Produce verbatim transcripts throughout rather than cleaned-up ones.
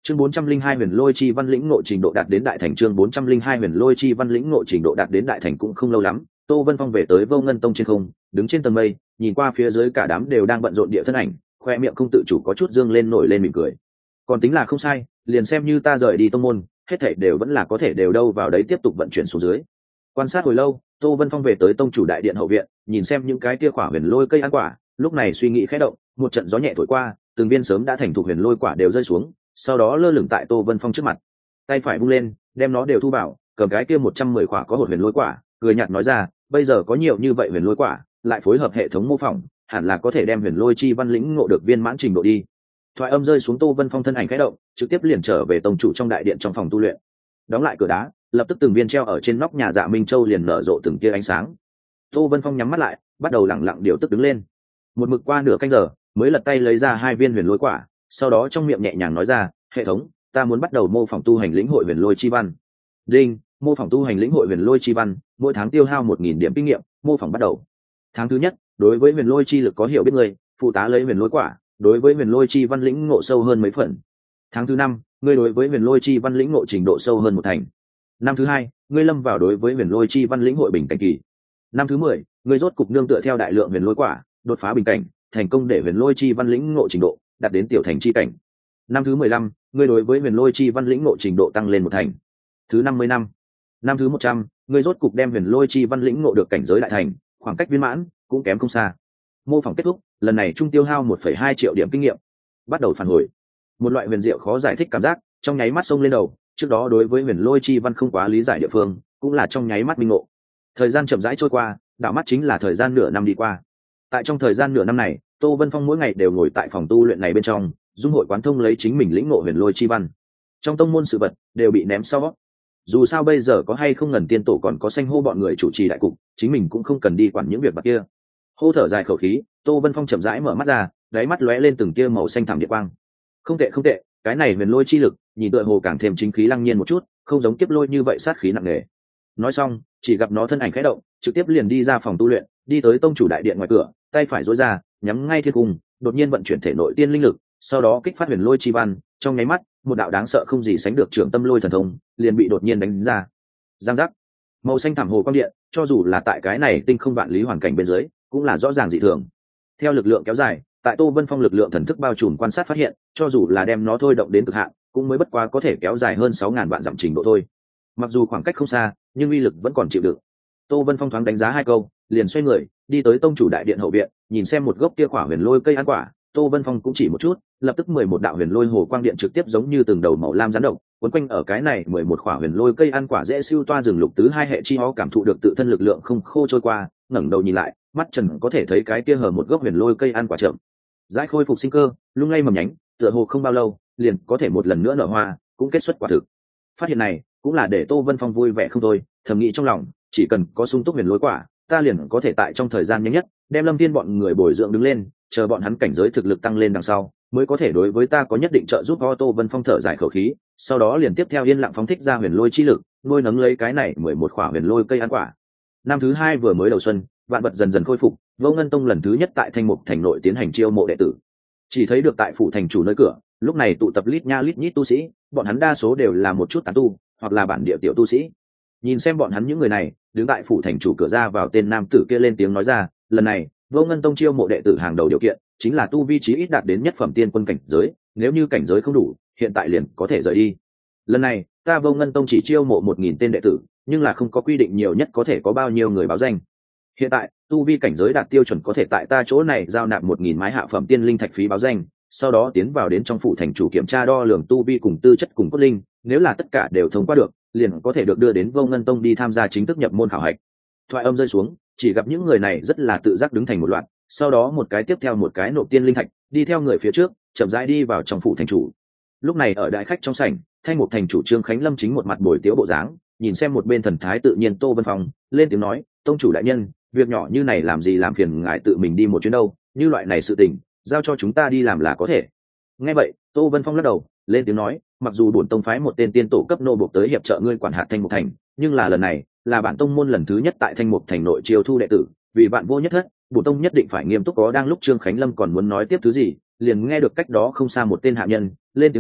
chương bốn trăm linh hai huyền lôi chi văn lĩnh ngộ trình độ đạt đến đại thành. Chương bốn trăm linh hai huyền lôi chi văn lĩnh ngộ trình độ đạt đến đại thành. Cũng không lâu lắm, Tô Vân Phong về tới Vô Ngân Tông trên không, đứng trên tầng mây, nhìn qua phía dưới cả đám đều đang bận rộn địa thân ảnh, khoe miệng không tự chủ có chút dương lên nổi lên mỉm cười. Còn tính là không sai, liền xem như ta rời đi tông môn, hết thảy đều vẫn là có thể đều đâu vào đấy tiếp tục vận chuyển xuống dưới. Quan sát hồi lâu, Tô Vân Phong về tới tông chủ đại điện hậu viện, nhìn xem những cái kia quả huyền lôi cây ăn quả, lúc này suy nghĩ khẽ động, một trận gió nhẹ thổi qua, từng viên sớm đã thành thục huyền lôi quả đều rơi xuống, sau đó lơ lửng tại Tô Vân Phong trước mặt. Tay phải vung lên, đem nó đều thu vào, cầm cái kia một trăm mười quả có hột huyền lôi quả, cười nhạt nói ra, bây giờ có nhiều như vậy huyền lôi quả, lại phối hợp hệ thống mô phỏng, hẳn là có thể đem huyền lôi chi văn lĩnh ngộ được viên mãn trình độ đi. Thoại âm rơi xuống, Tô Vân Phong thân ảnh khẽ động, trực tiếp liền trở về tông chủ trong đại điện trong phòng tu luyện. Đóng lại cửa đá, lập tức từng viên treo ở trên nóc nhà Dạ Minh Châu liền nở rộ từng tia ánh sáng. Tô Vân Phong nhắm mắt lại, bắt đầu lẳng lặng điều tức đứng lên. Một mực qua nửa canh giờ, mới lật tay lấy ra hai viên huyền lôi quả, sau đó trong miệng nhẹ nhàng nói ra, hệ thống, ta muốn bắt đầu mô phỏng tu hành lĩnh hội huyền lôi chi văn. Đinh, mô phỏng tu hành lĩnh hội huyền lôi chi văn, mỗi tháng tiêu hao một nghìn điểm kinh nghiệm, mô phỏng bắt đầu. Tháng thứ nhất, đối với huyền lôi chi lực có hiểu biết người, phụ tá lấy huyền lôi quả, đối với huyền lôi chi văn lĩnh ngộ sâu hơn mấy phần. Tháng thứ năm, ngươi đối với huyền lôi chi văn lĩnh ngộ trình độ sâu hơn một thành. Năm thứ hai, ngươi lâm vào đối với huyền lôi chi văn lĩnh hội bình cảnh kỳ. Năm thứ mười, ngươi rốt cục nương tựa theo đại lượng huyền lôi quả, đột phá bình cảnh, thành công để huyền lôi chi văn lĩnh ngộ trình độ đạt đến tiểu thành chi cảnh. Năm thứ mười lăm, ngươi đối với huyền lôi chi văn lĩnh ngộ trình độ tăng lên một thành. Thứ năm mươi năm, năm thứ một trăm, ngươi rốt cục đem huyền lôi chi văn lĩnh ngộ được cảnh giới đại thành, khoảng cách viên mãn cũng kém không xa. Mô phỏng kết thúc, lần này trung tiêu hao một phẩy hai triệu điểm kinh nghiệm. Bắt đầu phản hồi. Một loại huyền diệu khó giải thích cảm giác trong nháy mắt xông lên đầu, trước đó đối với huyền lôi chi văn không quá lý giải địa phương, cũng là trong nháy mắt minh ngộ. Thời gian chậm rãi trôi qua, đảo mắt chính là thời gian nửa năm đi qua. Tại trong thời gian nửa năm này, Tô Vân Phong mỗi ngày đều ngồi tại phòng tu luyện này bên trong, dung hội quán thông lấy chính mình lĩnh ngộ huyền lôi chi văn. Trong tông môn sự vật đều bị ném sau. Dù sao bây giờ có hay không ngần tiên tổ còn có sanh hô bọn người chủ trì đại cục, chính mình cũng không cần đi quản những việc bạc kia. Hô thở dài khẩu khí, Tô Vân Phong chậm rãi mở mắt ra, đáy mắt lóe lên từng tia màu xanh thẳm điện quang. Không tệ không tệ, cái này huyền lôi chi lực, nhìn tựa hồ càng thêm chính khí lăng nhiên một chút, không giống kiếp lôi như vậy sát khí nặng nề. Nói xong, chỉ gặp nó thân ảnh khẽ động, trực tiếp liền đi ra phòng tu luyện, đi tới tông chủ đại điện ngoài cửa, tay phải duỗi ra, nhắm ngay thiên cung, đột nhiên vận chuyển thể nội tiên linh lực, sau đó kích phát huyền lôi chi văn, trong nháy mắt, một đạo đáng sợ không gì sánh được trưởng tâm lôi thần thông, liền bị đột nhiên đánh ra. Giang giác. Màu xanh thẳm hồ quang điện, cho dù là tại cái này tinh không vạn lý hoàn cảnh bên dưới, cũng là rõ ràng dị thường. Theo lực lượng kéo dài, tại Tô Vân Phong lực lượng thần thức bao trùm quan sát phát hiện, cho dù là đem nó thôi động đến cực hạn, cũng mới bất quá có thể kéo dài hơn sáu ngàn vạn dặm trình độ thôi. Mặc dù khoảng cách không xa, nhưng uy lực vẫn còn chịu đựng. Tô Vân Phong thoáng đánh giá hai câu, liền xoay người, đi tới tông chủ đại điện hậu viện, nhìn xem một gốc kia quả huyền lôi cây ăn quả, Tô Vân Phong cũng chỉ một chút, lập tức mười một đạo huyền lôi hồ quang điện trực tiếp giống như từng đầu màu lam rắn độc, quấn quanh ở cái này mười một quả huyền lôi cây ăn quả dễ siêu toa rừng lục tứ hai hệ chi ho cảm thụ được tự thân lực lượng không khô trôi qua, ngẩng đầu nhìn lại, mắt trần có thể thấy cái kia hở một gốc huyền lôi cây ăn quả chậm rãi khôi phục sinh cơ, lung lay mầm nhánh, tựa hồ không bao lâu liền có thể một lần nữa nở hoa, cũng kết xuất quả thực. Phát hiện này cũng là để Tô Vân Phong vui vẻ không thôi, thầm nghĩ trong lòng, chỉ cần có sung túc huyền lôi quả, ta liền có thể tại trong thời gian nhanh nhất đem Lâm Thiên bọn người bồi dưỡng đứng lên, chờ bọn hắn cảnh giới thực lực tăng lên đằng sau, mới có thể đối với ta có nhất định trợ giúp. Tô Vân Phong thở dài khẩu khí, sau đó liền tiếp theo yên lặng phóng thích ra huyền lôi chi lực, nuôi nấng lấy cái này mười một quả huyền lôi cây ăn quả. Năm thứ hai vừa mới đầu xuân, vạn vật dần dần khôi phục, Vô Ngân Tông lần thứ nhất tại Thanh Mục thành nội tiến hành chiêu mộ đệ tử. Chỉ thấy được tại phủ thành chủ nơi cửa, lúc này tụ tập lít nha lít nhít tu sĩ, bọn hắn đa số đều là một chút tán tu, hoặc là bản địa tiểu tu sĩ. Nhìn xem bọn hắn những người này, đứng tại phủ thành chủ cửa ra vào tên nam tử kia lên tiếng nói ra, lần này, Vô Ngân Tông chiêu mộ đệ tử hàng đầu điều kiện chính là tu vi chí ít đạt đến nhất phẩm tiên quân cảnh giới, nếu như cảnh giới không đủ, hiện tại liền có thể rời đi. Lần này, ta Vô Ngân Tông chỉ chiêu mộ một nghìn tên đệ tử, nhưng là không có quy định nhiều nhất có thể có bao nhiêu người báo danh. Hiện tại, tu vi cảnh giới đạt tiêu chuẩn có thể tại ta chỗ này giao nạp một nghìn mái hạ phẩm tiên linh thạch phí báo danh, sau đó tiến vào đến trong phủ thành chủ kiểm tra đo lường tu vi cùng tư chất cùng cốt linh, nếu là tất cả đều thông qua được, liền có thể được đưa đến Vô Ngân Tông đi tham gia chính thức nhập môn khảo hạch. Thoại âm rơi xuống, chỉ gặp những người này rất là tự giác đứng thành một loạt, sau đó một cái tiếp theo một cái nộp tiên linh thạch, đi theo người phía trước, chậm rãi đi vào trong phủ thành chủ. Lúc này ở đại khách trong sảnh, Thanh Mục thành chủ Trương Khánh Lâm chính một mặt bồi tiếu bộ dáng, nhìn xem một bên thần thái tự nhiên Tô Vân Phong, lên tiếng nói, tông chủ đại nhân, việc nhỏ như này làm gì làm phiền ngài tự mình đi một chuyến đâu, như loại này sự tình, giao cho chúng ta đi làm là có thể. Nghe vậy, Tô Vân Phong lắc đầu, lên tiếng nói, mặc dù bổn tông phái một tên tiên tổ cấp nô buộc tới hiệp trợ ngươi quản hạt Thanh Mục thành, nhưng là lần này là bản tông môn lần thứ nhất tại Thanh Mục thành nội chiêu thu đệ tử, vì bạn vô nhất thất, bổn tông nhất định phải nghiêm túc. Có đang lúc Trương Khánh Lâm còn muốn nói tiếp thứ gì, liền nghe được cách đó không xa một tên hạ nhân lên tiếng hô,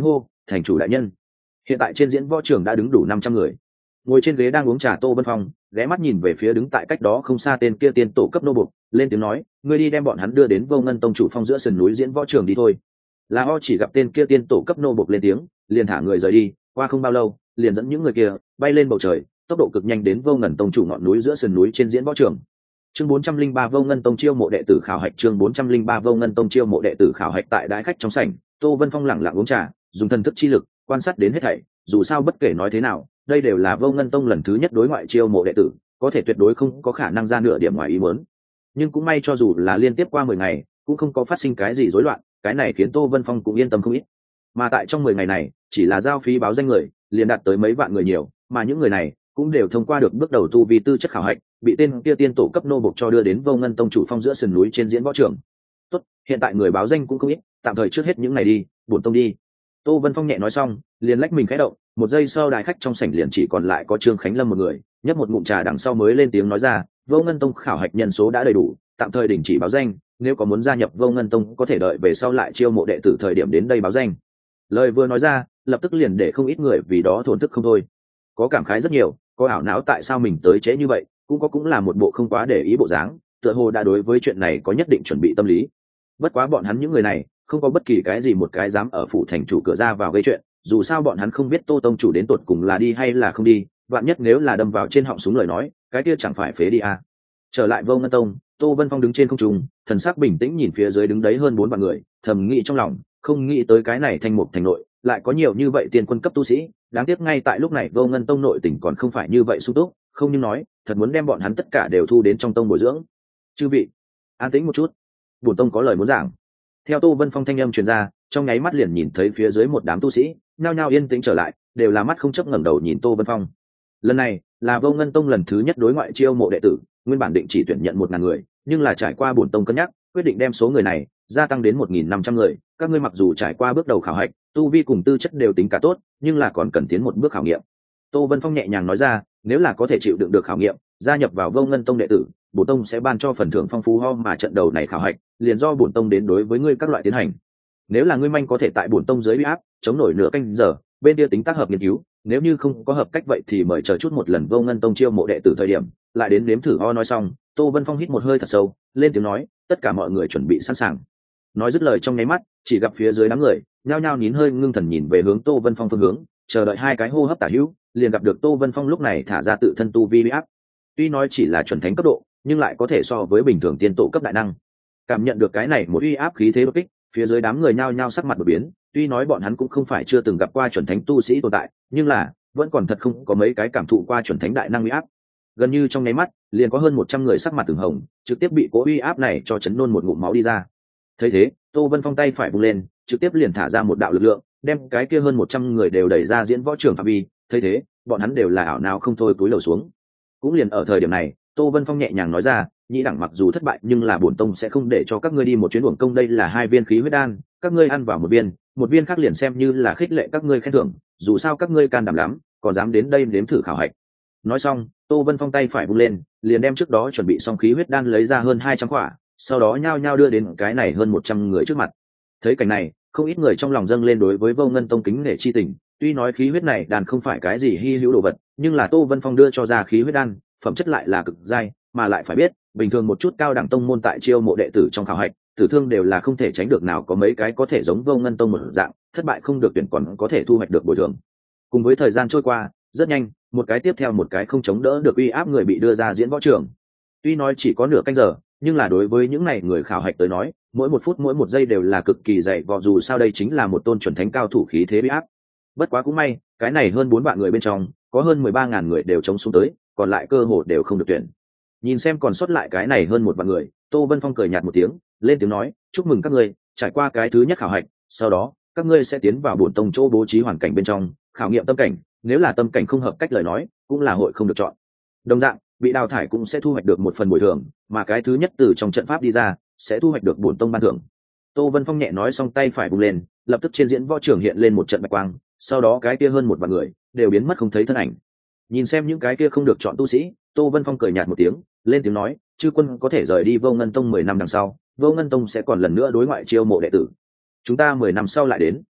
thành chủ đại nhân. Hiện tại trên diễn võ trường đã đứng đủ năm trăm người. Ngồi trên ghế đang uống trà Tô Vân Phong ghé mắt nhìn về phía đứng tại cách đó không xa tên kia tiên tổ cấp nô bục, lên tiếng nói, ngươi đi đem bọn hắn đưa đến Vô Ngân tông chủ phong giữa sườn núi diễn võ trường đi thôi. Là Ho chỉ gặp tên kia tiên tổ cấp nô bục lên tiếng, liền thả người rời đi. Qua không bao lâu, liền dẫn những người kia bay lên bầu trời, tốc độ cực nhanh đến Vô Ngân tông chủ ngọn núi giữa sườn núi trên diễn võ trường. Chương bốn trăm linh ba Vô Ngân tông chiêu mộ đệ tử khảo hạch. Chương bốn trăm linh ba Vô Ngân tông chiêu mộ đệ tử khảo hạch. Tại đái khách trong sảnh, Tô Vân Phong lẳng lặng uống trà, dùng thần thức chi lực quan sát đến hết thảy. Dù sao bất kể nói thế nào, đây đều là Vô Ngân tông lần thứ nhất đối ngoại chiêu mộ đệ tử, có thể tuyệt đối không có khả năng ra nửa điểm ngoài ý muốn. Nhưng cũng may cho dù là liên tiếp qua mười ngày, cũng không có phát sinh cái gì rối loạn, cái này khiến Tô Vân Phong cũng yên tâm không ít. Mà tại trong mười ngày này, chỉ là giao phí báo danh người, liền đạt tới mấy vạn người nhiều, mà những người này cũng đều thông qua được bước đầu tu vi tư chất khảo hạch, bị tên kia tiên tổ cấp nô bộc cho đưa đến Vô Ngân tông chủ phong giữa sườn núi trên diễn võ trường. Tốt, hiện tại người báo danh cũng không ít, tạm thời trước hết những ngày đi, bổn tông đi. Tô Vân Phong nhẹ nói xong, liền lách mình khẽ động, một giây sau đài khách trong sảnh liền chỉ còn lại có Trương Khánh Lâm một người, nhấp một ngụm trà đằng sau mới lên tiếng nói ra, Vô Ngân tông khảo hạch nhân số đã đầy đủ, tạm thời đình chỉ báo danh, nếu có muốn gia nhập Vô Ngân tông có thể đợi về sau lại chiêu mộ đệ tử thời điểm đến đây báo danh. Lời vừa nói ra, lập tức liền để không ít người vì đó thổn thức không thôi. Có cảm khái rất nhiều, có ảo não tại sao mình tới trễ như vậy, cũng có cũng là một bộ không quá để ý bộ dáng, tựa hồ đã đối với chuyện này có nhất định chuẩn bị tâm lý. Bất quá bọn hắn những người này không có bất kỳ cái gì một cái dám ở phủ thành chủ cửa ra vào gây chuyện, dù sao bọn hắn không biết Tô tông chủ đến tột cùng là đi hay là không đi, vạn nhất nếu là đâm vào trên họng súng lời nói, cái kia chẳng phải phế đi à. Trở lại Vô Ngân tông, Tô Vân Phong đứng trên không trung, thần sắc bình tĩnh nhìn phía dưới đứng đấy hơn bốn vạn người, thầm nghĩ trong lòng, không nghĩ tới cái này thanh mục thành nội lại có nhiều như vậy tiền quân cấp tu sĩ, đáng tiếc ngay tại lúc này Vô Ngân tông nội tỉnh còn không phải như vậy sung túc, không nhưng nói, thật muốn đem bọn hắn tất cả đều thu đến trong tông bồi dưỡng. Chư vị, an tĩnh một chút, bổn tông có lời muốn giảng. Theo Tô Vân Phong thanh âm truyền ra, trong nháy mắt liền nhìn thấy phía dưới một đám tu sĩ nhao nhao yên tĩnh trở lại, đều là mắt không chấp ngẩng đầu nhìn Tô Vân Phong. Lần này là Vô Ngân tông lần thứ nhất đối ngoại chiêu mộ đệ tử, nguyên bản định chỉ tuyển nhận một ngàn người, nhưng là trải qua bổn tông cân nhắc, quyết định đem số người này gia tăng đến một nghìn năm trăm người. Các ngươi mặc dù trải qua bước đầu khảo hạch, tu vi cùng tư chất đều tính cả tốt, nhưng là còn cần tiến một bước khảo nghiệm. Tô Vân Phong nhẹ nhàng nói ra, nếu là có thể chịu đựng được khảo nghiệm, gia nhập vào Vô Ngân tông đệ tử, bổn tông sẽ ban cho phần thưởng phong phú ho, mà trận đầu này khảo hạch liền do bổn tông đến đối với ngươi các loại tiến hành. Nếu là ngươi manh có thể tại bổn tông dưới uy áp chống nổi nửa canh giờ, bên kia tính tác hợp nghiên cứu, nếu như không có hợp cách vậy thì mời chờ chút một lần Vô Ngân tông chiêu mộ đệ tử thời điểm lại đến nếm thử ho. Nói xong, Tô Vân Phong hít một hơi thật sâu, lên tiếng nói, tất cả mọi người chuẩn bị sẵn sàng. Nói dứt lời trong nháy mắt, chỉ gặp phía dưới đám người nhao nhao nín hơi ngưng thần nhìn về hướng Tô Vân Phong phương hướng, chờ đợi hai cái hô hấp tả hữu, liền gặp được Tô Vân Phong lúc này thả ra tự thân tu vi uy áp. Tuy nói chỉ là chuẩn thánh cấp độ, nhưng lại có thể so với bình thường tiên tổ cấp đại năng. Cảm nhận được cái này một uy áp khí thế đột kích, phía dưới đám người nhao nhao sắc mặt đột biến, tuy nói bọn hắn cũng không phải chưa từng gặp qua chuẩn thánh tu sĩ tồn tại, nhưng là vẫn còn thật không có mấy cái cảm thụ qua chuẩn thánh đại năng uy áp. Gần như trong nháy mắt, liền có hơn một trăm người sắc mặt từng hồng, trực tiếp bị cố uy áp này cho chấn nôn một ngụm máu đi ra. Thấy thế, Tô Vân Phong tay phải vung lên, trực tiếp liền thả ra một đạo lực lượng, đem cái kia hơn một trăm người đều đẩy ra diễn võ trường phạm vi. Thấy thế, bọn hắn đều là ảo nào không thôi cúi đầu xuống. Cũng liền ở thời điểm này, Tô Vân Phong nhẹ nhàng nói ra, nhĩ đẳng mặc dù thất bại nhưng là bổn tông sẽ không để cho các ngươi đi một chuyến uổng công, đây là hai viên khí huyết đan, các ngươi ăn vào một viên, một viên khác liền xem như là khích lệ các ngươi khen thưởng, dù sao các ngươi can đảm lắm, còn dám đến đây nếm thử khảo hạch. Nói xong, Tô Vân Phong tay phải vung lên, liền đem trước đó chuẩn bị xong khí huyết đan lấy ra hơn hai trăm quả, sau đó nhao nhao đưa đến cái này hơn một trăm người trước mặt. Thấy cảnh này, không ít người trong lòng dâng lên đối với Vô Ngân tông kính nể chi tình, tuy nói khí huyết này đan không phải cái gì hi hữu đồ vật, nhưng là Tô Vân Phong đưa cho ra khí huyết đan, phẩm chất lại là cực giai, mà lại phải biết, bình thường một chút cao đẳng tông môn tại chiêu mộ đệ tử trong khảo hạch, tử thương đều là không thể tránh được, nào có mấy cái có thể giống Vô Ngân tông một dạng, thất bại không được tuyển còn có thể thu hoạch được bồi thường. Cùng với thời gian trôi qua, rất nhanh, một cái tiếp theo một cái không chống đỡ được uy áp người bị đưa ra diễn võ trường. Tuy nói chỉ có nửa canh giờ, nhưng là đối với những này người khảo hạch tới nói, mỗi một phút mỗi một giây đều là cực kỳ dày vò, dù sao đây chính là một tôn chuẩn thánh cao thủ khí thế uy áp. Bất quá cũng may, cái này hơn bốn vạn người bên trong, có hơn mười ba ngàn người đều chống xuống tới, còn lại cơ hồ đều không được tuyển. Nhìn xem còn sót lại cái này hơn một vạn người, Tô Vân Phong cười nhạt một tiếng, lên tiếng nói, chúc mừng các ngươi trải qua cái thứ nhất khảo hạch, sau đó các ngươi sẽ tiến vào bổn tông chỗ bố trí hoàn cảnh bên trong, khảo nghiệm tâm cảnh, nếu là tâm cảnh không hợp cách lời nói, cũng là hội không được chọn. Đồng dạng, bị đào thải cũng sẽ thu hoạch được một phần bồi thường, mà cái thứ nhất từ trong trận pháp đi ra, sẽ thu hoạch được bổn tông ban thưởng. Tô Vân Phong nhẹ nói xong tay phải vung lên, lập tức trên diễn võ trường hiện lên một trận bạch quang, sau đó cái kia hơn một vạn người đều biến mất không thấy thân ảnh. Nhìn xem những cái kia không được chọn tu sĩ, Tô Vân Phong cười nhạt một tiếng, lên tiếng nói, chư quân có thể rời đi Vô Ngân tông mười năm đằng sau, Vô Ngân tông sẽ còn lần nữa đối ngoại chiêu mộ đệ tử. Chúng ta mười năm sau lại đến.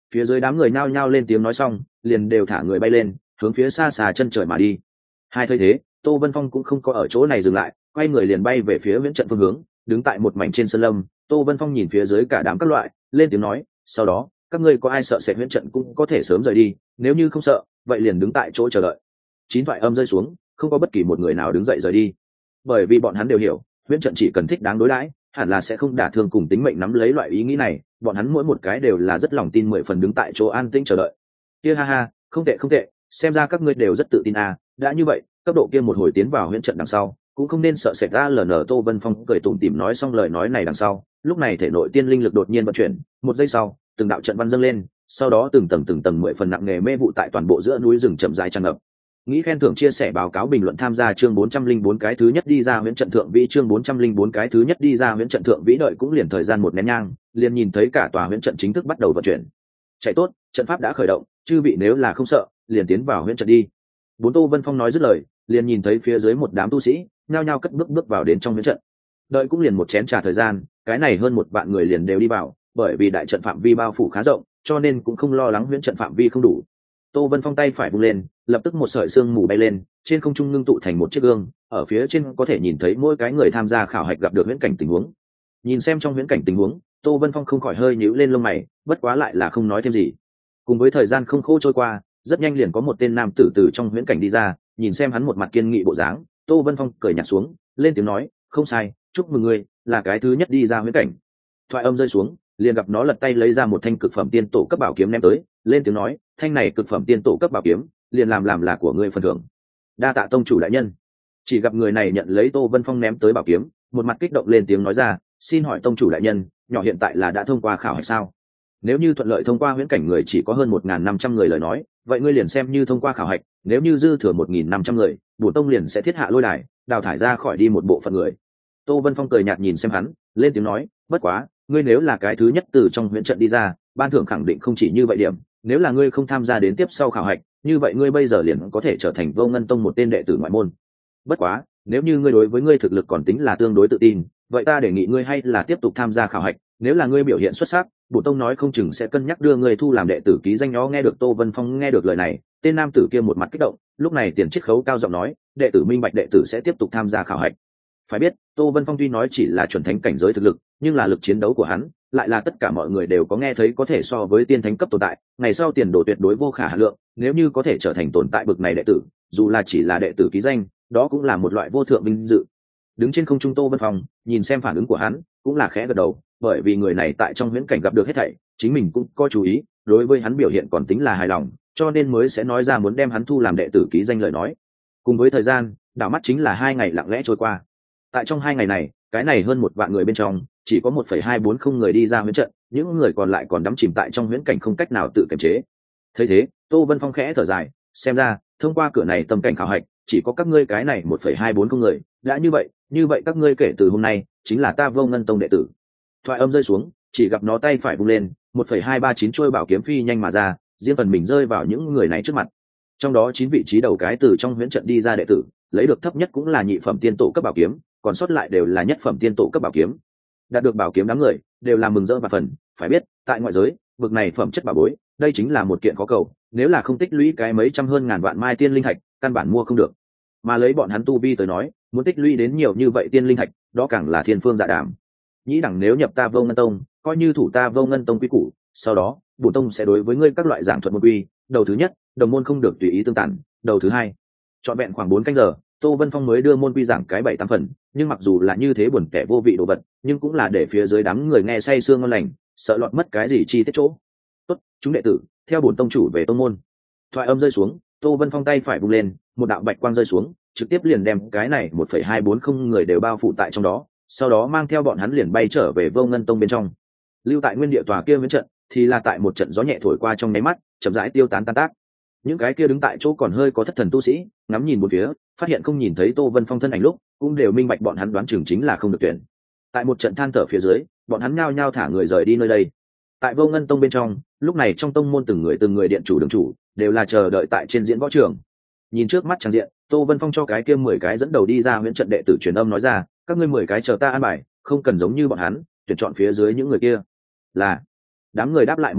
Phía dưới đám người nhao nhao lên tiếng nói xong, liền đều thả người bay lên, hướng phía xa xa chân trời mà đi. Hai thấy thế, Tô Vân Phong cũng không có ở chỗ này dừng lại, quay người liền bay về phía viễn trận phương hướng, đứng tại một mảnh trên sơn lâm. Tô Vân Phong nhìn phía dưới cả đám các loại, lên tiếng nói, sau đó các ngươi có ai sợ sệt viễn trận cũng có thể sớm rời đi, nếu như không sợ vậy liền đứng tại chỗ chờ đợi. Chín thoại âm rơi xuống, không có bất kỳ một người nào đứng dậy rời đi, bởi vì bọn hắn đều hiểu viễn trận chỉ cần thích đáng đối đãi, hẳn là sẽ không đả thương cùng tính mệnh nắm lấy loại ý nghĩ này. Bọn hắn mỗi một cái đều là rất lòng tin mười phần đứng tại chỗ an tĩnh chờ đợi. Kia ha ha, không tệ không tệ, xem ra các ngươi đều rất tự tin à, đã như vậy cấp độ kia một hồi tiến vào huyễn trận đằng sau cũng không nên sợ sệt ra. Ln Tô Vân Phong cười tủm tỉm nói xong lời nói này đằng sau, lúc này thể nội tiên linh lực đột nhiên vận chuyển, một giây sau từng đạo trận văn dâng lên, sau đó từng tầng từng tầng mười phần nặng nghề mê vụ tại toàn bộ giữa núi rừng chậm rãi tràn ngập. Nghĩ khen thưởng chia sẻ báo cáo bình luận tham gia chương bốn trăm linh bốn cái thứ nhất đi ra huyễn trận thượng vĩ chương bốn trăm linh bốn cái thứ nhất đi ra huyễn trận thượng vĩ đợi cũng liền thời gian một nén nhang, liền nhìn thấy cả tòa huyễn trận chính thức bắt đầu vận chuyển. Chạy tốt, trận pháp đã khởi động, chư vị nếu là không sợ, liền tiến vào huyễn trận đi. Bốn Tô Vân Phong nói dứt lời, liền nhìn thấy phía dưới một đám tu sĩ nhao nhao cất bước bước vào đến trong huyễn trận. Đợi cũng liền một chén trà thời gian, cái này hơn một vạn người liền đều đi vào, bởi vì đại trận phạm vi bao phủ khá rộng, cho nên cũng không lo lắng huyễn trận phạm vi không đủ. Tô Vân Phong tay phải vung lên, lập tức một sợi sương mù bay lên, trên không trung ngưng tụ thành một chiếc gương, ở phía trên có thể nhìn thấy mỗi cái người tham gia khảo hạch gặp được huyễn cảnh tình huống. Nhìn xem trong huyễn cảnh tình huống, Tô Vân Phong không khỏi hơi nhíu lên lông mày, bất quá lại là không nói thêm gì. Cùng với thời gian không khô trôi qua, rất nhanh liền có một tên nam tử từ trong huyễn cảnh đi ra, nhìn xem hắn một mặt kiên nghị bộ dáng, Tô Vân Phong cười nhạt xuống, lên tiếng nói, không sai, chúc mừng ngươi, là cái thứ nhất đi ra huyễn cảnh. Thoại âm rơi xuống, liền gặp nó lật tay lấy ra một thanh cực phẩm tiên tổ cấp bảo kiếm ném tới, lên tiếng nói, thanh này cực phẩm tiên tổ cấp bảo kiếm, liền làm làm là của ngươi phần thưởng. Đa tạ tông chủ đại nhân. Chỉ gặp người này nhận lấy Tô Vân Phong ném tới bảo kiếm, một mặt kích động lên tiếng nói ra, xin hỏi tông chủ đại nhân, nhỏ hiện tại là đã thông qua khảo hạch sao? Nếu như thuận lợi thông qua huyễn cảnh người chỉ có hơn một nghìn năm trăm người lời nói, vậy ngươi liền xem như thông qua khảo hạch, nếu như dư thừa một nghìn năm trăm người, bổn tông liền sẽ thiết hạ lôi đài, đào thải ra khỏi đi một bộ phận người. Tô Vân Phong cười nhạt nhìn xem hắn, lên tiếng nói, bất quá, ngươi nếu là cái thứ nhất từ trong huyễn trận đi ra, ban thưởng khẳng định không chỉ như vậy điểm, nếu là ngươi không tham gia đến tiếp sau khảo hạch, như vậy ngươi bây giờ liền có thể trở thành Vô Ngân Tông một tên đệ tử ngoại môn. Bất quá, nếu như ngươi đối với ngươi thực lực còn tính là tương đối tự tin, vậy ta đề nghị ngươi hay là tiếp tục tham gia khảo hạch, nếu là ngươi biểu hiện xuất sắc, bổn tông nói không chừng sẽ cân nhắc đưa ngươi thu làm đệ tử ký danh. Nó nghe được Tô Vân Phong nghe được lời này, tên nam tử kia một mặt kích động, lúc này tiền chiết khấu cao giọng nói, đệ tử minh bạch, đệ tử sẽ tiếp tục tham gia khảo hạch. Phải biết, Tô Vân Phong tuy nói chỉ là chuẩn thánh cảnh giới thực lực, nhưng là lực chiến đấu của hắn lại là tất cả mọi người đều có nghe thấy có thể so với tiên thánh cấp tồn tại, ngày sau tiền đồ tuyệt đối vô khả hạn lượng. Nếu như có thể trở thành tồn tại bậc này đệ tử, dù là chỉ là đệ tử ký danh, đó cũng là một loại vô thượng vinh dự. Đứng trên không trung Tô Vân Phong nhìn xem phản ứng của hắn, cũng là khẽ gật đầu, bởi vì người này tại trong huyễn cảnh gặp được hết thảy, chính mình cũng có chú ý, đối với hắn biểu hiện còn tính là hài lòng, cho nên mới sẽ nói ra muốn đem hắn thu làm đệ tử ký danh lời nói. Cùng với thời gian đảo mắt chính là hai ngày lặng lẽ trôi qua. Tại trong hai ngày này, cái này hơn một vạn người bên trong chỉ có một phẩy hai bốn không người đi ra huyễn trận, những người còn lại còn đắm chìm tại trong huyễn cảnh không cách nào tự kiềm chế. Thấy thế, Tô Vân Phong khẽ thở dài, xem ra thông qua cửa này tâm cảnh khảo hạch chỉ có các ngươi cái này một phẩy hai bốn không người, đã như vậy như vậy các ngươi kể từ hôm nay chính là ta Vô Ngân Tông đệ tử. Thoại âm rơi xuống, chỉ gặp nó tay phải vung lên, một phẩy hai ba chín trôi bảo kiếm phi nhanh mà ra, riêng phần mình rơi vào những người này trước mặt. Trong đó chín vị trí đầu cái từ trong huyễn trận đi ra đệ tử, lấy được thấp nhất cũng là nhị phẩm tiên tổ cấp bảo kiếm, còn sót lại đều là nhất phẩm tiên tổ cấp bảo kiếm. Đạt được bảo kiếm đám người đều là mừng rỡ và phần, phải biết tại ngoại giới bực này phẩm chất bảo bối, đây chính là một kiện khó cầu, nếu là không tích lũy cái mấy trăm hơn ngàn vạn mai tiên linh thạch, căn bản mua không được. Mà lấy bọn hắn tu vi tới nói, muốn tích lũy đến nhiều như vậy tiên linh thạch, đó càng là thiên phương dạ đàm. Nhĩ đẳng nếu nhập ta Vô Ngân Tông, coi như thủ ta Vô Ngân Tông quy củ, sau đó bổn tông sẽ đối với ngươi các loại giảng thuật một quy. Đầu thứ nhất, đồng môn không được tùy ý tương tản. Đầu thứ hai, trọn vẹn khoảng bốn canh giờ, Tô Vân Phong mới đưa môn quy giảng cái bảy tám phần, nhưng mặc dù là như thế buồn kẻ vô vị đồ vật, nhưng cũng là để phía dưới đám người nghe say sương ngon lành, sợ lọt mất cái gì chi tiết chỗ. Tốt, chúng đệ tử, theo bổn tông chủ về tông môn. Thoại âm rơi xuống, Tô Vân Phong tay phải vung lên, một đạo bạch quang rơi xuống, trực tiếp liền đem cái này một phẩy hai bốn không người đều bao phủ tại trong đó, sau đó mang theo bọn hắn liền bay trở về Vô Ngân Tông bên trong. Lưu tại nguyên địa tòa kia viễn trận thì là tại một trận gió nhẹ thổi qua trong nháy mắt, chậm rãi tiêu tán tan tác. Những cái kia đứng tại chỗ còn hơi có thất thần tu sĩ, ngắm nhìn một phía, phát hiện không nhìn thấy Tô Vân Phong thân ảnh lúc, cũng đều minh bạch bọn hắn đoán chừng chính là không được tuyển. Tại một trận than thở phía dưới, bọn hắn nhao nhao thả người rời đi nơi đây. Tại Vô Ngân Tông bên trong, lúc này trong tông môn từng người từng người điện chủ đường chủ đều là chờ đợi tại trên diễn võ trường. Nhìn trước mắt trang diện, Tô Vân Phong cho cái kia mười cái dẫn đầu đi ra huyễn trận đệ tử truyền âm nói ra, các ngươi mười cái chờ ta an bài, không cần giống như bọn hắn tuyển chọn phía dưới những người kia. Là. Đám người đáp lại một câu,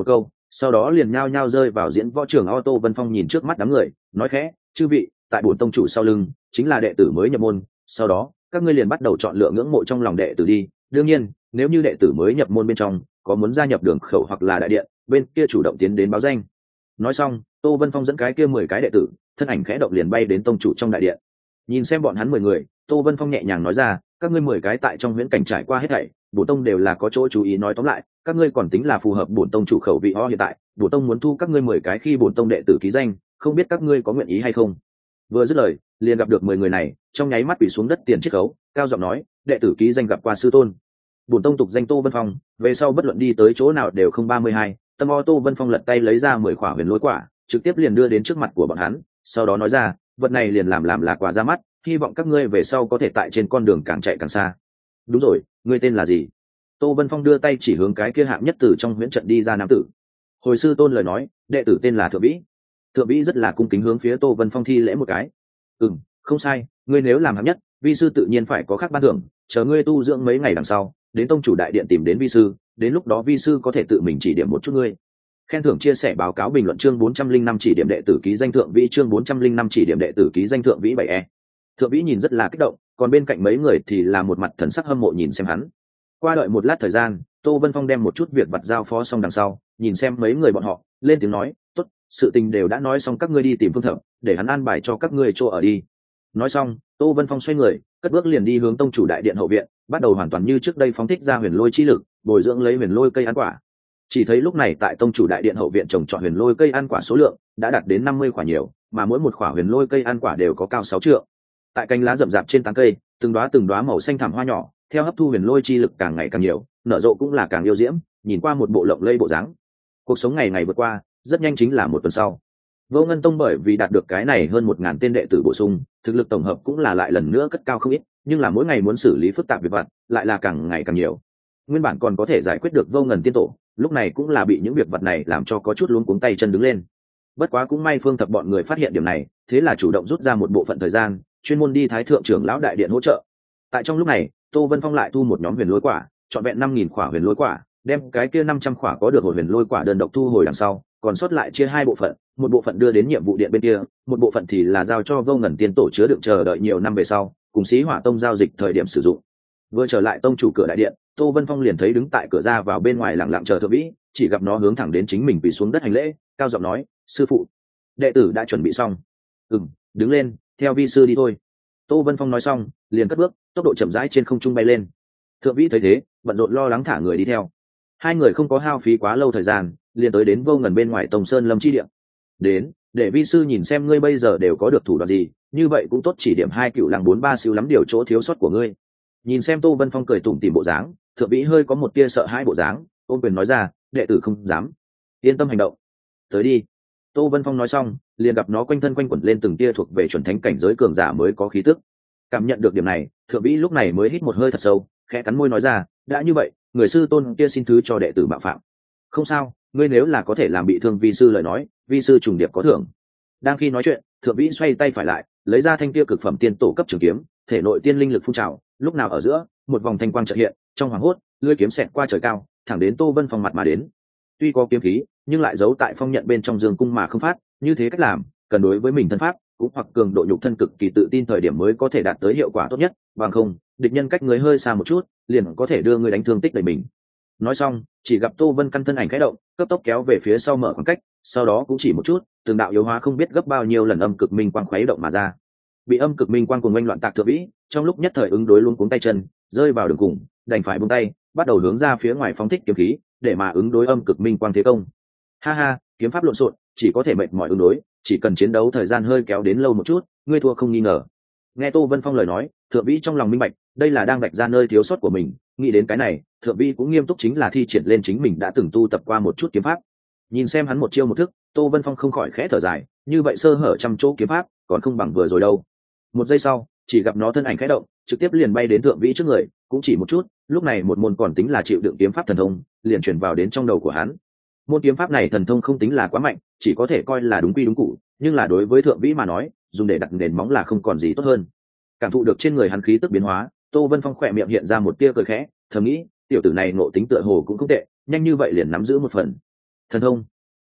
sau đó liền nhao nhao rơi vào diễn võ trường. Ô Tô Vân Phong nhìn trước mắt đám người nói khẽ: chư vị, tại bổn tông chủ sau lưng chính là đệ tử mới nhập môn, sau đó các ngươi liền bắt đầu chọn lựa ngưỡng mộ trong lòng đệ tử đi. Đương nhiên nếu như đệ tử mới nhập môn bên trong có muốn gia nhập đường khẩu hoặc là đại điện, bên kia chủ động tiến đến báo danh. Nói xong, Tô Vân Phong dẫn cái kia mười cái đệ tử thân ảnh khẽ động liền bay đến tông chủ trong đại điện. Nhìn xem bọn hắn mười người, Tô Vân Phong nhẹ nhàng nói ra: các ngươi mười cái tại trong huyễn cảnh trải qua hết thảy, bổn tông đều là có chỗ chú ý. Nói tóm lại, các ngươi còn tính là phù hợp bổn tông chủ khẩu vị. Ho hiện tại bổn tông muốn thu các ngươi mười cái khi bổn tông đệ tử ký danh, không biết các ngươi có nguyện ý hay không. Vừa dứt lời, liền gặp được mười người này trong nháy mắt quỳ xuống đất tiền chiết khấu, cao giọng nói: đệ tử ký danh gặp qua sư tôn. Bổn tông tục danh Tô Vân Phong, về sau bất luận đi tới chỗ nào đều không ba mươi hai. Tâm o Tô Vân Phong lật tay lấy ra mười khỏa huyền lôi quả, trực tiếp liền đưa đến trước mặt của bọn hắn, sau đó nói ra: vật này liền làm làm là quà ra mắt, hy vọng các ngươi về sau có thể tại trên con đường càng chạy càng xa. Đúng rồi, ngươi tên là gì? Tô Vân Phong đưa tay chỉ hướng cái kia hạng nhất từ trong huyễn trận đi ra nam tử. Hồi sư tôn lời nói, đệ tử tên là Thượng Vĩ. Thượng Vĩ rất là cung kính hướng phía Tô Vân Phong thi lễ một cái. Ừm, không sai, ngươi nếu làm hạng nhất, vi sư tự nhiên phải có khác ban thưởng, chờ ngươi tu dưỡng mấy ngày đằng sau, đến tông chủ đại điện tìm đến vi sư, đến lúc đó vi sư có thể tự mình chỉ điểm một chút ngươi. Khen thưởng chia sẻ báo cáo bình luận chương bốn trăm linh năm chỉ điểm đệ tử ký danh Thượng Vĩ chương bốn trăm linh năm chỉ điểm đệ tử ký danh Thượng Vĩ bảy e. Thượng Vĩ nhìn rất là kích động, còn bên cạnh mấy người thì là một mặt thần sắc hâm mộ nhìn xem hắn. Qua đợi một lát thời gian, Tô Vân Phong đem một chút việc vặt giao phó xong đằng sau, nhìn xem mấy người bọn họ, lên tiếng nói: tốt, sự tình đều đã nói xong, các ngươi đi tìm Phương Thập, để hắn an bài cho các ngươi chỗ ở đi. Nói xong, Tô Vân Phong xoay người, cất bước liền đi hướng tông chủ đại điện hậu viện, bắt đầu hoàn toàn như trước đây phóng thích ra huyền lôi chi lực, bồi dưỡng lấy huyền lôi cây ăn quả. Chỉ thấy lúc này tại tông chủ đại điện hậu viện trồng trọt huyền lôi cây ăn quả số lượng đã đạt đến năm mươi quả nhiều, mà mỗi một quả huyền lôi cây ăn quả đều có cao sáu trượng. Tại cành lá rậm rạp trên tán cây, từng đóa từng đóa màu xanh thẳm hoa nhỏ, theo hấp thu huyền lôi chi lực càng ngày càng nhiều, nở rộ cũng là càng yêu diễm, nhìn qua một bộ lộng lẫy bộ dáng. Cuộc sống ngày ngày vượt qua, rất nhanh chính là một tuần sau. Vô Ngân Tông bởi vì đạt được cái này hơn một ngàn tên đệ tử bổ sung, thực lực tổng hợp cũng là lại lần nữa cất cao không ít, nhưng là mỗi ngày muốn xử lý phức tạp việc vặt, lại là càng ngày càng nhiều. Nguyên bản còn có thể giải quyết được Vô Ngân tiên tổ, lúc này cũng là bị những việc vặt này làm cho có chút luống cuống tay chân đứng lên. Bất quá cũng may Phương Thập bọn người phát hiện điểm này, thế là chủ động rút ra một bộ phận thời gian, chuyên môn đi Thái thượng trưởng lão đại điện hỗ trợ. Tại trong lúc này, Tô Vân Phong lại thu một nhóm huyền lôi quả, trọn vẹn năm nghìn quả huyền lôi quả, đem cái kia năm trăm quả có được huyền lôi quả đơn độc thu hồi đằng sau, còn sót lại chia hai bộ phận, một bộ phận đưa đến nhiệm vụ điện bên kia, một bộ phận thì là giao cho Vô Ngân tiên tổ chứa đựng chờ đợi nhiều năm về sau, cùng Xí Hỏa Tông giao dịch thời điểm sử dụng. Vừa trở lại tông chủ cửa đại điện, Tô Vân Phong liền thấy đứng tại cửa ra vào bên ngoài lặng lặng chờ Thượng Vĩ, chỉ gặp nó hướng thẳng đến chính mình quỳ xuống đất hành lễ, cao giọng nói: sư phụ, đệ tử đã chuẩn bị xong. Ừm, đứng lên, theo vi sư đi thôi. Tô Vân Phong nói xong, liền cất bước, tốc độ chậm rãi trên không trung bay lên. Thượng Vĩ thấy thế, bận rộn lo lắng thả người đi theo. Hai người không có hao phí quá lâu thời gian, liền tới đến Vô Ngân bên ngoài Tông Sơn Lâm chi địa. Đến, để vi sư nhìn xem ngươi bây giờ đều có được thủ đoạn gì, như vậy cũng tốt chỉ điểm hai cựu làng bốn ba siêu lắm điều chỗ thiếu sót của ngươi. Nhìn xem Tô Vân Phong cười tủm tỉm bộ dáng, Thượng Vĩ hơi có một tia sợ hãi bộ dáng, ôm quyền nói ra: đệ tử không dám. Yên tâm hành động. Tới đi. Tô Vân Phong nói xong, liền gặp nó quanh thân quanh quẩn lên từng tia thuộc về chuẩn thánh cảnh giới cường giả mới có khí tức. Cảm nhận được điểm này, Thượng Vĩ lúc này mới hít một hơi thật sâu, khẽ cắn môi nói ra: đã như vậy, người sư tôn kia xin thứ cho đệ tử mạo phạm. Không sao, ngươi nếu là có thể làm bị thương vi sư lời nói, vi sư trùng điệp có thưởng. Đang khi nói chuyện, Thượng Vĩ xoay tay phải lại, lấy ra thanh kia cực phẩm tiên tổ cấp trường kiếm, thể nội tiên linh lực phun trào, lúc nào ở giữa, một vòng thanh quang chợt hiện, trong hoàng hốt, lưỡi kiếm xẹt qua trời cao, thẳng đến Tô Vân Phong mặt mà đến. Tuy có kiếm khí, nhưng lại giấu tại phong nhận bên trong dương cung mà không phát, như thế cách làm, cần đối với mình thân pháp, cũng hoặc cường độ nhục thân cực kỳ tự tin thời điểm mới có thể đạt tới hiệu quả tốt nhất, bằng không, địch nhân cách người hơi xa một chút, liền có thể đưa người đánh thương tích đầy mình. Nói xong, chỉ gặp Tô Vân căn thân ảnh khẽ động, cấp tốc kéo về phía sau mở khoảng cách, sau đó cũng chỉ một chút, từng đạo yếu hóa không biết gấp bao nhiêu lần âm cực minh quang khuấy động mà ra. Bị âm cực minh quang cuồng oanh loạn tạc Thượng Vĩ, trong lúc nhất thời ứng đối luôn cuống tay chân, rơi vào đường cùng, đành phải buông tay, bắt đầu hướng ra phía ngoài phóng thích kiếm khí, để mà ứng đối âm cực minh quang thế công. Ha ha, kiếm pháp lộn xộn, chỉ có thể mệt mỏi ứng đối, chỉ cần chiến đấu thời gian hơi kéo đến lâu một chút, ngươi thua không nghi ngờ. Nghe Tô Vân Phong lời nói, Thượng Vĩ trong lòng minh bạch, đây là đang vạch ra nơi thiếu sót của mình, nghĩ đến cái này, Thượng Vĩ cũng nghiêm túc chính là thi triển lên chính mình đã từng tu tập qua một chút kiếm pháp. Nhìn xem hắn một chiêu một thức, Tô Vân Phong không khỏi khẽ thở dài, như vậy sơ hở trăm chỗ kiếm pháp, còn không bằng vừa rồi đâu. Một giây sau, chỉ gặp nó thân ảnh khẽ động, trực tiếp liền bay đến Thượng Vĩ trước người, cũng chỉ một chút, lúc này một môn còn tính là chịu đựng kiếm pháp thần thông, liền truyền vào đến trong đầu của hắn. Môn kiếm pháp này thần thông không tính là quá mạnh, chỉ có thể coi là đúng quy đúng cụ, nhưng là đối với Thượng Vĩ mà nói, dùng để đặt nền móng là không còn gì tốt hơn. Cảm thụ được trên người hắn khí tức biến hóa, Tô Vân Phong khỏe miệng hiện ra một tia cười khẽ, thầm nghĩ, tiểu tử này ngộ tính tựa hồ cũng không tệ, nhanh như vậy liền nắm giữ một phần thần thông.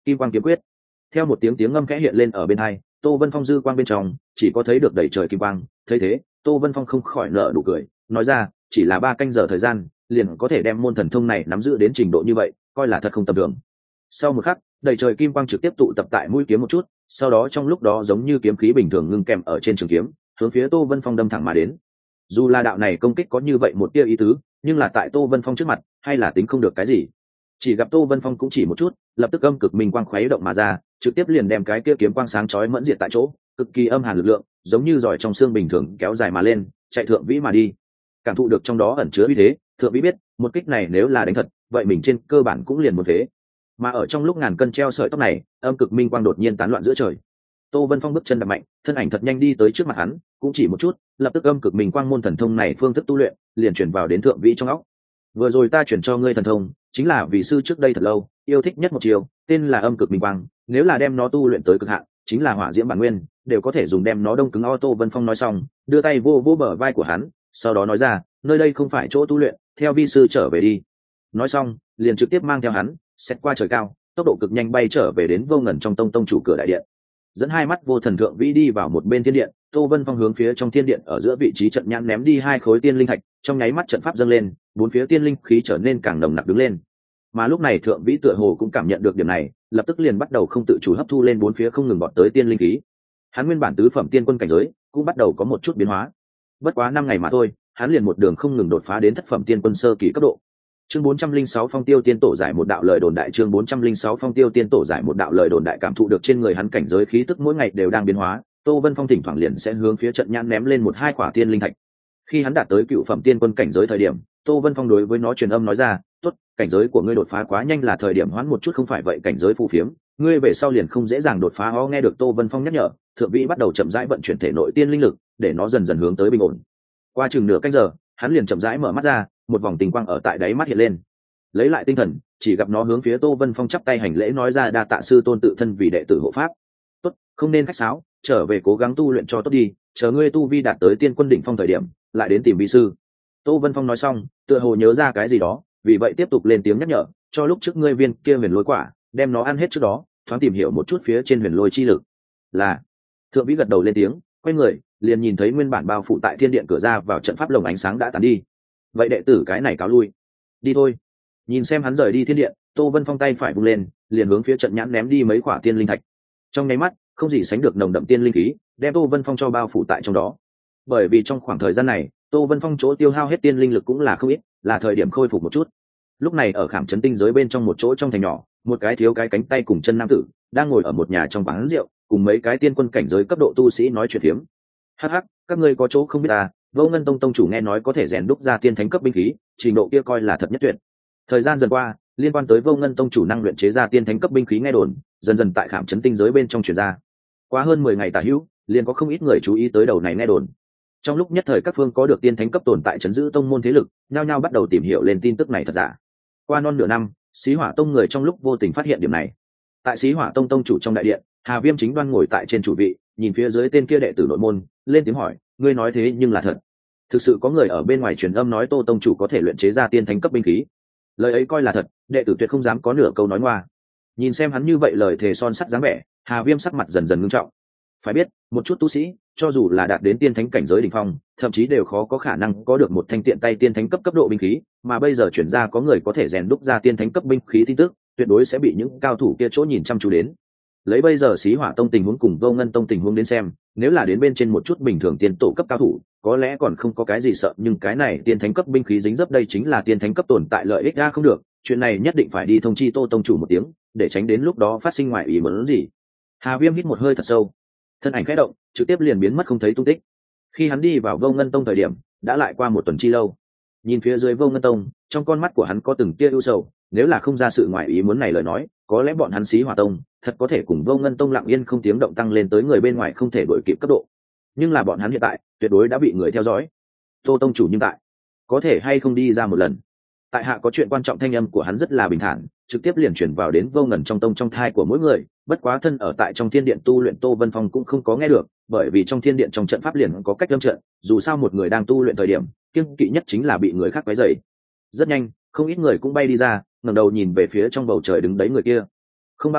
Kim quang kiếm quyết. Theo một tiếng tiếng ngâm khẽ hiện lên ở bên hai, Tô Vân Phong dư quang bên trong chỉ có thấy được đầy trời kim quang. Thấy thế, Tô Vân Phong không khỏi nở nụ cười, nói ra, chỉ là ba canh giờ thời gian liền có thể đem môn thần thông này nắm giữ đến trình độ như vậy, coi là thật không tầm thường. Sau một khắc, đầy trời kim quang trực tiếp tụ tập tại mũi kiếm một chút, sau đó trong lúc đó giống như kiếm khí bình thường ngưng kèm ở trên trường kiếm, hướng phía Tô Vân Phong đâm thẳng mà đến. Dù là đạo này công kích có như vậy một tia ý tứ, nhưng là tại Tô Vân Phong trước mặt, hay là tính không được cái gì. Chỉ gặp Tô Vân Phong cũng chỉ một chút, lập tức âm cực minh quang khuấy động mà ra, trực tiếp liền đem cái kia kiếm quang sáng chói mẫn diệt tại chỗ, cực kỳ âm hàn lực lượng, giống như giỏi trong xương bình thường kéo dài mà lên, chạy thượng vĩ mà đi. Cảm thụ được trong đó ẩn chứa uy thế, thượng vĩ biết, một kích này nếu là đánh thật, vậy mình trên cơ bản cũng liền một thế. Mà ở trong lúc ngàn cân treo sợi tóc này, âm cực minh quang đột nhiên tán loạn giữa trời. Tô Vân Phong bước chân đập mạnh, thân ảnh thật nhanh đi tới trước mặt hắn, cũng chỉ một chút, lập tức âm cực minh quang môn thần thông này phương thức tu luyện, liền chuyển vào đến thượng vĩ trong óc. Vừa rồi ta chuyển cho ngươi thần thông, chính là vì sư trước đây thật lâu yêu thích nhất một chiều, tên là âm cực minh quang, nếu là đem nó tu luyện tới cực hạn, chính là hỏa diễm bản nguyên, đều có thể dùng đem nó đông cứng. O Tô Vân Phong nói xong, đưa tay vô vô bờ vai của hắn, sau đó nói ra, nơi đây không phải chỗ tu luyện, theo vi sư trở về đi. Nói xong, liền trực tiếp mang theo hắn, xét qua trời cao, tốc độ cực nhanh bay trở về đến Vô Ngần trong tông tông chủ cửa đại điện, dẫn hai mắt vô thần thượng vĩ đi vào một bên thiên điện. Tô Vân Phong hướng phía trong thiên điện ở giữa vị trí trận nhãn ném đi hai khối tiên linh thạch, trong nháy mắt trận pháp dâng lên, bốn phía tiên linh khí trở nên càng nồng nặc đứng lên. Mà lúc này thượng vĩ tựa hồ cũng cảm nhận được điểm này, lập tức liền bắt đầu không tự chủ hấp thu lên bốn phía không ngừng bọt tới tiên linh khí. Hắn nguyên bản tứ phẩm tiên quân cảnh giới cũng bắt đầu có một chút biến hóa. Bất quá năm ngày mà thôi, hắn liền một đường không ngừng đột phá đến thất phẩm tiên quân sơ kỳ cấp độ. Chương bốn trăm linh sáu Phong Tiêu Tiên Tổ giải một đạo lời đồn đại. Chương bốn trăm linh sáu Phong Tiêu Tiên Tổ giải một đạo lời đồn đại. Cảm thụ được trên người hắn cảnh giới khí tức mỗi ngày đều đang biến hóa, Tô Vân Phong thỉnh thoảng liền sẽ hướng phía trận nhãn ném lên một hai quả tiên linh thạch. Khi hắn đạt tới cựu phẩm tiên quân cảnh giới thời điểm, Tô Vân Phong đối với nó truyền âm nói ra, "Tốt, cảnh giới của ngươi đột phá quá nhanh, là thời điểm hoãn một chút, không phải vậy cảnh giới phù phiếm, ngươi về sau liền không dễ dàng đột phá." Ho, nghe được Tô Vân Phong nhắc nhở, thượng vĩ bắt đầu chậm rãi vận chuyển thể nội tiên linh lực, để nó dần dần hướng tới bình ổn. Qua chừng nửa canh giờ, hắn liền chậm rãi mở mắt ra, một vòng tình quang ở tại đáy mắt hiện lên. Lấy lại tinh thần, chỉ gặp nó hướng phía Tô Vân Phong chắp tay hành lễ, nói ra, "Đa tạ sư tôn tự thân vì đệ tử hộ pháp. Tốt, không nên khách sáo, trở về cố gắng tu luyện cho tốt đi, chờ ngươi tu vi đạt tới tiên quân đỉnh phong thời điểm, lại đến tìm vi sư." Tô Vân Phong nói xong, tựa hồ nhớ ra cái gì đó, vì vậy tiếp tục lên tiếng nhắc nhở, "Cho lúc trước ngươi viên kia huyền lôi quả, đem nó ăn hết trước đó, thoáng tìm hiểu một chút phía trên huyền lôi chi lực." Là. Thượng vĩ gật đầu lên tiếng, quay người, liền nhìn thấy nguyên bản bao phủ tại thiên điện cửa ra vào trận pháp lồng ánh sáng đã tàn đi. "Vậy đệ tử cái này cáo lui. Đi thôi." Nhìn xem hắn rời đi thiên điện, Tô Vân Phong tay phải vung lên, liền hướng phía trận nhãn ném đi mấy quả tiên linh thạch. Trong nháy mắt, không gì sánh được nồng đậm tiên linh khí, đem Tô Vân Phong cho bao phủ tại trong đó. Bởi vì trong khoảng thời gian này, Tô Vân Phong chỗ tiêu hao hết tiên linh lực cũng là không ít, là thời điểm khôi phục một chút. Lúc này ở Khảm Trấn tinh giới bên trong một chỗ trong thành nhỏ, một cái thiếu cái cánh tay cùng chân nam tử đang ngồi ở một nhà trong quán rượu, cùng mấy cái tiên quân cảnh giới cấp độ tu sĩ nói chuyện phiếm. "Hắc hắc, các ngươi có chỗ không biết à, Vô Ngân tông tông chủ nghe nói có thể rèn đúc ra tiên thánh cấp binh khí, trình độ kia coi là thật nhất tuyệt." Thời gian dần qua, liên quan tới Vô Ngân tông chủ năng luyện chế ra tiên thánh cấp binh khí nghe đồn, dần dần tại Khảm Trấn tinh giới bên trong truyền ra. Qua hơn mười ngày tả hữu, liền có không ít người chú ý tới đầu này nghe đồn. Trong lúc nhất thời các phương có được tiên thánh cấp tồn tại trấn giữ tông môn thế lực, nhao nhao bắt đầu tìm hiểu lên tin tức này thật giả. Qua non nửa năm, Xí Hỏa tông người trong lúc vô tình phát hiện điểm này. Tại Xí Hỏa tông tông chủ trong đại điện, Hà Viêm chính đoan ngồi tại trên chủ vị, nhìn phía dưới tên kia đệ tử nội môn, lên tiếng hỏi, "Ngươi nói thế nhưng là thật? Thực sự có người ở bên ngoài truyền âm nói Tô tông chủ có thể luyện chế ra tiên thánh cấp binh khí?" Lời ấy coi là thật, đệ tử tuyệt không dám có nửa câu nói ngoa. Nhìn xem hắn như vậy lời thề son sắt dáng vẻ, Hà Viêm sắc mặt dần dần ngưng trọng. Phải biết, một chút tu sĩ, cho dù là đạt đến tiên thánh cảnh giới đỉnh phong, thậm chí đều khó có khả năng có được một thanh tiện tay tiên thánh cấp cấp độ binh khí, mà bây giờ chuyển ra có người có thể rèn đúc ra tiên thánh cấp binh khí tin tức, tuyệt đối sẽ bị những cao thủ kia chỗ nhìn chăm chú đến. Lấy bây giờ Xí Hỏa tông tình huống cùng Vô Ngân tông tình huống đến xem, nếu là đến bên trên một chút bình thường tiên tổ cấp cao thủ, có lẽ còn không có cái gì sợ, nhưng cái này tiên thánh cấp binh khí dính dấp đây chính là tiên thánh cấp tồn tại, lợi ích ra không được, chuyện này nhất định phải đi thông chi Tô tông chủ một tiếng, để tránh đến lúc đó phát sinh ngoại ý muốn gì. Hà Viêm hít một hơi thật sâu, thân ảnh khẽ động, trực tiếp liền biến mất không thấy tung tích. Khi hắn đi vào Vô Ngân tông thời điểm, đã lại qua một tuần chi lâu. Nhìn phía dưới Vô Ngân tông, trong con mắt của hắn có từng tia ưu sầu, nếu là không ra sự ngoại ý muốn này lời nói, có lẽ bọn hắn Xí Hỏa tông thật có thể cùng Vô Ngân tông lặng yên không tiếng động tăng lên tới người bên ngoài không thể đuổi kịp cấp độ. Nhưng là bọn hắn hiện tại tuyệt đối đã bị người theo dõi. Tô tông chủ nhưng tại, có thể hay không đi ra một lần? Tại hạ có chuyện quan trọng. Thanh âm của hắn rất là bình thản, trực tiếp liền chuyển vào đến Vô Ngần trong tông trong thai của mỗi người. Bất quá thân ở tại trong thiên điện tu luyện Tô Vân Phong cũng không có nghe được, bởi vì trong thiên điện trong trận pháp liền có cách âm trận, dù sao một người đang tu luyện thời điểm, kiêng kỵ nhất chính là bị người khác quấy rầy. Rất nhanh, không ít người cũng bay đi ra, ngẩng đầu nhìn về phía trong bầu trời đứng đấy người kia. Không bao lâu,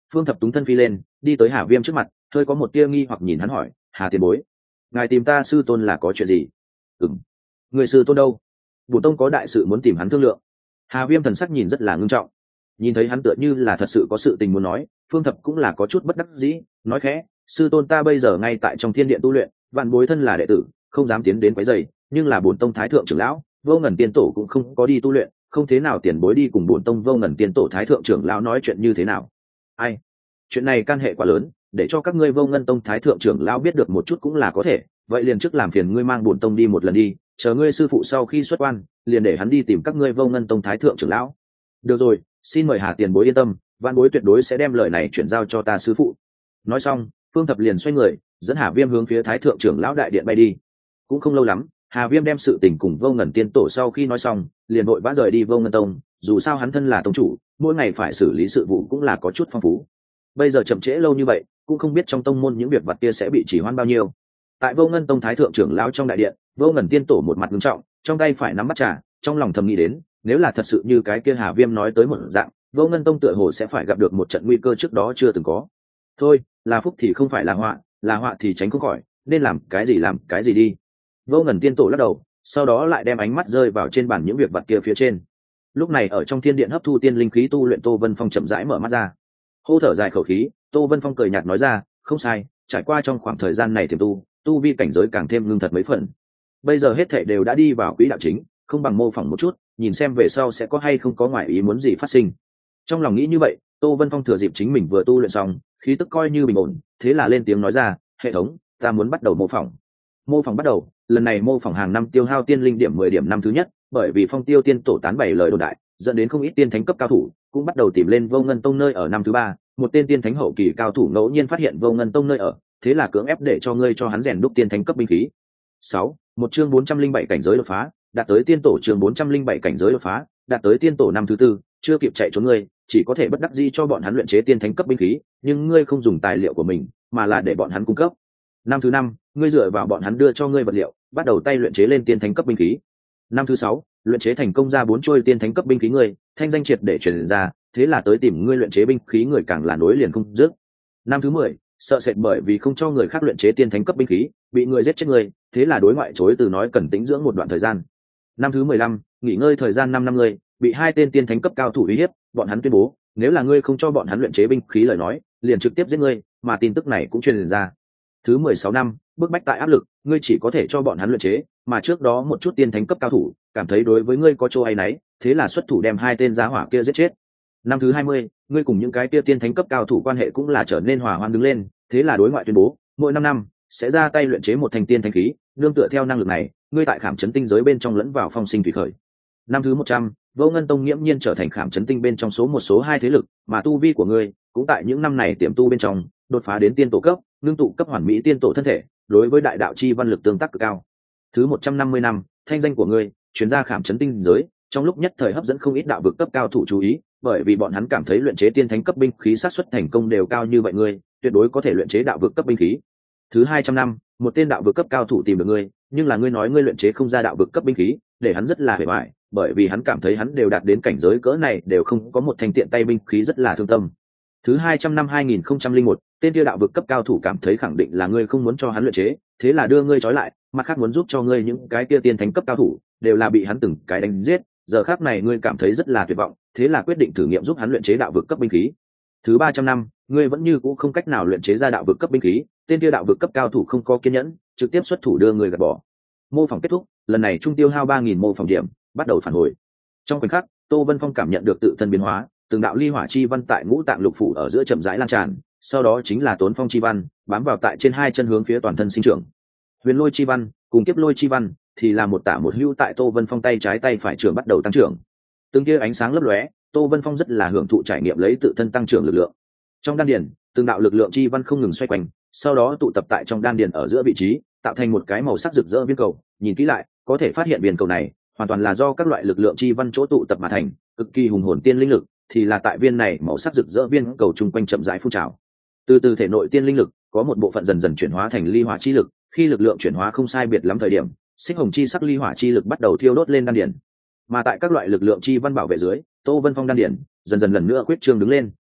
Phương Thập túng thân phi lên, đi tới Hà Viêm trước mặt, hơi có một tia nghi hoặc nhìn hắn hỏi, Hà tiền bối, ngài tìm ta sư tôn là có chuyện gì? Ừm, người sư tôn đâu? Bổn tông có đại sự muốn tìm hắn thương lượng. Hà Viêm thần sắc nhìn rất là ngưng trọng, nhìn thấy hắn tựa như là thật sự có sự tình muốn nói. Phương Thập cũng là có chút bất đắc dĩ, nói khẽ, sư tôn ta bây giờ ngay tại trong thiên điện tu luyện, vạn bối thân là đệ tử, không dám tiến đến quấy rầy, nhưng là bổn tông thái thượng trưởng lão Vô Ngần tiên tổ cũng không có đi tu luyện, không thế nào tiền bối đi cùng bổn tông Vô Ngần tiên tổ thái thượng trưởng lão nói chuyện như thế nào? Ai? Chuyện này can hệ quá lớn, để cho các ngươi Vô Ngân tông thái thượng trưởng lão biết được một chút cũng là có thể, vậy liền trước làm phiền ngươi mang bổn tông đi một lần đi, chờ ngươi sư phụ sau khi xuất quan, liền để hắn đi tìm các ngươi Vô Ngân tông thái thượng trưởng lão. Được rồi, xin mời Hà tiền bối yên tâm, vạn bối tuyệt đối sẽ đem lời này chuyển giao cho ta sư phụ. Nói xong, Phương Thập liền xoay người, dẫn Hà Viêm hướng phía thái thượng trưởng lão đại điện bay đi. Cũng không lâu lắm, Hà Viêm đem sự tình cùng Vô Ngần tiên tổ sau khi nói xong, liền vội vã rời đi Vô Ngân tông, dù sao hắn thân là tông chủ, mỗi ngày phải xử lý sự vụ cũng là có chút phong phú. Bây giờ chậm trễ lâu như vậy, cũng không biết trong tông môn những việc vặt kia sẽ bị trì hoãn bao nhiêu. Tại Vô Ngân tông thái thượng trưởng lão trong đại điện, Vô Ngần tiên tổ một mặt nghiêm trọng, trong tay phải nắm bắt trà, trong lòng thầm nghĩ đến, nếu là thật sự như cái kia Hà Viêm nói tới một dạng, Vô Ngân tông tựa hồ sẽ phải gặp được một trận nguy cơ trước đó chưa từng có. Thôi, là phúc thì không phải là họa, là họa thì tránh không khỏi, nên làm cái gì làm cái gì đi. Vô Ngần tiên tổ lắc đầu, sau đó lại đem ánh mắt rơi vào trên bàn những việc vặt kia phía trên. Lúc này ở trong thiên điện hấp thu tiên linh khí tu luyện Tô Vân Phong chậm rãi mở mắt ra, hô thở dài khẩu khí. Tô Vân Phong cười nhạt nói ra, không sai, trải qua trong khoảng thời gian này tiềm tu, tu vi cảnh giới càng thêm ngưng thật mấy phần. Bây giờ hết thảy đều đã đi vào quỹ đạo chính, không bằng mô phỏng một chút, nhìn xem về sau sẽ có hay không có ngoại ý muốn gì phát sinh. Trong lòng nghĩ như vậy, Tô Vân Phong thừa dịp chính mình vừa tu luyện xong, khí tức coi như bình ổn, thế là lên tiếng nói ra, hệ thống, ta muốn bắt đầu mô phỏng. Mô phỏng bắt đầu, lần này mô phỏng hàng năm tiêu hao tiên linh điểm mười điểm năm thứ nhất, bởi vì Phong Tiêu tiên tổ tán bảy lời đồn đại, dẫn đến không ít tiên thánh cấp cao thủ cũng bắt đầu tìm lên Vô Ngân tông nơi ở. Năm thứ ba, một tên tiên thánh hậu kỳ cao thủ ngẫu nhiên phát hiện Vô Ngân tông nơi ở, thế là cưỡng ép để cho ngươi cho hắn rèn đúc tiên thánh cấp binh khí. Sáu, một chương bốn trăm linh bảy cảnh giới đột phá, đạt tới tiên tổ chương bốn trăm linh bảy cảnh giới đột phá, đạt tới tiên tổ năm thứ tư, chưa kịp chạy trốn ngươi, chỉ có thể bất đắc dĩ cho bọn hắn luyện chế tiên thánh cấp binh khí, nhưng ngươi không dùng tài liệu của mình, mà là để bọn hắn cung cấp. Năm thứ năm, ngươi dựa vào bọn hắn đưa cho ngươi vật liệu, bắt đầu tay luyện chế lên tiên thánh cấp binh khí. Năm thứ sáu, luyện chế thành công ra bốn chuôi tiên thánh cấp binh khí ngươi, thanh danh triệt để truyền ra, thế là tới tìm ngươi luyện chế binh khí người càng là nối liền không dứt. Năm thứ mười, sợ sệt bởi vì không cho người khác luyện chế tiên thánh cấp binh khí, bị người giết chết ngươi, thế là đối ngoại chối từ nói cần tĩnh dưỡng một đoạn thời gian. Năm thứ mười lăm, nghỉ ngơi thời gian năm năm ngươi, bị hai tên tiên thánh cấp cao thủ uy hiếp, bọn hắn tuyên bố, nếu là ngươi không cho bọn hắn luyện chế binh khí lời nói, liền trực tiếp giết ngươi, mà tin tức này cũng truyền ra. Thứ mười sáu năm, bức bách tại áp lực, ngươi chỉ có thể cho bọn hắn luyện chế, mà trước đó một chút tiên thánh cấp cao thủ cảm thấy đối với ngươi có chỗ hay nấy, thế là xuất thủ đem hai tên giá hỏa kia giết chết. Năm thứ hai mươi, ngươi cùng những cái kia tiên thánh cấp cao thủ quan hệ cũng là trở nên hòa hoan đứng lên, thế là đối ngoại tuyên bố, mỗi năm năm sẽ ra tay luyện chế một thành tiên thánh khí, nương tựa theo năng lực này, ngươi tại Khảm Chấn Tinh giới bên trong lẫn vào phong sinh thủy khởi. Năm thứ một trăm, Vô Ngân tông nghiễm nhiên trở thành Khảm Chấn Tinh bên trong số một số hai thế lực, mà tu vi của ngươi cũng tại những năm này tiềm tu bên trong đột phá đến tiên tổ cấp, nương tụ cấp hoàn mỹ tiên tổ thân thể, đối với đại đạo chi văn lực tương tác cực cao. Thứ một trăm năm mươi năm, thanh danh của ngươi truyền ra Khảm Chấn Tinh giới, trong lúc nhất thời hấp dẫn không ít đạo vực cấp cao thủ chú ý, bởi vì bọn hắn cảm thấy luyện chế tiên thánh cấp binh khí xác suất thành công đều cao như vậy, ngươi tuyệt đối có thể luyện chế đạo vực cấp binh khí. Thứ hai trăm năm, một tên đạo vực cấp cao thủ tìm được ngươi, nhưng là ngươi nói ngươi luyện chế không ra đạo vực cấp binh khí, để hắn rất là hề bại, bởi vì hắn cảm thấy hắn đều đạt đến cảnh giới cỡ này đều không có một thanh tiện tay binh khí, rất là thương tâm. Thứ hai trăm năm hai nghìn không trăm linh một, tên kia đạo vực cấp cao thủ cảm thấy khẳng định là ngươi không muốn cho hắn luyện chế, thế là đưa ngươi trói lại, mặt khác muốn giúp cho ngươi những cái kia tiên thánh cấp cao thủ đều là bị hắn từng cái đánh giết, giờ khác này ngươi cảm thấy rất là tuyệt vọng, thế là quyết định thử nghiệm giúp hắn luyện chế đạo vực cấp binh khí. Thứ ba trăm năm, ngươi vẫn như cũ không cách nào luyện chế ra đạo vực cấp binh khí, tên kia đạo vực cấp cao thủ không có kiên nhẫn, trực tiếp xuất thủ đưa ngươi gạt bỏ. Mô phỏng kết thúc, lần này trung tiêu hao ba nghìn mô phỏng điểm, bắt đầu phản hồi. Trong khoảnh khắc, Tô Vân Phong cảm nhận được tự thân biến hóa, từng đạo ly hỏa chi văn tại ngũ tạng lục phủ ở giữa chậm rãi lan tràn, sau đó chính là tốn phong chi văn, bám vào tại trên hai chân hướng phía toàn thân sinh trưởng. Huyền lôi chi văn cùng kiếp lôi chi văn thì là một tả một hữu tại Tô Vân Phong tay trái tay phải trưởng bắt đầu tăng trưởng. Từng kia ánh sáng lấp lóe, Tô Vân Phong rất là hưởng thụ trải nghiệm lấy tự thân tăng trưởng lực lượng. Trong đan điền, từng đạo lực lượng chi văn không ngừng xoay quanh, sau đó tụ tập tại trong đan điền ở giữa vị trí, tạo thành một cái màu sắc rực rỡ viên cầu. Nhìn kỹ lại, có thể phát hiện viên cầu này hoàn toàn là do các loại lực lượng chi văn chỗ tụ tập mà thành, cực kỳ hùng hồn tiên linh lực thì là tại viên này màu sắc rực rỡ viên cầu chung quanh chậm rãi phun trào. Từ từ thể nội tiên linh lực có một bộ phận dần dần chuyển hóa thành ly hỏa chi lực, khi lực lượng chuyển hóa không sai biệt lắm thời điểm, xích hồng chi sắc ly hỏa chi lực bắt đầu thiêu đốt lên đan điền. Mà tại các loại lực lượng chi văn bảo vệ dưới, Tô Vân Phong đan điền dần dần lần nữa khuyết trương đứng lên.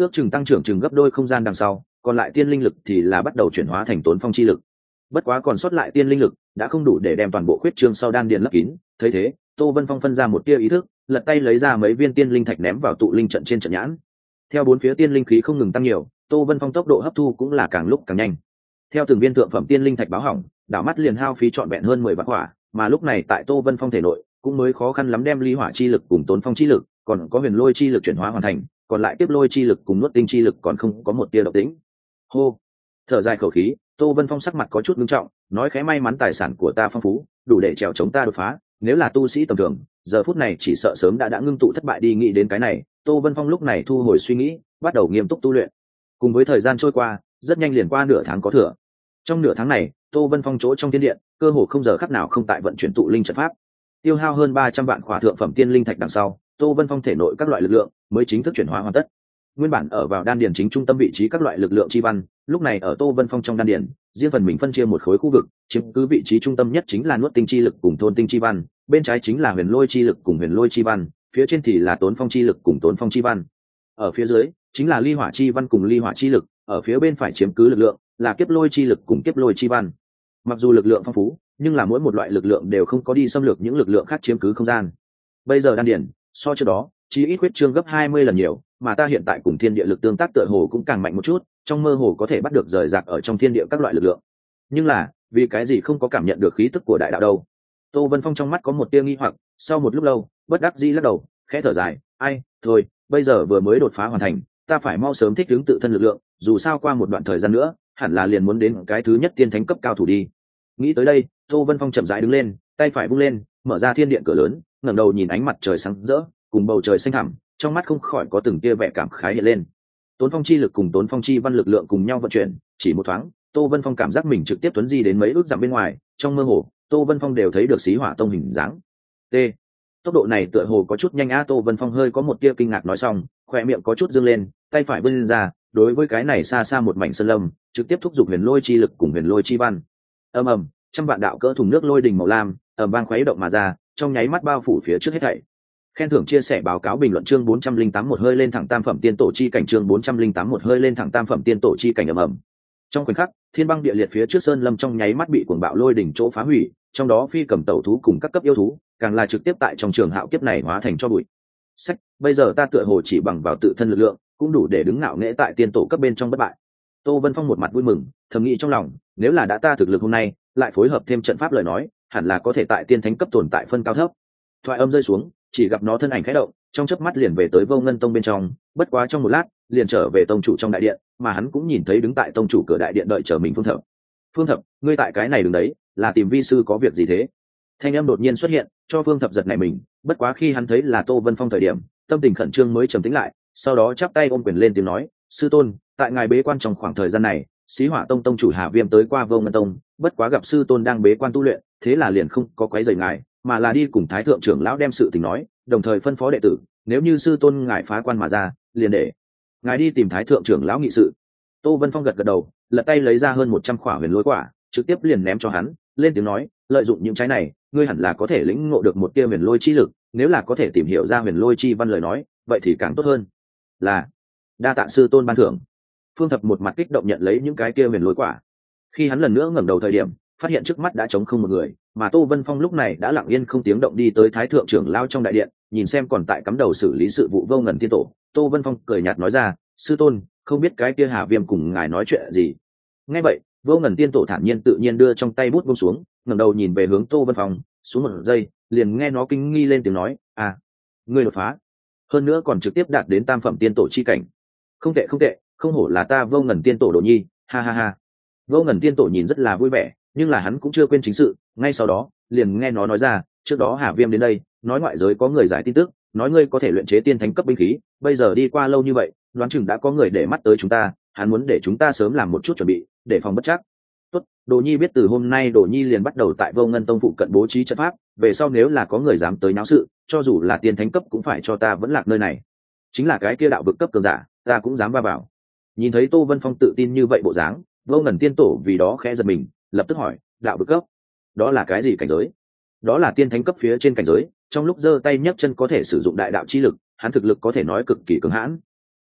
ước chừng tăng trưởng chừng gấp đôi không gian đằng sau, còn lại tiên linh lực thì là bắt đầu chuyển hóa thành tốn phong chi lực. Bất quá còn sót lại tiên linh lực đã không đủ để đem toàn bộ khuyết trương sau đan điền lấp kín. Thấy thế, Tô Vân Phong phân ra một tia ý thức, lật tay lấy ra mấy viên tiên linh thạch ném vào tụ linh trận trên trận nhãn. Theo bốn phía tiên linh khí không ngừng tăng nhiều, Tô Vân Phong tốc độ hấp thu cũng là càng lúc càng nhanh. Theo từng viên thượng phẩm tiên linh thạch báo hỏng, đảo mắt liền hao phí trọn vẹn hơn mười vạn hỏa, mà lúc này tại Tô Vân Phong thể nội cũng mới khó khăn lắm đem ly hỏa chi lực cùng tốn phong chi lực, còn có huyền lôi chi lực chuyển hóa hoàn thành, còn lại tiếp lôi chi lực cùng nuốt tinh chi lực còn không có một tia động tĩnh. Hô, thở dài khẩu khí, Tô Vân Phong sắc mặt có chút nghiêm trọng, nói khẽ may mắn tài sản của ta phong phú, đủ để trèo chống ta đột phá, nếu là tu sĩ tầm thường, giờ phút này chỉ sợ sớm đã đã ngưng tụ thất bại đi. Nghĩ đến cái này, Tô Vân Phong lúc này thu hồi suy nghĩ, bắt đầu nghiêm túc tu luyện. Cùng với thời gian trôi qua, rất nhanh liền qua nửa tháng có thừa. Trong nửa tháng này, Tô Vân Phong chỗ trong thiên điện, cơ hồ không giờ khắc nào không tại vận chuyển tụ linh trận pháp. Tiêu hao hơn ba trăm vạn khỏa thượng phẩm tiên linh thạch đằng sau, Tô Vân Phong thể nội các loại lực lượng mới chính thức chuyển hóa hoàn tất. Nguyên bản ở vào đan điền chính trung tâm vị trí các loại lực lượng chi văn, lúc này ở Tô Vân Phong trong đan điền, riêng phần mình phân chia một khối khu vực, chiếm cứ vị trí trung tâm nhất chính là nuốt tinh chi lực cùng thôn tinh chi văn, bên trái chính là huyền lôi chi lực cùng huyền lôi chi văn, phía trên thì là tốn phong chi lực cùng tốn phong chi văn. Ở phía dưới chính là ly hỏa chi văn cùng ly hỏa chi lực, ở phía bên phải chiếm cứ lực lượng là kiếp lôi chi lực cùng kiếp lôi chi văn. Mặc dù lực lượng phong phú, nhưng là mỗi một loại lực lượng đều không có đi xâm lược những lực lượng khác chiếm cứ không gian. Bây giờ đan điền so trước đó chỉ ít huyết trương gấp hai mươi lần nhiều, mà ta hiện tại cùng thiên địa lực tương tác tựa hồ cũng càng mạnh một chút, trong mơ hồ có thể bắt được rời rạc ở trong thiên địa các loại lực lượng. Nhưng là vì cái gì không có cảm nhận được khí tức của đại đạo đâu? Tô Vân Phong trong mắt có một tia nghi hoặc, sau một lúc lâu bất đắc dĩ lắc đầu, khẽ thở dài, ai thôi, bây giờ vừa mới đột phá hoàn thành, ta phải mau sớm thích ứng tự thân lực lượng, dù sao qua một đoạn thời gian nữa hẳn là liền muốn đến cái thứ nhất tiên thánh cấp cao thủ đi. Nghĩ tới đây, Tô Vân Phong chậm rãi đứng lên, tay phải vung lên, mở ra thiên điện cửa lớn, ngẩng đầu nhìn ánh mặt trời sáng rỡ cùng bầu trời xanh thẳm, trong mắt không khỏi có từng tia vẻ cảm khái hiện lên. Tốn phong chi lực cùng tốn phong chi văn lực lượng cùng nhau vận chuyển, chỉ một thoáng, Tô Vân Phong cảm giác mình trực tiếp tuấn di đến mấy ước dặm bên ngoài, trong mơ hồ, Tô Vân Phong đều thấy được xí hỏa tông hình dáng. T. Tốc độ này tựa hồ có chút nhanh a. Tô Vân Phong hơi có một tia kinh ngạc nói xong, khóe miệng có chút dương lên, tay phải vươn ra, đối với cái này xa xa một mảnh sơn lâm, trực tiếp thúc giục huyền lôi chi lực cùng huyền lôi chi văn. Ầm ầm, trăm vạn đạo cỡ thùng nước lôi đình màu lam, ầm vang khuấy động mà ra, trong nháy mắt bao phủ phía trước hết thảy. Khen thưởng chia sẻ báo cáo bình luận chương bốn trăm linh tám một hơi lên thẳng tam phẩm tiên tổ chi cảnh chương bốn trăm linh tám một hơi lên thẳng tam phẩm tiên tổ chi cảnh ầm ầm. Trong khoảnh khắc, thiên băng địa liệt phía trước sơn lâm trong nháy mắt bị cuồng bạo lôi đỉnh chỗ phá hủy, trong đó phi cầm tẩu thú cùng các cấp yêu thú, càng là trực tiếp tại trong trường hạo kiếp này hóa thành cho bụi. Sách, bây giờ ta tựa hồ chỉ bằng vào tự thân lực lượng, cũng đủ để đứng ngạo nghễ tại tiên tổ cấp bên trong bất bại. Tô Vân Phong một mặt vui mừng, thầm nghĩ trong lòng, nếu là đã ta thực lực hôm nay, lại phối hợp thêm trận pháp lời nói, hẳn là có thể tại tiên thánh cấp tồn tại phân cao thấp. Thoại âm rơi xuống, chỉ gặp nó thân ảnh khẽ động, trong chớp mắt liền về tới Vô Ngân Tông bên trong, bất quá trong một lát, liền trở về tông chủ trong đại điện, mà hắn cũng nhìn thấy đứng tại tông chủ cửa đại điện đợi chờ mình Phương Thập. Phương Thập, ngươi tại cái này đứng đấy, là tìm vi sư có việc gì thế? Thanh âm đột nhiên xuất hiện, cho Phương Thập giật nảy mình, bất quá khi hắn thấy là Tô Vân Phong thời điểm, tâm tình khẩn trương mới trầm tĩnh lại, sau đó chắp tay ôm quyền lên tiếng nói, sư tôn, tại ngài bế quan trong khoảng thời gian này, Xí Hỏa Tông tông chủ Hà Viêm tới qua Vô Ngân Tông, bất quá gặp sư tôn đang bế quan tu luyện, thế là liền không có quấy rầy ngài, mà là đi cùng Thái thượng trưởng lão đem sự tình nói, đồng thời phân phó đệ tử, nếu như sư tôn ngài phá quan mà ra, liền để ngài đi tìm Thái thượng trưởng lão nghị sự. Tô Vân Phong gật gật đầu, lật tay lấy ra hơn một trăm khỏa huyền lôi quả, trực tiếp liền ném cho hắn, lên tiếng nói, lợi dụng những trái này, ngươi hẳn là có thể lĩnh ngộ được một tia huyền lôi chi lực, nếu là có thể tìm hiểu ra huyền lôi chi văn lời nói, vậy thì càng tốt hơn. Là, đa tạ sư tôn ban thưởng. Phương Thập một mặt kích động nhận lấy những cái kia huyền lôi quả. Khi hắn lần nữa ngẩng đầu thời điểm, phát hiện trước mắt đã trống không một người, mà Tô Vân Phong lúc này đã lặng yên không tiếng động đi tới Thái thượng trưởng lão trong đại điện, nhìn xem còn tại cắm đầu xử lý sự vụ Vô Ngần tiên tổ. Tô Vân Phong cười nhạt nói ra, sư tôn, không biết cái kia Hà Viêm cùng ngài nói chuyện gì. Nghe vậy, Vô Ngần tiên tổ thản nhiên tự nhiên đưa trong tay bút buông xuống, ngẩng đầu nhìn về hướng Tô Vân Phong, xuống một giây, liền nghe nó kinh nghi lên tiếng nói, à, ngươi đột phá, hơn nữa còn trực tiếp đạt đến tam phẩm tiên tổ chi cảnh. Không tệ không tệ, không hổ là ta Vô Ngần tiên tổ Đồ Nhi, ha ha ha. Vô Ngần tiên tổ nhìn rất là vui vẻ, nhưng là hắn cũng chưa quên chính sự, ngay sau đó liền nghe nó nói ra, trước đó Hà Viêm đến đây, nói ngoại giới có người giải tin tức, nói ngươi có thể luyện chế tiên thánh cấp binh khí, bây giờ đi qua lâu như vậy, đoán chừng đã có người để mắt tới chúng ta, hắn muốn để chúng ta sớm làm một chút chuẩn bị, để phòng bất chắc. Tốt, Đồ Nhi biết từ hôm nay Đồ Nhi liền bắt đầu tại Vô Ngân Tông phụ cận bố trí trận pháp, về sau nếu là có người dám tới náo sự, cho dù là tiên thánh cấp cũng phải cho ta vẫn lạc nơi này. Chính là cái kia đạo vực cấp cường giả, ta cũng dám va vào. Nhìn thấy Tô Vân Phong tự tin như vậy bộ dáng, Vô Ngần tiên tổ vì đó khẽ giật mình, lập tức hỏi, đạo vực cấp, đó là cái gì cảnh giới? Đó là tiên thánh cấp phía trên cảnh giới, trong lúc giơ tay nhấc chân có thể sử dụng đại đạo chi lực, hắn thực lực có thể nói cực kỳ cứng hãn.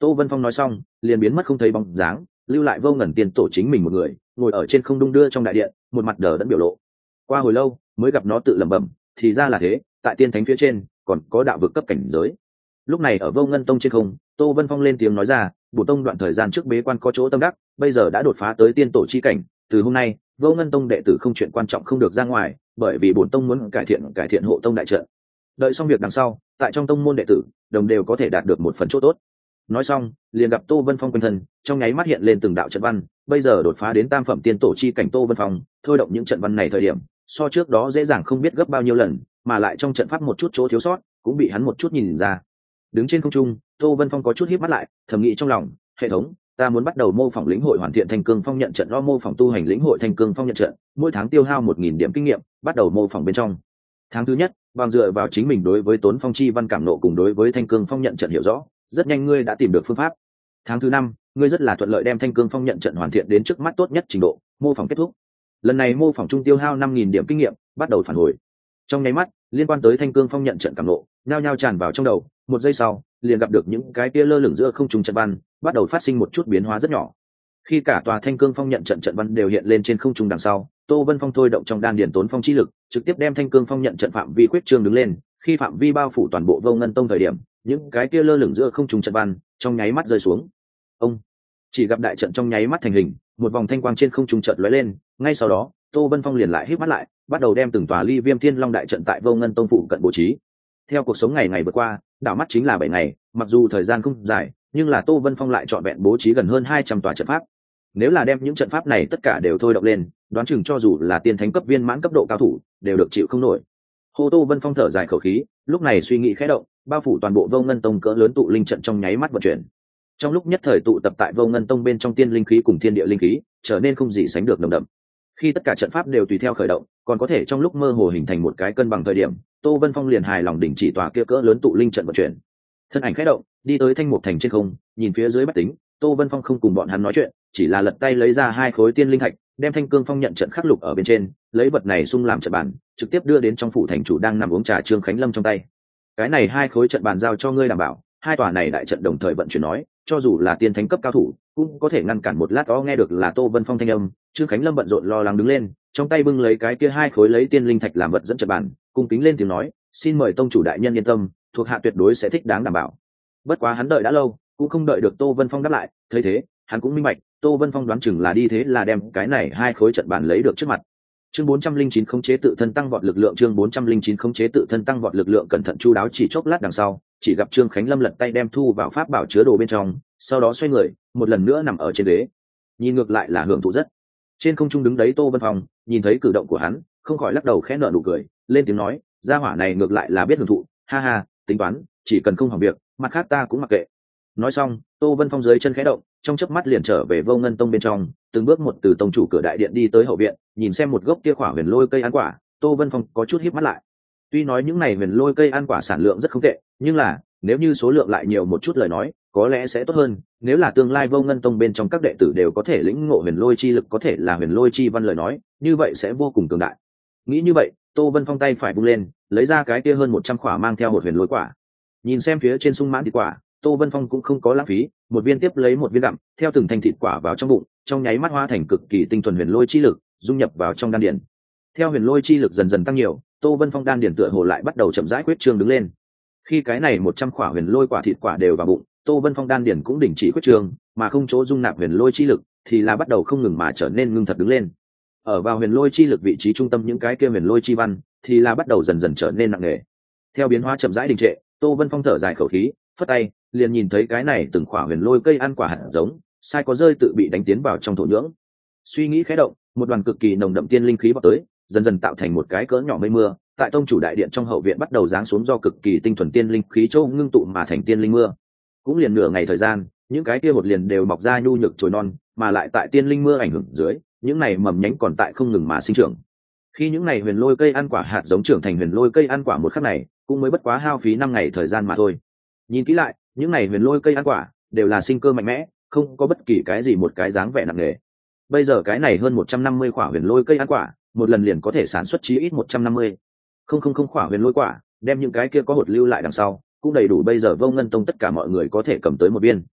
Tô Vân Phong nói xong liền biến mất không thấy bóng dáng, lưu lại Vô Ngần tiên tổ chính mình một người ngồi ở trên không đung đưa trong đại điện, một mặt đờ đẫn biểu lộ. Qua hồi lâu mới gặp nó tự lẩm bẩm, thì ra là thế, tại tiên thánh phía trên còn có đạo vực cấp cảnh giới. Lúc này ở Vô Ngân tông trên không, Tô Vân Phong lên tiếng nói ra, bổn tông đoạn thời gian trước bế quan có chỗ tâm đắc, bây giờ đã đột phá tới tiên tổ chi cảnh, từ hôm nay Vô Ngân tông đệ tử không chuyện quan trọng không được ra ngoài, bởi vì bổn tông muốn cải thiện cải thiện hộ tông đại trận. Đợi xong việc đằng sau, tại trong tông môn đệ tử đồng đều có thể đạt được một phần chỗ tốt. Nói xong liền gặp Tô Vân Phong quanh thân trong nháy mắt hiện lên từng đạo trận văn, bây giờ đột phá đến tam phẩm tiên tổ chi cảnh Tô Vân Phong thôi động những trận văn này thời điểm so trước đó dễ dàng không biết gấp bao nhiêu lần, mà lại trong trận pháp một chút chỗ thiếu sót cũng bị hắn một chút nhìn ra. Đứng trên không trung, Tô Vân Phong có chút híp mắt lại, thầm nghĩ trong lòng, hệ thống, ta muốn bắt đầu mô phỏng lĩnh hội hoàn thiện thanh cương phong nhận trận, lo mô phỏng tu hành lĩnh hội thanh cương phong nhận trận, mỗi tháng tiêu hao một nghìn điểm kinh nghiệm, bắt đầu mô phỏng bên trong. Tháng thứ nhất, bằng dựa vào chính mình đối với Tốn Phong chi văn cảm nộ cùng đối với thanh cương phong nhận trận hiểu rõ, rất nhanh ngươi đã tìm được phương pháp. Tháng thứ năm, ngươi rất là thuận lợi đem thanh cương phong nhận trận hoàn thiện đến trước mắt tốt nhất trình độ, mô phỏng kết thúc. Lần này mô phỏng trung tiêu hao năm nghìn điểm kinh nghiệm, bắt đầu phản hồi. Trong nháy mắt, liên quan tới thanh cương phong nhận trận cảm nộ, nhao nhao tràn vào trong đầu, một giây sau, liền gặp được những cái kia lơ lửng giữa không trung trận văn, bắt đầu phát sinh một chút biến hóa rất nhỏ. Khi cả tòa thanh cương phong nhận trận trận văn đều hiện lên trên không trung đằng sau, Tô Vân Phong thôi động trong đan điền Tốn Phong chi lực, trực tiếp đem thanh cương phong nhận trận phạm vi quyết trương đứng lên, khi phạm vi bao phủ toàn bộ Vô Ngân tông thời điểm, những cái kia lơ lửng giữa không trung trận văn trong nháy mắt rơi xuống. Ông chỉ gặp đại trận trong nháy mắt thành hình, một vòng thanh quang trên không trung chợt lóe lên, ngay sau đó, Tô Vân Phong liền lại híp mắt lại, bắt đầu đem từng tòa Ly Viêm Thiên Long đại trận tại Vô Ngân tông phụ cận bố trí. Theo cuộc sống ngày ngày vượt qua, đảo mắt chính là bảy ngày, mặc dù thời gian không dài, nhưng là Tô Vân Phong lại chọn vẹn bố trí gần hơn hai trăm tòa trận pháp. Nếu là đem những trận pháp này tất cả đều thôi động lên, đoán chừng cho dù là tiên thánh cấp viên mãn cấp độ cao thủ, đều được chịu không nổi. Hồ Tô Vân Phong thở dài khẩu khí, lúc này suy nghĩ khẽ động, bao phủ toàn bộ Vô Ngân tông cỡ lớn tụ linh trận trong nháy mắt vận chuyển. Trong lúc nhất thời tụ tập tại Vô Ngân tông bên trong tiên linh khí cùng thiên địa linh khí, trở nên không gì sánh được nồng đậm. Khi tất cả trận pháp đều tùy theo khởi động, còn có thể trong lúc mơ hồ hình thành một cái cân bằng thời điểm, Tô Vân Phong liền hài lòng đình chỉ tòa kia cỡ lớn tụ linh trận vận chuyển. Thân ảnh khẽ động, đi tới Thanh Mục thành trên không, nhìn phía dưới Bách Tính, Tô Vân Phong không cùng bọn hắn nói chuyện, chỉ là lật tay lấy ra hai khối tiên linh thạch, đem thanh cương phong nhận trận khắc lục ở bên trên, lấy vật này xung làm trận bàn, trực tiếp đưa đến trong phủ thành chủ đang nằm uống trà Trương Khánh Lâm trong tay. Cái này hai khối trận bàn giao cho ngươi đảm bảo, hai tòa này đại trận đồng thời vận chuyển nói, cho dù là tiên thánh cấp cao thủ, cũng có thể ngăn cản một lát đó. Nghe được là Tô Vân Phong thanh âm, Trương Khánh Lâm bận rộn lo lắng đứng lên, trong tay bưng lấy cái kia hai khối lấy tiên linh thạch làm vật dẫn trận bàn, cung kính lên tiếng nói, xin mời tông chủ đại nhân yên tâm, thuộc hạ tuyệt đối sẽ thích đáng đảm bảo. Bất quá hắn đợi đã lâu, cũng không đợi được Tô Vân Phong đáp lại, thấy thế, hắn cũng minh bạch, Tô Vân Phong đoán chừng là đi thế là đem cái này hai khối trận bàn lấy được trước mặt. Chương bốn trăm linh chín khống chế tự thân tăng vọt lực lượng, chương bốn trăm linh chín khống chế tự thân tăng vọt lực lượng, cẩn thận chu đáo chỉ chốc lát đằng sau, chỉ gặp Trương Khánh Lâm lật tay đem thu vào pháp bảo chứa đồ bên trong, sau đó xoay người, một lần nữa nằm ở trên ghế. Nhìn ngược lại là hưởng thụ rất. Trên không trung đứng đấy Tô Vân Phong, nhìn thấy cử động của hắn, không khỏi lắc đầu khẽ nở nụ cười, lên tiếng nói, gia hỏa này ngược lại là biết hưởng thụ, ha ha, tính toán, chỉ cần không hỏng việc, mặt khác ta cũng mặc kệ. Nói xong, Tô Vân Phong dưới chân khẽ động, trong chớp mắt liền trở về Vô Ngân tông bên trong, từng bước một từ tông chủ cửa đại điện đi tới hậu viện, nhìn xem một gốc kia quả huyền lôi cây ăn quả, Tô Vân Phong có chút híp mắt lại. Tuy nói những này huyền lôi cây ăn quả sản lượng rất không tệ, nhưng là nếu như số lượng lại nhiều một chút lời nói, có lẽ sẽ tốt hơn. Nếu là tương lai Vô Ngân tông bên trong các đệ tử đều có thể lĩnh ngộ huyền lôi chi lực, có thể là huyền lôi chi văn lời nói, như vậy sẽ vô cùng cường đại. Nghĩ như vậy, Tô Vân Phong tay phải bung lên, lấy ra cái kia hơn một trăm quả mang theo một huyền lôi quả. Nhìn xem phía trên sung mãn thịt quả, Tô Vân Phong cũng không có lãng phí, một viên tiếp lấy một viên gặm, theo từng thành thịt quả vào trong bụng, trong nháy mắt hóa thành cực kỳ tinh thuần huyền lôi chi lực, dung nhập vào trong đan điền. Theo huyền lôi chi lực dần dần tăng nhiều, Tô Vân Phong đan điền tựa hồ lại bắt đầu chậm rãi quyết trương đứng lên. Khi cái này một trăm quả huyền lôi quả thịt quả đều vào bụng, Tô Vân Phong đan điền cũng đình chỉ quyết trương, mà không chỗ dung nạp huyền lôi chi lực, thì là bắt đầu không ngừng mà trở nên ngưng thật đứng lên. Ở vào huyền lôi chi lực vị trí trung tâm những cái kia huyền lôi chi văn, thì là bắt đầu dần dần trở nên nặng nề. Theo biến hóa chậm rãi đình trệ, Tô Vân Phong thở dài khẩu khí, phất tay, liền nhìn thấy cái này từng quả huyền lôi cây ăn quả hạt giống, sai có rơi tự bị đánh tiến vào trong thổ nhưỡng. Suy nghĩ khẽ động, một đoàn cực kỳ nồng đậm tiên linh khí bọc tới, dần dần tạo thành một cái cỡ nhỏ mây mưa, tại tông chủ đại điện trong hậu viện bắt đầu giáng xuống do cực kỳ tinh thuần tiên linh khí châu ngưng tụ mà thành tiên linh mưa. Cũng liền nửa ngày thời gian, những cái kia một liền đều mọc ra nhu nhược chồi non, mà lại tại tiên linh mưa ảnh hưởng dưới, những này mầm nhánh còn tại không ngừng mà sinh trưởng. Khi những này huyền lôi cây ăn quả hạt giống trưởng thành huyền lôi cây ăn quả một khắc này, cũng mới bất quá hao phí năm ngày thời gian mà thôi. Nhìn kỹ lại, những này huyền lôi cây ăn quả đều là sinh cơ mạnh mẽ, không có bất kỳ cái gì một cái dáng vẻ nặng nề. Bây giờ cái này hơn một trăm năm mươi quả huyền lôi cây ăn quả, một lần liền có thể sản xuất chí ít một trăm năm mươi. Không không không quả huyền lôi quả, đem những cái kia có hột lưu lại đằng sau, cũng đầy đủ bây giờ Vô Ngân tông tất cả mọi người có thể cầm tới một viên.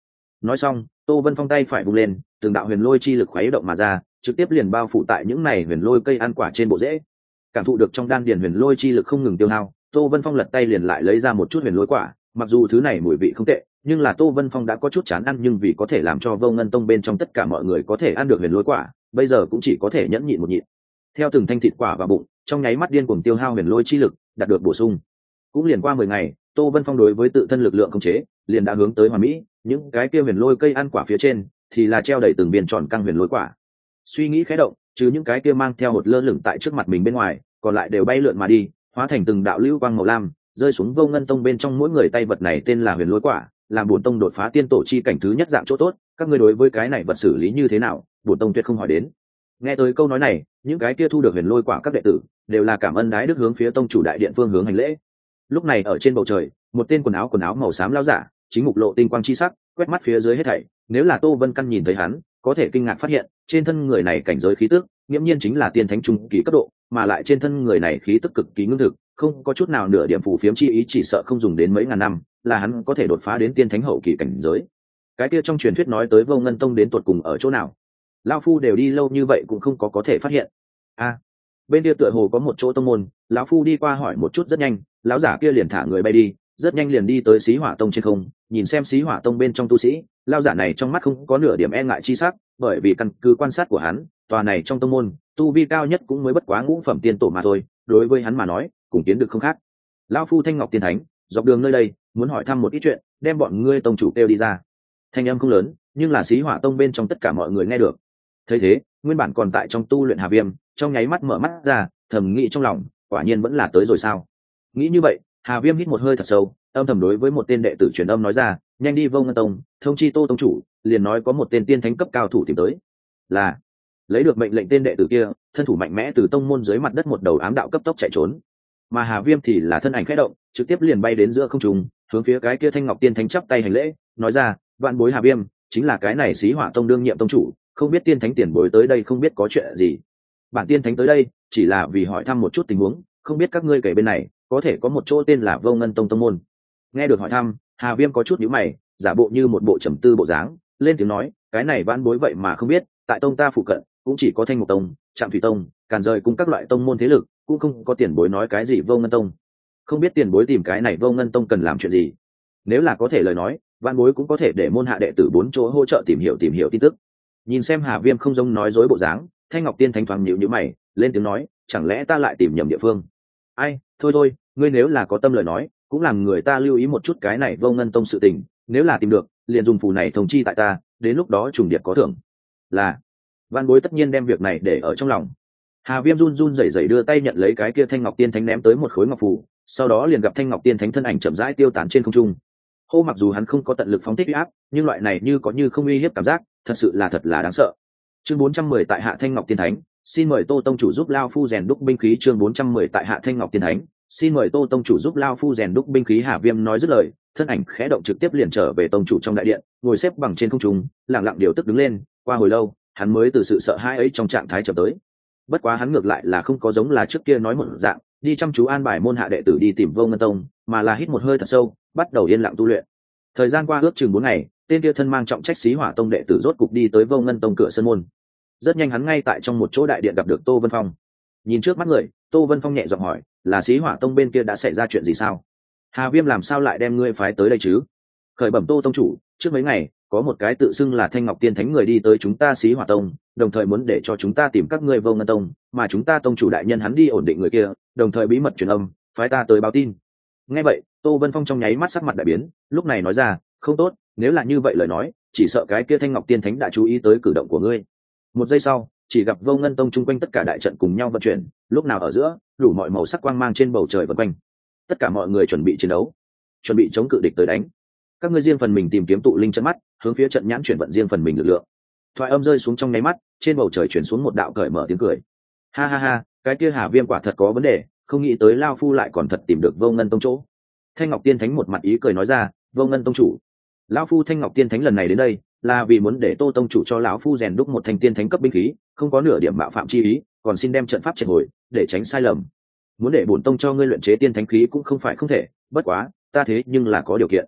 Nói xong, Tô Vân Phong tay phải vung lên, từng đạo huyền lôi chi lực khuấy động mà ra, trực tiếp liền bao phủ tại những này huyền lôi cây ăn quả trên bộ rễ. Cảm thụ được trong đan điền huyền lôi chi lực không ngừng tiêu hao, Tô Vân Phong lật tay liền lại lấy ra một chút huyền lôi quả, mặc dù thứ này mùi vị không tệ, nhưng là Tô Vân Phong đã có chút chán ăn, nhưng vì có thể làm cho Vô Ngân Tông bên trong tất cả mọi người có thể ăn được huyền lôi quả, bây giờ cũng chỉ có thể nhẫn nhịn một nhịn. Theo từng thanh thịt quả vào bụng, trong nháy mắt điên cuồng tiêu hao huyền lôi chi lực, đạt được bổ sung. Cũng liền qua mười ngày, Tô Vân Phong đối với tự thân lực lượng khống chế, liền đã hướng tới hoàn mỹ, những cái kia huyền lôi cây ăn quả phía trên thì là treo đầy từng viên tròn căng huyền lôi quả. Suy nghĩ khẽ động, trừ những cái kia mang theo một lơ lửng tại trước mặt mình bên ngoài, còn lại đều bay lượn mà đi, hóa thành từng đạo lưu quang màu lam, rơi xuống Vô Ngân Tông bên trong mỗi người tay. Vật này tên là huyền lôi quả, làm bổn tông đột phá tiên tổ chi cảnh thứ nhất dạng chỗ tốt, các ngươi đối với cái này vật xử lý như thế nào, bổn tông tuyệt không hỏi đến. Nghe tới câu nói này, những cái kia thu được huyền lôi quả các đệ tử đều là cảm ơn đái đức hướng phía tông chủ đại điện phương hướng hành lễ. Lúc này ở trên bầu trời, một tên quần áo quần áo màu xám lão giả, chính mục lộ tinh quang chi sắc, quét mắt phía dưới hết thảy, nếu là Tô Vân Căn nhìn thấy hắn, có thể kinh ngạc phát hiện, trên thân người này cảnh giới khí tức, nghiễm nhiên chính là tiên thánh trung kỳ cấp độ, mà lại trên thân người này khí tức cực kỳ ngưng thực, không có chút nào nửa điểm phù phiếm chi ý, chỉ sợ không dùng đến mấy ngàn năm, là hắn có thể đột phá đến tiên thánh hậu kỳ cảnh giới. Cái kia trong truyền thuyết nói tới Vô Ngân Tông đến tuột cùng ở chỗ nào? Lão phu đều đi lâu như vậy cũng không có có thể phát hiện. A, à, bên kia tựa hồ có một chỗ tông môn, lão phu đi qua hỏi một chút rất nhanh, lão giả kia liền thả người bay đi, rất nhanh liền đi tới Xí Hỏa Tông trên không, nhìn xem Xí Hỏa Tông bên trong tu sĩ, lão giả này trong mắt không có nửa điểm e ngại chi sắc, bởi vì căn cứ quan sát của hắn, tòa này trong tông môn, tu vi cao nhất cũng mới bất quá ngũ phẩm tiên tổ mà thôi, đối với hắn mà nói, cùng tiến được không khác. Lão phu Thanh Ngọc Tiên Thánh, dọc đường nơi đây, muốn hỏi thăm một ít chuyện, đem bọn ngươi tông chủ kêu đi ra. Thanh âm không lớn, nhưng là Xí Hỏa Tông bên trong tất cả mọi người nghe được. Thấy thế, nguyên bản còn tại trong tu luyện Hà Viêm, trong nháy mắt mở mắt ra, thầm nghĩ trong lòng, quả nhiên vẫn là tới rồi sao? Nghĩ như vậy, Hà Viêm hít một hơi thật sâu, âm thầm đối với một tên đệ tử truyền âm nói ra, nhanh đi Vô Ngân Tông, thông chi Tô tông chủ, liền nói có một tên tiên thánh cấp cao thủ tìm tới. Là lấy được mệnh lệnh, tên đệ tử kia, thân thủ mạnh mẽ từ tông môn dưới mặt đất một đầu ám đạo cấp tốc chạy trốn. Mà Hà Viêm thì là thân ảnh khẽ động, trực tiếp liền bay đến giữa không trung, hướng phía cái kia Thanh Ngọc Tiên Thánh chắp tay hành lễ, nói ra, vạn bối Hà Viêm, chính là cái này Xí Hỏa Tông đương nhiệm tông chủ, không biết tiên thánh tiền bối tới đây không biết có chuyện gì. Bản tiên thánh tới đây chỉ là vì hỏi thăm một chút tình huống, không biết các ngươi kể bên này có thể có một chỗ tên là Vô Ngân Tông tông môn. Nghe được hỏi thăm, Hà Viêm có chút nhíu mày, giả bộ như một bộ trầm tư bộ dáng, lên tiếng nói, cái này vãn bối vậy mà không biết, tại tông ta phụ cận cũng chỉ có Thanh Mục Tông, Trạm Thủy Tông, Càn Rời cùng các loại tông môn thế lực, cũng không có tiền bối nói cái gì Vô Ngân Tông. Không biết tiền bối tìm cái này Vô Ngân Tông cần làm chuyện gì? Nếu là có thể lời nói, vãn bối cũng có thể để môn hạ đệ tử bốn chỗ hỗ trợ tìm hiểu tìm hiểu tin tức. Nhìn xem Hà Viêm không giống nói dối bộ dáng, Thanh Ngọc Tiên Thánh thoáng nhíu nhíu mày, lên tiếng nói, chẳng lẽ ta lại tìm nhầm địa phương? Ai, thôi thôi, ngươi nếu là có tâm lời nói, cũng làm người ta lưu ý một chút cái này Vô Ngân Tông sự tình, nếu là tìm được, liền dùng phù này thông chi tại ta, đến lúc đó trùng điệp có thưởng. Là, Văn Bối tất nhiên đem việc này để ở trong lòng. Hà Viêm run run rẩy rẩy đưa tay nhận lấy cái kia Thanh Ngọc Tiên Thánh ném tới một khối ngọc phù, sau đó liền gặp Thanh Ngọc Tiên Thánh thân ảnh chậm rãi tiêu tán trên không trung. Hô, mặc dù hắn không có tận lực phóng thích uy áp, nhưng loại này như có như không uy hiếp cảm giác, thật sự là thật là đáng sợ. Chương bốn trăm mười tại Hạ Thanh Ngọc Tiên Thánh, xin mời Tô tông chủ giúp lão phu rèn đúc binh khí. Chương bốn trăm mười tại Hạ Thanh Ngọc Tiên Thánh, xin mời Tô tông chủ giúp lão phu rèn đúc binh khí. Hà Viêm nói dứt lời, thân ảnh khẽ động trực tiếp liền trở về tông chủ trong đại điện, ngồi xếp bằng trên không trung, lặng lặng điều tức đứng lên. Qua hồi lâu, hắn mới từ sự sợ hãi ấy trong trạng thái trở tới. Bất quá hắn ngược lại là không có giống là trước kia nói một dạng, đi chăm chú an bài môn hạ đệ tử đi tìm Vô Ngân Tông, mà là hít một hơi thật sâu, bắt đầu yên lặng tu luyện. Thời gian qua ước chừng bốn ngày, tên kia thân mang trọng trách Xí Hỏa Tông đệ tử rốt cục đi tới Vô Ngân Tông cửa sân môn. Rất nhanh hắn ngay tại trong một chỗ đại điện gặp được Tô Vân Phong. Nhìn trước mắt người, Tô Vân Phong nhẹ giọng hỏi, là Xí Hỏa Tông bên kia đã xảy ra chuyện gì sao? Hà Viêm làm sao lại đem ngươi phái tới đây chứ? Khởi bẩm Tô tông chủ, trước mấy ngày có một cái tự xưng là Thanh Ngọc Tiên Thánh người đi tới chúng ta Xí Hỏa Tông, đồng thời muốn để cho chúng ta tìm các ngươi Vô Ngân Tông, mà chúng ta tông chủ đại nhân hắn đi ổn định người kia, đồng thời bí mật truyền âm, phái ta tới báo tin. Nghe vậy, Tô Vân Phong trong nháy mắt sắc mặt đại biến, lúc này nói ra, không tốt, nếu là như vậy lời nói, chỉ sợ cái kia Thanh Ngọc Tiên Thánh đã chú ý tới cử động của ngươi. Một giây sau, chỉ gặp Vô Ngân Tông chung quanh tất cả đại trận cùng nhau vận chuyển, lúc nào ở giữa, đủ mọi màu sắc quang mang trên bầu trời vần quanh. Tất cả mọi người chuẩn bị chiến đấu, chuẩn bị chống cự địch tới đánh. Các ngươi riêng phần mình tìm kiếm tụ linh trận mắt, hướng phía trận nhãn chuyển vận riêng phần mình lực lượng. Thoại âm rơi xuống trong nháy mắt, trên bầu trời chuyển xuống một đạo cởi mở tiếng cười. Ha ha ha, cái kia Hà Viêm quả thật có vấn đề, không nghĩ tới lao phu lại còn thật tìm được Vô Ngân Tông chỗ. Thanh Ngọc Tiên Thánh một mặt ý cười nói ra, Vô Ngân Tông chủ, lão phu Thanh Ngọc Tiên Thánh lần này đến đây là vì muốn để Tô tông chủ cho lão phu rèn đúc một thanh tiên thánh cấp binh khí, không có nửa điểm mạo phạm chi ý, còn xin đem trận pháp triệt hồi để tránh sai lầm. Muốn để bổn tông cho ngươi luyện chế tiên thánh khí cũng không phải không thể, bất quá ta thế nhưng là có điều kiện.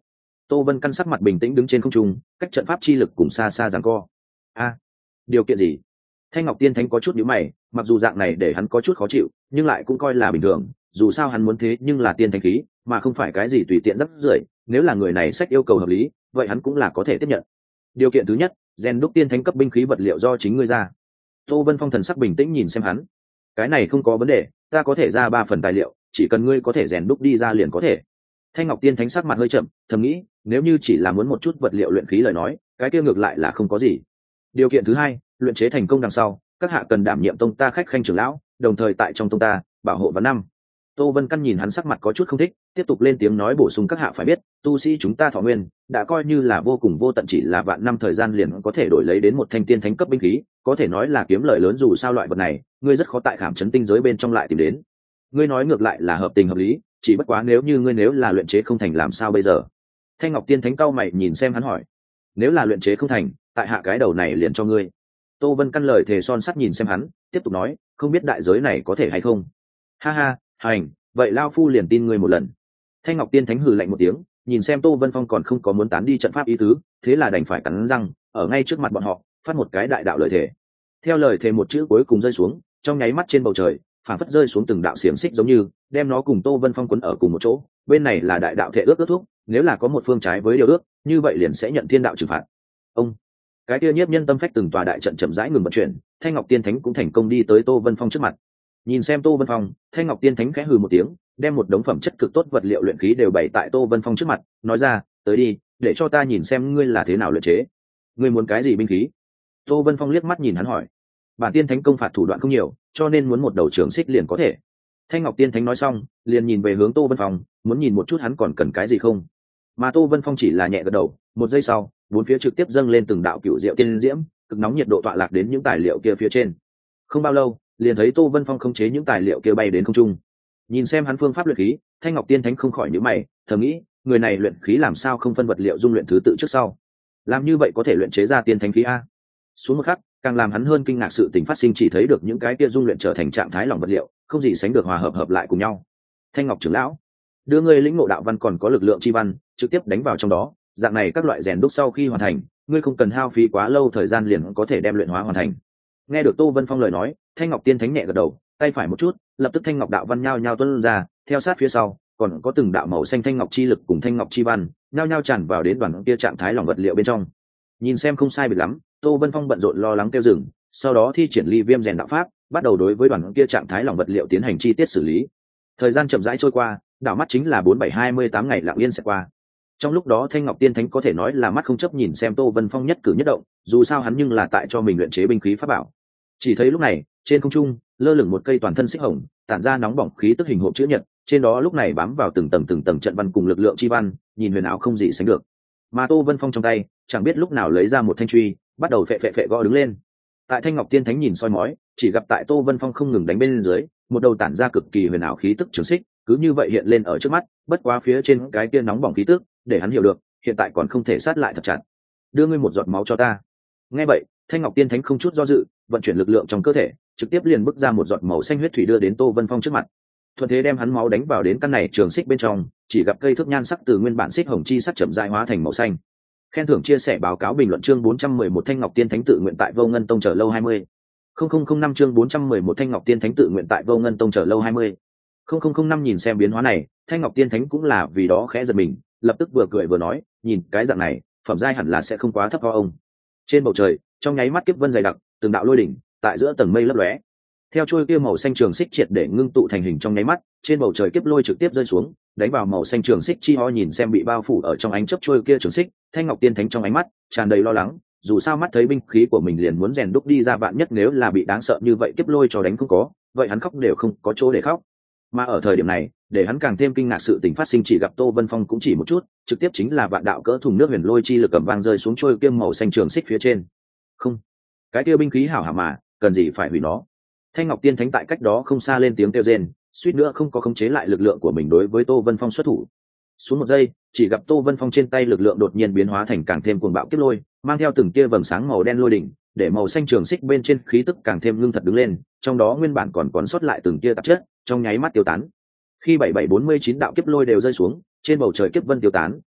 Tô Vân căn sắc mặt bình tĩnh đứng trên không trung, cách trận pháp chi lực cùng xa xa giằng co. A, điều kiện gì? Thanh Ngọc Tiên Thánh có chút nhíu mày, mặc dù dạng này để hắn có chút khó chịu, nhưng lại cũng coi là bình thường, dù sao hắn muốn thế nhưng là tiên thánh khí, mà không phải cái gì tùy tiện rắc rưởi, nếu là người này sách yêu cầu hợp lý, vậy hắn cũng là có thể tiếp nhận. Điều kiện thứ nhất, rèn đúc tiên thánh cấp binh khí vật liệu do chính ngươi ra. Tô Vân Phong thần sắc bình tĩnh nhìn xem hắn. Cái này không có vấn đề, ta có thể ra ba phần tài liệu, chỉ cần ngươi có thể rèn đúc đi ra liền có thể. Thanh Ngọc Tiên Thánh sắc mặt hơi chậm, thầm nghĩ, nếu như chỉ là muốn một chút vật liệu luyện khí lời nói, cái kia ngược lại là không có gì. Điều kiện thứ hai, luyện chế thành công đằng sau, các hạ cần đảm nhiệm tông ta khách khanh trưởng lão, đồng thời tại trong tông ta bảo hộ vạn năm. Tô Vân Căn nhìn hắn sắc mặt có chút không thích, tiếp tục lên tiếng nói bổ sung, các hạ phải biết, tu sĩ chúng ta thọ nguyên đã coi như là vô cùng vô tận, chỉ là vạn năm thời gian liền có thể đổi lấy đến một thanh tiên thánh cấp binh khí, có thể nói là kiếm lợi lớn, dù sao loại vật này, ngươi rất khó tại khảm chấn tinh giới bên trong lại tìm đến. Ngươi nói ngược lại là hợp tình hợp lý, chỉ bất quá nếu như ngươi nếu là luyện chế không thành làm sao bây giờ? Thanh Ngọc Tiên Thánh cau mày nhìn xem hắn hỏi. Nếu là luyện chế không thành, tại hạ cái đầu này liền cho ngươi. Tô Vân Căn lời thề son sắt nhìn xem hắn, tiếp tục nói, không biết đại giới này có thể hay không. Ha ha, hành, vậy lao phu liền tin ngươi một lần. Thanh Ngọc Tiên Thánh hừ lạnh một tiếng, nhìn xem Tô Vân Phong còn không có muốn tán đi trận pháp ý tứ, thế là đành phải cắn răng, ở ngay trước mặt bọn họ, phát một cái đại đạo lời thề. Theo lời thề một chữ cuối cùng rơi xuống, trong nháy mắt trên bầu trời, phản phất rơi xuống từng đạo xiềng xích giống như, đem nó cùng Tô Vân Phong quấn ở cùng một chỗ. Bên này là đại đạo thể ước ước thúc, nếu là có một phương trái với điều ước, như vậy liền sẽ nhận thiên đạo trừng phạt. Ông, cái kia nhiếp nhân tâm phách từng tòa đại trận chậm rãi ngừng vận chuyển, Thanh Ngọc Tiên Thánh cũng thành công đi tới Tô Vân Phong trước mặt. Nhìn xem Tô Vân Phong, Thanh Ngọc Tiên Thánh khẽ hừ một tiếng, đem một đống phẩm chất cực tốt vật liệu luyện khí đều bày tại Tô Vân Phong trước mặt, nói ra, tới đi, để cho ta nhìn xem ngươi là thế nào luyện chế. Ngươi muốn cái gì binh khí? Tô Vân Phong liếc mắt nhìn hắn hỏi. Bản tiên thánh công phạt thủ đoạn không nhiều, cho nên muốn một đầu trường xích liền có thể. Thanh Ngọc Tiên Thánh nói xong, liền nhìn về hướng Tô Vân Phong, muốn nhìn một chút hắn còn cần cái gì không. Mà Tô Vân Phong chỉ là nhẹ gật đầu, một giây sau, bốn phía trực tiếp dâng lên từng đạo cựu diệu tiên diễm, cực nóng nhiệt độ tọa lạc đến những tài liệu kia phía trên. Không bao lâu, liền thấy Tô Vân Phong khống chế những tài liệu kia bay đến không trung. Nhìn xem hắn phương pháp luyện khí, Thanh Ngọc Tiên Thánh không khỏi nhíu mày, thầm nghĩ, người này luyện khí làm sao không phân vật liệu dung luyện thứ tự trước sau? Làm như vậy có thể luyện chế ra tiên thánh khí a? Xuống một khắc, càng làm hắn hơn kinh ngạc sự tình phát sinh, chỉ thấy được những cái kia dung luyện trở thành trạng thái lỏng vật liệu, không gì sánh được hòa hợp hợp lại cùng nhau. Thanh Ngọc trưởng lão, đưa ngươi lĩnh ngộ đạo văn còn có lực lượng chi văn, trực tiếp đánh vào trong đó, dạng này các loại rèn đúc sau khi hoàn thành, ngươi không cần hao phí quá lâu thời gian liền có thể đem luyện hóa hoàn thành. Nghe được Tô Vân Phong lời nói, Thanh Ngọc Tiên Thánh nhẹ gật đầu, tay phải một chút, lập tức thanh ngọc đạo văn nhao nhao tuôn ra, theo sát phía sau, còn có từng đạo màu xanh thanh ngọc chi lực cùng thanh ngọc chi văn, nhao nhao tràn vào đến đoàn kia trạng thái lỏng vật liệu bên trong. Nhìn xem không sai biệt lắm, Tô Vân Phong bận rộn lo lắng kêu dừng, sau đó thi triển ly viêm rèn đạo pháp, bắt đầu đối với đoàn kia trạng thái lỏng vật liệu tiến hành chi tiết xử lý. Thời gian chậm rãi trôi qua, đảo mắt chính là bốn bảy hai mươi tám ngày lặng yên sẽ qua. Trong lúc đó Thanh Ngọc Tiên Thánh có thể nói là mắt không chấp nhìn xem Tô Vân Phong nhất cử nhất động, dù sao hắn nhưng là tại cho mình luyện chế binh khí pháp bảo. Chỉ thấy lúc này, trên không trung lơ lửng một cây toàn thân xích hồng, tản ra nóng bỏng khí tức hình hộp chữ nhật, trên đó lúc này bám vào từng tầng từng tầng trận văn cùng lực lượng chi văn, nhìn huyền ảo không gì sánh được. Mà Tô Vân Phong trong tay, chẳng biết lúc nào lấy ra một thanh truy, bắt đầu phệ phệ phệ gõ đứng lên. Tại Thanh Ngọc Tiên Thánh nhìn soi mói, chỉ gặp tại Tô Vân Phong không ngừng đánh bên dưới, một đầu tản ra cực kỳ huyền ảo khí tức trường xích, cứ như vậy hiện lên ở trước mắt, bất quá phía trên cái kia nóng bỏng khí tức, để hắn hiểu được, hiện tại còn không thể sát lại thật chặt. Đưa ngươi một giọt máu cho ta. Nghe vậy, Thanh Ngọc Tiên Thánh không chút do dự, vận chuyển lực lượng trong cơ thể, trực tiếp liền bức ra một giọt màu xanh huyết thủy đưa đến Tô Vân Phong trước mặt. Thuận thế đem hắn máu đánh vào đến căn này trường xích bên trong, chỉ gặp cây thước nhan sắc từ nguyên bản xích hồng chi sắc chậm rãi hóa thành màu xanh. Khen thưởng chia sẻ báo cáo bình luận chương bốn trăm mười một Thanh Ngọc Tiên Thánh tự nguyện tại Vô Ngân Tông chờ lâu hai mươi. không không không năm chương bốn trăm mười một Thanh Ngọc Tiên Thánh tự nguyện tại Vô Ngân Tông chờ lâu hai mươi. không không không năm nhìn xem biến hóa này, Thanh Ngọc Tiên Thánh cũng là vì đó khẽ giật mình, lập tức vừa cười vừa nói, nhìn cái dạng này, phẩm giai hẳn là sẽ không quá thấp ho ông. Trên bầu trời, trong nháy mắt kiếp vân dày đặc, từng đạo lôi đỉnh tại giữa tầng mây lấp lóe. Theo chuôi kia màu xanh trường xích triệt để ngưng tụ thành hình trong nháy mắt, trên bầu trời kiếp lôi trực tiếp rơi xuống, đánh vào màu xanh trường xích chi ho, nhìn xem bị bao phủ ở trong ánh chớp chuôi kia trường xích, Thanh Ngọc Tiên Thánh trong ánh mắt tràn đầy lo lắng, dù sao mắt thấy binh khí của mình liền muốn rèn đúc đi ra, vạn nhất nếu là bị đáng sợ như vậy kiếp lôi cho đánh không có, vậy hắn khóc đều không có chỗ để khóc. Mà ở thời điểm này, để hắn càng thêm kinh ngạc sự tình phát sinh, chỉ gặp Tô Vân Phong cũng chỉ một chút, trực tiếp chính là vạn đạo cỡ thùng nước huyền lôi chi lực cầm vang rơi xuống trôi kia màu xanh trường xích phía trên. Không, cái kia binh khí hảo hảo mà, cần gì phải hủy nó. Thanh Ngọc Tiên Thánh tại cách đó không xa lên tiếng kêu rên, suýt nữa không có khống chế lại lực lượng của mình đối với Tô Vân Phong xuất thủ. Xuống một giây, chỉ gặp Tô Vân Phong trên tay lực lượng đột nhiên biến hóa thành càng thêm cuồng bạo kiếp lôi, mang theo từng tia vầng sáng màu đen lôi đỉnh, để màu xanh trường xích bên trên khí tức càng thêm ngưng thật đứng lên, trong đó nguyên bản còn còn sót lại từng tia tạp chất, trong nháy mắt tiêu tán. Khi bảy bảy bốn mươi chín đạo kiếp lôi đều rơi xuống, trên bầu trời kiếp vân tiêu tán,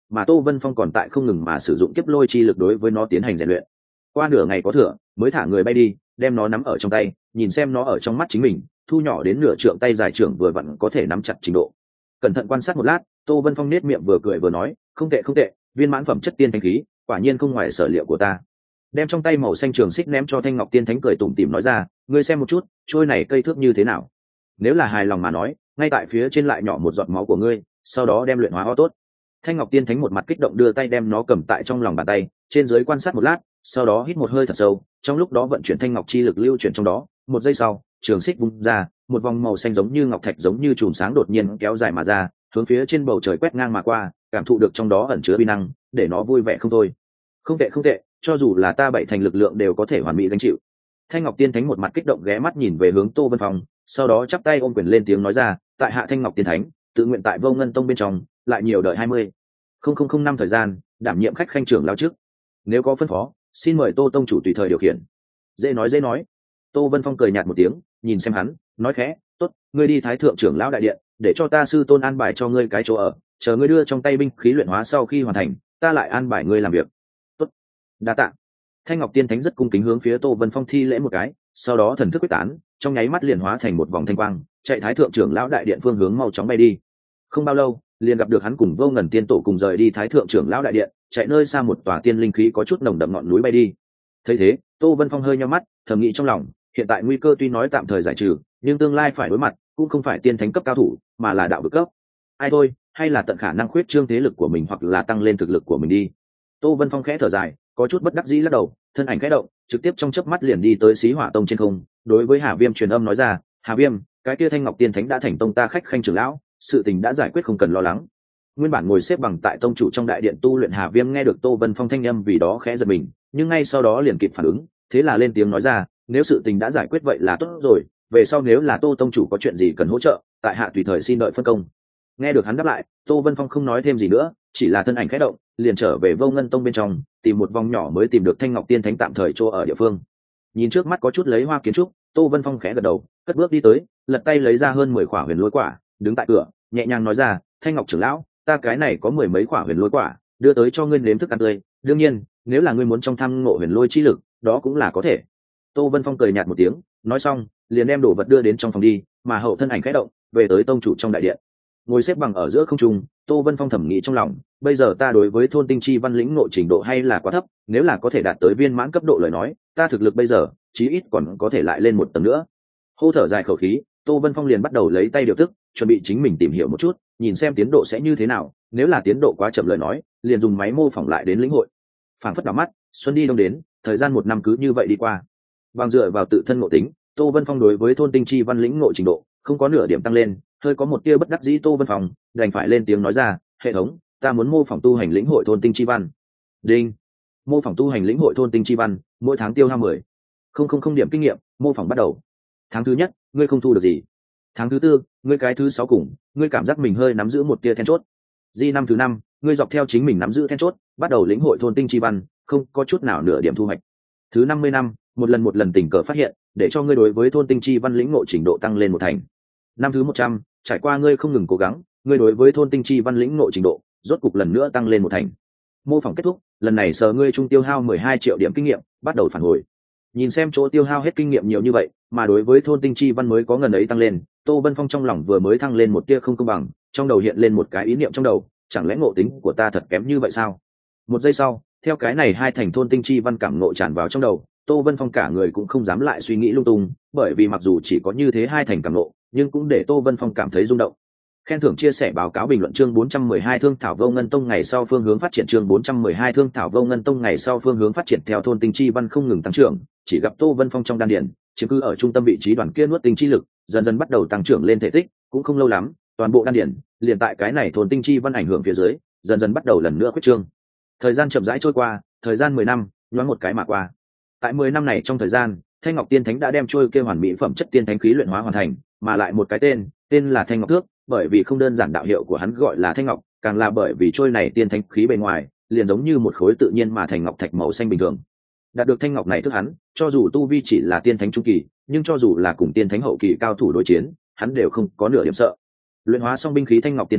mà Tô Vân Phong còn tại không ngừng mà sử dụng kiếp lôi chi lực đối với nó tiến hành rèn luyện. Qua nửa ngày có thừa, mới thả người bay đi, đem nó nắm ở trong tay, nhìn xem nó ở trong mắt chính mình, thu nhỏ đến nửa trượng tay dài trưởng vừa vặn có thể nắm chặt trình độ. Cẩn thận quan sát một lát, Tô Vân Phong nết miệng vừa cười vừa nói, không tệ không tệ, viên mãn phẩm chất tiên thánh khí, quả nhiên không ngoài sở liệu của ta. Đem trong tay màu xanh trường xích ném cho Thanh Ngọc Tiên Thánh, cười tủm tỉm nói ra, ngươi xem một chút, trôi này cây thước như thế nào? Nếu là hài lòng mà nói, ngay tại phía trên lại nhỏ một giọt máu của ngươi, sau đó đem luyện hóa ho tốt. Thanh Ngọc Tiên Thánh một mặt kích động đưa tay đem nó cầm tại trong lòng bàn tay, trên dưới quan sát một lát, sau đó hít một hơi thật sâu, trong lúc đó vận chuyển thanh ngọc chi lực lưu chuyển trong đó, một giây sau, trường xích bung ra, một vòng màu xanh giống như ngọc thạch giống như chùm sáng đột nhiên kéo dài mà ra, hướng phía trên bầu trời quét ngang mà qua, cảm thụ được trong đó ẩn chứa uy năng, để nó vui vẻ không thôi. Không tệ không tệ, cho dù là ta bảy thành lực lượng đều có thể hoàn mỹ gánh chịu. Thanh Ngọc Tiên Thánh một mặt kích động ghé mắt nhìn về hướng Tô Vân Phong, sau đó chắp tay ôm quyền lên tiếng nói ra, tại hạ Thanh Ngọc Tiên Thánh, tự nguyện tại Vô Ngân Tông bên trong, lại nhiều đợi hai mươi không không không năm thời gian, đảm nhiệm khách khanh trưởng lão chức. Nếu có phân phó, xin mời Tô tông chủ tùy thời điều khiển. Dễ nói dễ nói. Tô Vân Phong cười nhạt một tiếng, nhìn xem hắn, nói khẽ, tốt, ngươi đi Thái thượng trưởng lão đại điện, để cho ta sư tôn an bài cho ngươi cái chỗ ở, chờ ngươi đưa trong tay binh khí luyện hóa sau khi hoàn thành, ta lại an bài ngươi làm việc. Tốt, đa tạ. Thanh Ngọc Tiên Thánh rất cung kính hướng phía Tô Vân Phong thi lễ một cái, sau đó thần thức quyết tán, trong nháy mắt liền hóa thành một vòng thanh quang, chạy Thái thượng trưởng lão đại điện phương hướng mau chóng bay đi. Không bao lâu, liền gặp được hắn cùng Vô Ngần Tiên tổ cùng rời đi Thái thượng trưởng lão đại điện, chạy nơi xa một tòa tiên linh khí có chút nồng đậm ngọn núi bay đi. Thấy thế, Tô Vân Phong hơi nhíu mắt, thầm nghĩ trong lòng, hiện tại nguy cơ tuy nói tạm thời giải trừ, nhưng tương lai phải đối mặt cũng không phải tiên thánh cấp cao thủ, mà là đạo vực cấp. Ai thôi, hay là tận khả năng khuyết trương thế lực của mình hoặc là tăng lên thực lực của mình đi. Tô Vân Phong khẽ thở dài, có chút bất đắc dĩ lắc đầu, thân ảnh khẽ động, trực tiếp trong chớp mắt liền đi tới Xí Hỏa Tông trên không, đối với Hà Viêm truyền âm nói ra, Hà Viêm, cái kia Thanh Ngọc Tiên Thánh đã thành tông ta khách khanh trưởng lão, sự tình đã giải quyết không cần lo lắng. Nguyên bản ngồi xếp bằng tại tông chủ trong đại điện tu luyện Hà Viêm nghe được Tô Vân Phong thanh âm vì đó khẽ giật mình, nhưng ngay sau đó liền kịp phản ứng, thế là lên tiếng nói ra, nếu sự tình đã giải quyết vậy là tốt rồi, về sau nếu là Tô tông chủ có chuyện gì cần hỗ trợ, tại hạ tùy thời xin đợi phân công. Nghe được hắn đáp lại, Tô Vân Phong không nói thêm gì nữa, chỉ là thân ảnh khẽ động, liền trở về Vô Ngân Tông bên trong, tìm một vòng nhỏ mới tìm được Thanh Ngọc Tiên Thánh tạm thời chỗ ở địa phương. Nhìn trước mắt có chút lấy hoa kiến trúc, Tô Vân Phong khẽ gật đầu, cất bước đi tới, lật tay lấy ra hơn mười quả huyền lôi quả, đứng tại cửa, nhẹ nhàng nói ra, Thanh Ngọc trưởng lão, ta cái này có mười mấy quả huyền lôi quả, đưa tới cho ngươi nếm thức ăn tươi, đương nhiên, nếu là ngươi muốn trong thăm ngộ huyền lôi chi lực, đó cũng là có thể. Tô Vân Phong cười nhạt một tiếng, nói xong, liền đem đồ vật đưa đến trong phòng đi, mà hậu thân ảnh khẽ động, về tới tông chủ trong đại điện. Ngồi xếp bằng ở giữa không trung, Tô Vân Phong thẩm nghĩ trong lòng, bây giờ ta đối với thôn tinh chi văn lĩnh nội trình độ hay là quá thấp, nếu là có thể đạt tới viên mãn cấp độ lời nói, ta thực lực bây giờ, chí ít còn có thể lại lên một tầng nữa. Hô thở dài khẩu khí, Tô Vân Phong liền bắt đầu lấy tay điều tức, chuẩn bị chính mình tìm hiểu một chút, nhìn xem tiến độ sẽ như thế nào, nếu là tiến độ quá chậm lời nói, liền dùng máy mô phỏng lại đến lĩnh hội. Phảng phất đảo mắt, xuân đi đông đến, thời gian một năm cứ như vậy đi qua. Bằng dựa vào tự thân ngộ tính, Tô Vân Phong đối với thôn tinh chi văn lĩnh ngộ trình độ không có nửa điểm tăng lên, hơi có một tia bất đắc dĩ. Tô Vân Phong đành phải lên tiếng nói ra, hệ thống, ta muốn mô phỏng tu hành lĩnh hội thôn tinh chi văn. Đinh, mô phỏng tu hành lĩnh hội thôn tinh chi văn, mỗi tháng tiêu hao mười không không không điểm kinh nghiệm. Mô phỏng bắt đầu. Tháng thứ nhất, ngươi không thu được gì. Tháng thứ tư, ngươi cái thứ sáu cùng, ngươi cảm giác mình hơi nắm giữ một tia then chốt. Di năm thứ năm, ngươi dọc theo chính mình nắm giữ then chốt, bắt đầu lĩnh hội thôn tinh chi văn, không có chút nào nửa điểm thu hoạch. Thứ năm mươi năm, một lần một lần tình cờ phát hiện, để cho ngươi đối với thôn tinh chi văn lĩnh ngộ trình độ tăng lên một thành. Năm thứ một trăm, trải qua ngươi không ngừng cố gắng, ngươi đối với thôn tinh chi văn lĩnh ngộ trình độ rốt cục lần nữa tăng lên một thành. Mô phỏng kết thúc, lần này sờ ngươi trung tiêu hao mười hai triệu điểm kinh nghiệm, bắt đầu phản hồi. Nhìn xem chỗ tiêu hao hết kinh nghiệm nhiều như vậy, mà đối với thôn tinh chi văn mới có ngần ấy tăng lên, Tô Vân Phong trong lòng vừa mới thăng lên một tia không công bằng, trong đầu hiện lên một cái ý niệm trong đầu, chẳng lẽ ngộ tính của ta thật kém như vậy sao? Một giây sau, theo cái này hai thành thôn tinh chi văn cảm ngộ tràn vào trong đầu, Tô Vân Phong cả người cũng không dám lại suy nghĩ lung tung, bởi vì mặc dù chỉ có như thế hai thành cảm ngộ, nhưng cũng để Tô Vân Phong cảm thấy rung động. Khen thưởng chia sẻ báo cáo bình luận chương bốn trăm mười hai Thương Thảo Vô Ngân Tông ngày sau phương hướng phát triển chương bốn trăm mười hai Thương Thảo Vô Ngân Tông ngày sau phương hướng phát triển theo thôn tinh chi văn không ngừng tăng trưởng, chỉ gặp Tô Vân Phong trong đan điền, chiếm cứ ở trung tâm vị trí đoàn kia nuốt tinh chi lực, dần dần bắt đầu tăng trưởng lên thể tích, cũng không lâu lắm, toàn bộ đan điền, liền tại cái này thôn tinh chi văn ảnh hưởng phía dưới, dần dần bắt đầu lần nữa khuyết trương. Thời gian chậm rãi trôi qua, thời gian mười năm, nhoáng một cái mà qua. Tại mười năm này trong thời gian, Thanh Ngọc Tiên Thánh đã đem trôi kia hoàn mỹ phẩm chất tiên thánh khí luyện hóa hoàn thành, mà lại một cái tên, tên là Thanh Ngọc Thước, bởi vì không đơn giản đạo hiệu của hắn gọi là Thanh Ngọc, càng là bởi vì trôi này tiên thánh khí bề ngoài, liền giống như một khối tự nhiên mà thành ngọc thạch màu xanh bình thường. Đạt được thanh ngọc này thức hắn, cho dù tu vi chỉ là tiên thánh trung kỳ, nhưng cho dù là cùng tiên thánh hậu kỳ cao thủ đối chiến, hắn đều không có nửa điểm sợ. Luyện hóa xong binh khí thanh ngọc tiên thánh,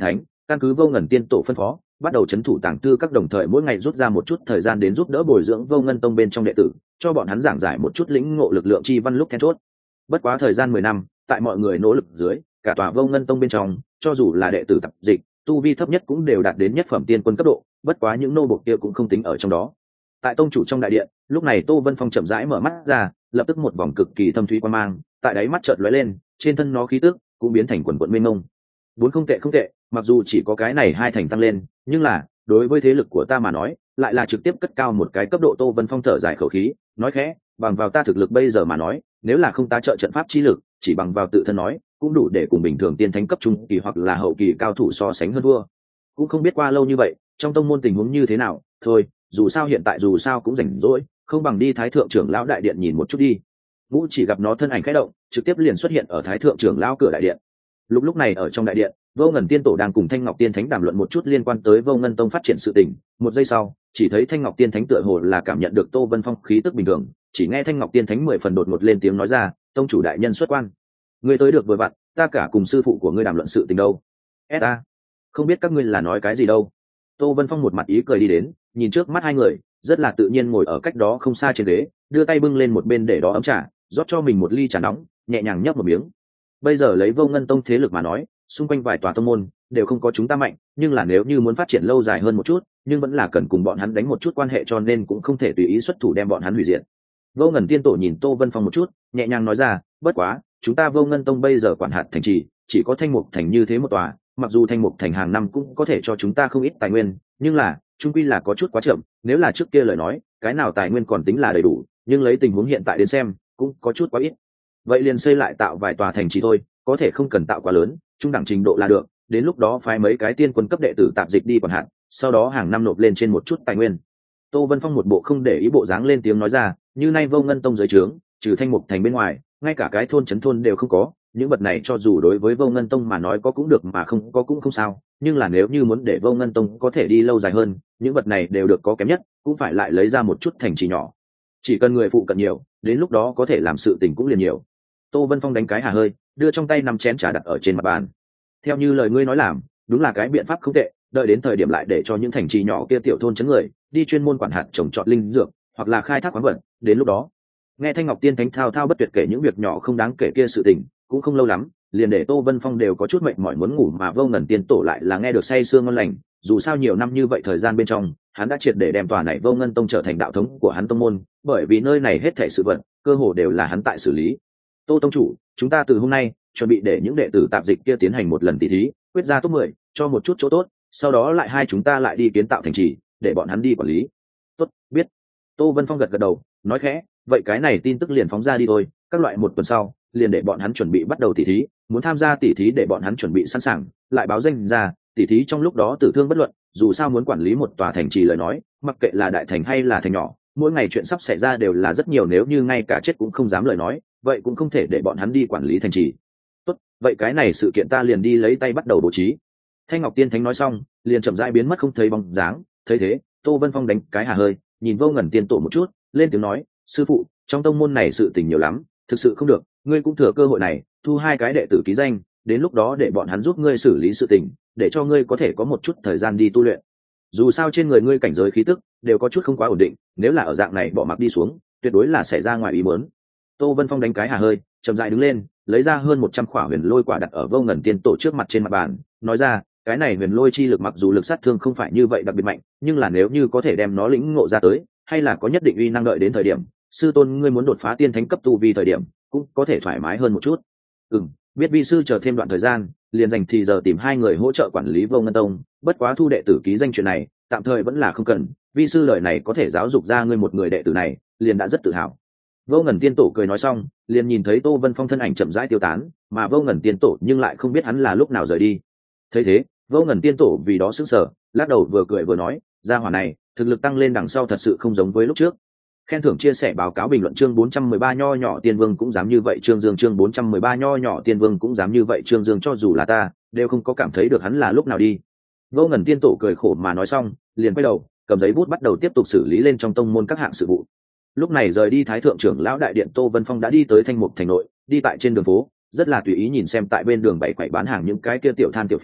căn cứ vô ngần tiên tổ phân phó, bắt đầu chấn thủ tàng tư các, đồng thời mỗi ngày rút ra một chút thời gian đến giúp đỡ bồi dưỡng vô ngân tông bên trong đệ tử, cho bọn hắn giảng giải một chút lĩnh ngộ lực lượng chi văn lúc then chốt. Bất quá thời gian mười năm, tại mọi người nỗ lực dưới, cả tòa vô ngân tông bên trong, cho dù là đệ tử tập dịch, tu vi thấp nhất cũng đều đạt đến nhất phẩm tiên quân cấp độ, bất quá những nô bộc kia cũng không tính ở trong đó. Tại tông chủ trong đại điện, lúc này Tô Vân Phong chậm rãi mở mắt ra, lập tức một vòng cực kỳ thâm thúy quan mang tại đáy mắt chợt lóe lên, trên thân nó khí tức cũng biến thành quần quần mênh mông. Bốn không tệ không tệ, mặc dù chỉ có cái này hai thành tăng lên, nhưng là đối với thế lực của ta mà nói, lại là trực tiếp cất cao một cái cấp độ. Tô Vân Phong thở dài khẩu khí, nói khẽ, bằng vào ta thực lực bây giờ mà nói, nếu là không ta trợ trận pháp chi lực, chỉ bằng vào tự thân nói, cũng đủ để cùng bình thường tiên thánh cấp trung kỳ hoặc là hậu kỳ cao thủ so sánh hơn thua. Cũng không biết qua lâu như vậy, trong tông môn tình huống như thế nào, thôi, dù sao hiện tại dù sao cũng rảnh rỗi, không bằng đi Thái thượng trưởng lão đại điện nhìn một chút đi. Vũ chỉ gặp nó thân ảnh khẽ động, trực tiếp liền xuất hiện ở Thái thượng trưởng lão cửa đại điện. Lúc lúc này ở trong đại điện, Vô Ngần Tiên Tổ đang cùng Thanh Ngọc Tiên Thánh đàm luận một chút liên quan tới Vô Ngân Tông phát triển sự tình. Một giây sau, chỉ thấy Thanh Ngọc Tiên Thánh tựa hồ là cảm nhận được Tô Vân Phong khí tức bình thường, chỉ nghe Thanh Ngọc Tiên Thánh mười phần đột ngột lên tiếng nói ra, "Tông chủ đại nhân xuất quan, ngươi tới được vừa vặn, ta cả cùng sư phụ của ngươi đàm luận sự tình đâu." "Ét a, không biết các ngươi là nói cái gì đâu." Tô Vân Phong một mặt ý cười đi đến, nhìn trước mắt hai người, rất là tự nhiên ngồi ở cách đó không xa trên ghế, đưa tay bưng lên một bên để đó ấm trà, rót cho mình một ly trà nóng, nhẹ nhàng nhấp một miếng. Bây giờ lấy Vô Ngân Tông thế lực mà nói, xung quanh vài tòa tông môn đều không có chúng ta mạnh, nhưng là nếu như muốn phát triển lâu dài hơn một chút, nhưng vẫn là cần cùng bọn hắn đánh một chút quan hệ, cho nên cũng không thể tùy ý xuất thủ đem bọn hắn hủy diệt. Vô Ngân Tiên Tổ nhìn Tô Vân Phong một chút, nhẹ nhàng nói ra, bất quá, chúng ta Vô Ngân Tông bây giờ quản hạt thành trì, chỉ có Thanh Mục Thành như thế một tòa, mặc dù Thanh Mục Thành hàng năm cũng có thể cho chúng ta không ít tài nguyên, nhưng là, chung quy là có chút quá chậm, nếu là trước kia lời nói, cái nào tài nguyên còn tính là đầy đủ, nhưng lấy tình huống hiện tại đến xem, cũng có chút quá ít. Vậy liền xây lại tạo vài tòa thành trì thôi, có thể không cần tạo quá lớn, trung đẳng trình độ là được, đến lúc đó phái mấy cái tiên quân cấp đệ tử tạp dịch đi quản hạt, sau đó hàng năm nộp lên trên một chút tài nguyên. Tô Vân Phong một bộ không để ý bộ dáng lên tiếng nói ra, như nay Vô Ngân Tông dưới trướng, trừ Thanh Mục Thành bên ngoài, ngay cả cái thôn trấn thôn đều không có, những vật này cho dù đối với Vô Ngân Tông mà nói có cũng được mà không có cũng không sao, nhưng là nếu như muốn để Vô Ngân Tông có thể đi lâu dài hơn, những vật này đều được có kém nhất, cũng phải lại lấy ra một chút thành trì nhỏ. Chỉ cần người phụ cận nhiều, đến lúc đó có thể làm sự tình cũng liền nhiều. Tô Vân Phong đánh cái hà hơi, đưa trong tay năm chén trà đặt ở trên mặt bàn. Theo như lời ngươi nói làm, đúng là cái biện pháp không tệ, đợi đến thời điểm lại để cho những thành trì nhỏ kia tiểu thôn chấn người đi chuyên môn quản hạt trồng trọt linh dược, hoặc là khai thác khoáng vật, đến lúc đó. Nghe Thanh Ngọc Tiên Thánh thao thao bất tuyệt kể những việc nhỏ không đáng kể kia sự tình, cũng không lâu lắm, liền để Tô Vân Phong đều có chút mệt mỏi muốn ngủ, mà Vô Ngần Tiên Tổ lại là nghe được say sưa ngon lành, dù sao nhiều năm như vậy thời gian bên trong, hắn đã triệt để đem tòa này Vô Ngân Tông trở thành đạo thống của hắn tông môn, bởi vì nơi này hết thảy sự vật, cơ hồ đều là hắn tại xử lý. Tô tông chủ, chúng ta từ hôm nay chuẩn bị để những đệ tử tạp dịch kia tiến hành một lần tỷ thí, quyết ra top mười, cho một chút chỗ tốt, sau đó lại hai chúng ta lại đi kiến tạo thành trì, để bọn hắn đi quản lý. Tốt, biết. Tô Vân Phong gật gật đầu, nói khẽ, vậy cái này tin tức liền phóng ra đi thôi, các loại một tuần sau, liền để bọn hắn chuẩn bị bắt đầu tỷ thí, muốn tham gia tỷ thí để bọn hắn chuẩn bị sẵn sàng, lại báo danh ra, tỷ thí trong lúc đó tử thương bất luận, dù sao muốn quản lý một tòa thành trì lời nói, mặc kệ là đại thành hay là thành nhỏ, mỗi ngày chuyện sắp xảy ra đều là rất nhiều, nếu như ngay cả chết cũng không dám lời nói, vậy cũng không thể để bọn hắn đi quản lý thành trì. Tốt, vậy cái này sự kiện ta liền đi lấy tay bắt đầu bố trí. Thanh Ngọc Tiên Thánh nói xong, liền chậm rãi biến mất không thấy bóng dáng. Thấy thế, Tô Vân Phong đánh cái hà hơi, nhìn Vô Ngần Tiên Tổ một chút, lên tiếng nói, sư phụ, trong tông môn này sự tình nhiều lắm, thực sự không được, ngươi cũng thừa cơ hội này, thu hai cái đệ tử ký danh, đến lúc đó để bọn hắn giúp ngươi xử lý sự tình, để cho ngươi có thể có một chút thời gian đi tu luyện. Dù sao trên người ngươi cảnh giới khí tức đều có chút không quá ổn định, nếu là ở dạng này bỏ mặc đi xuống, tuyệt đối là xảy ra ngoài ý muốn. Tô Vân Phong đánh cái hà hơi, chậm rãi đứng lên, lấy ra hơn một trăm khỏa huyền lôi quả đặt ở Vô Ngần Tiên Tổ trước mặt trên mặt bàn, nói ra, cái này huyền lôi chi lực mặc dù lực sát thương không phải như vậy đặc biệt mạnh, nhưng là nếu như có thể đem nó lĩnh ngộ ra tới, hay là có nhất định uy năng, đợi đến thời điểm sư tôn ngươi muốn đột phá tiên thánh cấp tu vi thời điểm, cũng có thể thoải mái hơn một chút. Ừm, biết vi sư chờ thêm đoạn thời gian, liền dành thì giờ tìm hai người hỗ trợ quản lý Vô Ngân Tông, bất quá thu đệ tử ký danh chuyện này, tạm thời vẫn là không cần, vi sư lời này có thể giáo dục ra ngươi một người đệ tử này, liền đã rất tự hào. Vô Ngần Tiên Tổ cười nói xong, liền nhìn thấy Tô Vân Phong thân ảnh chậm rãi tiêu tán, mà Vô Ngần Tiên Tổ nhưng lại không biết hắn là lúc nào rời đi. Thấy thế, Vô Ngần Tiên Tổ vì đó sững sờ, lắc đầu vừa cười vừa nói, gia hỏa này, thực lực tăng lên đằng sau thật sự không giống với lúc trước. Khen thưởng chia sẻ báo cáo bình luận chương bốn trăm mười ba nho nhỏ tiên vương cũng dám như vậy, Trương Dương chương bốn trăm mười ba nho nhỏ tiên vương cũng dám như vậy, Trương Dương cho dù là ta, đều không có cảm thấy được hắn là lúc nào đi. Vô Ngần Tiên Tổ cười khổ mà nói xong, liền quay đầu, cầm giấy bút bắt đầu tiếp tục xử lý lên trong tông môn các hạng sự vụ. Lúc này rời đi Thái thượng trưởng lão đại điện, Tô Vân Phong đã đi tới Thanh Mục thành nội, đi tại trên đường phố, rất là tùy ý nhìn xem tại bên đường bày quậy bán hàng những cái kia tiểu than tiểu phiến,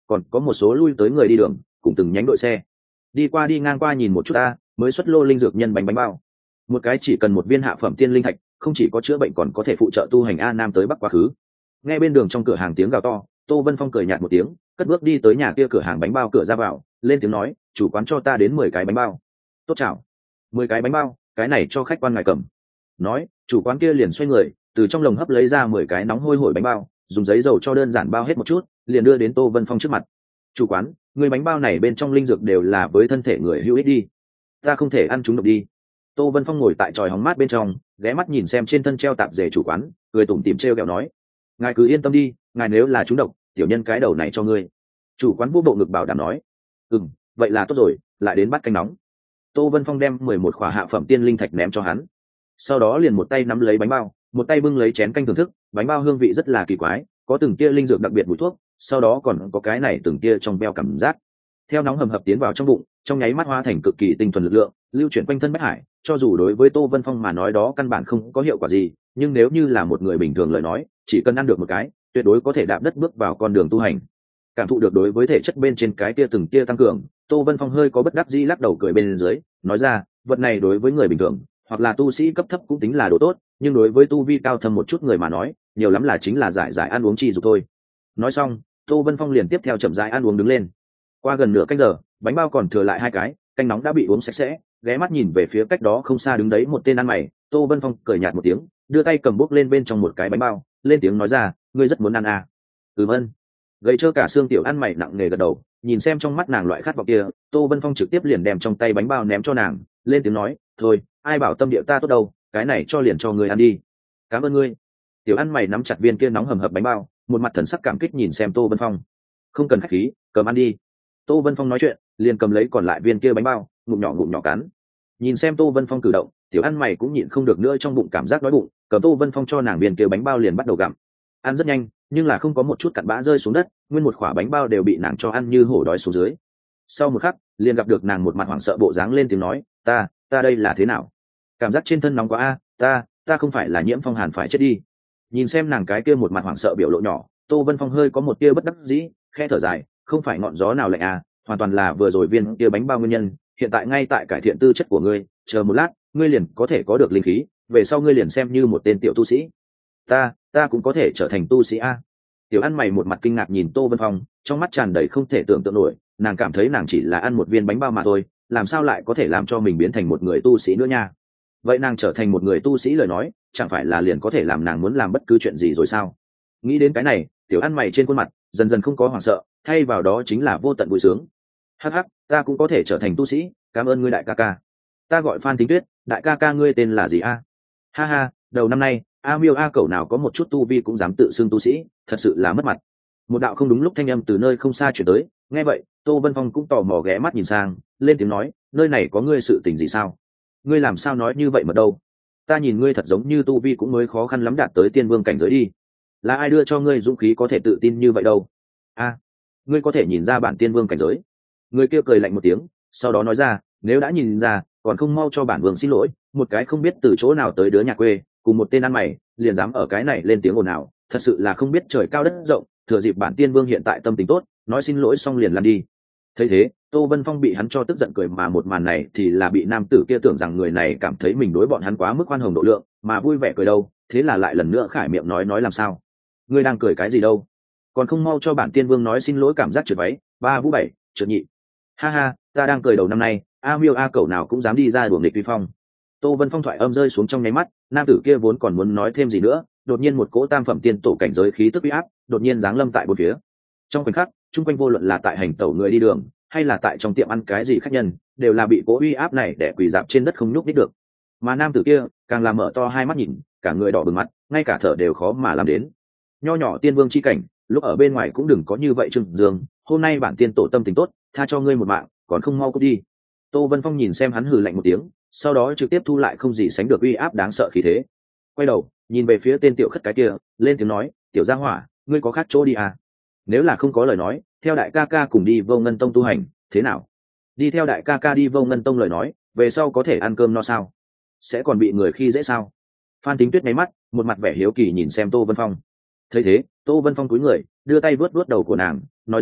còn có một số lui tới người đi đường cùng từng nhánh đội xe đi qua đi ngang qua nhìn một chút ta mới xuất lô linh dược nhân bánh bánh bao. Một cái chỉ cần một viên hạ phẩm tiên linh thạch, không chỉ có chữa bệnh còn có thể phụ trợ tu hành a nam tới bắc quá khứ. Nghe bên đường trong cửa hàng tiếng gào to, Tô Vân Phong cười nhạt một tiếng, cất bước đi tới nhà kia cửa hàng bánh bao cửa ra vào, lên tiếng nói, chủ quán cho ta đến mười cái bánh bao. Tốt chào. Mười cái bánh bao, cái này cho khách quan ngài cầm. Nói, chủ quán kia liền xoay người, từ trong lồng hấp lấy ra mười cái nóng hôi hổi bánh bao, dùng giấy dầu cho đơn giản bao hết một chút, liền đưa đến Tô Vân Phong trước mặt. Chủ quán, người bánh bao này bên trong linh dược đều là với thân thể người hữu ích đi, ta không thể ăn chúng độc đi. Tô Vân Phong ngồi tại tròi hóng mát bên trong, ghé mắt nhìn xem trên thân treo tạp dề chủ quán, cười tủm tỉm trêu ghẹo nói, ngài cứ yên tâm đi, ngài nếu là chúng độc, tiểu nhân cái đầu này cho ngươi. Chủ quán vô bộ ngực bảo đảm nói, ừm, vậy là tốt rồi, lại đến bắt canh nóng. Tô Vân Phong đem mười một khỏa hạ phẩm tiên linh thạch ném cho hắn, sau đó liền một tay nắm lấy bánh bao, một tay bưng lấy chén canh thưởng thức. Bánh bao hương vị rất là kỳ quái, có từng tia linh dược đặc biệt mùi thuốc, sau đó còn có cái này từng tia trong beo cảm giác. Theo nóng hầm hập tiến vào trong bụng, trong nháy mắt hóa thành cực kỳ tinh thuần lực lượng, lưu chuyển quanh thân bách hải. Cho dù đối với Tô Vân Phong mà nói đó căn bản không có hiệu quả gì, nhưng nếu như là một người bình thường lời nói, chỉ cần ăn được một cái, tuyệt đối có thể đạp đất bước vào con đường tu hành. Cảm thụ được đối với thể chất bên trên cái tia từng tia tăng cường, Tô Vân Phong hơi có bất đắc dĩ lắc đầu cười bên dưới, nói ra, vật này đối với người bình thường hoặc là tu sĩ cấp thấp cũng tính là đồ tốt, nhưng đối với tu vi cao thâm một chút người mà nói, nhiều lắm là chính là giải giải ăn uống chi dục thôi. Nói xong, Tô Vân Phong liền tiếp theo chậm rãi ăn uống đứng lên. Qua gần nửa canh giờ, bánh bao còn thừa lại hai cái, canh nóng đã bị uống sạch sẽ. Ghé mắt nhìn về phía cách đó không xa đứng đấy một tên ăn mày, Tô Vân Phong cười nhạt một tiếng, đưa tay cầm bốc lên bên trong một cái bánh bao, lên tiếng nói ra, ngươi rất muốn ăn à? Ừm ân. Gầy trơ cả xương tiểu ăn mày nặng nề gật đầu, nhìn xem trong mắt nàng loại khát vọng kia, Tô Vân Phong trực tiếp liền đem trong tay bánh bao ném cho nàng, lên tiếng nói, thôi, ai bảo tâm địa ta tốt đâu, cái này cho liền cho ngươi ăn đi. Cảm ơn ngươi. Tiểu ăn mày nắm chặt viên kia nóng hầm hập bánh bao, một mặt thần sắc cảm kích nhìn xem Tô Vân Phong. Không cần khách khí, cầm ăn đi. Tô Vân Phong nói chuyện, liền cầm lấy còn lại viên kia bánh bao, ngụm nhỏ ngụm nhỏ cắn. Nhìn xem Tô Vân Phong cử động, tiểu ăn mày cũng nhịn không được nữa trong bụng cảm giác đói bụng, cầm Tô Vân Phong cho nàng viên kia bánh bao liền bắt đầu gặm. Ăn rất nhanh, nhưng là không có một chút cặn bã rơi xuống đất, nguyên một quả bánh bao đều bị nàng cho ăn như hổ đói xuống dưới. Sau một khắc, liền gặp được nàng một mặt hoảng sợ bộ dáng lên tiếng nói, ta, ta đây là thế nào? Cảm giác trên thân nóng quá a, ta, ta không phải là nhiễm phong hàn phải chết đi. Nhìn xem nàng cái kia một mặt hoảng sợ biểu lộ nhỏ, Tô Vân Phong hơi có một tia bất đắc dĩ, khẽ thở dài, không phải ngọn gió nào lạnh à, hoàn toàn là vừa rồi viên kia bánh bao nguyên nhân, hiện tại ngay tại cải thiện tư chất của ngươi, chờ một lát, ngươi liền có thể có được linh khí, về sau ngươi liền xem như một tên tiểu tu sĩ. Ta, ta cũng có thể trở thành tu sĩ a. Tiểu ăn mày một mặt kinh ngạc nhìn Tô Vân Phong, trong mắt tràn đầy không thể tưởng tượng nổi, nàng cảm thấy nàng chỉ là ăn một viên bánh bao mà thôi, làm sao lại có thể làm cho mình biến thành một người tu sĩ nữa nha? Vậy nàng trở thành một người tu sĩ lời nói, chẳng phải là liền có thể làm nàng muốn làm bất cứ chuyện gì rồi sao? Nghĩ đến cái này, tiểu ăn mày trên khuôn mặt dần dần không có hoảng sợ, thay vào đó chính là vô tận vui sướng. Hắc hắc, ta cũng có thể trở thành tu sĩ, cảm ơn ngươi đại ca ca. Ta gọi Phan Thính Tuyết, đại ca ca ngươi tên là gì a? Ha ha, đầu năm nay, a miêu a cẩu nào có một chút tu vi cũng dám tự xưng tu sĩ, thật sự là mất mặt. Một đạo không đúng lúc thanh âm từ nơi không xa chuyển tới, nghe vậy, Tô Vân Phong cũng tò mò ghé mắt nhìn sang, lên tiếng nói, nơi này có ngươi sự tình gì sao? Ngươi làm sao nói như vậy mà đâu? Ta nhìn ngươi thật giống như tu vi cũng mới khó khăn lắm đạt tới tiên vương cảnh giới đi. Là ai đưa cho ngươi dũng khí có thể tự tin như vậy đâu? A, ngươi có thể nhìn ra bản tiên vương cảnh giới? Người kia cười lạnh một tiếng, sau đó nói ra, nếu đã nhìn ra, còn không mau cho bản vương xin lỗi, một cái không biết từ chỗ nào tới đứa nhà quê, cùng một tên ăn mày, liền dám ở cái này lên tiếng ồn ào, thật sự là không biết trời cao đất rộng, thừa dịp bản tiên vương hiện tại tâm tình tốt, nói xin lỗi xong liền lăn đi. Thấy thế, Tô Vân Phong bị hắn cho tức giận cười, mà một màn này thì là bị nam tử kia tưởng rằng người này cảm thấy mình đối bọn hắn quá mức khoan hồng độ lượng, mà vui vẻ cười đâu, thế là lại lần nữa khải miệng nói nói làm sao? Ngươi đang cười cái gì đâu? Còn không mau cho bản tiên vương nói xin lỗi, cảm giác trượt váy, ba vũ bảy, trượt nhị. Ha ha, ta đang cười đầu năm nay, a miêu a cẩu nào cũng dám đi ra đuổi nghịch vi phong. Tô Vân Phong thoại âm rơi xuống trong nháy mắt, nam tử kia vốn còn muốn nói thêm gì nữa, đột nhiên một cỗ tam phẩm tiên tổ cảnh giới khí tức uy áp, đột nhiên giáng lâm tại bốn phía. Trong khoảnh khắc, chung quanh vô luận là tại hành tẩu người đi đường, hay là tại trong tiệm ăn cái gì khách nhân, đều là bị cỗ uy áp này để quỳ dạp trên đất không nhúc nhích được. Mà nam tử kia, càng làm mở to hai mắt nhìn, cả người đỏ bừng mặt, ngay cả thở đều khó mà làm đến. Nho nhỏ tiên vương chi cảnh, lúc ở bên ngoài cũng đừng có như vậy trừng dương, hôm nay bản tiên tổ tâm tình tốt, tha cho ngươi một mạng, còn không mau cút đi. Tô Vân Phong nhìn xem hắn hừ lạnh một tiếng, sau đó trực tiếp thu lại không gì sánh được uy áp đáng sợ khí thế. Quay đầu, nhìn về phía tên tiểu khất cái kia, lên tiếng nói, tiểu gia hỏa, ngươi có khác chỗ đi à? Nếu là không có lời nói, theo đại ca ca cùng đi Vô Ngân Tông tu hành, thế nào? Đi theo đại ca ca đi Vô Ngân Tông lời nói, về sau có thể ăn cơm no sao? Sẽ còn bị người khi dễ sao? Phan Thính Tuyết nháy mắt, một mặt vẻ hiếu kỳ nhìn xem Tô Vân Phong. Thấy thế, Tô Vân Phong cúi người, đưa tay vớt vớt đầu của nàng, nói ra,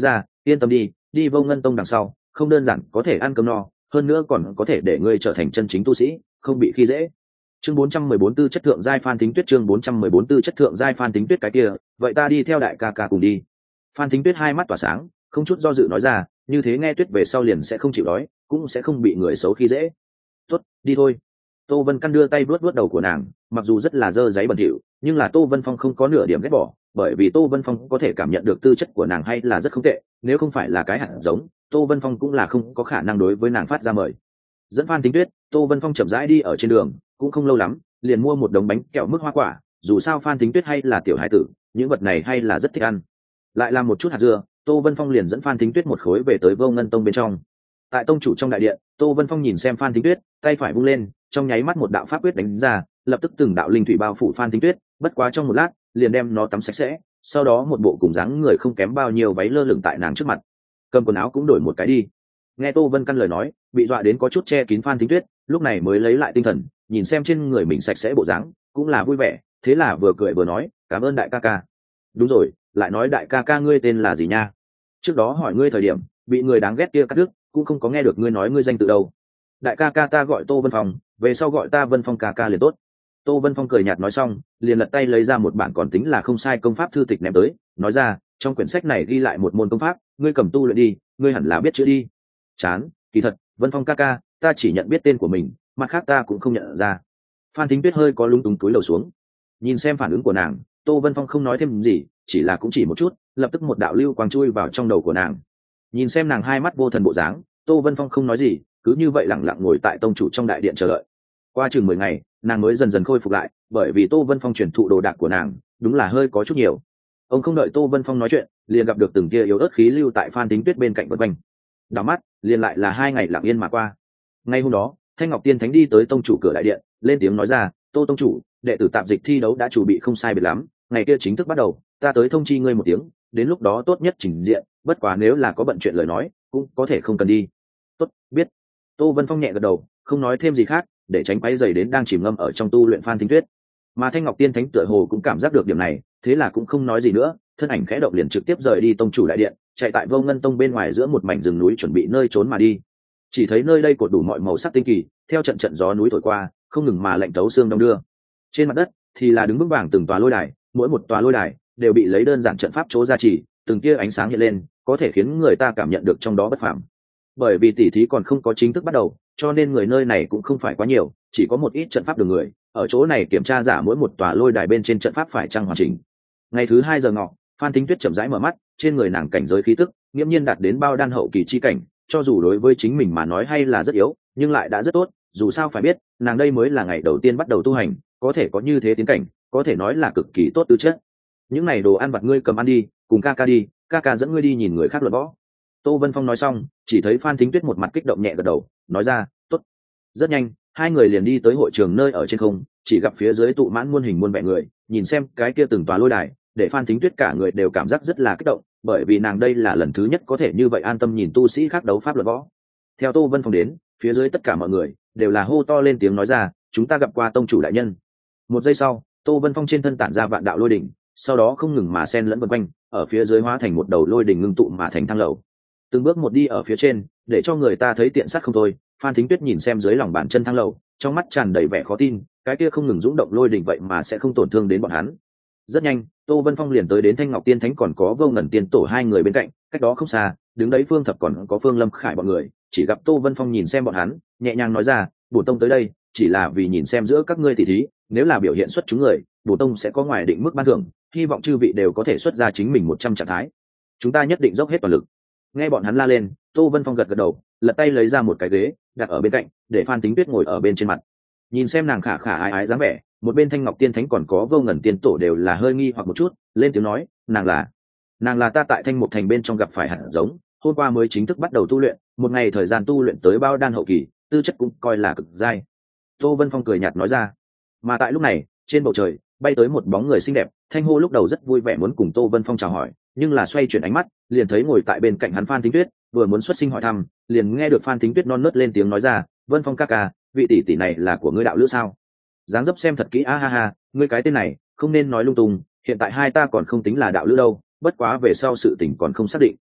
yên tâm đi, đi Vô Ngân Tông đằng sau không đơn giản có thể ăn cơm no, hơn nữa còn có thể để ngươi trở thành chân chính tu sĩ, không bị khi dễ. Chương bốn trăm mười bốn tư chất thượng giai Phan Thính Tuyết. Chương bốn trăm mười bốn tư chất thượng giai Phan Thính Tuyết. Cái kia, vậy ta đi theo đại ca ca cùng đi. Phan Thính Tuyết hai mắt tỏa sáng, không chút do dự nói ra, như thế nghe Tuyết về sau liền sẽ không chịu đói, cũng sẽ không bị người xấu khi dễ. Tốt, đi thôi. Tô Vân Căn đưa tay vuốt vuốt đầu của nàng, mặc dù rất là dơ giấy bẩn thỉu, nhưng là Tô Vân Phong không có nửa điểm ghét bỏ, bởi vì Tô Vân Phong có thể cảm nhận được tư chất của nàng hay là rất không tệ, nếu không phải là cái hạt giống, Tô Vân Phong cũng là không có khả năng đối với nàng phát ra mời. Dẫn Phan Thính Tuyết, Tô Vân Phong chậm rãi đi ở trên đường, cũng không lâu lắm, liền mua một đống bánh kẹo mức hoa quả, dù sao Phan Thính Tuyết hay là tiểu hải tử, những vật này hay là rất thích ăn. Lại làm một chút hạt dưa, Tô Vân Phong liền dẫn Phan Thính Tuyết một khối về tới Vô Ngân Tông bên trong. Tại tông chủ trong đại điện, Tô Vân Phong nhìn xem Phan Thính Tuyết, tay phải vung lên, trong nháy mắt một đạo pháp quyết đánh ra, lập tức từng đạo linh thủy bao phủ Phan Thính Tuyết, bất quá trong một lát, liền đem nó tắm sạch sẽ, sau đó một bộ cùng dáng người không kém bao nhiêu váy lơ lửng tại nàng trước mặt. Cầm quần áo cũng đổi một cái đi. Nghe Tô Vân Căn lời nói, bị dọa đến có chút che kín Phan Thính Tuyết, lúc này mới lấy lại tinh thần, nhìn xem trên người mình sạch sẽ bộ dáng, cũng là vui vẻ, thế là vừa cười vừa nói, cảm ơn đại ca ca. Đúng rồi, lại nói đại ca ca ngươi tên là gì nha? Trước đó hỏi ngươi thời điểm, bị người đáng ghét kia cắt đứt, cũng không có nghe được ngươi nói ngươi danh tự đâu. Đại ca ca ta gọi Tô Vân Phong, về sau gọi ta Vân Phong ca ca liền tốt. Tô Vân Phong cười nhạt nói xong, liền lật tay lấy ra một bản còn tính là không sai công pháp thư tịch ném tới, nói ra, trong quyển sách này ghi lại một môn công pháp, ngươi cầm tu luyện đi, ngươi hẳn là biết chữ đi. Chán, kỳ thật, Vân Phong ca ca, ta chỉ nhận biết tên của mình, mặt khác ta cũng không nhận ra. Phan Thính Tuyết hơi có lúng túng túi đầu xuống. Nhìn xem phản ứng của nàng, Tô Vân Phong không nói thêm gì, chỉ là cũng chỉ một chút, lập tức một đạo lưu quang chui vào trong đầu của nàng. Nhìn xem nàng hai mắt vô thần bộ dáng, Tô Vân Phong không nói gì, cứ như vậy lặng lặng ngồi tại tông chủ trong đại điện chờ đợi. Qua chừng mười ngày, nàng mới dần dần khôi phục lại, bởi vì Tô Vân Phong truyền thụ đồ đạc của nàng, đúng là hơi có chút nhiều. Ông không đợi Tô Vân Phong nói chuyện, liền gặp được từng tia yếu ớt khí lưu tại Phan Thính Tuyết bên cạnh vân quanh. Đảo mắt, liền lại là hai ngày lặng yên mà qua. Ngay hôm đó, Thanh Ngọc Tiên Thánh đi tới tông chủ cửa đại điện, lên tiếng nói ra, Tô tông chủ, đệ tử tạp dịch thi đấu đã chuẩn bị không sai biệt lắm, ngày kia chính thức bắt đầu, ta tới thông chi ngươi một tiếng, đến lúc đó tốt nhất trình diện, bất quá nếu là có bận chuyện lời nói, cũng có thể không cần đi. Tốt, biết. Tô Vân Phong nhẹ gật đầu, không nói thêm gì khác, để tránh quấy rầy đến đang chìm ngâm ở trong tu luyện Phan Thính Tuyết. Mà Thanh Ngọc Tiên Thánh tựa hồ cũng cảm giác được điểm này, thế là cũng không nói gì nữa, thân ảnh khẽ động liền trực tiếp rời đi tông chủ đại điện, chạy tại Vô Ngân Tông bên ngoài giữa một mảnh rừng núi chuẩn bị nơi trốn mà đi. Chỉ thấy nơi đây cột đủ mọi màu sắc tinh kỳ, theo trận trận gió núi thổi qua, không ngừng mà lạnh tấu xương đông đưa. Trên mặt đất thì là đứng vững vàng từng tòa lôi đài, mỗi một tòa lôi đài đều bị lấy đơn giản trận pháp chỗ gia trì, từng tia ánh sáng hiện lên, có thể khiến người ta cảm nhận được trong đó bất phàm. Bởi vì tỉ thí còn không có chính thức bắt đầu, cho nên người nơi này cũng không phải quá nhiều, chỉ có một ít trận pháp đường người ở chỗ này kiểm tra giả mỗi một tòa lôi đài bên trên trận pháp phải trăng hoàn chỉnh. Ngày thứ hai giờ ngọ, Phan Thính Tuyết chậm rãi mở mắt, trên người nàng cảnh giới khí tức nghiễm nhiên đạt đến bao đan hậu kỳ chi cảnh, cho dù đối với chính mình mà nói hay là rất yếu, nhưng lại đã rất tốt, dù sao phải biết, nàng đây mới là ngày đầu tiên bắt đầu tu hành, có thể có như thế tiến cảnh, có thể nói là cực kỳ tốt tư chất. Những này đồ ăn vặt ngươi cầm ăn đi, cùng ca ca đi, ca ca dẫn ngươi đi nhìn người khác luận võ. Tô Vân Phong nói xong, chỉ thấy Phan Thính Tuyết một mặt kích động nhẹ gật đầu, nói ra, tốt. Rất nhanh, hai người liền đi tới hội trường nơi ở trên không, chỉ gặp phía dưới tụ mãn muôn hình muôn vẻ người, nhìn xem cái kia từng tòa lôi đài, để Phan Thính Tuyết cả người đều cảm giác rất là kích động, bởi vì nàng đây là lần thứ nhất có thể như vậy an tâm nhìn tu sĩ khác đấu pháp luận võ. Theo Tô Vân Phong đến, phía dưới tất cả mọi người đều là hô to lên tiếng nói ra, chúng ta gặp qua tông chủ đại nhân. Một giây sau, Tô Vân Phong trên thân tản ra vạn đạo lôi đỉnh, sau đó không ngừng mà xen lẫn vần quanh, ở phía dưới hóa thành một đầu lôi đỉnh ngưng tụ mà thành thang lầu. Từng bước một đi ở phía trên, để cho người ta thấy tiện sát không thôi. Phan Thính Tuyết nhìn xem dưới lòng bàn chân thang lầu, trong mắt tràn đầy vẻ khó tin, cái kia không ngừng dũng động lôi đỉnh vậy mà sẽ không tổn thương đến bọn hắn. Rất nhanh, Tô Vân Phong liền tới đến Thanh Ngọc Tiên Thánh còn có Vô Ngần Tiên Tổ hai người bên cạnh, cách đó không xa, đứng đấy Phương Thập còn có Phương Lâm Khải bọn người, chỉ gặp Tô Vân Phong nhìn xem bọn hắn, nhẹ nhàng nói ra, bổn tông tới đây, chỉ là vì nhìn xem giữa các ngươi tỷ thí, nếu là biểu hiện xuất chúng người, bổn tông sẽ có ngoài định mức ban thưởng, hy vọng chư vị đều có thể xuất ra chính mình một trăm trạng thái. Chúng ta nhất định dốc hết toàn lực. Nghe bọn hắn la lên, Tô Vân Phong gật gật đầu, lật tay lấy ra một cái ghế, đặt ở bên cạnh, để Phan Thính Tuyết ngồi ở bên trên mặt. Nhìn xem nàng khả khả ái ái dáng vẻ, một bên Thanh Ngọc Tiên Thánh còn có Vô Ngần Tiên Tổ đều là hơi nghi hoặc một chút, lên tiếng nói, nàng là, nàng là ta tại Thanh Mục Thành bên trong gặp phải hạt giống, hôm qua mới chính thức bắt đầu tu luyện, một ngày thời gian tu luyện tới bao đan hậu kỳ, tư chất cũng coi là cực giai. Tô Vân Phong cười nhạt nói ra. Mà tại lúc này, trên bầu trời bay tới một bóng người xinh đẹp, Thanh Hô lúc đầu rất vui vẻ muốn cùng Tô Vân Phong chào hỏi, nhưng là xoay chuyển ánh mắt, liền thấy ngồi tại bên cạnh hắn Phan Thính Tuyết, vừa muốn xuất sinh hỏi thăm, liền nghe được Phan Thính Tuyết non nớt lên tiếng nói ra, Vân Phong ca ca, vị tỷ tỷ này là của ngươi đạo lữ sao? Dáng dấp xem thật kỹ, a ha ha, ngươi cái tên này không nên nói lung tung, hiện tại hai ta còn không tính là đạo lữ đâu, bất quá về sau sự tình còn không xác định.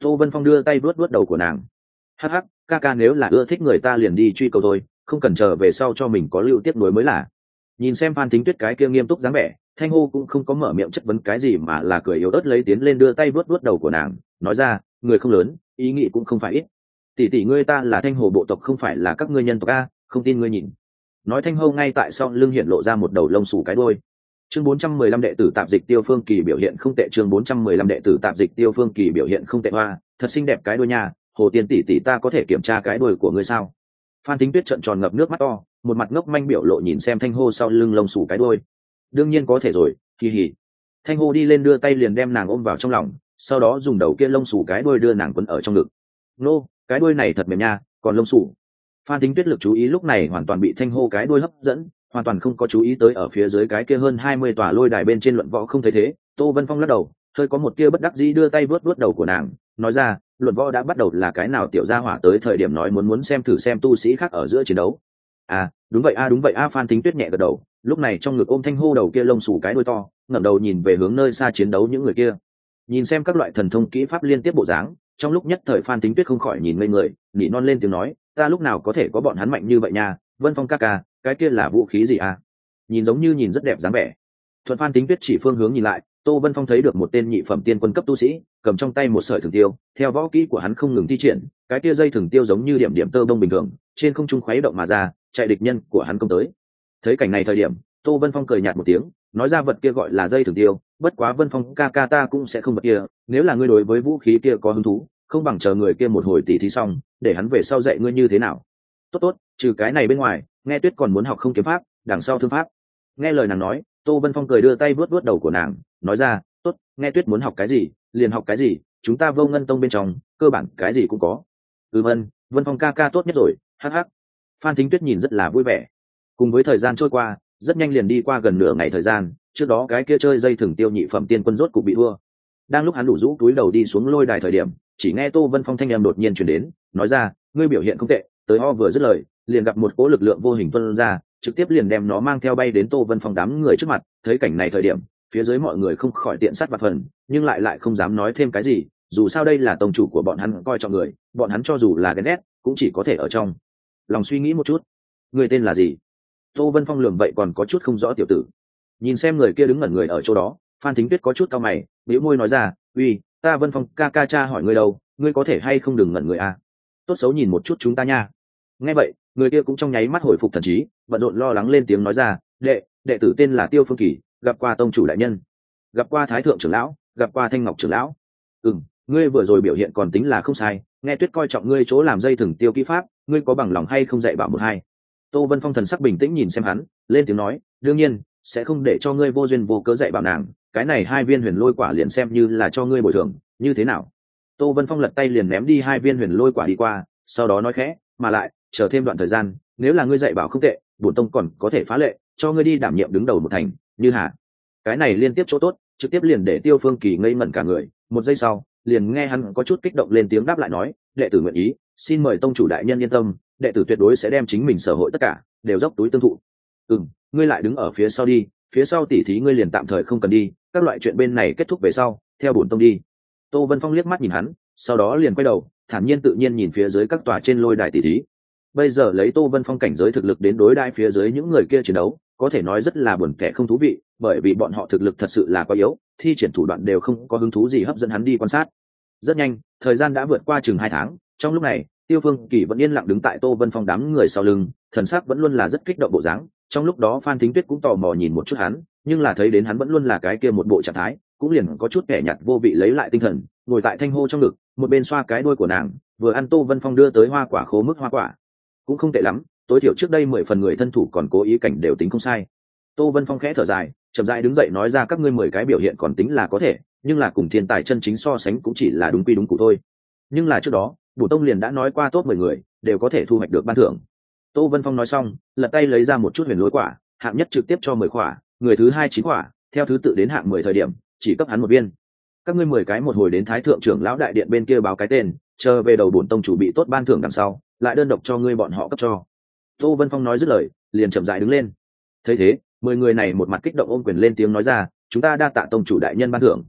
Tô Vân Phong đưa tay vuốt vuốt đầu của nàng. Hắc hắc, ca ca nếu là ưa thích người ta liền đi truy cầu thôi, không cần chờ về sau cho mình có lưu tiếc nuối mới là. Nhìn xem Phan Thính Tuyết cái kia nghiêm túc dáng vẻ, Thanh Hô cũng không có mở miệng chất vấn cái gì mà là cười yếu ớt lấy tiến lên đưa tay vuốt vuốt đầu của nàng, nói ra, người không lớn, ý nghĩ cũng không phải ít. Tỷ tỷ ngươi ta là Thanh Hồ bộ tộc không phải là các ngươi nhân tộc a, không tin ngươi nhìn. Nói Thanh Hô ngay tại sau lưng hiện lộ ra một đầu lông xù cái đuôi. Chương bốn trăm mười lăm đệ tử tạp dịch Tiêu Phương Kỳ biểu hiện không tệ, chương bốn trăm mười lăm đệ tử tạp dịch Tiêu Phương Kỳ biểu hiện không tệ hoa, thật xinh đẹp cái đuôi nha, Hồ Tiên tỷ tỷ ta có thể kiểm tra cái đuôi của ngươi sao? Phan Thính Tuyết trợn tròn ngập nước mắt to, một mặt ngốc manh biểu lộ nhìn xem Thanh Hô sau lưng lông xù cái đuôi. Đương nhiên có thể rồi, kỳ hỉ. Thanh Hô đi lên đưa tay liền đem nàng ôm vào trong lòng, sau đó dùng đầu kia lông xù cái đuôi đưa nàng quấn ở trong ngực. Nô, cái đuôi này thật mềm nha, còn lông xù. Phan Thính Tuyết lực chú ý lúc này hoàn toàn bị Thanh Hô cái đuôi hấp dẫn, hoàn toàn không có chú ý tới ở phía dưới cái kia hơn hai mươi tòa lôi đài bên trên luận võ không thấy thế. Tô Vân Phong lắc đầu, hơi có một tia bất đắc dĩ đưa tay vuốt vuốt đầu của nàng, nói ra, luận võ đã bắt đầu là cái nào tiểu gia hỏa tới thời điểm nói muốn muốn xem thử xem tu sĩ khác ở giữa chiến đấu. À, đúng vậy a, à, đúng vậy a, à, Phan Thính Tuyết nhẹ gật đầu, lúc này trong ngực ôm Thanh Hô đầu kia lông xù cái đuôi to, ngẩng đầu nhìn về hướng nơi xa chiến đấu những người kia. Nhìn xem các loại thần thông kỹ pháp liên tiếp bộ dáng, trong lúc nhất thời Phan Thính Tuyết không khỏi nhìn ngây người, nhỉ non lên tiếng nói, ta lúc nào có thể có bọn hắn mạnh như vậy nha, Vân Phong ca ca, cái kia là vũ khí gì à? Nhìn giống như nhìn rất đẹp dáng vẻ. Thuận Phan Thính Tuyết chỉ phương hướng nhìn lại, Tô Vân Phong thấy được một tên nhị phẩm tiên quân cấp tu sĩ, cầm trong tay một sợi thừng tiêu, theo võ kỹ của hắn không ngừng thi triển, cái kia dây thừng tiêu giống như điểm điểm tơ bông bình thường, trên không trung khuấy động mà ra, chạy địch nhân của hắn công tới. Thấy cảnh này thời điểm, Tô Vân Phong cười nhạt một tiếng, nói ra vật kia gọi là dây thừng tiêu, bất quá Vân Phong ca ca ta cũng sẽ không vật kia, nếu là ngươi đối với vũ khí kia có hứng thú, không bằng chờ người kia một hồi tỉ thí xong, để hắn về sau dạy ngươi như thế nào. Tốt tốt, trừ cái này bên ngoài, nghe Tuyết còn muốn học không kiếm pháp, đằng sau thương pháp. Nghe lời nàng nói, Tô Vân Phong cười đưa tay vuốt vuốt đầu của nàng, nói ra, tốt, nghe Tuyết muốn học cái gì, liền học cái gì, chúng ta Vô Ngân Tông bên trong, cơ bản cái gì cũng có. Ừ vân, Vân Phong ca ca tốt nhất rồi, hắc hắc. Phan Thính Tuyết nhìn rất là vui vẻ. Cùng với thời gian trôi qua, rất nhanh liền đi qua gần nửa ngày thời gian, trước đó cái kia chơi dây thừng tiêu nhị phẩm tiên quân rốt cục bị thua. Đang lúc hắn đủ rũ túi đầu đi xuống lôi đài thời điểm, chỉ nghe Tô Vân Phong thanh em đột nhiên truyền đến, nói ra, ngươi biểu hiện không tệ, tới ho vừa dứt lời, liền gặp một cỗ lực lượng vô hình tuôn ra, trực tiếp liền đem nó mang theo bay đến Tô Vân Phong đám người trước mặt. Thấy cảnh này thời điểm, phía dưới mọi người không khỏi tiện sát vặt phần, nhưng lại lại không dám nói thêm cái gì, dù sao đây là tông chủ của bọn hắn coi trọng người, bọn hắn cho dù là ghen ghét, cũng chỉ có thể ở trong lòng suy nghĩ một chút. Người tên là gì? Tô Vân Phong lườm vậy còn có chút không rõ tiểu tử. Nhìn xem người kia đứng ngẩn người ở chỗ đó, Phan Thính Tuyết có chút cau mày, bĩu môi nói ra, uy, ta Vân Phong ca ca cha hỏi ngươi đâu, ngươi có thể hay không đừng ngẩn người à? Tốt xấu nhìn một chút chúng ta nha. Nghe vậy, người kia cũng trong nháy mắt hồi phục thần trí, bận rộn lo lắng lên tiếng nói ra, đệ, đệ tử tên là Tiêu Phương Kỳ, gặp qua tông chủ đại nhân, gặp qua thái thượng trưởng lão, gặp qua thanh ngọc trưởng lão. Ừm, ngươi vừa rồi biểu hiện còn tính là không sai, nghe Tuyết coi trọng ngươi chỗ làm dây thừng tiêu kỹ pháp, ngươi có bằng lòng hay không dạy bảo một hai? Tô Vân Phong thần sắc bình tĩnh nhìn xem hắn, lên tiếng nói, đương nhiên sẽ không để cho ngươi vô duyên vô cớ dạy bảo nàng, cái này hai viên huyền lôi quả liền xem như là cho ngươi bồi thường, như thế nào? Tô Vân Phong lật tay liền ném đi hai viên huyền lôi quả đi qua, sau đó nói khẽ, mà lại chờ thêm đoạn thời gian, nếu là ngươi dạy bảo không tệ, bổn tông còn có thể phá lệ cho ngươi đi đảm nhiệm đứng đầu một thành, như hả? Cái này liên tiếp chỗ tốt, trực tiếp liền để Tiêu Phương Kỳ ngây ngẩn cả người, một giây sau, liền nghe hắn có chút kích động lên tiếng đáp lại nói, đệ tử nguyện ý, xin mời tông chủ đại nhân yên tâm, đệ tử tuyệt đối sẽ đem chính mình sở hội tất cả đều dốc túi tương thụ. Ừm, ngươi lại đứng ở phía sau đi, phía sau tỉ thí ngươi liền tạm thời không cần đi, các loại chuyện bên này kết thúc về sau, theo bổn tông đi. Tô Vân Phong liếc mắt nhìn hắn, sau đó liền quay đầu, thản nhiên tự nhiên nhìn phía dưới các tòa trên lôi đài tỉ thí. Bây giờ lấy Tô Vân Phong cảnh giới thực lực đến đối đãi phía dưới những người kia chiến đấu, có thể nói rất là buồn tẻ không thú vị, bởi vì bọn họ thực lực thật sự là quá yếu, thi triển thủ đoạn đều không có hứng thú gì hấp dẫn hắn đi quan sát. Rất nhanh, thời gian đã vượt qua chừng hai tháng, trong lúc này, Tiêu Phương Kỳ vẫn yên lặng đứng tại Tô Vân Phong đám người sau lưng, thần sắc vẫn luôn là rất kích động bộ dáng. Trong lúc đó Phan Thính Tuyết cũng tò mò nhìn một chút hắn, nhưng là thấy đến hắn vẫn luôn là cái kia một bộ trạng thái, cũng liền có chút kẻ nhạt vô vị lấy lại tinh thần, ngồi tại Thanh Hô trong ngực, một bên xoa cái đuôi của nàng, vừa ăn Tô Vân Phong đưa tới hoa quả khô mức hoa quả. Cũng không tệ lắm, tối thiểu trước đây mười phần người thân thủ còn cố ý cảnh đều tính không sai. Tô Vân Phong khẽ thở dài, chậm rãi đứng dậy nói ra, các ngươi mười cái biểu hiện còn tính là có thể, nhưng là cùng thiên tài chân chính so sánh cũng chỉ là đúng quy đúng cụ thôi. Nhưng là trước đó, bổ tông liền đã nói qua top mười người đều có thể thu hoạch được ban thưởng. Tô Vân Phong nói xong, lật tay lấy ra một chút huyền lôi quả, hạng nhất trực tiếp cho mười quả, người thứ hai chín quả, theo thứ tự đến hạng mười thời điểm, chỉ cấp hắn một viên. Các ngươi mười cái một hồi đến thái thượng trưởng lão đại điện bên kia báo cái tên, chờ về đầu bổn tông chủ bị tốt ban thưởng đằng sau, lại đơn độc cho ngươi bọn họ cấp cho. Tô Vân Phong nói dứt lời, liền chậm rãi đứng lên. Thấy thế, mười người này một mặt kích động ôm quyền lên tiếng nói ra, chúng ta đa tạ tông chủ đại nhân ban thưởng.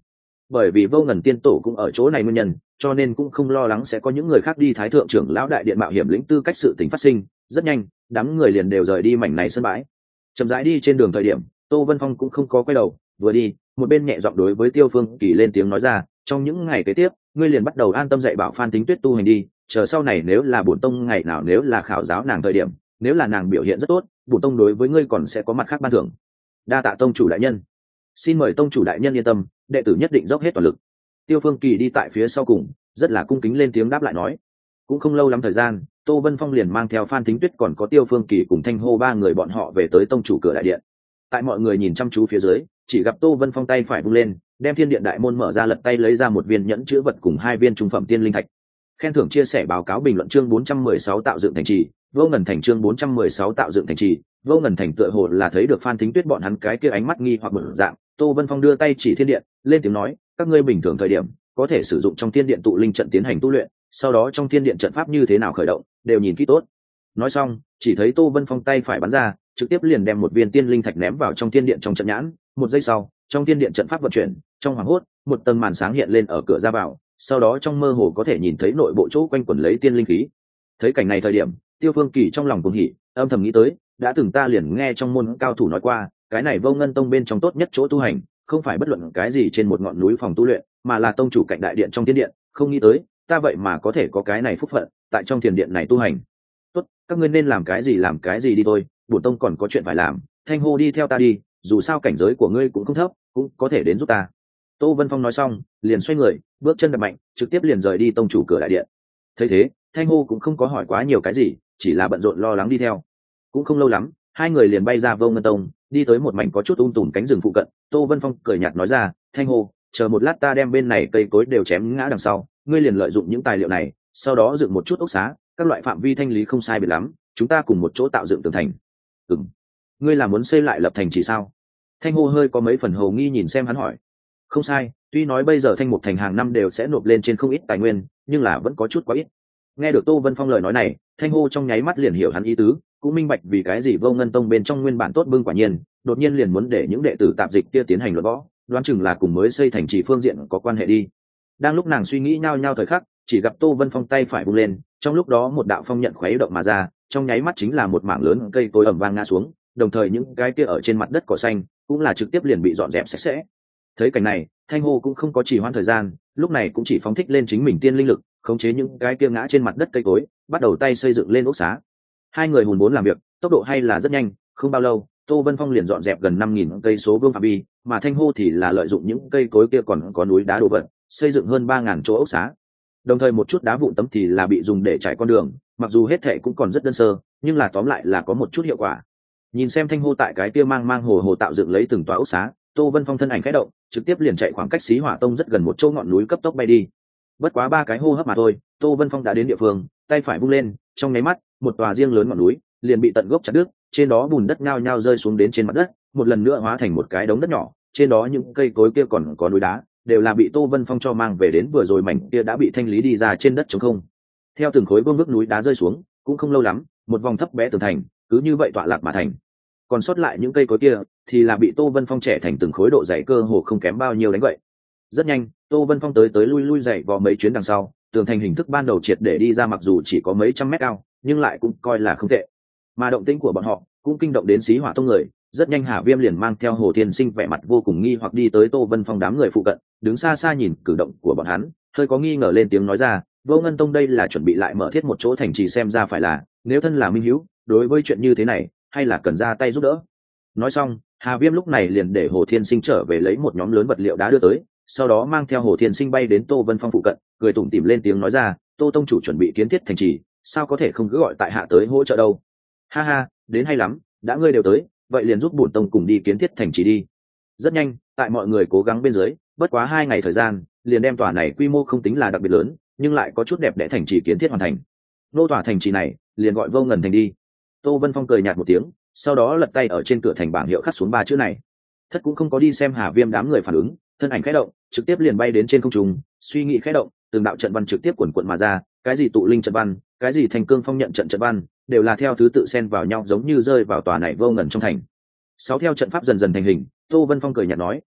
bởi vì vô ngần tiên tổ cũng ở chỗ này nguyên nhân, cho nên cũng không lo lắng sẽ có những người khác đi thái thượng trưởng lão đại điện mạo hiểm lĩnh tư cách sự tình phát sinh. Rất nhanh đám người liền đều rời đi mảnh này sân bãi. Chậm rãi đi trên đường thời điểm, Tô Vân Phong cũng không có quay đầu, vừa đi một bên nhẹ giọng đối với Tiêu Phương Kỳ lên tiếng nói ra, trong những ngày kế tiếp ngươi liền bắt đầu an tâm dạy bảo Phan Tính Tuyết tu hành đi, chờ sau này nếu là bổn tông ngày nào nếu là khảo giáo nàng thời điểm, nếu là nàng biểu hiện rất tốt, bổn tông đối với ngươi còn sẽ có mặt khác ban thưởng. Đa tạ tông chủ đại nhân. Xin mời tông chủ đại nhân yên tâm, đệ tử nhất định dốc hết toàn lực. Tiêu Phương Kỳ đi tại phía sau cùng, rất là cung kính lên tiếng đáp lại nói. Cũng không lâu lắm thời gian, Tô Vân Phong liền mang theo Phan Thính Tuyết còn có Tiêu Phương Kỳ cùng Thanh Hô ba người bọn họ về tới tông chủ cửa đại điện. Tại mọi người nhìn chăm chú phía dưới, chỉ gặp Tô Vân Phong tay phải vung lên, đem thiên điện đại môn mở ra, lật tay lấy ra một viên nhẫn chữ vật cùng hai viên trung phẩm tiên linh thạch. Khen thưởng chia sẻ báo cáo bình luận chương bốn trăm mười sáu tạo dựng thành trì, Vô Ngần Thành chương bốn trăm mười sáu tạo dựng thành trì, Vô Ngần Thành tựa hồ là thấy được Phan Thính Tuyết bọn hắn cái kia ánh mắt nghi hoặc mở dạng, Tô Vân Phong đưa tay chỉ thiên điện, lên tiếng nói, các ngươi bình thường thời điểm có thể sử dụng trong thiên điện tụ linh trận tiến hành tu luyện, sau đó trong thiên điện trận pháp như thế nào khởi động, đều nhìn kỹ tốt. Nói xong, chỉ thấy Tô Vân Phong tay phải bắn ra, trực tiếp liền đem một viên tiên linh thạch ném vào trong thiên điện trong trận nhãn. Một giây sau, trong thiên điện trận pháp vận chuyển, trong hoàng hốt, một tầng màn sáng hiện lên ở cửa ra vào, sau đó trong mơ hồ có thể nhìn thấy nội bộ chỗ quanh quẩn lấy tiên linh khí. Thấy cảnh này thời điểm, Tiêu Phương Kỳ trong lòng cuồng hỉ, âm thầm nghĩ tới, đã từng ta liền nghe trong môn cao thủ nói qua, cái này Vô Ngân Tông bên trong tốt nhất chỗ tu hành, không phải bất luận cái gì trên một ngọn núi phòng tu luyện, mà là tông chủ cạnh đại điện trong thiên điện, không nghĩ tới, ta vậy mà có thể có cái này phúc phận, tại trong thiền điện này tu hành. Tốt, các ngươi nên làm cái gì làm cái gì đi thôi, bổn tông còn có chuyện phải làm, Thanh Hô đi theo ta đi, dù sao cảnh giới của ngươi cũng không thấp, cũng có thể đến giúp ta. Tô Vân Phong nói xong, liền xoay người, bước chân đập mạnh, trực tiếp liền rời đi tông chủ cửa đại điện. Thấy thế, Thanh Hô cũng không có hỏi quá nhiều cái gì, chỉ là bận rộn lo lắng đi theo. Cũng không lâu lắm, hai người liền bay ra Vô Ngân Tông, đi tới một mảnh có chút um tùm cánh rừng phụ cận. Tô Vân Phong cười nhạt nói ra, Thanh Hô, chờ một lát ta đem bên này cây cối đều chém ngã đằng sau, ngươi liền lợi dụng những tài liệu này, sau đó dựng một chút ốc xá, các loại phạm vi thanh lý không sai biệt lắm, chúng ta cùng một chỗ tạo dựng tường thành. Ừm, ngươi là muốn xây lại lập thành chỉ sao? Thanh Hô hơi có mấy phần hồ nghi nhìn xem hắn hỏi. Không sai, tuy nói bây giờ Thanh Mục Thành hàng năm đều sẽ nộp lên trên không ít tài nguyên, nhưng là vẫn có chút quá ít. Nghe được Tô Vân Phong lời nói này, Thanh Hô trong nháy mắt liền hiểu hắn ý tứ, cũng minh bạch vì cái gì Vô Ngân Tông bên trong nguyên bản tốt bưng quả nhiên, đột nhiên liền muốn để những đệ tử tạp dịch kia tiến hành luận võ, đoán chừng là cùng mới xây thành trì phương diện có quan hệ đi. Đang lúc nàng suy nghĩ nhao nhao thời khắc, chỉ gặp Tô Vân Phong tay phải vung lên, trong lúc đó một đạo phong nhận khuấy động mà ra, trong nháy mắt chính là một mảng lớn cây cối ầm vang ngã xuống, đồng thời những cái kia ở trên mặt đất cỏ xanh cũng là trực tiếp liền bị dọn dẹp sạch sẽ. Thấy cảnh này, Thanh Hô cũng không có trì hoãn thời gian, lúc này cũng chỉ phóng thích lên chính mình tiên linh lực, khống chế những cái kia ngã trên mặt đất cây cối, bắt đầu tay xây dựng lên ốc xá. Hai người hùn vốn làm việc, tốc độ hay là rất nhanh, không bao lâu, Tô Vân Phong liền dọn dẹp gần năm nghìn cây số vuông phạm vi, mà Thanh Hô thì là lợi dụng những cây cối kia còn có núi đá đổ vật, xây dựng hơn ba ngàn chỗ ốc xá. Đồng thời một chút đá vụn tấm thì là bị dùng để trải con đường, mặc dù hết thệ cũng còn rất đơn sơ, nhưng là tóm lại là có một chút hiệu quả. Nhìn xem Thanh Hô tại cái kia mang mang hồ hồ tạo dựng lấy từng tòa ốc xá, Tô Vân Phong thân ảnh khẽ động, trực tiếp liền chạy khoảng cách Xí Hỏa Tông rất gần một chỗ ngọn núi cấp tốc bay đi. Bất quá ba cái hô hấp mà thôi, Tô Vân Phong đã đến địa phương, tay phải vung lên, trong nháy mắt, một tòa riêng lớn ngọn núi liền bị tận gốc chặt đứt, trên đó bùn đất nhao nhao rơi xuống đến trên mặt đất, một lần nữa hóa thành một cái đống đất nhỏ, trên đó những cây cối kia còn có núi đá, đều là bị Tô Vân Phong cho mang về đến vừa rồi mảnh kia đã bị thanh lý đi ra trên đất trống không. Theo từng khối vương vức núi đá rơi xuống, cũng không lâu lắm, một vòng thấp bé tường thành cứ như vậy tọa lạc mà thành. Còn sót lại những cây cối kia thì là bị Tô Vân Phong trẻ thành từng khối độ dày cơ hồ không kém bao nhiêu đánh vậy. Rất nhanh, Tô Vân Phong tới tới lui lui dày vò mấy chuyến đằng sau, tường thành hình thức ban đầu triệt để đi ra, mặc dù chỉ có mấy trăm mét cao, nhưng lại cũng coi là không tệ. Mà động tĩnh của bọn họ cũng kinh động đến Xí Hỏa Tông người, rất nhanh Hà Viêm liền mang theo Hồ Thiên Sinh vẻ mặt vô cùng nghi hoặc đi tới Tô Vân Phong đám người phụ cận, đứng xa xa nhìn cử động của bọn hắn, hơi có nghi ngờ lên tiếng nói ra, Vô Ngân Tông đây là chuẩn bị lại mở thiết một chỗ thành trì, xem ra phải là, nếu thân là minh hữu, đối với chuyện như thế này, hay là cần ra tay giúp đỡ. Nói xong, Hà Viêm lúc này liền để Hồ Thiên Sinh trở về lấy một nhóm lớn vật liệu đá đưa tới, sau đó mang theo Hồ Thiên Sinh bay đến Tô Vân Phong phụ cận, cười tủm tỉm lên tiếng nói ra, Tô tông chủ chuẩn bị kiến thiết thành trì, sao có thể không cứ gọi tại hạ tới hỗ trợ đâu. Ha ha, đến hay lắm, đã ngươi đều tới, vậy liền giúp bổn tông cùng đi kiến thiết thành trì đi. Rất nhanh, tại mọi người cố gắng bên dưới, bất quá hai ngày thời gian, liền đem tòa này quy mô không tính là đặc biệt lớn, nhưng lại có chút đẹp đẽ thành trì kiến thiết hoàn thành. Nô tòa thành trì này, liền gọi Vô Ngần Thành đi. Tô Vân Phong cười nhạt một tiếng, sau đó lật tay ở trên cửa thành bảng hiệu khắc xuống ba chữ này. Thất cũng không có đi xem Hà Viêm đám người phản ứng, thân ảnh khẽ động, trực tiếp liền bay đến trên không trung, suy nghĩ khẽ động, từng đạo trận văn trực tiếp quần quần mà ra, cái gì tụ linh trận văn, cái gì thành cương phong nhận trận trận văn, đều là theo thứ tự xen vào nhau giống như rơi vào tòa này Vô Ngần trong thành. Sáu theo trận pháp dần dần thành hình, Tô Vân Phong cười nhạt nói,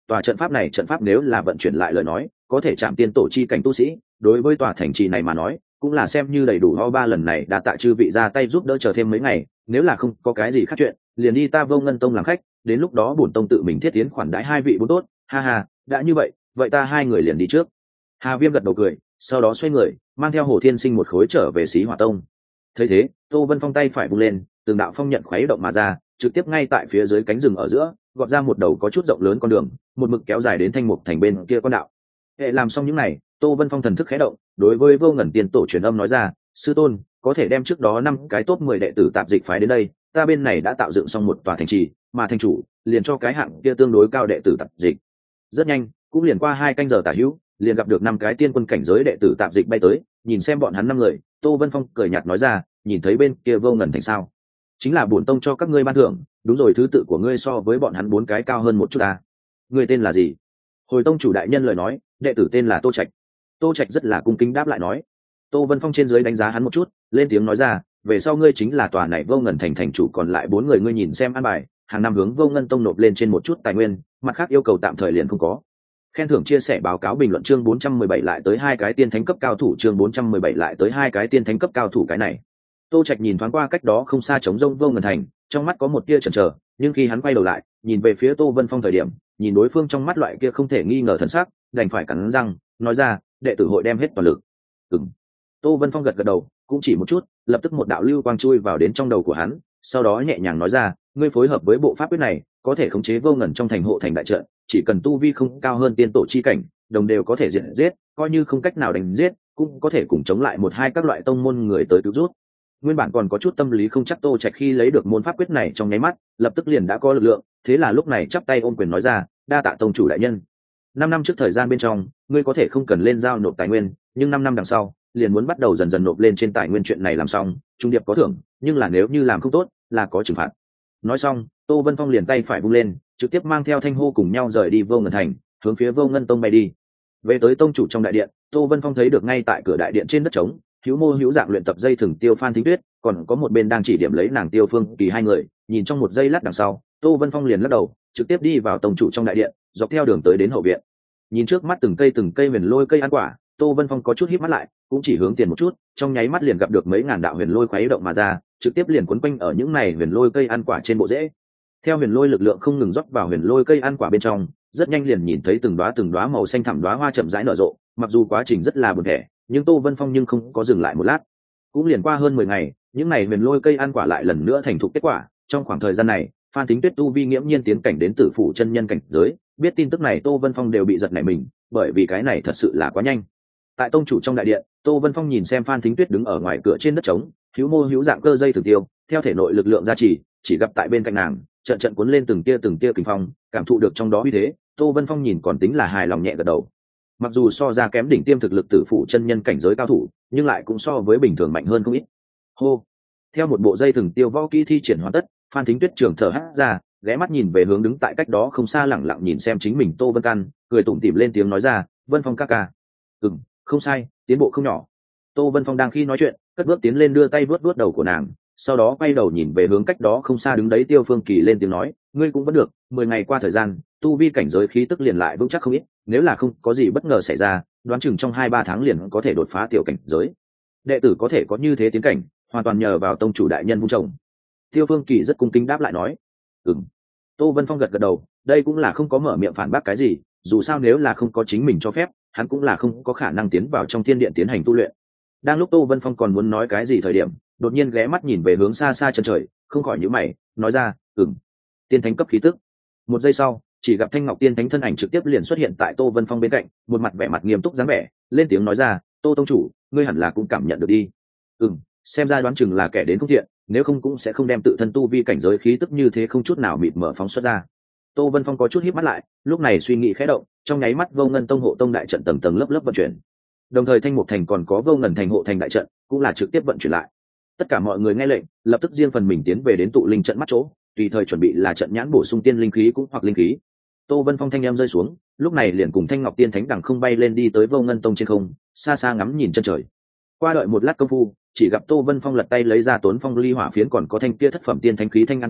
tòa trận pháp này trận pháp nếu là vận chuyển lại lời nói có thể chạm tiên tổ chi cảnh tu sĩ, đối với tòa thành trì này mà nói cũng là xem như đầy đủ ho. Ba lần này đã tạ chư vị ra tay giúp đỡ, chờ thêm mấy ngày nếu là không có cái gì khác chuyện liền đi ta Vô Ngân tông làm khách, đến lúc đó bổn tông tự mình thiết tiến khoản đãi hai vị bốn tốt. Ha ha, đã như vậy vậy ta hai người liền đi trước. Hà Viêm gật đầu cười, sau đó xoay người mang theo Hồ Thiên Sinh một khối trở về Xí Hỏa tông. Thấy thế, Tô Vân Phong tay phải vung lên, từng đạo phong nhận khuấy động mà ra, trực tiếp ngay tại phía dưới cánh rừng ở giữa gọt ra một đầu có chút rộng lớn con đường, một mực kéo dài đến Thanh Mục thành bên kia con đạo. Hệ làm xong những này, Tô Vân Phong thần thức khẽ động, đối với Vô Ngẩn Tiên tổ truyền âm nói ra, sư tôn có thể đem trước đó năm cái top mười đệ tử tạp dịch phái đến đây, ta bên này đã tạo dựng xong một tòa thành trì, mà thành chủ liền cho cái hạng kia tương đối cao đệ tử tạp dịch. Rất nhanh, cũng liền qua hai canh giờ tả hữu, liền gặp được năm cái tiên quân cảnh giới đệ tử tạp dịch bay tới, nhìn xem bọn hắn năm người, Tô Vân Phong cười nhạt nói ra, nhìn thấy bên kia Vô Ngẩn thành sao? Chính là bổn tông cho các ngươi ban thưởng, đúng rồi, thứ tự của ngươi so với bọn hắn bốn cái cao hơn một chút à? Ngươi tên là gì? Hồi tông chủ đại nhân lời nói, đệ tử tên là Tô Trạch. Tô Trạch rất là cung kính đáp lại nói. Tô Vân Phong trên dưới đánh giá hắn một chút, lên tiếng nói ra, về sau ngươi chính là tòa này Vô Ngẩn thành thành chủ, còn lại bốn người ngươi nhìn xem an bài, hàng năm hướng Vô Ngân tông nộp lên trên một chút tài nguyên, mặt khác yêu cầu tạm thời liền không có. Khen thưởng chia sẻ báo cáo bình luận chương bốn trăm mười bảy lại tới hai cái tiên thánh cấp cao thủ chương bốn trăm mười bảy lại tới hai cái tiên thánh cấp cao thủ cái này. Tô Trạch nhìn thoáng qua cách đó không xa trống rông Vô Ngẩn thành, trong mắt có một tia chần chờ, nhưng khi hắn quay đầu lại, nhìn về phía Tô Vân Phong thời điểm, nhìn đối phương trong mắt loại kia không thể nghi ngờ thần sắc, đành phải cắn răng, nói ra, đệ tử hội đem hết toàn lực. Ừm. Tô Vân Phong gật gật đầu, cũng chỉ một chút, lập tức một đạo lưu quang chui vào đến trong đầu của hắn, sau đó nhẹ nhàng nói ra, ngươi phối hợp với bộ pháp quyết này, có thể khống chế vô ngần trong thành hộ thành đại trận, chỉ cần tu vi không cao hơn tiên tổ chi cảnh, đồng đều có thể diệt giết, coi như không cách nào đánh giết, cũng có thể cùng chống lại một hai các loại tông môn người tới cứu rút. Nguyên bản còn có chút tâm lý không chắc Tô Trạch khi lấy được môn pháp quyết này trong nháy mắt, lập tức liền đã có lực lượng, thế là lúc này chắp tay ôm quyền nói ra, đa tạ tông chủ đại nhân. Năm năm trước thời gian bên trong, ngươi có thể không cần lên giao nộp tài nguyên, nhưng năm năm đằng sau, liền muốn bắt đầu dần dần nộp lên trên tài nguyên, chuyện này làm xong, trung điệp có thưởng, nhưng là nếu như làm không tốt, là có trừng phạt. Nói xong, Tô Vân Phong liền tay phải vung lên, trực tiếp mang theo Thanh Hô cùng nhau rời đi Vô Ngân thành, hướng phía Vô Ngân tông bay đi. Về tới tông chủ trong đại điện, Tô Vân Phong thấy được ngay tại cửa đại điện trên đất trống, hữu mô hữu dạng luyện tập dây thừng Tiêu Phan Thính Tuyết, còn có một bên đang chỉ điểm lấy nàng Tiêu Phương Kỳ hai người, nhìn trong một giây lát đằng sau, Tô Vân Phong liền lắc đầu, trực tiếp đi vào tông chủ trong đại điện, dọc theo đường tới đến hậu viện. Nhìn trước mắt từng cây từng cây huyền lôi cây ăn quả, Tô Vân Phong có chút híp mắt lại, cũng chỉ hướng tiền một chút, trong nháy mắt liền gặp được mấy ngàn đạo huyền lôi khuấy động mà ra, trực tiếp liền quấn quanh ở những này huyền lôi cây ăn quả trên bộ rễ. Theo huyền lôi lực lượng không ngừng rót vào huyền lôi cây ăn quả bên trong, rất nhanh liền nhìn thấy từng đóa từng đóa màu xanh thẳm đóa hoa chậm rãi nở rộ, mặc dù quá trình rất là buồn tẻ, nhưng Tô Vân Phong nhưng không có dừng lại một lát. Cũng liền qua hơn mười ngày, những này huyền lôi cây ăn quả lại lần nữa thành thục kết quả, trong khoảng thời gian này, Phan Thính Tuyết tu vi nghiễm nhiên tiến cảnh đến tử phủ chân nhân cảnh giới, biết tin tức này Tô Vân Phong đều bị giật nảy mình, bởi vì cái này thật sự là quá nhanh. Tại tông chủ trong đại điện, Tô Vân Phong nhìn xem Phan Thính Tuyết đứng ở ngoài cửa trên đất trống, hữu mô hữu dạng cơ dây thường tiêu, theo thể nội lực lượng gia trì, chỉ gặp tại bên cạnh nàng, trận trận cuốn lên từng tia từng tia kình phong, cảm thụ được trong đó uy thế, Tô Vân Phong nhìn còn tính là hài lòng nhẹ gật đầu. Mặc dù so ra kém đỉnh tiêm thực lực tử phụ chân nhân cảnh giới cao thủ, nhưng lại cũng so với bình thường mạnh hơn không ít. Hô. Theo một bộ dây thừng tiêu võ kỹ thi triển hoàn tất, Phan Thính Tuyết trường thở hắt ra, ghé mắt nhìn về hướng đứng tại cách đó không xa lẳng lặng nhìn xem chính mình Tô Vân Căn, cười tủm tỉm lên tiếng nói ra, "Vân Phong ca ca." "Ừm, không sai, tiến bộ không nhỏ." Tô Vân Phong đang khi nói chuyện, cất bước tiến lên đưa tay vuốt vuốt đầu của nàng, sau đó quay đầu nhìn về hướng cách đó không xa đứng đấy Tiêu Phương Kỳ lên tiếng nói, "Ngươi cũng vẫn được, mười ngày qua thời gian, tu vi cảnh giới khí tức liền lại vững chắc không ít, nếu là không có gì bất ngờ xảy ra, đoán chừng trong hai ba tháng liền có thể đột phá tiểu cảnh giới. Đệ tử có thể có như thế tiến cảnh, hoàn toàn nhờ vào tông chủ đại nhân vun trồng." Tiêu Phương Kỳ rất cung kính đáp lại nói, "Ừm." Tô Vân Phong gật gật đầu, đây cũng là không có mở miệng phản bác cái gì, dù sao nếu là không có chính mình cho phép, hắn cũng là không có khả năng tiến vào trong thiên điện tiến hành tu luyện. Đang lúc Tô Vân Phong còn muốn nói cái gì thời điểm, đột nhiên ghé mắt nhìn về hướng xa xa chân trời, không khỏi nhíu mày, nói ra, "Ừm." Tiên thánh cấp khí tức. Một giây sau, chỉ gặp Thanh Ngọc Tiên thánh thân ảnh trực tiếp liền xuất hiện tại Tô Vân Phong bên cạnh, một mặt vẻ mặt nghiêm túc dáng vẻ, lên tiếng nói ra, "Tô tông chủ, ngươi hẳn là cũng cảm nhận được đi." "Ừm, xem ra đoán chừng là kẻ đến không thiện, nếu không cũng sẽ không đem tự thân tu vi cảnh giới khí tức như thế không chút nào mịt mở phóng xuất ra." Tô Vân Phong có chút híp mắt lại, lúc này suy nghĩ khẽ động, trong nháy mắt Vô Ngân tông hộ tông đại trận tầng tầng lớp lớp vận chuyển. Đồng thời Thanh Mục thành còn có Vô Ngân thành hộ thành đại trận, cũng là trực tiếp vận chuyển lại. Tất cả mọi người nghe lệnh, lập tức riêng phần mình tiến về đến tụ linh trận mắt chỗ, tùy thời chuẩn bị là trận nhãn bổ sung tiên linh khí cũng hoặc linh khí. Tô Vân Phong thanh em rơi xuống, lúc này liền cùng Thanh Ngọc Tiên thánh đằng không bay lên đi tới Vô Ngân tông trên không, xa xa ngắm nhìn chân trời. Qua đợi một lát công phu, chỉ gặp Tô Vân Phong lật tay lấy ra Tốn Phong Ly Hỏa phiến còn có thanh kia thất phẩm tiên thánh khí thanh ngàn kiếm,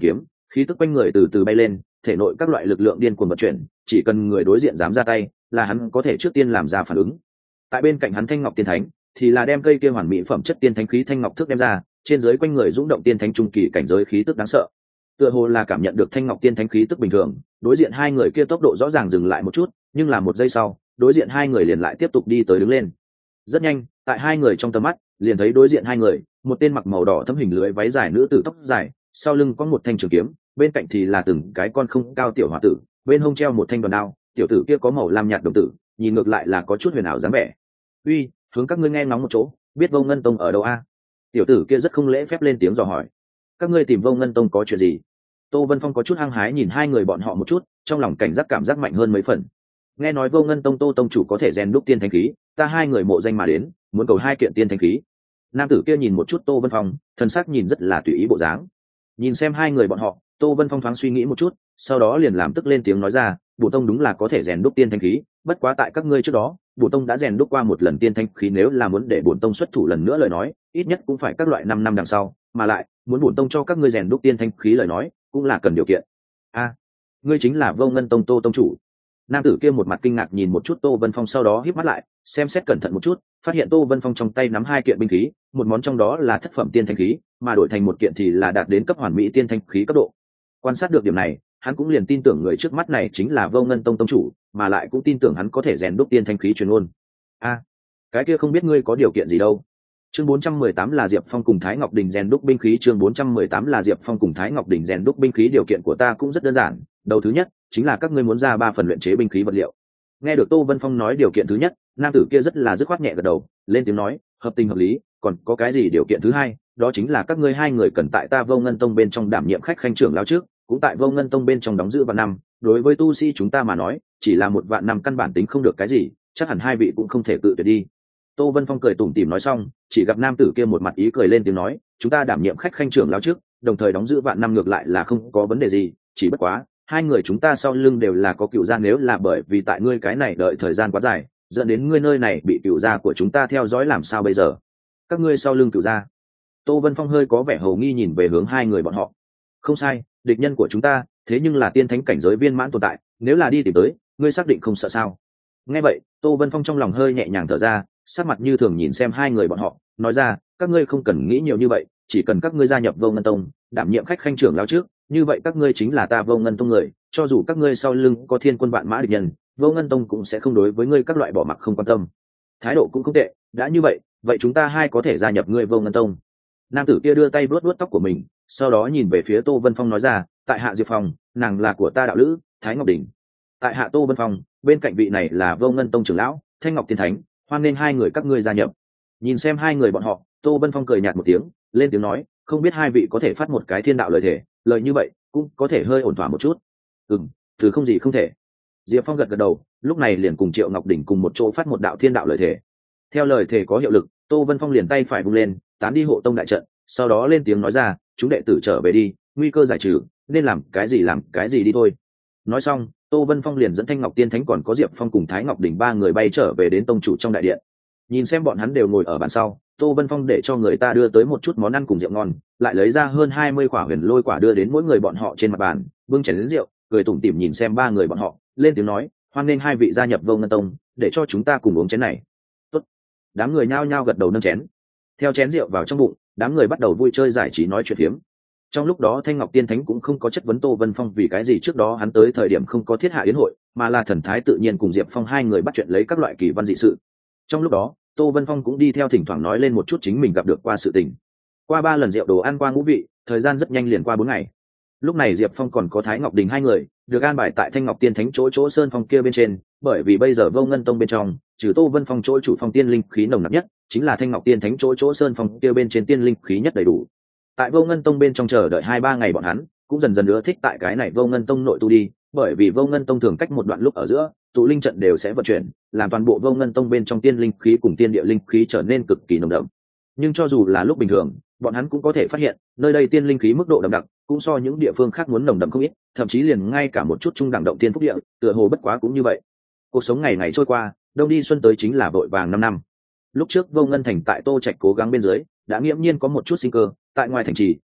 khí tức quanh người từ từ bay lên, thể nội các loại lực lượng điên cuồng vận chuyển, chỉ cần người đối diện dám ra tay là hắn có thể trước tiên làm ra phản ứng. Tại bên cạnh hắn thanh ngọc tiên thánh thì là đem cây kia hoàn mỹ phẩm chất tiên thánh khí thanh ngọc thước đem ra, trên dưới quanh người rung động tiên thánh trung kỳ cảnh giới khí tức đáng sợ. Tựa hồ là cảm nhận được thanh ngọc tiên thánh khí tức bình thường, đối diện hai người kia tốc độ rõ ràng dừng lại một chút, nhưng là một giây sau đối diện hai người liền lại tiếp tục đi tới đứng lên. Rất nhanh, tại hai người trong tầm mắt liền thấy đối diện hai người, một tên mặc màu đỏ thấm hình lưới váy dài nữ tử tóc dài, sau lưng có một thanh trường kiếm, bên cạnh thì là từng cái con không cao tiểu hòa tử, bên hông treo một thanh đoàn đao, tiểu tử kia có màu lam nhạt đồng tử, nhìn ngược lại là có chút huyền ảo dáng vẻ. Uy, hướng các ngươi nghe ngóng một chỗ, biết Vô Ngân Tông ở đâu a? Tiểu tử kia rất không lễ phép lên tiếng dò hỏi. Các ngươi tìm Vô Ngân Tông có chuyện gì? Tô Vân Phong có chút hăng hái nhìn hai người bọn họ một chút, trong lòng cảnh giác cảm giác mạnh hơn mấy phần. Nghe nói Vô Ngân Tông Tô tông chủ có thể rèn đúc tiên thánh khí, ta hai người mộ danh mà đến, muốn cầu hai kiện tiên thánh khí. Nam tử kia nhìn một chút Tô Vân Phong, thân sắc nhìn rất là tùy ý bộ dáng. Nhìn xem hai người bọn họ, Tô Vân Phong thoáng suy nghĩ một chút, sau đó liền làm tức lên tiếng nói ra, bổ tông đúng là có thể rèn đúc tiên thánh khí, bất quá tại các ngươi trước đó, bổ tông đã rèn đúc qua một lần tiên thánh khí, nếu là muốn để bổn tông xuất thủ lần nữa lời nói, ít nhất cũng phải các loại năm năm đằng sau, mà lại, muốn bổn tông cho các ngươi rèn đúc tiên thánh khí lời nói, cũng là cần điều kiện. A, ngươi chính là Vô Ngân Tông Tô tông chủ. Nam tử kia một mặt kinh ngạc nhìn một chút Tô Vân Phong, sau đó híp mắt lại, xem xét cẩn thận một chút, phát hiện Tô Vân Phong trong tay nắm hai kiện binh khí, một món trong đó là thất phẩm tiên thánh khí, mà đổi thành một kiện thì là đạt đến cấp hoàn mỹ tiên thánh khí cấp độ. Quan sát được điểm này, hắn cũng liền tin tưởng người trước mắt này chính là Vô Ngân Tông tông chủ, mà lại cũng tin tưởng hắn có thể rèn đúc tiên thánh khí truyền ngôn. A, cái kia không biết ngươi có điều kiện gì đâu. Chương bốn trăm mười tám là Diệp Phong cùng Thái Ngọc Đình rèn đúc binh khí, chương bốn trăm mười tám là Diệp Phong cùng Thái Ngọc Đình rèn đúc binh khí, điều kiện của ta cũng rất đơn giản, đầu thứ nhất chính là các ngươi muốn ra ba phần luyện chế binh khí vật liệu. Nghe được Tô Vân Phong nói điều kiện thứ nhất, nam tử kia rất là dứt khoát nhẹ gật đầu, lên tiếng nói, hợp tình hợp lý, còn có cái gì điều kiện thứ hai, đó chính là các ngươi hai người cần tại ta Vô Ngân Tông bên trong đảm nhiệm khách khanh trưởng lão trước, cũng tại Vô Ngân Tông bên trong đóng giữ vạn năm, đối với tu sĩ chúng ta mà nói, chỉ là một vạn năm căn bản tính không được cái gì, chắc hẳn hai vị cũng không thể cự tuyệt đi. Tô Vân Phong cười tủm tỉm nói xong, chỉ gặp nam tử kia một mặt ý cười lên tiếng nói, chúng ta đảm nhiệm khách khanh trưởng lão trước, đồng thời đóng giữ vạn năm ngược lại là không có vấn đề gì, chỉ bất quá hai người chúng ta sau lưng đều là có cựu gia, nếu là bởi vì tại ngươi cái này đợi thời gian quá dài, dẫn đến ngươi nơi này bị cựu gia của chúng ta theo dõi làm sao bây giờ? Các ngươi sau lưng cựu gia? Tô Vân Phong hơi có vẻ hầu nghi nhìn về hướng hai người bọn họ. Không sai, địch nhân của chúng ta, thế nhưng là tiên thánh cảnh giới viên mãn tồn tại, nếu là đi tìm tới, ngươi xác định không sợ sao? Nghe vậy, Tô Vân Phong trong lòng hơi nhẹ nhàng thở ra, sắc mặt như thường nhìn xem hai người bọn họ, nói ra, các ngươi không cần nghĩ nhiều như vậy, chỉ cần các ngươi gia nhập Vô Ngân Tông, đảm nhiệm khách khanh trưởng lão trước, như vậy các ngươi chính là ta Vô Ngân Tông người, cho dù các ngươi sau lưng có thiên quân vạn mã địch nhân, Vô Ngân Tông cũng sẽ không đối với ngươi các loại bỏ mặc không quan tâm. Thái độ cũng không tệ, đã như vậy, vậy chúng ta hai có thể gia nhập ngươi Vô Ngân Tông. Nam tử kia đưa tay vuốt vuốt tóc của mình, sau đó nhìn về phía Tô Vân Phong nói ra, tại hạ Diệp Phong, nàng là của ta đạo lữ, Thái Ngọc Đình. Tại hạ Tô Vân Phong, bên cạnh vị này là Vô Ngân Tông trưởng lão, Thanh Ngọc Tiên Thánh, hoan nên hai người các ngươi gia nhập. Nhìn xem hai người bọn họ, Tô Vân Phong cười nhạt một tiếng, lên tiếng nói, không biết hai vị có thể phát một cái thiên đạo lời thể, lời như vậy cũng có thể hơi ổn thỏa một chút. Ừm, từ không gì không thể. Diệp Phong gật gật đầu, lúc này liền cùng Triệu Ngọc Đỉnh cùng một chỗ phát một đạo thiên đạo lời thể. Theo lời thể có hiệu lực, Tô Vân Phong liền tay phải vung lên, tán đi hộ tông đại trận, sau đó lên tiếng nói ra, chúng đệ tử trở về đi, nguy cơ giải trừ, nên làm cái gì làm cái gì đi thôi. Nói xong, Tô Vân Phong liền dẫn Thanh Ngọc Tiên Thánh còn có Diệp Phong cùng Thái Ngọc Đỉnh ba người bay trở về đến tông chủ trong đại điện. Nhìn xem bọn hắn đều ngồi ở bàn sau, Tô Vân Phong để cho người ta đưa tới một chút món ăn cùng rượu ngon, lại lấy ra hơn hai mươi quả huyền lôi quả đưa đến mỗi người bọn họ trên mặt bàn, bưng chén đến rượu, cười tủm tỉm nhìn xem ba người bọn họ, lên tiếng nói, hoan nghênh hai vị gia nhập Vô Ngân Tông, để cho chúng ta cùng uống chén này. Tốt. Đám người nhao nhao gật đầu nâng chén. Theo chén rượu vào trong bụng, đám người bắt đầu vui chơi giải trí nói chuyện phiếm. Trong lúc đó Thanh Ngọc Tiên Thánh cũng không có chất vấn Tô Vân Phong vì cái gì trước đó hắn tới thời điểm không có thiết hạ yến hội, mà là thần thái tự nhiên cùng Diệp Phong hai người bắt chuyện lấy các loại kỳ văn dị sự. Trong lúc đó, Tô Vân Phong cũng đi theo thỉnh thoảng nói lên một chút chính mình gặp được qua sự tình. Qua ba lần rượu đồ ăn qua ngũ vị, thời gian rất nhanh liền qua bốn ngày. Lúc này Diệp Phong còn có Thái Ngọc Đình hai người, được an bài tại Thanh Ngọc Tiên Thánh chỗ chỗ sơn phong kia bên trên, bởi vì bây giờ Vô Ngân Tông bên trong, trừ Tô Vân Phong chỗ chủ phong tiên linh khí nồng nặc nhất, chính là Thanh Ngọc Tiên Thánh chỗ chỗ sơn phong kia bên trên tiên linh khí nhất đầy đủ. Tại Vô Ngân Tông bên trong chờ đợi hai ba ngày bọn hắn, cũng dần dần ưa thích tại cái này Vô Ngân Tông nội tu đi, bởi vì Vô Ngân Tông thường cách một đoạn lúc ở giữa, tụ linh trận đều sẽ vận chuyển, làm toàn bộ Vô Ngân Tông bên trong tiên linh khí cùng tiên địa linh khí trở nên cực kỳ nồng đậm. Nhưng cho dù là lúc bình thường, bọn hắn cũng có thể phát hiện, nơi đây tiên linh khí mức độ đậm đặc, cũng so những địa phương khác muốn nồng đậm không ít, thậm chí liền ngay cả một chút trung đẳng động tiên phúc địa, tựa hồ bất quá cũng như vậy. Cuộc sống ngày ngày trôi qua, đông đi xuân tới chính là vội vàng năm năm. Lúc trước Vô Ngân thành tại Tô Trạch cố gắng bên dưới, đã nghiễm nhiên có một chút sinh cơ, tại ngoài thành trì,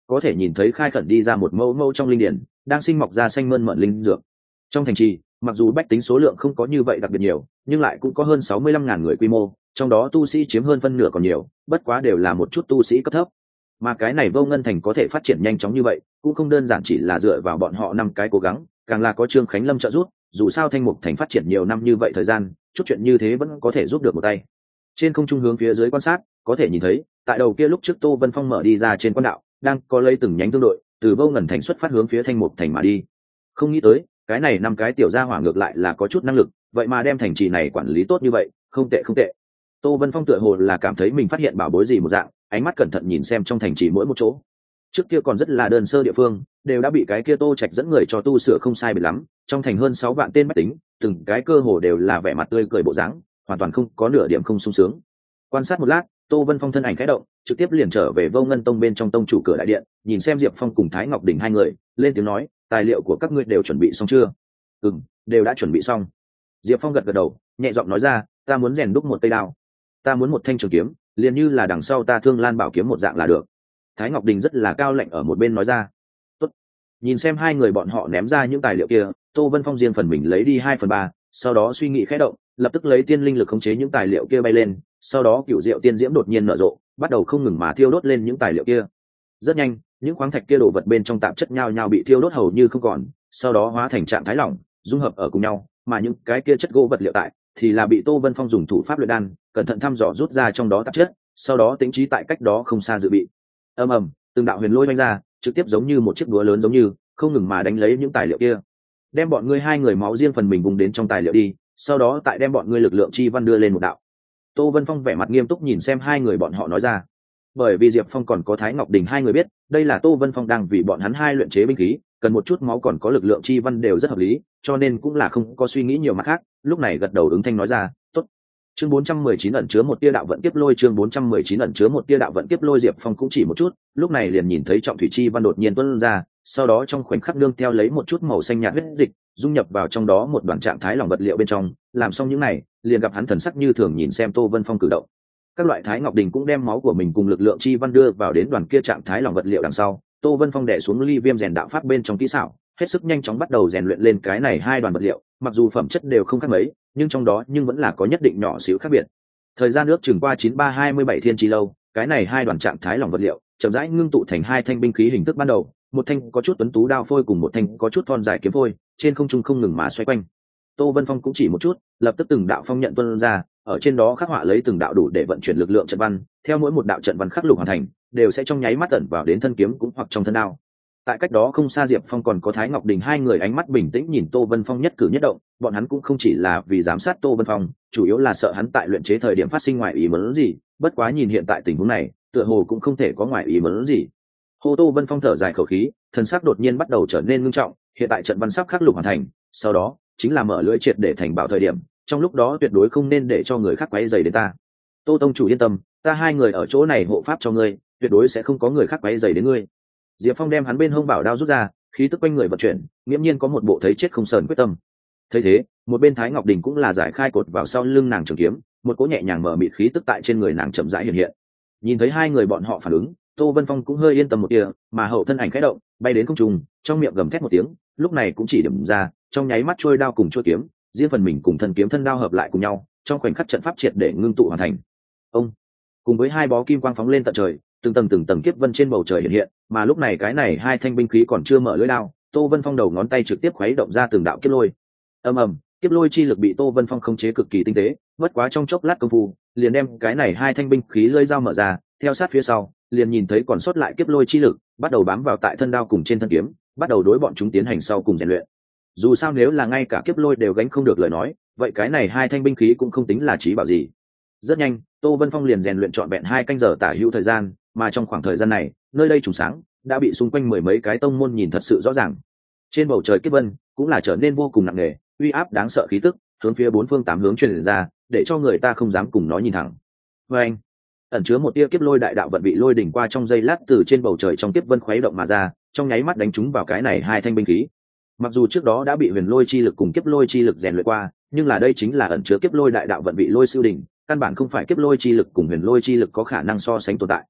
có thể nhìn thấy khai khẩn đi ra một mẫu mẫu trong linh điển đang sinh mọc ra xanh mơn mận linh dược. Trong thành trì mặc dù bách tính số lượng không có như vậy đặc biệt nhiều, nhưng lại cũng có hơn sáu mươi lăm ngàn người quy mô, trong đó tu sĩ chiếm hơn phân nửa còn nhiều, bất quá đều là một chút tu sĩ cấp thấp. Mà cái này Vô Ngân thành có thể phát triển nhanh chóng như vậy cũng không đơn giản chỉ là dựa vào bọn họ năm cái cố gắng, càng là có Trương Khánh Lâm trợ giúp. Dù sao Thanh Mục thành phát triển nhiều năm như vậy thời gian, chút chuyện như thế vẫn có thể giúp được một tay. Trên không trung hướng phía dưới quan sát, có thể nhìn thấy tại đầu kia lúc trước Tô Vân Phong mở đi ra trên quan đạo đang có lấy từng nhánh tương đội từ Vô Ngân thành xuất phát hướng phía Thanh Mục thành mà đi. Không nghĩ tới cái này năm cái tiểu gia hỏa ngược lại là có chút năng lực, vậy mà đem thành trì này quản lý tốt như vậy, không tệ không tệ. Tô Vân Phong tựa hồ là cảm thấy mình phát hiện bảo bối gì một dạng, ánh mắt cẩn thận nhìn xem trong thành trì mỗi một chỗ. Trước kia còn rất là đơn sơ địa phương, đều đã bị cái kia Tô Trạch dẫn người cho tu sửa không sai biệt lắm, trong thành hơn sáu vạn tên bách tính, từng cái cơ hồ đều là vẻ mặt tươi cười bộ dáng, hoàn toàn không có nửa điểm không sung sướng. Quan sát một lát, Tô Vân Phong thân ảnh khẽ động, trực tiếp liền trở về Vô Ngân tông bên trong tông chủ cửa đại điện, nhìn xem Diệp Phong cùng Thái Ngọc Đình hai người, lên tiếng nói, tài liệu của các ngươi đều chuẩn bị xong chưa? Ừm, đều đã chuẩn bị xong. Diệp Phong gật gật đầu, nhẹ giọng nói ra, ta muốn rèn đúc một cây đao, ta muốn một thanh trường kiếm, liền như là đằng sau ta Thương Lan bảo kiếm một dạng là được. Thái Ngọc Đình rất là cao lạnh ở một bên nói ra. Tốt. Nhìn xem hai người bọn họ ném ra những tài liệu kia, Tô Vân Phong riêng phần mình lấy đi hai phần ba, sau đó suy nghĩ khẽ động, lập tức lấy tiên linh lực khống chế những tài liệu kia bay lên, sau đó cựu diệu tiên diễm đột nhiên nở rộ, bắt đầu không ngừng mà thiêu đốt lên những tài liệu kia. Rất nhanh, những khoáng thạch kia đổ vật bên trong tạp chất nhao nhao bị thiêu đốt hầu như không còn, sau đó hóa thành trạng thái lỏng, dung hợp ở cùng nhau, mà những cái kia chất gỗ vật liệu tại thì là bị Tô Vân Phong dùng thủ pháp luyện đan, cẩn thận thăm dò rút ra trong đó tạp chất, sau đó tính trí tại cách đó không xa dự bị. Ầm ầm, từng đạo huyền lôi vung ra, trực tiếp giống như một chiếc búa lớn giống như, không ngừng mà đánh lấy những tài liệu kia. Đem bọn ngươi hai người máu riêng phần mình vùng đến trong tài liệu đi, sau đó tại đem bọn ngươi lực lượng chi văn đưa lên một đạo. Tô Vân Phong vẻ mặt nghiêm túc nhìn xem hai người bọn họ nói ra. Bởi vì Diệp Phong còn có Thái Ngọc Đình hai người biết, đây là Tô Vân Phong đang vì bọn hắn hai luyện chế binh khí, cần một chút máu còn có lực lượng chi văn đều rất hợp lý, cho nên cũng là không có suy nghĩ nhiều mặt khác, lúc này gật đầu ứng thanh nói ra, tốt. Chương bốn trăm mười chín ẩn chứa một tia đạo vận kiếp lôi, chương bốn trăm mười chín ẩn chứa một tia đạo vận kiếp lôi. Diệp Phong cũng chỉ một chút, lúc này liền nhìn thấy trọng thủy chi văn đột nhiên tuôn ra, sau đó trong khoảnh khắc nương theo lấy một chút màu xanh nhạt huyết dịch, dung nhập vào trong đó một đoàn trạng thái lỏng vật liệu bên trong, làm xong những này, liền gặp hắn thần sắc như thường nhìn xem Tô Vân Phong cử động. Các loại Thái Ngọc Đình cũng đem máu của mình cùng lực lượng chi văn đưa vào đến đoàn kia trạng thái lỏng vật liệu đằng sau, Tô Vân Phong đè xuống ly viêm rèn đạo pháp bên trong kỹ xảo, hết sức nhanh chóng bắt đầu rèn luyện lên cái này hai đoàn vật liệu, mặc dù phẩm chất đều không khác mấy, nhưng trong đó nhưng vẫn là có nhất định nhỏ xíu khác biệt. Thời gian nước chừng qua chín ba hai mươi bảy thiên chi lâu, cái này hai đoàn trạng thái lỏng vật liệu chậm rãi ngưng tụ thành hai thanh binh khí hình thức ban đầu, một thanh có chút tuấn tú đao phôi cùng một thanh có chút thon dài kiếm phôi, trên không trung không ngừng mà xoay quanh. Tô Vân Phong cũng chỉ một chút, lập tức từng đạo phong nhận tuôn ra, ở trên đó khắc họa lấy từng đạo đủ để vận chuyển lực lượng trận văn, theo mỗi một đạo trận văn khắc lục hoàn thành, đều sẽ trong nháy mắt tẩn vào đến thân kiếm cũng hoặc trong thân đao. Tại cách đó không xa Diệp Phong còn có Thái Ngọc Đình hai người ánh mắt bình tĩnh nhìn Tô Vân Phong nhất cử nhất động, bọn hắn cũng không chỉ là vì giám sát Tô Vân Phong, chủ yếu là sợ hắn tại luyện chế thời điểm phát sinh ngoài ý muốn gì, bất quá nhìn hiện tại tình huống này, tựa hồ cũng không thể có ngoài ý muốn gì. Hồ Tô Vân Phong thở dài khẩu khí, thần sắc đột nhiên bắt đầu trở nên nghiêm trọng, hiện tại trận văn sắp khắc lục hoàn thành, sau đó chính là mở lưỡi triệt để thành bảo thời điểm, trong lúc đó tuyệt đối không nên để cho người khác quấy rầy đến ta. Tô tông chủ yên tâm, ta hai người ở chỗ này hộ pháp cho ngươi, tuyệt đối sẽ không có người khác quấy rầy đến ngươi. Diệp Phong đem hắn bên hông bảo đao rút ra, khí tức quanh người vận chuyển, nghiễm nhiên có một bộ thấy chết không sờn quyết tâm. Thấy thế, một bên Thái Ngọc Đình cũng là giải khai cột vào sau lưng nàng trường kiếm, một cỗ nhẹ nhàng mở mịt khí tức tại trên người nàng chậm rãi hiện hiện. Nhìn thấy hai người bọn họ phản ứng, Tô Vân Phong cũng hơi yên tâm một tia, mà hậu thân ảnh khẽ động, bay đến không trung, trong miệng gầm thét một tiếng, lúc này cũng chỉ điểm ra, trong nháy mắt trôi đao cùng trôi kiếm, riêng phần mình cùng thân kiếm thân đao hợp lại cùng nhau, trong khoảnh khắc trận pháp triệt để ngưng tụ hoàn thành. Ông cùng với hai bó kim quang phóng lên tận trời, từng tầng từng tầng kiếp vân trên bầu trời hiện hiện, mà lúc này cái này hai thanh binh khí còn chưa mở lưỡi đao, Tô Vân Phong đầu ngón tay trực tiếp khuấy động ra từng đạo kiếp lôi. Ầm ầm, kiếp lôi chi lực bị Tô Vân Phong khống chế cực kỳ tinh tế, bất quá trong chốc lát công phu, liền đem cái này hai thanh binh khí lưỡi dao mở ra, theo sát phía sau, liền nhìn thấy còn sót lại kiếp lôi chi lực, bắt đầu bám vào tại thân đao cùng trên thân kiếm, bắt đầu đối bọn chúng tiến hành sau cùng rèn luyện. Dù sao nếu là ngay cả kiếp lôi đều gánh không được lời nói, vậy cái này hai thanh binh khí cũng không tính là trí bảo gì. Rất nhanh, Tô Vân Phong liền rèn luyện trọn vẹn hai canh giờ tả hữu thời gian, mà trong khoảng thời gian này, nơi đây trùng sáng đã bị xung quanh mười mấy cái tông môn nhìn thật sự rõ ràng. Trên bầu trời kiếp vân cũng là trở nên vô cùng nặng nề, uy áp đáng sợ khí tức hướng phía bốn phương tám hướng truyền ra, để cho người ta không dám cùng nó nhìn thẳng. Và anh ẩn chứa một tia kiếp lôi đại đạo vận bị lôi đỉnh qua trong giây lát từ trên bầu trời trong kiếp vân khuấy động mà ra, trong nháy mắt đánh trúng vào cái này hai thanh binh khí. Mặc dù trước đó đã bị huyền lôi chi lực cùng kiếp lôi chi lực rèn luyện qua, nhưng là đây chính là ẩn chứa kiếp lôi đại đạo vận bị lôi siêu đỉnh, căn bản không phải kiếp lôi chi lực cùng huyền lôi chi lực có khả năng so sánh tồn tại.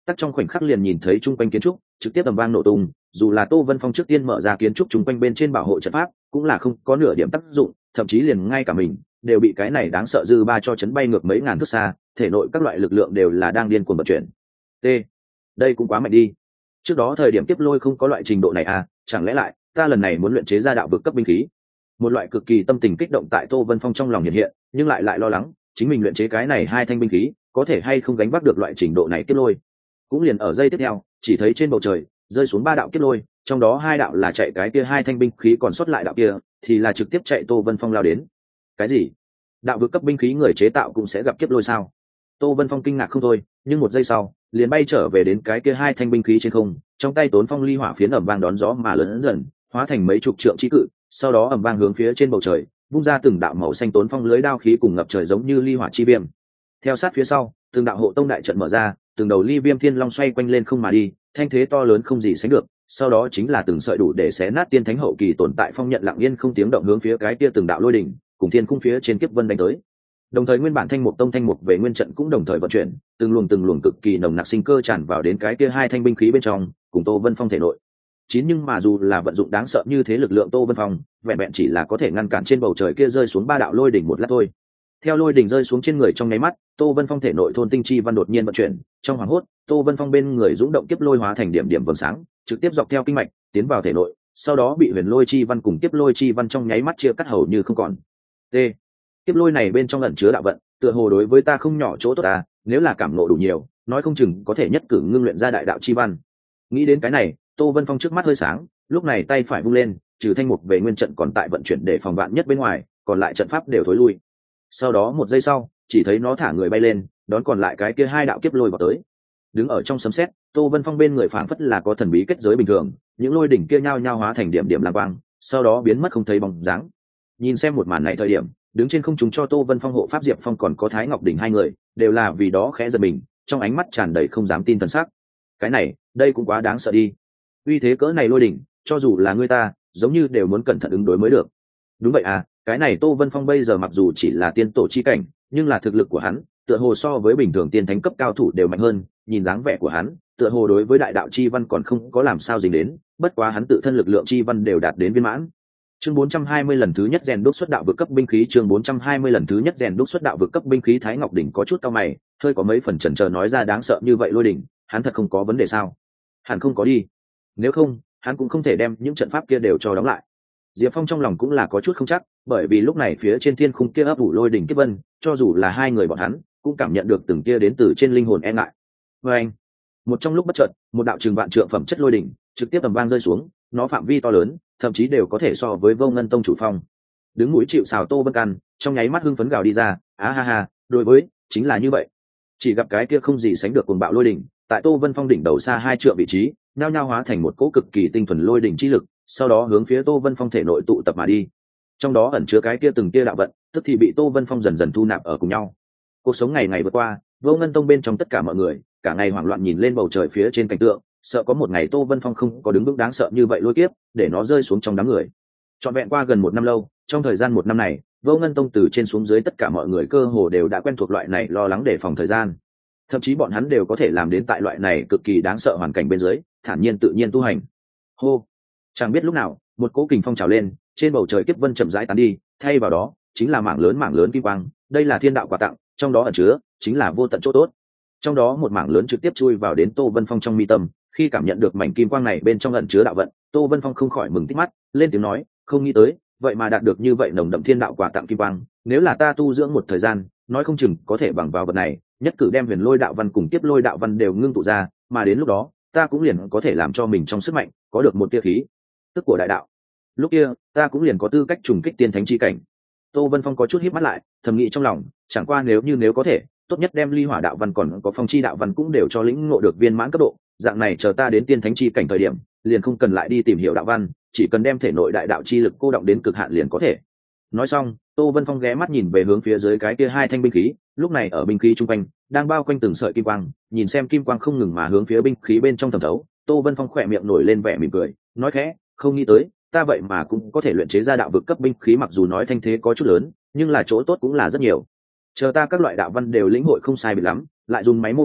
tắc trong khoảnh khắc liền nhìn thấy chung quanh kiến trúc trực tiếp ầm vang nổ tung, dù là Tô Vân Phong trước tiên mở ra kiến trúc chung quanh bên trên bảo hộ trận pháp cũng là không có nửa điểm tác dụng, thậm chí liền ngay cả mình đều bị cái này đáng sợ dư ba cho chấn bay ngược mấy ngàn thước xa, thể nội các loại lực lượng đều là đang điên cuồng vận chuyển. T, đây cũng quá mạnh đi. Trước đó thời điểm kiếp lôi không có loại trình độ này à, chẳng lẽ lại ta lần này muốn luyện chế ra đạo vực cấp binh khí? Một loại cực kỳ tâm tình kích động tại Tô Vân Phong trong lòng hiện hiện, nhưng lại lại lo lắng chính mình luyện chế cái này hai thanh binh khí có thể hay không gánh vác được loại trình độ này kiếp lôi. Cũng liền ở giây tiếp theo, chỉ thấy trên bầu trời rơi xuống ba đạo kiếp lôi, trong đó hai đạo là chạy cái kia hai thanh binh khí, còn sót lại đạo kia thì là trực tiếp chạy Tô Vân Phong lao đến. Cái gì? Đạo vực cấp binh khí người chế tạo cũng sẽ gặp kiếp lôi sao? Tô Vân Phong kinh ngạc không thôi, nhưng một giây sau liền bay trở về đến cái kia hai thanh binh khí trên không, trong tay Tốn Phong ly hỏa phiến ầm vang đón gió mà lớn dần, hóa thành mấy chục trượng chi cự, sau đó ầm vang hướng phía trên bầu trời vung ra từng đạo màu xanh Tốn Phong lưới đao khí cùng ngập trời giống như ly hỏa chi viêm. Theo sát phía sau, từng đạo hộ tông đại trận mở ra, từng đầu ly viêm thiên long xoay quanh lên không mà đi, thanh thế to lớn không gì sánh được. Sau đó chính là từng sợi đủ để xé nát tiên thánh hậu kỳ tồn tại phong nhận lặng yên không tiếng động hướng phía cái kia từng đạo lôi đỉnh cùng thiên cung phía trên kiếp vân đánh tới. Đồng thời nguyên bản thanh mục tông thanh mục về nguyên trận cũng đồng thời vận chuyển, từng luồng từng luồng cực kỳ nồng nặc sinh cơ tràn vào đến cái kia hai thanh binh khí bên trong, cùng Tô Vân Phong thể nội. Chín nhưng mà dù là vận dụng đáng sợ như thế lực lượng Tô Vân Phong, vẹn vẹn chỉ là có thể ngăn cản trên bầu trời kia rơi xuống ba đạo lôi đỉnh một lát thôi. Theo lôi đỉnh rơi xuống trên người trong nháy mắt, Tô Vân Phong thể nội thôn tinh chi văn đột nhiên vận chuyển, trong hoàng hốt, Tô Vân Phong bên người dũng động kiếp lôi hóa thành điểm điểm vầng sáng, trực tiếp dọc theo kinh mạch tiến vào thể nội, sau đó bị huyền lôi chi văn cùng kiếp lôi chi văn trong nháy mắt chia cắt hầu như không còn. T. Kiếp lôi này bên trong ẩn chứa đạo vận, tựa hồ đối với ta không nhỏ chỗ tốt à, nếu là cảm ngộ đủ nhiều, nói không chừng có thể nhất cử ngưng luyện ra đại đạo chi văn. Nghĩ đến cái này, Tô Vân Phong trước mắt hơi sáng, lúc này tay phải vung lên, trừ thanh mục về nguyên trận còn tại vận chuyển để phòng vạn nhất bên ngoài, còn lại trận pháp đều thối lui. Sau đó một giây sau, chỉ thấy nó thả người bay lên, đón còn lại cái kia hai đạo kiếp lôi vào tới. Đứng ở trong sấm sét, Tô Vân Phong bên người phảng phất là có thần bí kết giới bình thường, những lôi đỉnh kia nhao nhao hóa thành điểm điểm lam quang, sau đó biến mất không thấy bóng dáng. Nhìn xem một màn này thời điểm, đứng trên không trung cho Tô Vân Phong hộ pháp Diệp Phong còn có Thái Ngọc Đỉnh hai người, đều là vì đó khẽ giật mình, trong ánh mắt tràn đầy không dám tin thần sắc. Cái này, đây cũng quá đáng sợ đi. Uy thế cỡ này lôi đỉnh, cho dù là người ta, giống như đều muốn cẩn thận ứng đối mới được. Đúng vậy à, cái này Tô Vân Phong bây giờ mặc dù chỉ là tiên tổ chi cảnh, nhưng là thực lực của hắn, tựa hồ so với bình thường tiên thánh cấp cao thủ đều mạnh hơn, nhìn dáng vẻ của hắn, tựa hồ đối với đại đạo chi văn còn không có làm sao dính đến, bất quá hắn tự thân lực lượng chi văn đều đạt đến viên mãn. Chương bốn trăm hai mươi lần thứ nhất rèn đúc xuất đạo vực cấp binh khí, chương bốn trăm hai mươi lần thứ nhất rèn đúc xuất đạo vực cấp binh khí. Thái Ngọc Đỉnh có chút cau mày, hơi có mấy phần chần chờ nói ra đáng sợ như vậy lôi đỉnh, hắn thật không có vấn đề sao? Hẳn không có đi. Nếu không, hắn cũng không thể đem những trận pháp kia đều cho đóng lại. Diệp Phong trong lòng cũng là có chút không chắc, bởi vì lúc này phía trên thiên khung kia ấp ủ lôi đỉnh kiếp vân, cho dù là hai người bọn hắn, cũng cảm nhận được từng kia đến từ trên linh hồn e ngại. Và anh, một trong lúc bất chợt, một đạo trường vạn trượng phẩm chất lôi đỉnh trực tiếp tầm vang rơi xuống, nó phạm vi to lớn, thậm chí đều có thể so với Vô Ngân Tông chủ phong. Đứng mũi chịu sào Tô Vân Căn, trong nháy mắt hưng phấn gào đi ra, á ha ha, đối với, chính là như vậy. Chỉ gặp cái kia không gì sánh được cuồng bạo lôi đỉnh, tại Tô Vân Phong đỉnh đầu xa hai trượng vị trí, nhao nhao hóa thành một cỗ cực kỳ tinh thuần lôi đỉnh chi lực, sau đó hướng phía Tô Vân Phong thể nội tụ tập mà đi. Trong đó ẩn chứa cái kia từng kia đạo vận, tức thì bị Tô Vân Phong dần dần thu nạp ở cùng nhau. Cuộc sống ngày ngày vượt qua, Vô Ngân Tông bên trong tất cả mọi người, cả ngày hoảng loạn nhìn lên bầu trời phía trên cảnh tượng, sợ có một ngày Tô Vân Phong không có đứng vững đáng sợ như vậy lôi kiếp, để nó rơi xuống trong đám người. Trọn vẹn qua gần một năm lâu, trong thời gian một năm này, Vô Ngân Tông từ trên xuống dưới tất cả mọi người cơ hồ đều đã quen thuộc loại này lo lắng đề phòng thời gian. Thậm chí bọn hắn đều có thể làm đến tại loại này cực kỳ đáng sợ hoàn cảnh bên dưới, thản nhiên tự nhiên tu hành. Hô, chẳng biết lúc nào, một cỗ kình phong trào lên, trên bầu trời kiếp vân chậm rãi tán đi, thay vào đó chính là mảng lớn mảng lớn kim quang, đây là thiên đạo quà tặng, trong đó ẩn chứa chính là vô tận chỗ tốt. Trong đó một mảng lớn trực tiếp chui vào đến Tô Vân Phong trong mi tâm, khi cảm nhận được mảnh kim quang này bên trong ẩn chứa đạo vận, Tô Vân Phong không khỏi mừng tít mắt, lên tiếng nói, không nghĩ tới, vậy mà đạt được như vậy nồng đậm thiên đạo quà tặng kim quang, nếu là ta tu dưỡng một thời gian, nói không chừng có thể bằng vào vật này, nhất cử đem huyền lôi đạo văn cùng tiếp lôi đạo văn đều ngưng tụ ra, mà đến lúc đó, ta cũng liền có thể làm cho mình trong sức mạnh có được một tia khí tức của đại đạo. Lúc kia, ta cũng liền có tư cách trùng kích tiên thánh chi cảnh. Tô Vân Phong có chút híp mắt lại, thầm nghĩ trong lòng, chẳng qua nếu như nếu có thể, tốt nhất đem ly hỏa đạo văn còn có phong chi đạo văn cũng đều cho lĩnh ngộ được viên mãn cấp độ, dạng này chờ ta đến tiên thánh chi cảnh thời điểm, liền không cần lại đi tìm hiểu đạo văn, chỉ cần đem thể nội đại đạo chi lực cô động đến cực hạn liền có thể. Nói xong, Tô Vân Phong ghé mắt nhìn về hướng phía dưới cái kia hai thanh binh khí, lúc này ở binh khí trung quanh đang bao quanh từng sợi kim quang, nhìn xem kim quang không ngừng mà hướng phía binh khí bên trong thẩm thấu, Tô Vân Phong khỏe miệng nổi lên vẻ mỉm cười, nói khẽ, không nghĩ tới, ta vậy mà cũng có thể luyện chế ra đạo vực cấp binh khí, mặc dù nói thanh thế có chút lớn, nhưng là chỗ tốt cũng là rất nhiều. Chờ ta các loại đạo văn đều lĩnh hội không sai biệt lắm, lại dùng máy mô phỏng,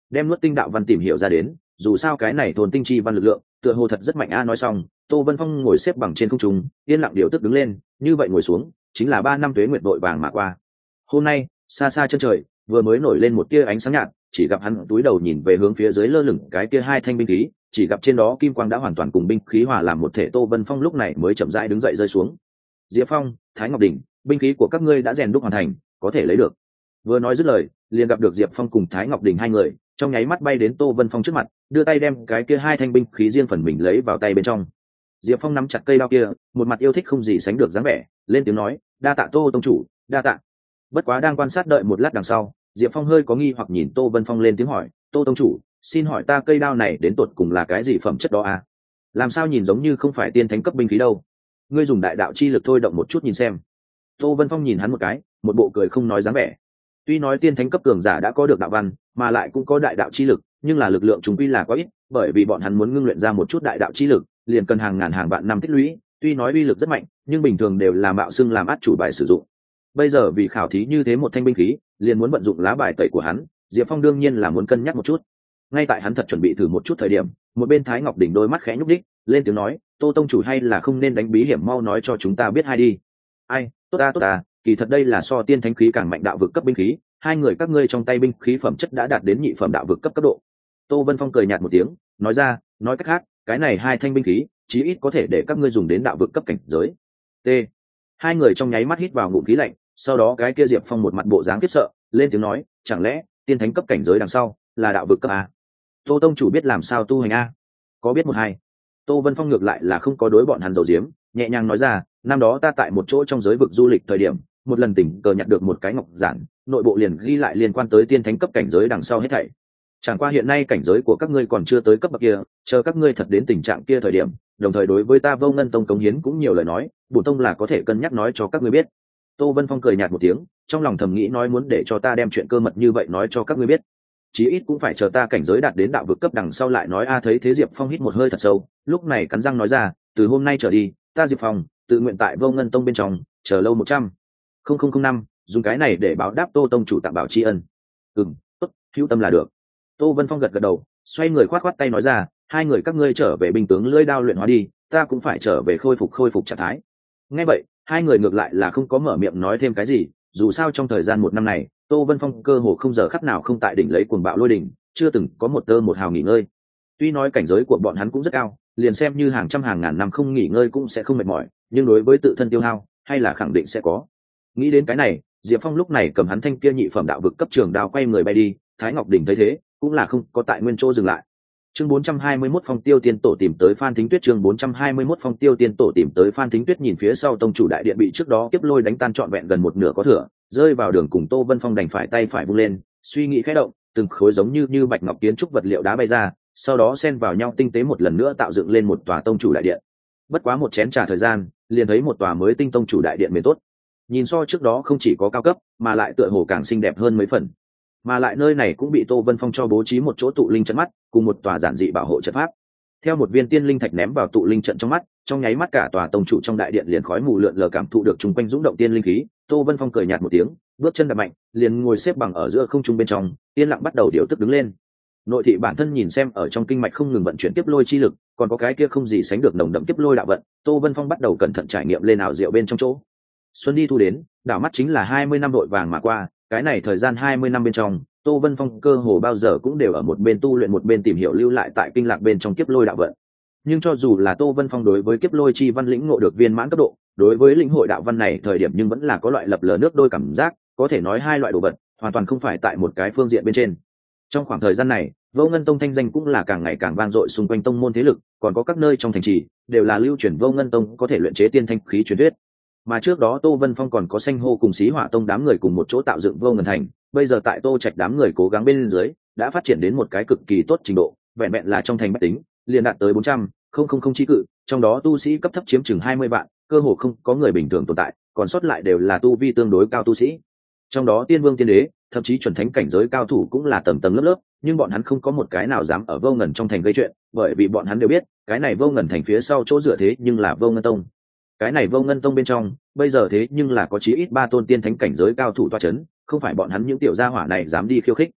đem nuốt tinh đạo văn tìm hiểu ra đến, dù sao cái này thôn tinh chi văn lực lượng tựa hồ thật rất mạnh a. Nói xong, Tô Vân Phong ngồi xếp bằng trên không trung, yên lặng điều tức đứng lên, như vậy ngồi xuống chính là ba năm tuế nguyệt vội vàng mà qua. Hôm nay xa xa chân trời vừa mới nổi lên một tia ánh sáng nhạt, chỉ gặp hắn túi đầu nhìn về hướng phía dưới lơ lửng cái kia hai thanh binh khí, chỉ gặp trên đó kim quang đã hoàn toàn cùng binh khí hòa làm một thể. Tô Vân Phong lúc này mới chậm rãi đứng dậy rơi xuống. Diệp Phong, Thái Ngọc Đình, binh khí của các ngươi đã rèn đúc hoàn thành, có thể lấy được. Vừa nói dứt lời, liền gặp được Diệp Phong cùng Thái Ngọc Đình hai người trong nháy mắt bay đến Tô Vân Phong trước mặt, đưa tay đem cái kia hai thanh binh khí riêng phần mình lấy vào tay bên trong. Diệp Phong nắm chặt cây đao kia, một mặt yêu thích không gì sánh được dáng vẻ, lên tiếng nói, đa tạ Tô tông chủ, đa tạ. Bất quá đang quan sát đợi một lát đằng sau, Diệp Phong hơi có nghi hoặc nhìn Tô Vân Phong lên tiếng hỏi, Tô tông chủ, xin hỏi ta cây đao này đến tột cùng là cái gì phẩm chất đó à? Làm sao nhìn giống như không phải tiên thánh cấp binh khí đâu? Ngươi dùng đại đạo chi lực thôi động một chút nhìn xem. Tô Vân Phong nhìn hắn một cái, một bộ cười không nói dáng vẻ. Tuy nói tiên thánh cấp cường giả đã có được đạo văn, mà lại cũng có đại đạo chi lực, nhưng là lực lượng chúng quy là quá ít, bởi vì bọn hắn muốn ngưng luyện ra một chút đại đạo chi lực, liền cần hàng ngàn hàng vạn năm tích lũy, tuy nói uy lực rất mạnh, nhưng bình thường đều là mạo xưng làm át chủ bài sử dụng. Bây giờ vì khảo thí như thế một thanh binh khí, liền muốn vận dụng lá bài tẩy của hắn, Diệp Phong đương nhiên là muốn cân nhắc một chút. Ngay tại hắn thật chuẩn bị thử một chút thời điểm, một bên Thái Ngọc Đỉnh đôi mắt khẽ nhúc đích, lên tiếng nói, Tô tông chủ hay là không nên đánh bí hiểm, mau nói cho chúng ta biết hay đi. Ai, tốt ta tốt ta, kỳ thật đây là so tiên thánh khí càng mạnh đạo vực cấp binh khí, hai người các ngươi trong tay binh khí phẩm chất đã đạt đến nhị phẩm đạo vực cấp cấp độ. Tô Vân Phong cười nhạt một tiếng, nói ra, nói cách khác, cái này hai thanh binh khí, chí ít có thể để các ngươi dùng đến đạo vực cấp cảnh giới. T. Hai người trong nháy mắt hít vào ngụm khí lạnh, sau đó cái kia Diệp Phong một mặt bộ dáng khiếp sợ, lên tiếng nói, chẳng lẽ tiên thánh cấp cảnh giới đằng sau là đạo vực cấp a? Tô tông chủ biết làm sao tu hành a? Có biết một hai. Tô Vân Phong ngược lại là không có đối bọn hắn dầu diếm, nhẹ nhàng nói ra, năm đó ta tại một chỗ trong giới vực du lịch thời điểm, một lần tình cờ nhặt được một cái ngọc giản, nội bộ liền ghi lại liên quan tới tiên thánh cấp cảnh giới đằng sau hết thảy. Chẳng qua hiện nay cảnh giới của các ngươi còn chưa tới cấp bậc kia, chờ các ngươi thật đến tình trạng kia thời điểm, đồng thời đối với ta Vô Ngân Tông cống hiến cũng nhiều lời nói, bổn tông là có thể cân nhắc nói cho các ngươi biết. Tô Vân Phong cười nhạt một tiếng, trong lòng thầm nghĩ nói muốn để cho ta đem chuyện cơ mật như vậy nói cho các ngươi biết, chí ít cũng phải chờ ta cảnh giới đạt đến đạo vực cấp đằng sau lại nói a. Thấy thế Diệp Phong hít một hơi thật sâu, lúc này cắn răng nói ra, từ hôm nay trở đi, ta Diệp Phong tự nguyện tại Vô Ngân Tông bên trong chờ lâu một trăm không không không năm, dùng cái này để báo đáp Tô tông chủ tạm bảo tri ân. Ừm, tốt, hữu tâm là được. Tô Vân Phong gật gật đầu, xoay người khoát khoát tay nói ra, hai người các ngươi trở về binh tướng lưỡi đao luyện hóa đi, ta cũng phải trở về khôi phục khôi phục trạng thái. Nghe vậy, hai người ngược lại là không có mở miệng nói thêm cái gì, dù sao trong thời gian một năm này, Tô Vân Phong cơ hồ không giờ khắc nào không tại đỉnh lấy cuồng bạo lôi đỉnh, chưa từng có một tơ một hào nghỉ ngơi. Tuy nói cảnh giới của bọn hắn cũng rất cao, liền xem như hàng trăm hàng ngàn năm không nghỉ ngơi cũng sẽ không mệt mỏi, nhưng đối với tự thân tiêu hao, hay là khẳng định sẽ có. Nghĩ đến cái này, Diệp Phong lúc này cầm hắn thanh kia nhị phẩm đạo vực cấp trường đao quay người bay đi. Thái Ngọc Đỉnh thấy thế, cũng là không có tại nguyên chỗ dừng lại. Chương bốn trăm hai mươi mốt Phong Tiêu Tiên Tổ tìm tới Phan Thính Tuyết. Chương bốn trăm hai mươi mốt Phong Tiêu Tiên Tổ tìm tới Phan Thính Tuyết, nhìn phía sau tông chủ đại điện bị trước đó kiếp lôi đánh tan trọn vẹn gần một nửa có thừa, rơi vào đường cùng Tô Vân Phong đành phải tay phải vung lên, suy nghĩ khẽ động, từng khối giống như như bạch ngọc kiến trúc vật liệu đá bay ra, sau đó xen vào nhau tinh tế một lần nữa tạo dựng lên một tòa tông chủ đại điện. Bất quá một chén trà thời gian, liền thấy một tòa mới tinh tông chủ đại điện mến tốt. Nhìn so trước đó không chỉ có cao cấp, mà lại tựa hồ càng xinh đẹp hơn mấy phần. Mà lại nơi này cũng bị Tô Vân Phong cho bố trí một chỗ tụ linh trận mắt, cùng một tòa giản dị bảo hộ trận pháp. Theo một viên tiên linh thạch ném vào tụ linh trận trong mắt, trong nháy mắt cả tòa tông chủ trong đại điện liền khói mù lượn lờ, cảm thụ được chung quanh dũng động tiên linh khí. Tô Vân Phong cười nhạt một tiếng, bước chân đạp mạnh, liền ngồi xếp bằng ở giữa không trung bên trong, yên lặng bắt đầu điều tức đứng lên. Nội thị bản thân nhìn xem ở trong kinh mạch không ngừng vận chuyển tiếp lôi chi lực, còn có cái kia không gì sánh được nồng đậm tiếp lôi đạo vận, Tô Vân Phong bắt đầu cẩn thận trải nghiệm lên ảo diệu bên trong chỗ. Xuân đi thu đến, đảo mắt chính là hai mươi năm đội vàng mà qua, cái này thời gian hai mươi năm bên trong, Tô Vân Phong cơ hồ bao giờ cũng đều ở một bên tu luyện một bên tìm hiểu lưu lại tại kinh lạc bên trong kiếp lôi đạo vận. Nhưng cho dù là Tô Vân Phong đối với kiếp lôi chi văn lĩnh ngộ được viên mãn cấp độ, đối với lĩnh hội đạo văn này thời điểm nhưng vẫn là có loại lập lờ nước đôi cảm giác, có thể nói hai loại đồ vật hoàn toàn không phải tại một cái phương diện bên trên. Trong khoảng thời gian này, Vô Ngân Tông thanh danh cũng là càng ngày càng vang dội xung quanh tông môn thế lực, còn có các nơi trong thành trì đều là lưu truyền Vô Ngân Tông có thể luyện chế tiên thanh khí truyền thuyết. Mà trước đó Tô Vân Phong còn có Sanh Hô cùng Xí Hỏa Tông đám người cùng một chỗ tạo dựng Vô Ngân Thành, bây giờ tại Tô Trạch đám người cố gắng bên dưới, đã phát triển đến một cái cực kỳ tốt trình độ, vẹn vẹn là trong thành bách tính, liền đạt tới bốn trăm không không không chi cự, trong đó tu sĩ cấp thấp chiếm chừng hai mươi vạn, cơ hồ không có người bình thường tồn tại, còn sót lại đều là tu vi tương đối cao tu sĩ. Trong đó tiên vương tiên đế, thậm chí chuẩn thánh cảnh giới cao thủ cũng là tầng tầng lớp lớp, nhưng bọn hắn không có một cái nào dám ở Vô Ngân trong thành gây chuyện, bởi vì bọn hắn đều biết, cái này Vô Ngân thành phía sau chỗ dựa thế nhưng là Vô Ngân Tông. Cái này Vô Ngân Tông bên trong, bây giờ thế nhưng là có chí ít ba tôn tiên thánh cảnh giới cao thủ toa chấn, không phải bọn hắn những tiểu gia hỏa này dám đi khiêu khích.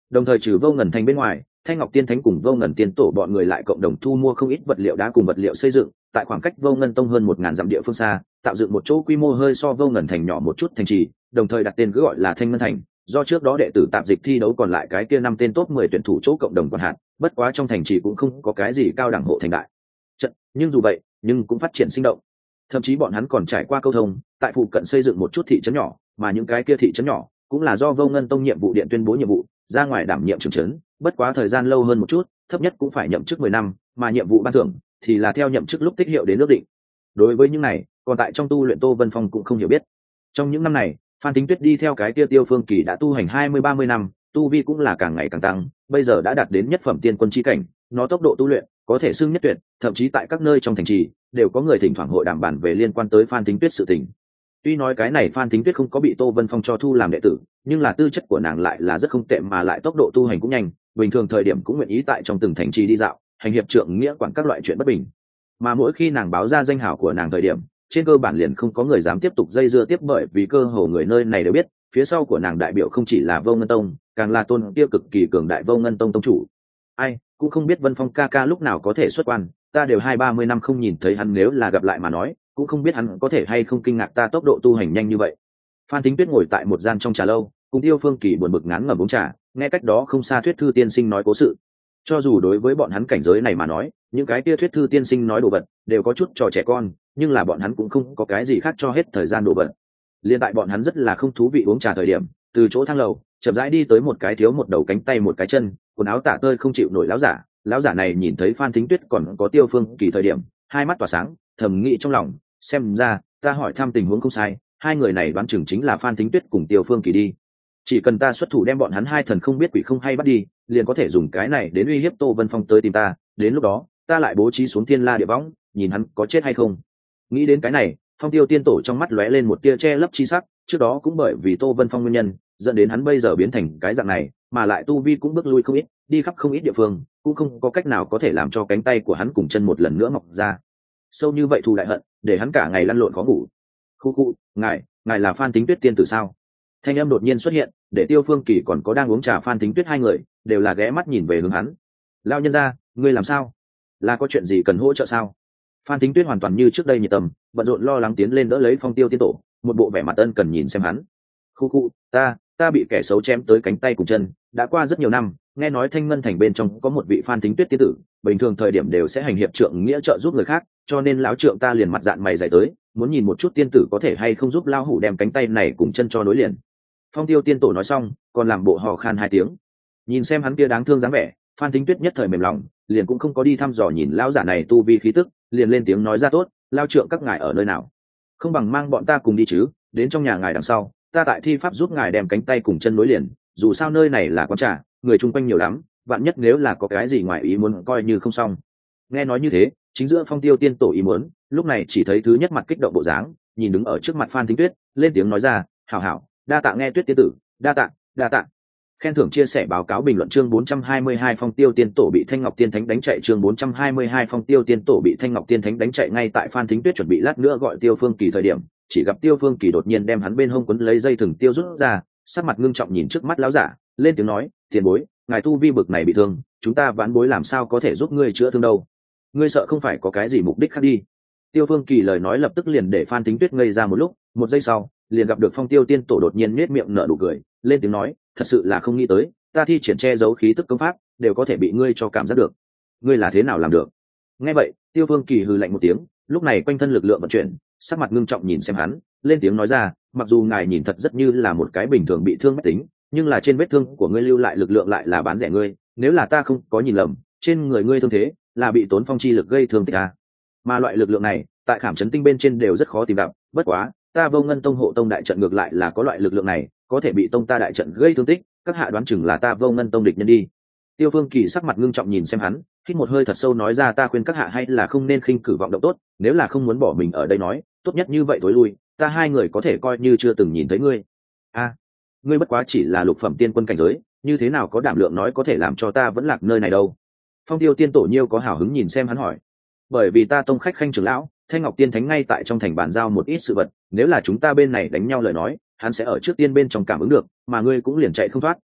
Đồng thời trừ Vô Ngần Thành bên ngoài, Thanh Ngọc Tiên Thánh cùng Vô Ngần Tiên Tổ bọn người lại cộng đồng thu mua không ít vật liệu đá cùng vật liệu xây dựng, tại khoảng cách Vô Ngân Tông hơn một ngàn dặm địa phương xa, tạo dựng một chỗ quy mô hơi so Vô Ngần Thành nhỏ một chút thành trì, đồng thời đặt tên cứ gọi là Thanh Ngân Thành, do trước đó đệ tử tạp dịch thi đấu còn lại cái kia năm tên top mười tuyển thủ chỗ cộng đồng quản hạt, bất quá trong thành trì cũng không có cái gì cao đẳng hộ thành đại trận, nhưng dù vậy, nhưng cũng phát triển sinh động. Thậm chí bọn hắn còn trải qua câu thông, tại phụ cận xây dựng một chút thị trấn nhỏ, mà những cái kia thị trấn nhỏ cũng là do Vô Ngân Tông nhiệm vụ điện tuyên bố nhiệm vụ, ra ngoài đảm nhiệm trưởng trấn, bất quá thời gian lâu hơn một chút, thấp nhất cũng phải nhậm chức mười năm, mà nhiệm vụ ban thưởng thì là theo nhậm chức lúc tích hiệu đến ước định. Đối với những này, còn tại trong tu luyện Tô Vân Phong cũng không hiểu biết. Trong những năm này, Phan Tính Tuyết đi theo cái kia Tiêu Phương Kỳ đã tu hành hai mươi ba mươi năm, tu vi cũng là càng ngày càng tăng, bây giờ đã đạt đến nhất phẩm tiên quân chi cảnh, nó tốc độ tu luyện có thể xưng nhất tuyệt, thậm chí tại các nơi trong thành trì đều có người thỉnh thoảng hội đàm bàn về liên quan tới Phan Tính Tuyết sự tình. Tuy nói cái này Phan Tính Tuyết không có bị Tô Vân Phong cho thu làm đệ tử, nhưng là tư chất của nàng lại là rất không tệ, mà lại tốc độ tu hành cũng nhanh, bình thường thời điểm cũng nguyện ý tại trong từng thành trì đi dạo, hành hiệp trượng nghĩa quản các loại chuyện bất bình. Mà mỗi khi nàng báo ra danh hào của nàng thời điểm, trên cơ bản liền không có người dám tiếp tục dây dưa tiếp, bởi vì cơ hồ người nơi này đều biết, phía sau của nàng đại biểu không chỉ là Vô Ngân Tông, càng là tôn kia cực kỳ cường đại Vô Ngân Tông tông chủ. Ai cũng không biết Vân Phong ca ca lúc nào có thể xuất quan, ta đều hai ba mươi năm không nhìn thấy hắn, nếu là gặp lại mà nói, cũng không biết hắn có thể hay không kinh ngạc ta tốc độ tu hành nhanh như vậy. Phan Tính Tuyết ngồi tại một gian trong trà lâu, cùng Tiêu Phương Kỳ buồn bực ngán ngẩm uống trà, nghe cách đó không xa Thuyết Thư tiên sinh nói cố sự. Cho dù đối với bọn hắn cảnh giới này mà nói, những cái kia Thuyết Thư tiên sinh nói đồ vật đều có chút trò trẻ con, nhưng là bọn hắn cũng không có cái gì khác cho hết thời gian đồ vật. Liên tại bọn hắn rất là không thú vị uống trà thời điểm, từ chỗ thang lầu chậm rãi đi tới một cái thiếu một đầu cánh tay một cái chân, quần áo tả tơi không chịu nổi lão giả. Lão giả này nhìn thấy Phan Thính Tuyết còn có Tiêu Phương Kỳ thời điểm, hai mắt tỏa sáng, thầm nghĩ trong lòng, xem ra ta hỏi thăm tình huống không sai, hai người này đoán chừng chính là Phan Thính Tuyết cùng Tiêu Phương Kỳ đi. Chỉ cần ta xuất thủ đem bọn hắn hai thần không biết quỷ không hay bắt đi, liền có thể dùng cái này đến uy hiếp Tô Vân Phong tới tìm ta, đến lúc đó ta lại bố trí xuống thiên la địa võng, nhìn hắn có chết hay không. Nghĩ đến cái này, Phong Tiêu tiên tổ trong mắt lóe lên một tia che lấp chi sắc, trước đó cũng bởi vì Tô Vân Phong nguyên nhân, dẫn đến hắn bây giờ biến thành cái dạng này, mà lại tu vi cũng bước lui không ít, đi khắp không ít địa phương, cũng không có cách nào có thể làm cho cánh tay của hắn cùng chân một lần nữa mọc ra. Sâu như vậy thù đại hận, để hắn cả ngày lăn lộn khó ngủ. Khu khu, ngài, ngài là Phan Thính Tuyết tiên tử sao? Thanh âm đột nhiên xuất hiện, để Tiêu Phương Kỳ còn có đang uống trà Phan Thính Tuyết hai người đều là ghé mắt nhìn về hướng hắn. Lão nhân gia, ngươi làm sao? Là có chuyện gì cần hỗ trợ sao? Phan Thính Tuyết hoàn toàn như trước đây nhiệt tâm, bận rộn lo lắng tiến lên đỡ lấy Phong Tiêu tiên tổ, một bộ vẻ mặt ân cần nhìn xem hắn. Khu khu, ta, ta bị kẻ xấu chém tới cánh tay cùng chân, đã qua rất nhiều năm, nghe nói Thanh Ngân Thành bên trong có một vị Phan Thính Tuyết tiên tử, bình thường thời điểm đều sẽ hành hiệp trượng nghĩa trợ giúp người khác, cho nên lão trượng ta liền mặt dạn mày dày tới, muốn nhìn một chút tiên tử có thể hay không giúp lão hủ đem cánh tay này cùng chân cho nối liền. Phong Tiêu tiên tổ nói xong, còn làm bộ hò khan hai tiếng. Nhìn xem hắn kia đáng thương dáng vẻ, Phan Thính Tuyết nhất thời mềm lòng, liền cũng không có đi thăm dò nhìn lão giả này tu vi khí tức, liền lên tiếng nói ra tốt, lão trượng các ngài ở nơi nào? Không bằng mang bọn ta cùng đi chứ, đến trong nhà ngài đằng sau, ta tại thi pháp giúp ngài đem cánh tay cùng chân nối liền, dù sao nơi này là quán trà, người chung quanh nhiều lắm, vạn nhất nếu là có cái gì ngoài ý muốn coi như không xong. Nghe nói như thế, chính giữa Phong Tiêu tiên tổ ý muốn, lúc này chỉ thấy thứ nhất mặt kích động bộ dáng, nhìn đứng ở trước mặt Phan Thính Tuyết, lên tiếng nói ra, hảo hảo, đa tạ nghe Tuyết tiên tử, đa tạ, đa tạ. Khen thưởng chia sẻ báo cáo bình luận chương bốn trăm hai mươi hai Phong Tiêu tiên tổ bị Thanh Ngọc tiên thánh đánh chạy chương bốn trăm hai mươi hai Phong Tiêu tiên tổ bị Thanh Ngọc tiên thánh đánh chạy ngay tại Phan Thính Tuyết chuẩn bị lát nữa gọi Tiêu Phương Kỳ thời điểm, chỉ gặp Tiêu Phương Kỳ đột nhiên đem hắn bên hông quấn lấy dây thừng tiêu rút ra, sắc mặt ngưng trọng nhìn trước mắt lão giả, lên tiếng nói, tiền bối, ngài tu vi bực này bị thương, chúng ta vãn bối làm sao có thể giúp ngươi chữa thương đâu? Ngươi sợ không phải có cái gì mục đích khác đi? Tiêu Phương Kỳ lời nói lập tức liền để Phan Thính Tuyết ngây ra một lúc, một giây sau, liền gặp được Phong Tiêu tiên tổ đột nhiên nhếch miệng nở nụ cười, lên tiếng nói, thật sự là không nghĩ tới, ta thi triển che giấu khí tức công pháp, đều có thể bị ngươi cho cảm giác được. Ngươi là thế nào làm được? Nghe vậy, Tiêu Phương Kỳ hừ lạnh một tiếng, lúc này quanh thân lực lượng vận chuyển, sắc mặt ngưng trọng nhìn xem hắn, lên tiếng nói ra, mặc dù ngài nhìn thật rất như là một cái bình thường bị thương mách tính, nhưng là trên vết thương của ngươi lưu lại lực lượng lại là bán rẻ ngươi, nếu là ta không có nhìn lầm, trên người ngươi thương thế là bị tốn phong chi lực gây thương tích à. Mà loại lực lượng này, tại Khảm Trấn Tinh bên trên đều rất khó tìm gặp, bất quá, ta Vô Ngân Tông hộ tông đại trận ngược lại là có loại lực lượng này, có thể bị tông ta đại trận gây thương tích, các hạ đoán chừng là ta Vô Ngân Tông địch nhân đi. Tiêu Phương Kỳ sắc mặt ngưng trọng nhìn xem hắn, hít một hơi thật sâu nói ra, ta khuyên các hạ hay là không nên khinh cử vọng động tốt, nếu là không muốn bỏ mình ở đây nói, tốt nhất như vậy tối lui, ta hai người có thể coi như chưa từng nhìn thấy ngươi. A, ngươi bất quá chỉ là lục phẩm tiên quân cảnh giới, như thế nào có đảm lượng nói có thể làm cho ta vẫn lạc nơi này đâu? Phong Tiêu tiên tổ nhiêu có hào hứng nhìn xem hắn hỏi. Bởi vì ta tông khách khanh trưởng lão, Thanh Ngọc tiên thánh ngay tại trong thành bàn giao một ít sự vật, nếu là chúng ta bên này đánh nhau lời nói, hắn sẽ ở trước tiên bên trong cảm ứng được, mà ngươi cũng liền chạy không thoát,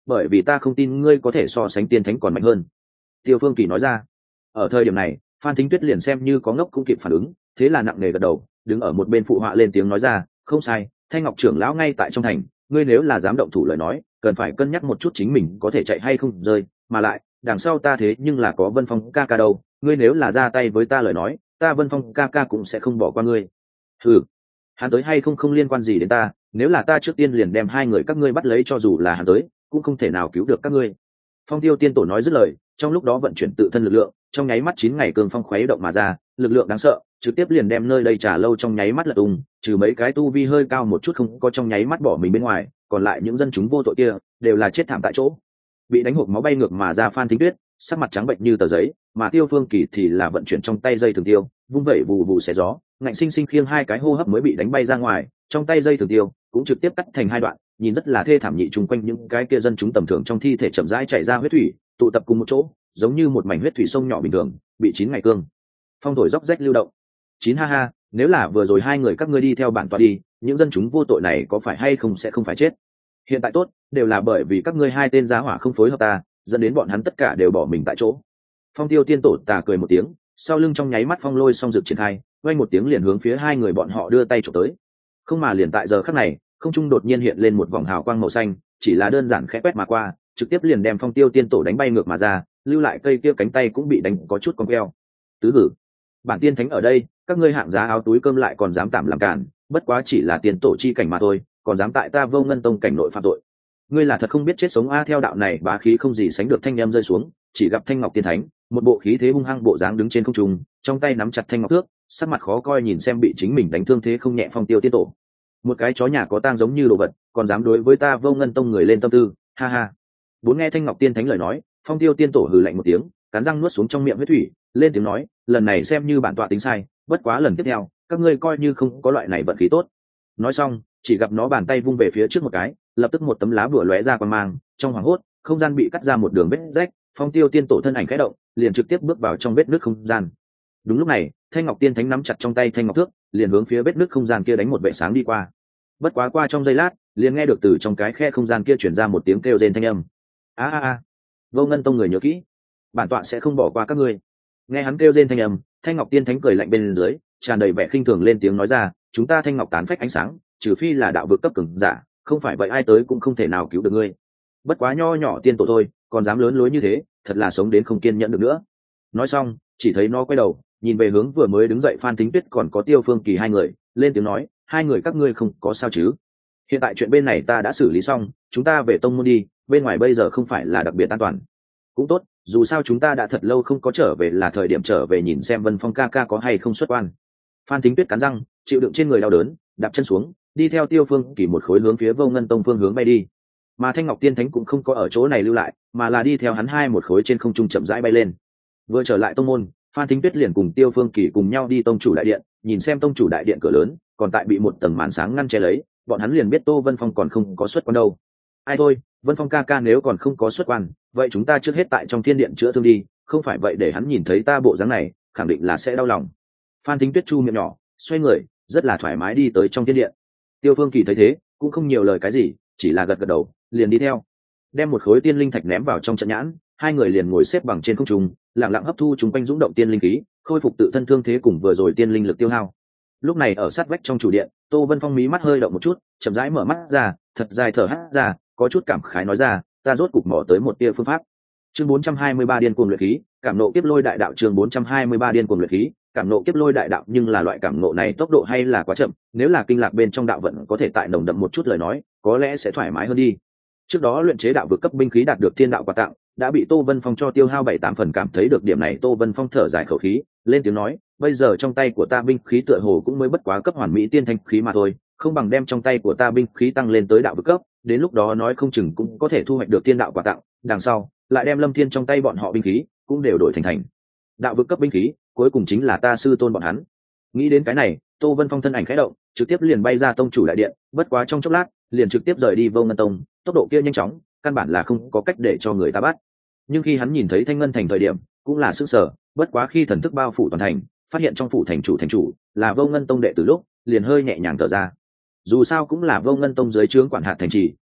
bởi vì ta không tin ngươi có thể so sánh tiên thánh còn mạnh hơn. Tiêu Phương Kỳ nói ra. Ở thời điểm này Phan Thính Tuyết liền xem như có ngốc cũng kịp phản ứng, thế là nặng nề gật đầu, đứng ở một bên phụ họa lên tiếng nói ra, không sai, Thanh Ngọc trưởng lão ngay tại trong thành, ngươi nếu là dám động thủ lời nói, cần phải cân nhắc một chút chính mình có thể chạy hay không rơi, mà lại đằng sau ta thế nhưng là có Vân Phong ca ca đâu, ngươi nếu là ra tay với ta lời nói, ta Vân Phong ca ca cũng sẽ không bỏ qua ngươi. Ừ, hắn tới hay không không liên quan gì đến ta, nếu là ta trước tiên liền đem hai người các ngươi bắt lấy, cho dù là hắn tới cũng không thể nào cứu được các ngươi. Phong Tiêu tiên tổ nói dứt lời, trong lúc đó vận chuyển tự thân lực lượng, trong nháy mắt chín ngày cường phong khuấy động mà ra, lực lượng đáng sợ trực tiếp liền đem nơi đây trà lâu trong nháy mắt lật tung, trừ mấy cái tu vi hơi cao một chút không có trong nháy mắt bỏ mình bên ngoài, còn lại những dân chúng vô tội kia đều là chết thảm tại chỗ. Bị đánh hộp máu bay ngược mà ra Phan Thính Tuyết sắc mặt trắng bệnh như tờ giấy, mà Tiêu Phương Kỳ thì là vận chuyển trong tay dây thường tiêu, vung vẩy vù vù xé gió, ngạnh sinh sinh khiêng hai cái hô hấp mới bị đánh bay ra ngoài, trong tay dây thường tiêu cũng trực tiếp cắt thành hai đoạn, nhìn rất là thê thảm. Nhị chung quanh những cái kia dân chúng tầm thường trong thi thể chậm rãi chảy ra huyết thủy, tụ tập cùng một chỗ, giống như một mảnh huyết thủy sông nhỏ bình thường, bị chín ngày cương phong thổi róc rách lưu động. Chín ha ha, nếu là vừa rồi hai người các ngươi đi theo bản tọa đi, những dân chúng vô tội này có phải hay không sẽ không phải chết. Hiện tại tốt, đều là bởi vì các ngươi hai tên giá hỏa không phối hợp ta, dẫn đến bọn hắn tất cả đều bỏ mình tại chỗ. Phong Tiêu tiên tổ tà cười một tiếng, sau lưng trong nháy mắt phong lôi song rực triển khai, vang một tiếng liền hướng phía hai người bọn họ đưa tay chụp tới. Không mà liền tại giờ khắc này, không trung đột nhiên hiện lên một vòng hào quang màu xanh, chỉ là đơn giản khẽ quét mà qua, trực tiếp liền đem Phong Tiêu tiên tổ đánh bay ngược mà ra, lưu lại cây kia cánh tay cũng bị đánh có chút cong queo. Tứ hử, bản tiên thánh ở đây, các ngươi hạng giá áo túi cơm lại còn dám tạm làm cản, bất quá chỉ là tiền tổ chi cảnh mà thôi, còn dám tại ta Vô Ngân tông cảnh nội phạm tội, ngươi là thật không biết chết sống a. Theo đạo này bá khí không gì sánh được thanh em rơi xuống, chỉ gặp Thanh Ngọc tiên thánh một bộ khí thế hung hăng bộ dáng đứng trên không trung, trong tay nắm chặt thanh ngọc thước, sắc mặt khó coi nhìn xem bị chính mình đánh thương thế không nhẹ Phong Tiêu tiên tổ. Một cái chó nhà có tang giống như đồ vật, còn dám đối với ta Vô Ngân tông người lên tâm tư, ha ha. Bốn nghe Thanh Ngọc tiên thánh lời nói, Phong Tiêu tiên tổ hừ lạnh một tiếng, cắn răng nuốt xuống trong miệng huyết thủy, lên tiếng nói, lần này xem như bản tọa tính sai, bất quá lần tiếp theo các ngươi coi như không có loại này vận khí tốt. Nói xong chỉ gặp nó bàn tay vung về phía trước một cái, lập tức một tấm lá bùa lóe ra quang mang, trong hoàng hốt không gian bị cắt ra một đường vết rách, Phong Tiêu tiên tổ thân ảnh khẽ động, liền trực tiếp bước vào trong vết nứt không gian. Đúng lúc này Thanh Ngọc tiên thánh nắm chặt trong tay thanh ngọc thước, liền hướng phía vết nứt không gian kia đánh một vệ sáng đi qua. Bất quá qua trong giây lát, liền nghe được từ trong cái khe không gian kia truyền ra một tiếng kêu rên thanh âm. A a a, Vô Ngân tông người nhớ kỹ, bản tọa sẽ không bỏ qua các ngươi. Nghe hắn kêu rên thanh âm, Thanh Ngọc tiên thánh cười lạnh bên dưới, tràn đầy vẻ khinh thường lên tiếng nói ra, chúng ta Thanh Ngọc tán phách ánh sáng, trừ phi là đạo vực cấp cường giả, không phải vậy ai tới cũng không thể nào cứu được ngươi. Bất quá nho nhỏ tiên tổ thôi, còn dám lớn lối như thế, thật là sống đến không kiên nhẫn được nữa. Nói xong chỉ thấy nó quay đầu nhìn về hướng vừa mới đứng dậy Phan Thính Tuyết còn có Tiêu Phương Kỳ hai người, lên tiếng nói, hai người các ngươi không có sao chứ? Hiện tại chuyện bên này ta đã xử lý xong, chúng ta về tông môn đi, bên ngoài bây giờ không phải là đặc biệt an toàn. Cũng tốt, dù sao chúng ta đã thật lâu không có trở về, là thời điểm trở về nhìn xem Vân Phong ca ca có hay không xuất quan. Phan Thính Tuyết cắn răng chịu đựng trên người đau đớn, đạp chân xuống, đi theo Tiêu Phương Kỳ một khối hướng phía Vô Ngân tông phương hướng bay đi. Mà Thanh Ngọc tiên thánh cũng không có ở chỗ này lưu lại, mà là đi theo hắn hai một khối trên không trung chậm rãi bay lên. Vừa trở lại tông môn, Phan Thính Tuyết liền cùng Tiêu Phương Kỳ cùng nhau đi tông chủ đại điện, nhìn xem tông chủ đại điện cửa lớn còn tại bị một tầng màn sáng ngăn che lấy, bọn hắn liền biết Tô Vân Phong còn không có xuất quan đâu. Ai thôi, Vân Phong ca ca nếu còn không có xuất quan, vậy chúng ta trước hết tại trong thiên điện chữa thương đi, không phải vậy để hắn nhìn thấy ta bộ dáng này, khẳng định là sẽ đau lòng. Phan Thính Tuyết chu miệng nhỏ, xoay người, rất là thoải mái đi tới trong thiên điện. Tiêu Phương Kỳ thấy thế, cũng không nhiều lời cái gì, chỉ là gật gật đầu, liền đi theo. Đem một khối tiên linh thạch ném vào trong trận nhãn, hai người liền ngồi xếp bằng trên không trung, lặng lặng hấp thu chúng quanh dũng động tiên linh khí, khôi phục tự thân thương thế cùng vừa rồi tiên linh lực tiêu hao. Lúc này ở sát vách trong chủ điện, Tô Vân Phong mí mắt hơi động một chút, chậm rãi mở mắt ra, thật dài thở hắt ra, có chút cảm khái nói ra, ta rốt cục mò tới một tia phương pháp. Chương bốn trăm hai mươi ba điên cuồng luyện khí, cảm nộ kiếp lôi đại đạo. Chương bốn trăm hai mươi ba điên cuồng luyện khí, cảm nộ kiếp lôi đại đạo, nhưng là loại cảm nộ này tốc độ hay là quá chậm, nếu là kinh lạc bên trong đạo vận có thể tại nồng đậm một chút lời nói, có lẽ sẽ thoải mái hơn đi. Trước đó luyện chế đạo vực cấp binh khí đạt được thiên đạo quà tặng, đã bị Tô Vân Phong cho tiêu hao bảy tám phần, cảm thấy được điểm này Tô Vân Phong thở dài khẩu khí, lên tiếng nói, bây giờ trong tay của ta binh khí tựa hồ cũng mới bất quá cấp hoàn mỹ tiên thanh khí mà thôi, không bằng đem trong tay của ta binh khí tăng lên tới đạo vực cấp, đến lúc đó nói không chừng cũng có thể thu hoạch được thiên đạo quà tặng, đằng sau lại đem Lâm Thiên trong tay bọn họ binh khí cũng đều đổi thành thành đạo vực cấp binh khí, cuối cùng chính là ta sư tôn bọn hắn. Nghĩ đến cái này, Tô Vân Phong thân ảnh khẽ động, trực tiếp liền bay ra tông chủ đại điện, bất quá trong chốc lát liền trực tiếp rời đi Vô Ngân tông, tốc độ kia nhanh chóng, căn bản là không có cách để cho người ta bắt. Nhưng khi hắn nhìn thấy Thanh Ngân thành thời điểm, cũng là sức sở, bất quá khi thần thức bao phủ toàn thành, phát hiện trong phủ thành chủ thành chủ là Vô Ngân tông đệ tử lúc, liền hơi nhẹ nhàng thở ra. Dù sao cũng là Vô Ngân tông dưới trướng quản hạt thành trì,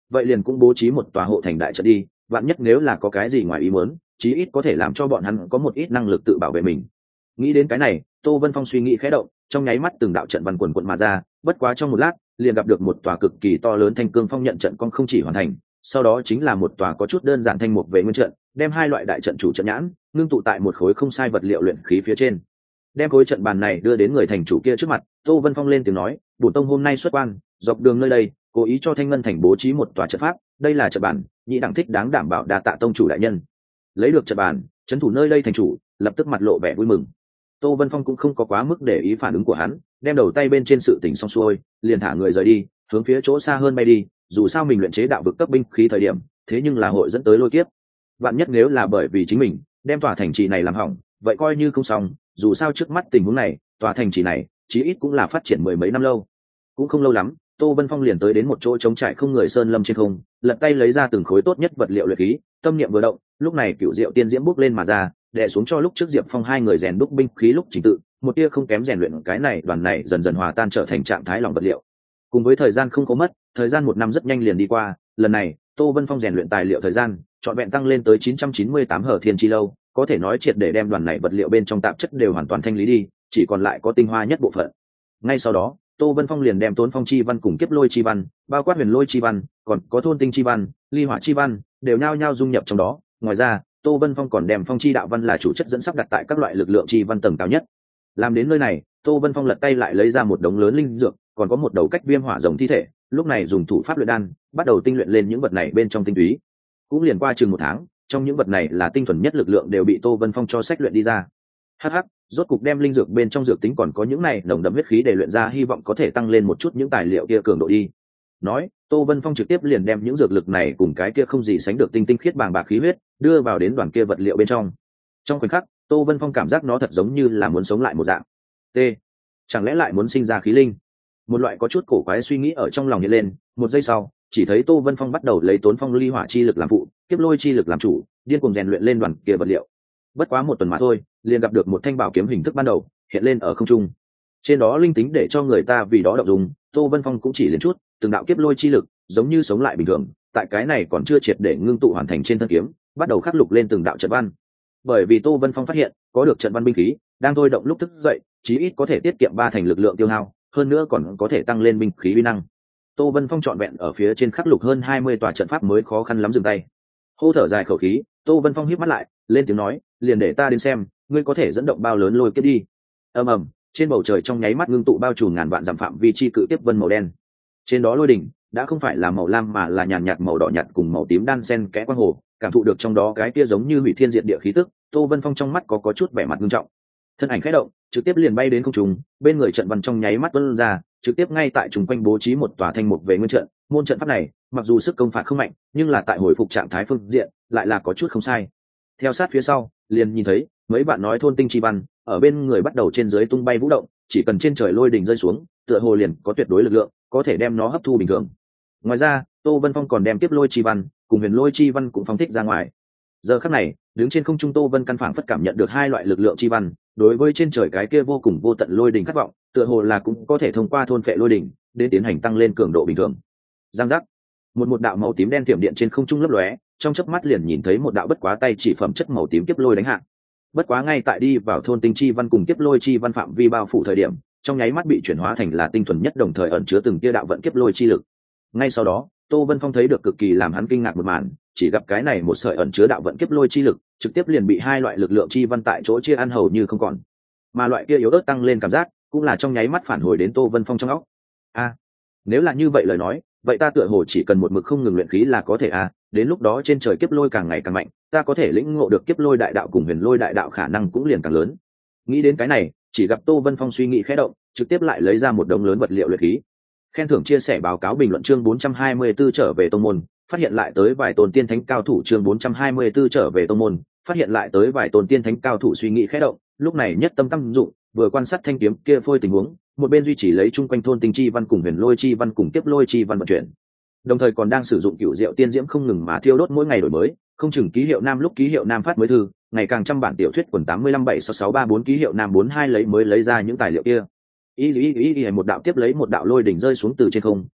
vậy liền cũng bố trí một tòa hộ thành đại trận đi, vạn nhất nếu là có cái gì ngoài ý muốn, chí ít có thể làm cho bọn hắn có một ít năng lực tự bảo vệ mình. Nghĩ đến cái này, Tô Vân Phong suy nghĩ khẽ động, trong nháy mắt từng đạo trận văn quần quần mà ra, bất quá trong một lát, liền gặp được một tòa cực kỳ to lớn thanh cương phong nhận trận con không chỉ hoàn thành, sau đó chính là một tòa có chút đơn giản thanh mục về nguyên trận, đem hai loại đại trận chủ trận nhãn ngưng tụ tại một khối không sai vật liệu luyện khí phía trên. Đem khối trận bàn này đưa đến người thành chủ kia trước mặt, Tô Vân Phong lên tiếng nói, bổn tông hôm nay xuất quan, dọc đường nơi đây, cố ý cho Thanh Ngân thành bố trí một tòa trận pháp, đây là trận bàn, nhị đẳng thích đáng đảm bảo đa tạ tông chủ đại nhân. Lấy được trận bàn, trấn thủ nơi đây thành chủ lập tức mặt lộ vẻ vui mừng. Tô Vân Phong cũng không có quá mức để ý phản ứng của hắn, đem đầu tay bên trên sự tỉnh xong xuôi, liền thả người rời đi, hướng phía chỗ xa hơn bay đi, dù sao mình luyện chế đạo vực cấp binh khí thời điểm, thế nhưng là hội dẫn tới lôi kiếp. Vạn nhất nếu là bởi vì chính mình đem tòa thành trì này làm hỏng, vậy coi như không xong, dù sao trước mắt tình huống này, tòa thành trì này chí ít cũng là phát triển mười mấy năm lâu. Cũng không lâu lắm, Tô Vân Phong liền tới đến một chỗ trống trải không người sơn lâm trên không, lật tay lấy ra từng khối tốt nhất vật liệu luyện khí, tâm niệm vừa động, lúc này cựu diệu tiên diễm bước lên mà ra, đè xuống cho lúc trước Diệp Phong hai người rèn đúc binh khí lúc trình tự, một tia không kém rèn luyện cái này đoàn này dần dần hòa tan trở thành trạng thái lòng vật liệu. Cùng với thời gian không có mất, thời gian một năm rất nhanh liền đi qua, lần này Tô Vân Phong rèn luyện tài liệu thời gian trọn vẹn tăng lên tới chín trăm chín mươi tám hở thiên chi lâu, có thể nói triệt để đem đoàn này vật liệu bên trong tạp chất đều hoàn toàn thanh lý đi, chỉ còn lại có tinh hoa nhất bộ phận. Ngay sau đó, Tô Vân Phong liền đem Tốn Phong chi văn cùng Kiếp Lôi chi văn, bao quát Huyền Lôi chi văn, còn có Thôn Tinh chi văn, Ly Hỏa chi văn, đều nhao nhao dung nhập trong đó. Ngoài ra, Tô Vân Phong còn đem Phong chi đạo văn là chủ chất dẫn sắp đặt tại các loại lực lượng chi văn tầng cao nhất. Làm đến nơi này, Tô Vân Phong lật tay lại lấy ra một đống lớn linh dược, còn có một đầu cách viêm hỏa rồng thi thể, lúc này dùng thủ pháp luyện đan, bắt đầu tinh luyện lên những vật này bên trong tinh túy. Cũng liền qua chừng một tháng, trong những vật này là tinh thuần nhất lực lượng đều bị Tô Vân Phong cho sách luyện đi ra. Hắc hắc, rốt cục đem linh dược bên trong dược tính còn có những này nồng đậm huyết khí để luyện ra, hy vọng có thể tăng lên một chút những tài liệu kia cường độ đi. Nói, Tô Vân Phong trực tiếp liền đem những dược lực này cùng cái kia không gì sánh được tinh tinh khiết bàng bạc khí huyết đưa vào đến đoàn kia vật liệu bên trong. Trong khoảnh khắc, Tô Vân Phong cảm giác nó thật giống như là muốn sống lại một dạng. T, chẳng lẽ lại muốn sinh ra khí linh? Một loại có chút cổ quái suy nghĩ ở trong lòng hiện lên, một giây sau, chỉ thấy Tô Vân Phong bắt đầu lấy Tốn Phong ly hỏa chi lực làm phụ, Kiếp Lôi chi lực làm chủ, điên cuồng rèn luyện lên đoàn kia vật liệu. Bất quá một tuần mà thôi, liền gặp được một thanh bảo kiếm hình thức ban đầu hiện lên ở không trung. Trên đó linh tính để cho người ta vì đó động dùng, Tô Vân Phong cũng chỉ liền chút, từng đạo Kiếp Lôi chi lực giống như sống lại bình thường, tại cái này còn chưa triệt để ngưng tụ hoàn thành trên thân kiếm, bắt đầu khắc lục lên từng đạo trận văn. Bởi vì Tô Vân Phong phát hiện, có được trận văn binh khí, đang thôi động lúc thức dậy, chí ít có thể tiết kiệm ba thành lực lượng tiêu hao, hơn nữa còn có thể tăng lên binh khí uy năng. Tô Vân Phong trọn vẹn ở phía trên khắc lục hơn hai mươi tòa trận pháp mới khó khăn lắm dừng tay. Hô thở dài khẩu khí, Tô Vân Phong híp mắt lại, lên tiếng nói, liền để ta đến xem, ngươi có thể dẫn động bao lớn lôi kiếp đi. Ầm ầm, trên bầu trời trong nháy mắt ngưng tụ bao trùm ngàn vạn dặm phạm vi chi cự tiếp vân màu đen. Trên đó lôi đỉnh đã không phải là màu lam mà là nhàn nhạt màu đỏ nhạt cùng màu tím đan xen kẽ quang hồ, cảm thụ được trong đó cái kia giống như hủy thiên diệt địa khí tức, Tô Vân Phong trong mắt có có chút vẻ mặt nghiêm trọng. Thân ảnh khẽ động, trực tiếp liền bay đến không trung, bên người trận văn trong nháy mắt tuôn ra, trực tiếp ngay tại trùng quanh bố trí một tòa thanh mục về nguyên trận. Môn trận pháp này, mặc dù sức công phạt không mạnh, nhưng là tại hồi phục trạng thái phương diện, lại là có chút không sai. Theo sát phía sau, liền nhìn thấy mấy bạn nói Thôn Tinh chi văn ở bên người bắt đầu trên dưới tung bay vũ động, chỉ cần trên trời lôi đình rơi xuống, tựa hồ liền có tuyệt đối lực lượng, có thể đem nó hấp thu bình thường. Ngoài ra, Tô Vân Phong còn đem Kiếp Lôi chi văn cùng Huyền Lôi chi văn cũng phóng thích ra ngoài. Giờ khắc này, đứng trên không trung Tô Vân căn phảng phất cảm nhận được hai loại lực lượng chi văn, đối với trên trời cái kia vô cùng vô tận lôi đình khát vọng, tựa hồ là cũng có thể thông qua thôn phệ lôi đình đến tiến hành tăng lên cường độ bình thường. Giang giác, một một đạo màu tím đen thiểm điện trên không trung lấp lóe, trong chớp mắt liền nhìn thấy một đạo bất quá tay chỉ phẩm chất màu tím Kiếp Lôi đánh hạ. Bất quá ngay tại đi vào Thôn Tinh chi văn cùng Kiếp Lôi chi văn phạm vi bao phủ thời điểm, trong nháy mắt bị chuyển hóa thành là tinh thuần nhất đồng thời ẩn chứa từng tia đạo vận Kiếp Lôi chi lực. Ngay sau đó, Tô Vân Phong thấy được cực kỳ làm hắn kinh ngạc một màn, chỉ gặp cái này một sợi ẩn chứa đạo vận Kiếp Lôi chi lực, trực tiếp liền bị hai loại lực lượng chi văn tại chỗ chia ăn hầu như không còn. Mà loại kia yếu ớt tăng lên cảm giác, cũng là trong nháy mắt phản hồi đến Tô Vân Phong trong óc. A, à, nếu là như vậy lời nói, vậy ta tựa hồ chỉ cần một mực không ngừng luyện khí là có thể a, à, đến lúc đó trên trời Kiếp Lôi càng ngày càng mạnh, ta có thể lĩnh ngộ được Kiếp Lôi đại đạo cùng Huyền Lôi đại đạo khả năng cũng liền càng lớn. Nghĩ đến cái này, chỉ gặp Tô Vân Phong suy nghĩ khẽ động, trực tiếp lại lấy ra một đống lớn vật liệu luyện khí. Khen thưởng chia sẻ báo cáo bình luận chương bốn trăm hai mươi tư trở về tông môn, phát hiện lại tới vài tôn tiên thánh cao thủ chương bốn trăm hai mươi tư trở về tông môn, phát hiện lại tới vài tôn tiên thánh cao thủ suy nghĩ khẽ động, lúc này nhất tâm tâm dụng, vừa quan sát thanh kiếm kia phôi tình huống, một bên duy trì lấy chung quanh Thôn Tinh chi văn cùng Huyền Lôi chi văn cùng Kiếp Lôi chi văn vận chuyển. Đồng thời còn đang sử dụng cửu diệu tiên diễm không ngừng mà thiêu đốt mỗi ngày đổi mới, không chừng ký hiệu nam lúc ký hiệu nam phát mới thư, ngày càng trăm bản tiểu thuyết quần tám mươi lăm bảy sáu sáu ba bốn ký hiệu nam bốn hai lấy mới lấy ra những tài liệu kia. Y y y y một đạo tiếp lấy một đạo lôi đỉnh rơi xuống từ trên không,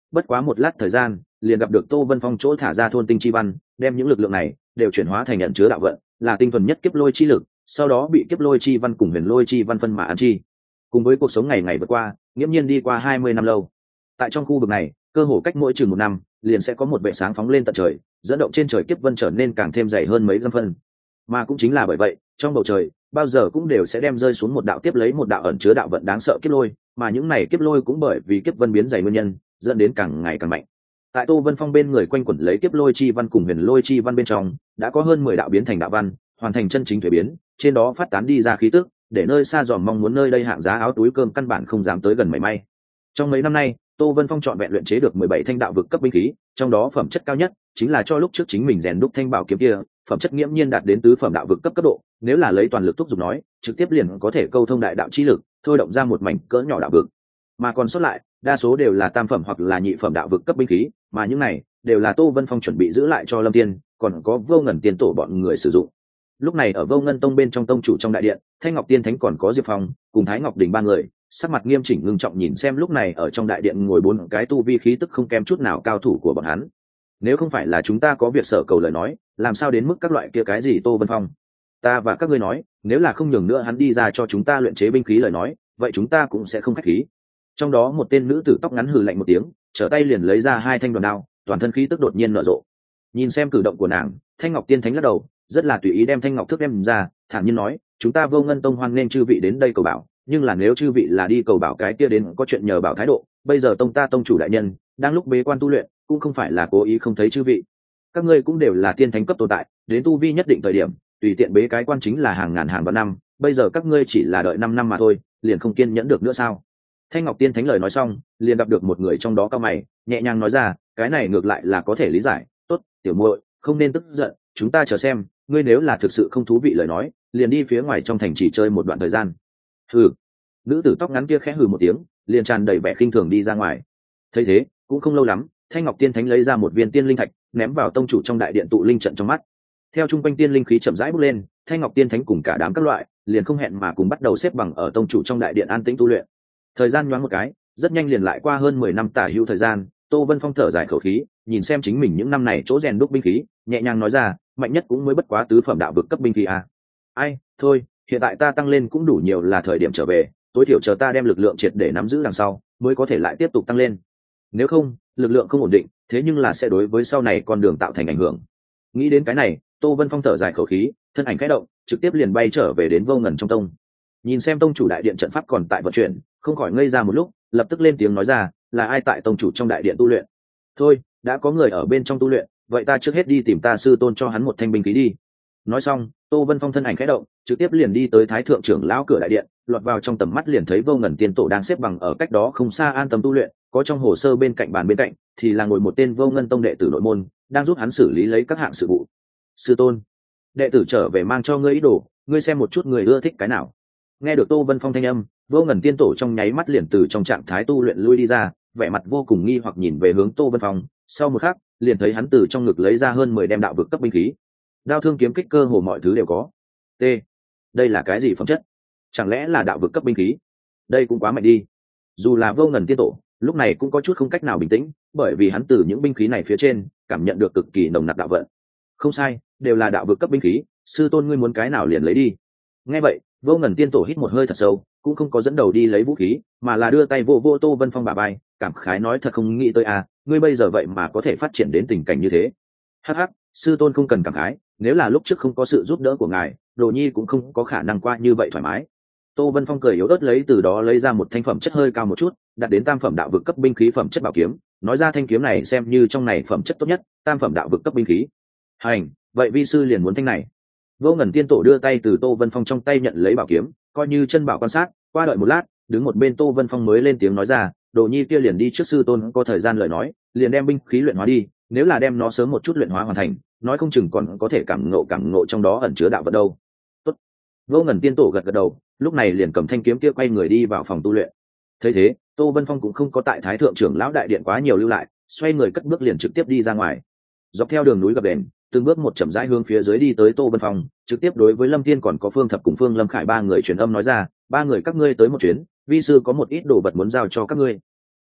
bất quá một lát thời gian liền gặp được Tô Vân Phong chỗ thả ra thôn tinh chi văn, đem những lực lượng này đều chuyển hóa thành nhận chứa đạo vận, là tinh thuần nhất kiếp lôi chi lực, sau đó bị kiếp lôi chi văn cùng huyền lôi chi văn phân mà ăn chi. Cùng với cuộc sống ngày ngày vượt qua, nghiễm nhiên đi qua hai mươi năm lâu. Tại trong khu vực này, cơ hồ cách mỗi chừng một năm, liền sẽ có một vệ sáng phóng lên tận trời, dẫn động trên trời kiếp vân trở nên càng thêm dày hơn mấy dặm phân. Mà cũng chính là bởi vậy, trong bầu trời, bao giờ cũng đều sẽ đem rơi xuống một đạo tiếp lấy một đạo ẩn chứa đạo vận đáng sợ kiếp lôi, mà những này kiếp lôi cũng bởi vì kiếp vân biến dày nguyên nhân, dẫn đến càng ngày càng mạnh. Tại Tô Vân Phong bên người quanh quẩn lấy kiếp lôi chi văn cùng huyền lôi chi văn bên trong, đã có hơn mười đạo biến thành đạo văn, hoàn thành chân chính thuế biến, trên đó phát tán đi ra khí tức, để nơi xa dòm mong muốn nơi đây hạng giá áo túi cơm căn bản không dám tới gần mảy may. Trong mấy năm nay, Tô Vân Phong chọn vẹn luyện chế được mười bảy thanh đạo vực cấp binh khí, trong đó phẩm chất cao nhất chính là cho lúc trước chính mình rèn đúc thanh bảo kiếm kia, phẩm chất nghiễm nhiên đạt đến tứ phẩm đạo vực cấp cấp độ, nếu là lấy toàn lực thúc giục nói, trực tiếp liền có thể câu thông đại đạo chi lực, thôi động ra một mảnh cỡ nhỏ đạo vực. Mà còn sót lại, đa số đều là tam phẩm hoặc là nhị phẩm đạo vực cấp binh khí, mà những này đều là Tô Vân Phong chuẩn bị giữ lại cho Lâm Tiên, còn có Vô Ngân Tiên tổ bọn người sử dụng. Lúc này ở Vô Ngân Tông bên trong tông chủ trong đại điện, Thanh Ngọc Tiên Thánh còn có Diệp Phong, cùng Thái Ngọc Đình ba người, sắc mặt nghiêm chỉnh ngưng trọng nhìn xem lúc này ở trong đại điện ngồi bốn cái tu vi khí tức không kém chút nào cao thủ của bọn hắn. Nếu không phải là chúng ta có việc sở cầu lời nói, làm sao đến mức các loại kia cái gì Tô Vân Phong? Ta và các ngươi nói, nếu là không nhường nữa hắn đi ra cho chúng ta luyện chế binh khí lời nói, vậy chúng ta cũng sẽ không khách khí. Trong đó một tên nữ tử tóc ngắn hừ lạnh một tiếng, trở tay liền lấy ra hai thanh đoàn đao, toàn thân khí tức đột nhiên nở rộ. Nhìn xem cử động của nàng, Thanh Ngọc Tiên Thánh lắc đầu, rất là tùy ý đem thanh ngọc thước đem ra, thản nhiên nói, chúng ta Vô Ngân Tông hoan nghênh chư vị đến đây cầu bảo, nhưng là nếu chư vị là đi cầu bảo cái kia đến có chuyện nhờ bảo thái độ, bây giờ tông ta tông chủ đại nhân đang lúc bế quan tu luyện, cũng không phải là cố ý không thấy chư vị. Các ngươi cũng đều là tiên thánh cấp tồn tại, đến tu vi nhất định thời điểm, tùy tiện bế cái quan chính là hàng ngàn hàng vạn năm, bây giờ các ngươi chỉ là đợi năm năm mà thôi, liền không kiên nhẫn được nữa sao? Thanh Ngọc Tiên Thánh lời nói xong, liền gặp được một người trong đó cao mày, nhẹ nhàng nói ra, cái này ngược lại là có thể lý giải, tốt, tiểu muội, không nên tức giận, chúng ta chờ xem, ngươi nếu là thực sự không thú vị lời nói, liền đi phía ngoài trong thành chỉ chơi một đoạn thời gian. Hừ. Nữ tử tóc ngắn kia khẽ hừ một tiếng, liền tràn đầy vẻ khinh thường đi ra ngoài. Thấy thế, cũng không lâu lắm, Thanh Ngọc Tiên Thánh lấy ra một viên tiên linh thạch, ném vào tông chủ trong đại điện tụ linh trận trong mắt. Theo trung quanh tiên linh khí chậm rãi bốc lên, Thanh Ngọc Tiên Thánh cùng cả đám các loại, liền không hẹn mà cùng bắt đầu xếp bằng ở tông chủ trong đại điện an tĩnh tu luyện. Thời gian nhoáng một cái, rất nhanh liền lại qua hơn mười năm tả hữu thời gian, Tô Vân Phong thở dài khẩu khí, nhìn xem chính mình những năm này chỗ rèn đúc binh khí, nhẹ nhàng nói ra, mạnh nhất cũng mới bất quá tứ phẩm đạo vực cấp binh khí à. Ai, thôi, hiện tại ta tăng lên cũng đủ nhiều là thời điểm trở về, tối thiểu chờ ta đem lực lượng triệt để nắm giữ đằng sau, mới có thể lại tiếp tục tăng lên. Nếu không, lực lượng không ổn định, thế nhưng là sẽ đối với sau này con đường tạo thành ảnh hưởng. Nghĩ đến cái này, Tô Vân Phong thở dài khẩu khí, thân ảnh khẽ động, trực tiếp liền bay trở về đến Vô Ngân trong tông. Nhìn xem tông chủ đại điện trận pháp còn tại vận chuyển, không khỏi ngây ra một lúc, lập tức lên tiếng nói ra, là ai tại tông chủ trong đại điện tu luyện? Thôi, đã có người ở bên trong tu luyện, vậy ta trước hết đi tìm ta sư tôn cho hắn một thanh binh khí đi. Nói xong, Tô Vân Phong thân ảnh khẽ động, trực tiếp liền đi tới Thái thượng trưởng lão cửa đại điện, lọt vào trong tầm mắt liền thấy Vô Ngân Tiên tổ đang xếp bằng ở cách đó không xa an tâm tu luyện, có trong hồ sơ bên cạnh bàn bên cạnh thì là ngồi một tên Vô Ngân Tông đệ tử nội môn, đang giúp hắn xử lý lấy các hạng sự vụ. Sư tôn, đệ tử trở về mang cho ngươi ý đồ, ngươi xem một chút người ưa thích cái nào. Nghe được Tô Vân Phong thanh âm, Vô Ngân Tiên tổ trong nháy mắt liền từ trong trạng thái tu luyện lui đi ra, vẻ mặt vô cùng nghi hoặc nhìn về hướng Tô Vân Phong, sau một khắc, liền thấy hắn từ trong ngực lấy ra hơn mười đem đạo vực cấp binh khí. Đao thương kiếm kích cơ hồ mọi thứ đều có. T. Đây là cái gì phẩm chất? Chẳng lẽ là đạo vực cấp binh khí? Đây cũng quá mạnh đi. Dù là Vô Ngân Tiên tổ, lúc này cũng có chút không cách nào bình tĩnh, bởi vì hắn từ những binh khí này phía trên, cảm nhận được cực kỳ nồng nặc đạo vận. Không sai, đều là đạo vực cấp binh khí, sư tôn ngươi muốn cái nào liền lấy đi. Nghe vậy, Vô Ngân Tiên tổ hít một hơi thật sâu, cũng không có dẫn đầu đi lấy vũ khí, mà là đưa tay vô vô Tô Vân Phong bả vai, cảm khái nói thật không nghĩ tới à, ngươi bây giờ vậy mà có thể phát triển đến tình cảnh như thế. Hắc hắc, sư tôn không cần cảm khái, nếu là lúc trước không có sự giúp đỡ của ngài, Đồ Nhi cũng không có khả năng qua như vậy thoải mái. Tô Vân Phong cười yếu ớt lấy từ đó lấy ra một thanh phẩm chất hơi cao một chút, đạt đến tam phẩm đạo vực cấp binh khí phẩm chất bảo kiếm, nói ra thanh kiếm này xem như trong này phẩm chất tốt nhất, tam phẩm đạo vực cấp binh khí. Hành, vậy vi sư liền muốn thanh này. Vô Ngân Tiên tổ đưa tay từ Tô Vân Phong trong tay nhận lấy bảo kiếm, coi như chân bảo quan sát, qua đợi một lát, đứng một bên Tô Vân Phong mới lên tiếng nói ra, Đồ Nhi kia liền đi trước sư tôn có thời gian lời nói, liền đem binh khí luyện hóa đi, nếu là đem nó sớm một chút luyện hóa hoàn thành, nói không chừng còn có thể cảm ngộ cảm ngộ trong đó ẩn chứa đạo vận đâu. Tốt. Vô Ngân Tiên tổ gật gật đầu, lúc này liền cầm thanh kiếm kia quay người đi vào phòng tu luyện. Thấy thế, Tô Vân Phong cũng không có tại Thái thượng trưởng lão đại điện quá nhiều lưu lại, xoay người cất bước liền trực tiếp đi ra ngoài. Dọc theo đường núi gập đền, từng bước một chậm rãi hướng phía dưới đi tới Tô Vân Phong, trực tiếp đối với Lâm Thiên còn có Phương Thập cùng Phương Lâm Khải ba người truyền âm nói ra, ba người các ngươi tới một chuyến, vi sư có một ít đồ vật muốn giao cho các ngươi.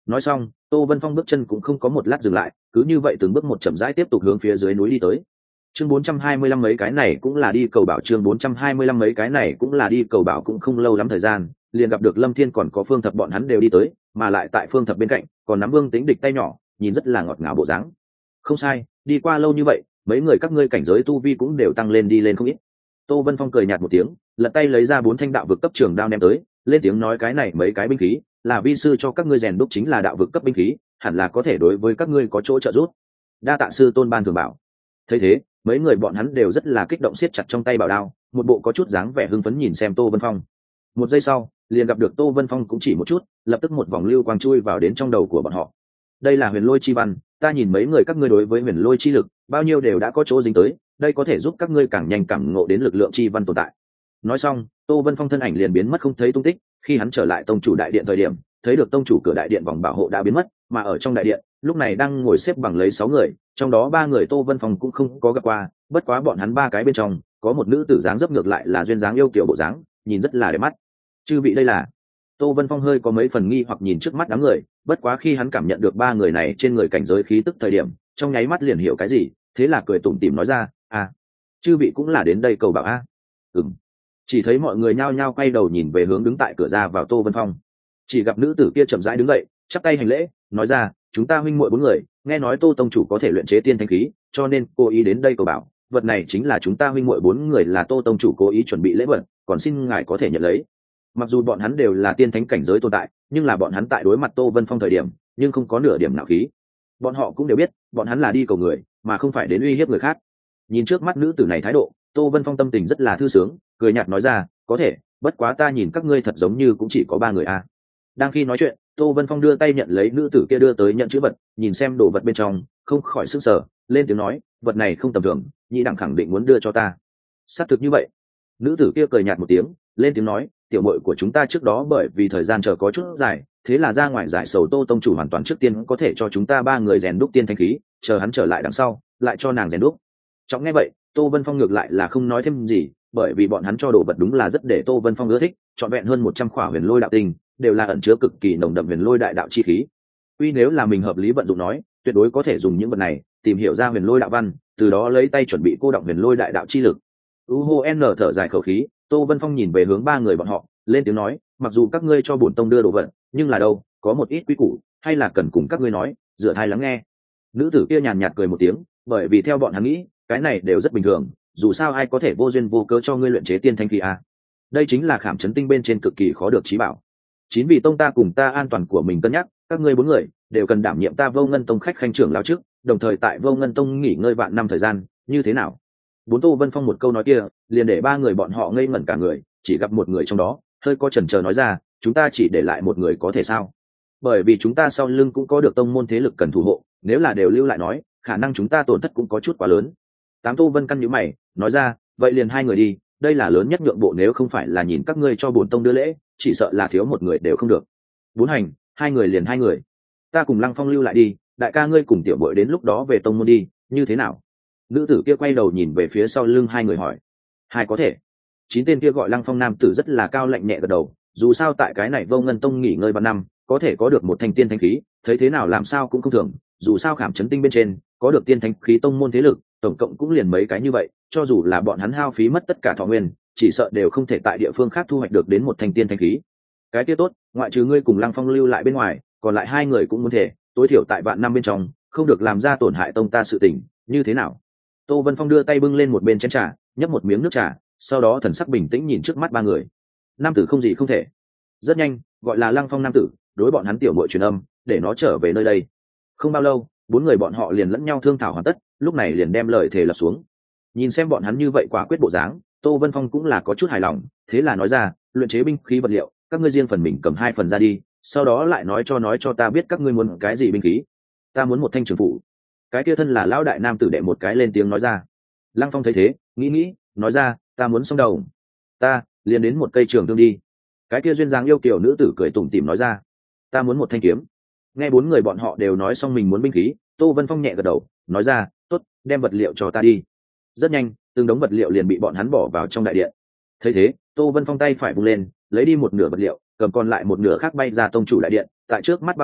nói xong Tô Vân Phong bước chân cũng không có một lát dừng lại, cứ như vậy từng bước một chậm rãi tiếp tục hướng phía dưới núi đi tới. Chương bốn trăm hai mươi lăm mấy cái này cũng là đi cầu bảo, chương bốn trăm hai mươi lăm mấy cái này cũng là đi cầu bảo. Cũng không lâu lắm thời gian, liền gặp được Lâm Thiên còn có Phương Thập bọn hắn đều đi tới, mà lại tại Phương Thập bên cạnh còn nắm Vương Tính Địch tay nhỏ, nhìn rất là ngọt ngào bộ dáng. Không sai, đi qua lâu như vậy, mấy người các ngươi cảnh giới tu vi cũng đều tăng lên đi lên không ít. Tô Vân Phong cười nhạt một tiếng, lật tay lấy ra bốn thanh đạo vực cấp trường đao ném tới, lên tiếng nói cái này mấy cái binh khí là vi sư cho các ngươi rèn đúc, chính là đạo vực cấp binh khí, hẳn là có thể đối với các ngươi có chỗ trợ giúp. Đa tạ sư tôn ban thường bảo. Thấy thế, mấy người bọn hắn đều rất là kích động, siết chặt trong tay bảo đao, một bộ có chút dáng vẻ hưng phấn nhìn xem Tô Vân Phong. Một giây sau, liền gặp được Tô Vân Phong cũng chỉ một chút, lập tức một vòng lưu quang chui vào đến trong đầu của bọn họ. Đây là huyền lôi chi văn, ta nhìn mấy người các ngươi đối với huyền lôi chi lực bao nhiêu đều đã có chỗ dính tới, đây có thể giúp các ngươi càng nhanh cảm ngộ đến lực lượng chi văn tồn tại. Nói xong, Tô Vân Phong thân ảnh liền biến mất không thấy tung tích. Khi hắn trở lại tông chủ đại điện thời điểm, thấy được tông chủ cửa đại điện vòng bảo hộ đã biến mất, mà ở trong đại điện lúc này đang ngồi xếp bằng lấy sáu người, trong đó ba người Tô Vân Phong cũng không có gặp qua, bất quá bọn hắn ba cái bên trong có một nữ tử dáng dấp ngược lại là duyên dáng yêu kiều bộ dáng, nhìn rất là đẹp mắt. Chư vị đây là? Tô Vân Phong hơi có mấy phần nghi hoặc nhìn trước mắt đám người, bất quá khi hắn cảm nhận được ba người này trên người cảnh giới khí tức thời điểm, trong nháy mắt liền hiểu cái gì, thế là cười tủm tỉm nói ra, à, chư vị cũng là đến đây cầu bảo a? À? Ừm. Chỉ thấy mọi người nhao nhao quay đầu nhìn về hướng đứng tại cửa ra vào Tô Vân Phong. Chỉ gặp nữ tử kia chậm rãi đứng dậy, chắp tay hành lễ, nói ra, chúng ta huynh muội bốn người, nghe nói Tô tông chủ có thể luyện chế tiên thanh khí, cho nên cố ý đến đây cầu bảo, vật này chính là chúng ta huynh muội bốn người là Tô tông chủ cố ý chuẩn bị lễ vật, còn xin ngài có thể nhận lấy. Mặc dù bọn hắn đều là tiên thánh cảnh giới tồn tại, nhưng là bọn hắn tại đối mặt Tô Vân Phong thời điểm, nhưng không có nửa điểm nào khí. Bọn họ cũng đều biết, bọn hắn là đi cầu người, mà không phải đến uy hiếp người khác. Nhìn trước mắt nữ tử này thái độ, Tô Vân Phong tâm tình rất là thư sướng, cười nhạt nói ra, có thể, bất quá ta nhìn các ngươi thật giống như cũng chỉ có ba người a. À. Đang khi nói chuyện, Tô Vân Phong đưa tay nhận lấy nữ tử kia đưa tới nhận chữ vật, nhìn xem đồ vật bên trong, không khỏi sức sở, lên tiếng nói, vật này không tầm thường, nhị đẳng khẳng định muốn đưa cho ta. Xác thực như vậy. Nữ tử kia cười nhạt một tiếng, lên tiếng nói, tiểu muội của chúng ta trước đó bởi vì thời gian chờ có chút dài, thế là ra ngoài giải sầu, Tô tông chủ hoàn toàn trước tiên có thể cho chúng ta ba người rèn đúc tiên thanh khí, chờ hắn trở lại đằng sau, lại cho nàng rèn đúc. Trọng nghe vậy, Tô Vân Phong ngược lại là không nói thêm gì, bởi vì bọn hắn cho đồ vật đúng là rất để Tô Vân Phong ưa thích, trọn vẹn hơn một trăm khỏa huyền lôi đạo tinh, đều là ẩn chứa cực kỳ nồng đậm huyền lôi đại đạo chi khí. Uy nếu là mình hợp lý vận dụng nói, tuyệt đối có thể dùng những vật này tìm hiểu ra huyền lôi đạo văn, từ đó lấy tay chuẩn bị cô động huyền lôi đại đạo chi lực. U hô n thở dài khẩu khí, Tô Vân Phong nhìn về hướng ba người bọn họ, lên tiếng nói, mặc dù các ngươi cho bổn tông đưa đồ vật, nhưng là đâu, có một ít quy củ, hay là cần cùng các ngươi nói, dựa tai lắng nghe. Nữ tử kia nhàn nhạt cười một tiếng, bởi vì theo bọn hắn nghĩ, cái này đều rất bình thường, dù sao ai có thể vô duyên vô cớ cho ngươi luyện chế tiên thanh khí à? Đây chính là khảm chấn tinh bên trên cực kỳ khó được trí bảo. Chính vì tông ta cùng ta an toàn của mình cân nhắc, các ngươi bốn người đều cần đảm nhiệm ta Vô Ngân tông khách khanh trưởng lão chức, đồng thời tại Vô Ngân tông nghỉ ngơi vạn năm thời gian, như thế nào? Bốn Tô Vân Phong một câu nói kia, liền để ba người bọn họ ngây ngẩn cả người, chỉ gặp một người trong đó hơi có chần chờ nói ra, chúng ta chỉ để lại một người có thể sao? Bởi vì chúng ta sau lưng cũng có được tông môn thế lực cần thủ hộ, nếu là đều lưu lại nói, khả năng chúng ta tổn thất cũng có chút quá lớn. Tám Tô Vân căn nhíu mày, nói ra, vậy liền hai người đi, đây là lớn nhất nhượng bộ, nếu không phải là nhìn các ngươi cho bổn tông đưa lễ, chỉ sợ là thiếu một người đều không được. Bốn hành, hai người liền hai người. Ta cùng Lăng Phong lưu lại đi, đại ca ngươi cùng tiểu bội đến lúc đó về tông môn đi, như thế nào? Nữ tử kia quay đầu nhìn về phía sau lưng hai người hỏi. Hai có thể. Chín tên kia gọi Lăng Phong nam tử rất là cao lạnh nhẹ gật đầu, dù sao tại cái này Vô Ngân tông nghỉ ngơi ba năm, có thể có được một thanh tiên thanh khí, thấy thế nào làm sao cũng không thường, dù sao khảm chấn tinh bên trên có được tiên thanh khí tông môn thế lực, tổng cộng cũng liền mấy cái như vậy, cho dù là bọn hắn hao phí mất tất cả thọ nguyên, chỉ sợ đều không thể tại địa phương khác thu hoạch được đến một thanh tiên thanh khí. Cái kia tốt, ngoại trừ ngươi cùng Lăng Phong lưu lại bên ngoài, còn lại hai người cũng muốn thể, tối thiểu tại vạn năm bên trong, không được làm ra tổn hại tông ta sự tình, như thế nào? Tô Vân Phong đưa tay bưng lên một bên chén trà, nhấp một miếng nước trà, sau đó thần sắc bình tĩnh nhìn trước mắt ba người. Nam tử không gì không thể. Rất nhanh, gọi là Lăng Phong nam tử, đối bọn hắn tiểu muội truyền âm, để nó trở về nơi đây. Không bao lâu, bốn người bọn họ liền lẫn nhau thương thảo hoàn tất, lúc này liền đem lời thề lập xuống. Nhìn xem bọn hắn như vậy quả quyết bộ dáng, Tô Vân Phong cũng là có chút hài lòng, thế là nói ra, luyện chế binh khí vật liệu, các ngươi riêng phần mình cầm hai phần ra đi, sau đó lại nói cho nói cho ta biết các ngươi muốn cái gì binh khí. Ta muốn một thanh trường phủ. Cái kia thân là lão đại nam tử đệ một cái lên tiếng nói ra. Lăng Phong thấy thế, nghĩ nghĩ, nói ra, ta muốn song đầu. Ta liền đến một cây trường thương đi. Cái kia duyên dáng yêu kiều nữ tử cười tủm tỉm nói ra, ta muốn một thanh kiếm. Nghe bốn người bọn họ đều nói xong mình muốn binh khí, Tô Vân Phong nhẹ gật đầu, nói ra, tốt, đem vật liệu cho ta đi. Rất nhanh, từng đống vật liệu liền bị bọn hắn bỏ vào trong đại điện. Thấy thế, Tô Vân Phong tay phải vung lên, lấy đi một nửa vật liệu, cầm còn lại một nửa khác bay ra tông chủ đại điện, tại trước mắt bao người,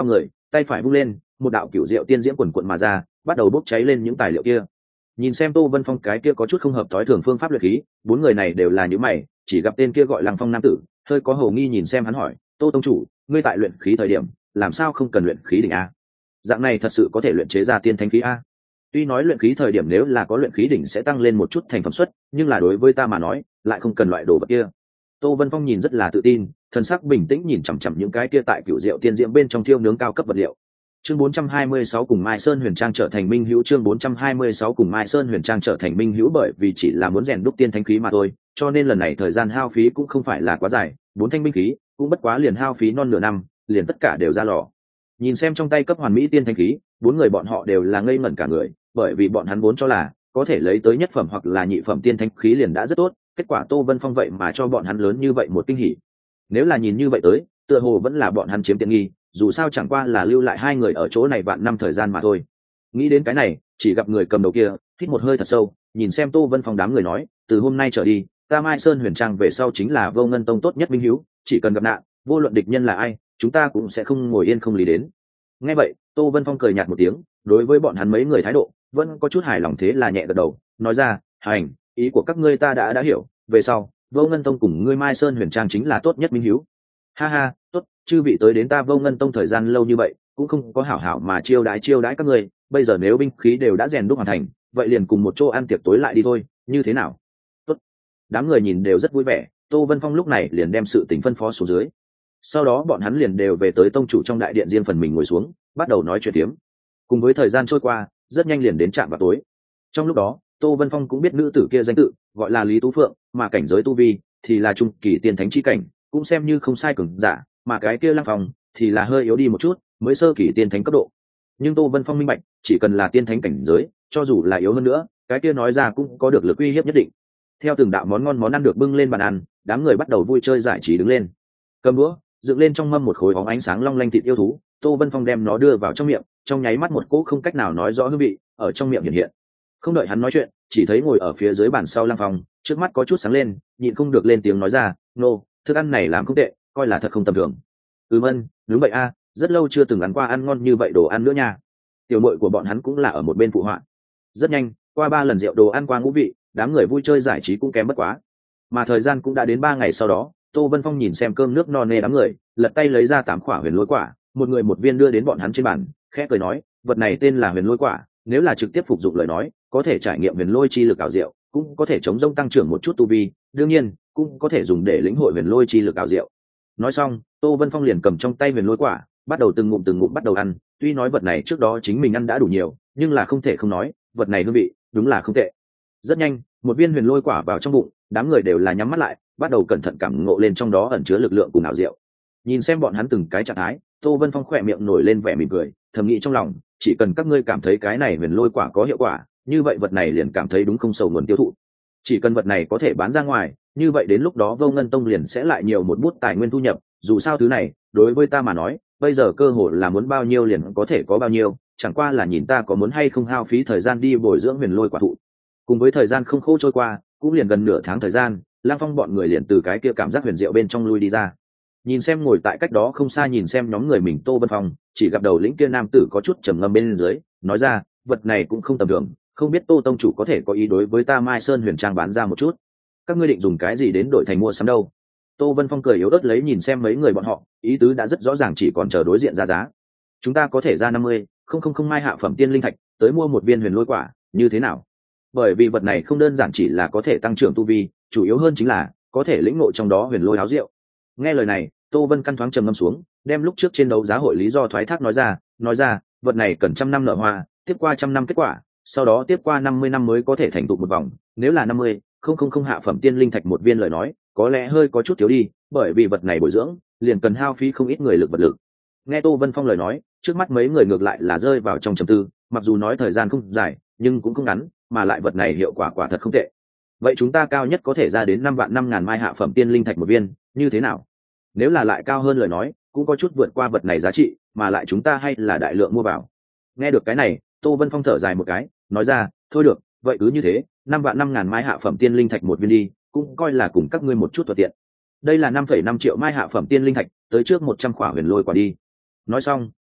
tay phải vung lên, một đạo cửu diệu tiên diễm quần quận mà ra, bắt đầu bốc cháy lên những tài liệu kia. Nhìn xem Tô Vân Phong cái kia có chút không hợp thói thường phương pháp luyện khí, bốn người này đều là những mày, chỉ gặp tên kia gọi Lăng Phong nam tử, hơi có hồ nghi nhìn xem hắn hỏi, Tô tông chủ, ngươi tại luyện khí thời điểm, làm sao không cần luyện khí đỉnh a? Dạng này thật sự có thể luyện chế ra tiên thánh khí a? Tuy nói luyện khí thời điểm nếu là có luyện khí đỉnh sẽ tăng lên một chút thành phẩm suất, nhưng là đối với ta mà nói, lại không cần loại đồ vật kia. Tô Vân Phong nhìn rất là tự tin, thần sắc bình tĩnh nhìn chằm chằm những cái kia tại cựu diệu tiên diễm bên trong thiêu nướng cao cấp vật liệu. Chương bốn trăm hai mươi sáu cùng Mai Sơn Huyền Trang trở thành minh hữu, chương bốn trăm hai mươi sáu cùng Mai Sơn Huyền Trang trở thành minh hữu bởi vì chỉ là muốn rèn đúc tiên thánh khí mà thôi, cho nên lần này thời gian hao phí cũng không phải là quá dài, bốn thanh binh khí cũng bất quá liền hao phí non nửa năm, liền tất cả đều ra lò. Nhìn xem trong tay cấp hoàn mỹ tiên thánh khí, bốn người bọn họ đều là ngây ngẩn cả người, bởi vì bọn hắn vốn cho là có thể lấy tới nhất phẩm hoặc là nhị phẩm tiên thánh khí liền đã rất tốt, kết quả Tô Vân Phong vậy mà cho bọn hắn lớn như vậy một kinh hỉ. Nếu là nhìn như vậy tới, tựa hồ vẫn là bọn hắn chiếm tiện nghi, dù sao chẳng qua là lưu lại hai người ở chỗ này vạn năm thời gian mà thôi. Nghĩ đến cái này, chỉ gặp người cầm đầu kia hít một hơi thật sâu, nhìn xem Tô Vân Phong đám người nói, từ hôm nay trở đi, ta Mai Sơn Huyền Trang về sau chính là Vô Ngân Tông tốt nhất minh hữu, chỉ cần gặp nạn, vô luận địch nhân là ai, chúng ta cũng sẽ không ngồi yên không lý đến. Nghe vậy, Tô Vân Phong cười nhạt một tiếng, đối với bọn hắn mấy người thái độ vẫn có chút hài lòng, thế là nhẹ gật đầu, nói ra, hành, ý của các ngươi ta đã đã hiểu, về sau Vô Ngân Tông cùng ngươi Mai Sơn Huyền Trang chính là tốt nhất minh hữu. Ha ha, tốt, chư vị tới đến ta Vô Ngân Tông thời gian lâu như vậy, cũng không có hảo hảo mà chiêu đãi chiêu đãi các ngươi, bây giờ nếu binh khí đều đã rèn đúc hoàn thành, vậy liền cùng một chỗ ăn tiệc tối lại đi thôi, như thế nào? Tốt. Đám người nhìn đều rất vui vẻ, Tô Vân Phong lúc này liền đem sự tình phân phó xuống dưới. Sau đó bọn hắn liền đều về tới tông chủ trong đại điện riêng phần mình ngồi xuống, bắt đầu nói chuyện tiếm. Cùng với thời gian trôi qua, rất nhanh liền đến trạm vào tối. Trong lúc đó, Tô Vân Phong cũng biết nữ tử kia danh tự, gọi là Lý Tú Phượng, mà cảnh giới tu vi thì là trung kỳ tiên thánh chi cảnh, cũng xem như không sai cường giả, mà cái kia Lăng Phong thì là hơi yếu đi một chút, mới sơ kỳ tiên thánh cấp độ. Nhưng Tô Vân Phong minh bạch, chỉ cần là tiên thánh cảnh giới, cho dù là yếu hơn nữa, cái kia nói ra cũng có được lực uy hiếp nhất định. Theo từng đạo món ngon món ăn được bưng lên bàn ăn, đám người bắt đầu vui chơi giải trí đứng lên. Cầm đũa, dựng lên trong mâm một khối bóng ánh sáng long lanh thịt yêu thú, Tô Vân Phong đem nó đưa vào trong miệng, trong nháy mắt một cỗ không cách nào nói rõ hương vị ở trong miệng hiện hiện. Không đợi hắn nói chuyện, chỉ thấy ngồi ở phía dưới bàn sau Lăng Phong, trước mắt có chút sáng lên, nhịn không được lên tiếng nói ra, nô, thức ăn này làm không tệ, coi là thật không tầm thường. Ừm ân, đúng vậy a, rất lâu chưa từng ăn qua ăn ngon như vậy đồ ăn nữa nha. Tiểu muội của bọn hắn cũng là ở một bên phụ họa. Rất nhanh, qua ba lần rượu đồ ăn qua ngũ vị, đám người vui chơi giải trí cũng kém bất quá. Mà thời gian cũng đã đến ba ngày sau đó, Tô Vân Phong nhìn xem cơm nước no nê đám người, lật tay lấy ra tám quả huyền lôi quả, một người một viên đưa đến bọn hắn trên bàn, khẽ cười nói, vật này tên là huyền lôi quả, nếu là trực tiếp phục dụng lời nói, có thể trải nghiệm huyền lôi chi lực ảo diệu, cũng có thể chống rông tăng trưởng một chút tu vi, đương nhiên, cũng có thể dùng để lĩnh hội huyền lôi chi lực ảo diệu. Nói xong, Tô Vân Phong liền cầm trong tay huyền lôi quả, bắt đầu từng ngụm từng ngụm bắt đầu ăn, tuy nói vật này trước đó chính mình ăn đã đủ nhiều, nhưng là không thể không nói, vật này hương vị đúng là không tệ. Rất nhanh, một viên huyền lôi quả vào trong bụng, đám người đều là nhắm mắt lại, bắt đầu cẩn thận cảm ngộ lên trong đó ẩn chứa lực lượng cùng ảo diệu. Nhìn xem bọn hắn từng cái trạng thái, Tô Vân Phong khỏe miệng nổi lên vẻ mỉm cười, thầm nghĩ trong lòng, chỉ cần các ngươi cảm thấy cái này huyền lôi quả có hiệu quả, như vậy vật này liền cảm thấy đúng không sầu nguồn tiêu thụ. Chỉ cần vật này có thể bán ra ngoài, như vậy đến lúc đó Vô Ngân Tông liền sẽ lại nhiều một bút tài nguyên thu nhập, dù sao thứ này, đối với ta mà nói, bây giờ cơ hội là muốn bao nhiêu liền có thể có bao nhiêu, chẳng qua là nhìn ta có muốn hay không hao phí thời gian đi bồi dưỡng huyền lôi quả thụ. Cùng với thời gian không khô trôi qua, cũng liền gần nửa tháng thời gian, Lang Phong bọn người liền từ cái kia cảm giác huyền diệu bên trong lui đi ra. Nhìn xem ngồi tại cách đó không xa nhìn xem nhóm người mình Tô Vân Phong, chỉ gặp đầu lĩnh kia nam tử có chút trầm ngâm bên dưới, nói ra, vật này cũng không tầm thường, không biết Tô tông chủ có thể có ý đối với ta Mai Sơn Huyền Trang bán ra một chút. Các ngươi định dùng cái gì đến đổi thành mua sắm đâu? Tô Vân Phong cười yếu ớt lấy nhìn xem mấy người bọn họ, ý tứ đã rất rõ ràng, chỉ còn chờ đối diện ra giá. Chúng ta có thể ra năm mươi, không không không mai hạ phẩm tiên linh thạch, tới mua một viên huyền lôi quả, như thế nào? Bởi vì vật này không đơn giản chỉ là có thể tăng trưởng tu vi, chủ yếu hơn chính là có thể lĩnh ngộ trong đó huyền lôi áo diệu. Nghe lời này, Tô Vân căn thoáng trầm ngâm xuống, đem lúc trước trên đấu giá hội lý do thoái thác nói ra, nói ra, vật này cần trăm năm nở hoa, tiếp qua trăm năm kết quả, sau đó tiếp qua năm mươi năm mới có thể thành tựu một vòng, nếu là năm mươi, không không không hạ phẩm tiên linh thạch một viên lời nói, có lẽ hơi có chút thiếu đi, bởi vì vật này bồi dưỡng, liền cần hao phí không ít người lực vật lực. Nghe Tô Vân Phong lời nói, trước mắt mấy người ngược lại là rơi vào trong trầm tư, mặc dù nói thời gian không dài, nhưng cũng không ngắn, mà lại vật này hiệu quả quả thật không tệ. Vậy chúng ta cao nhất có thể ra đến năm vạn năm ngàn mai hạ phẩm tiên linh thạch một viên, như thế nào? Nếu là lại cao hơn lời nói, cũng có chút vượt qua vật này giá trị, mà lại chúng ta hay là đại lượng mua vào. Nghe được cái này, Tô Vân Phong thở dài một cái, nói ra, thôi được, vậy cứ như thế, năm vạn năm ngàn mai hạ phẩm tiên linh thạch một viên đi, cũng coi là cùng các ngươi một chút thuận tiện. Đây là năm phẩy năm triệu mai hạ phẩm tiên linh thạch, tới trước một trăm khỏa huyền lôi quả đi. Nói xong,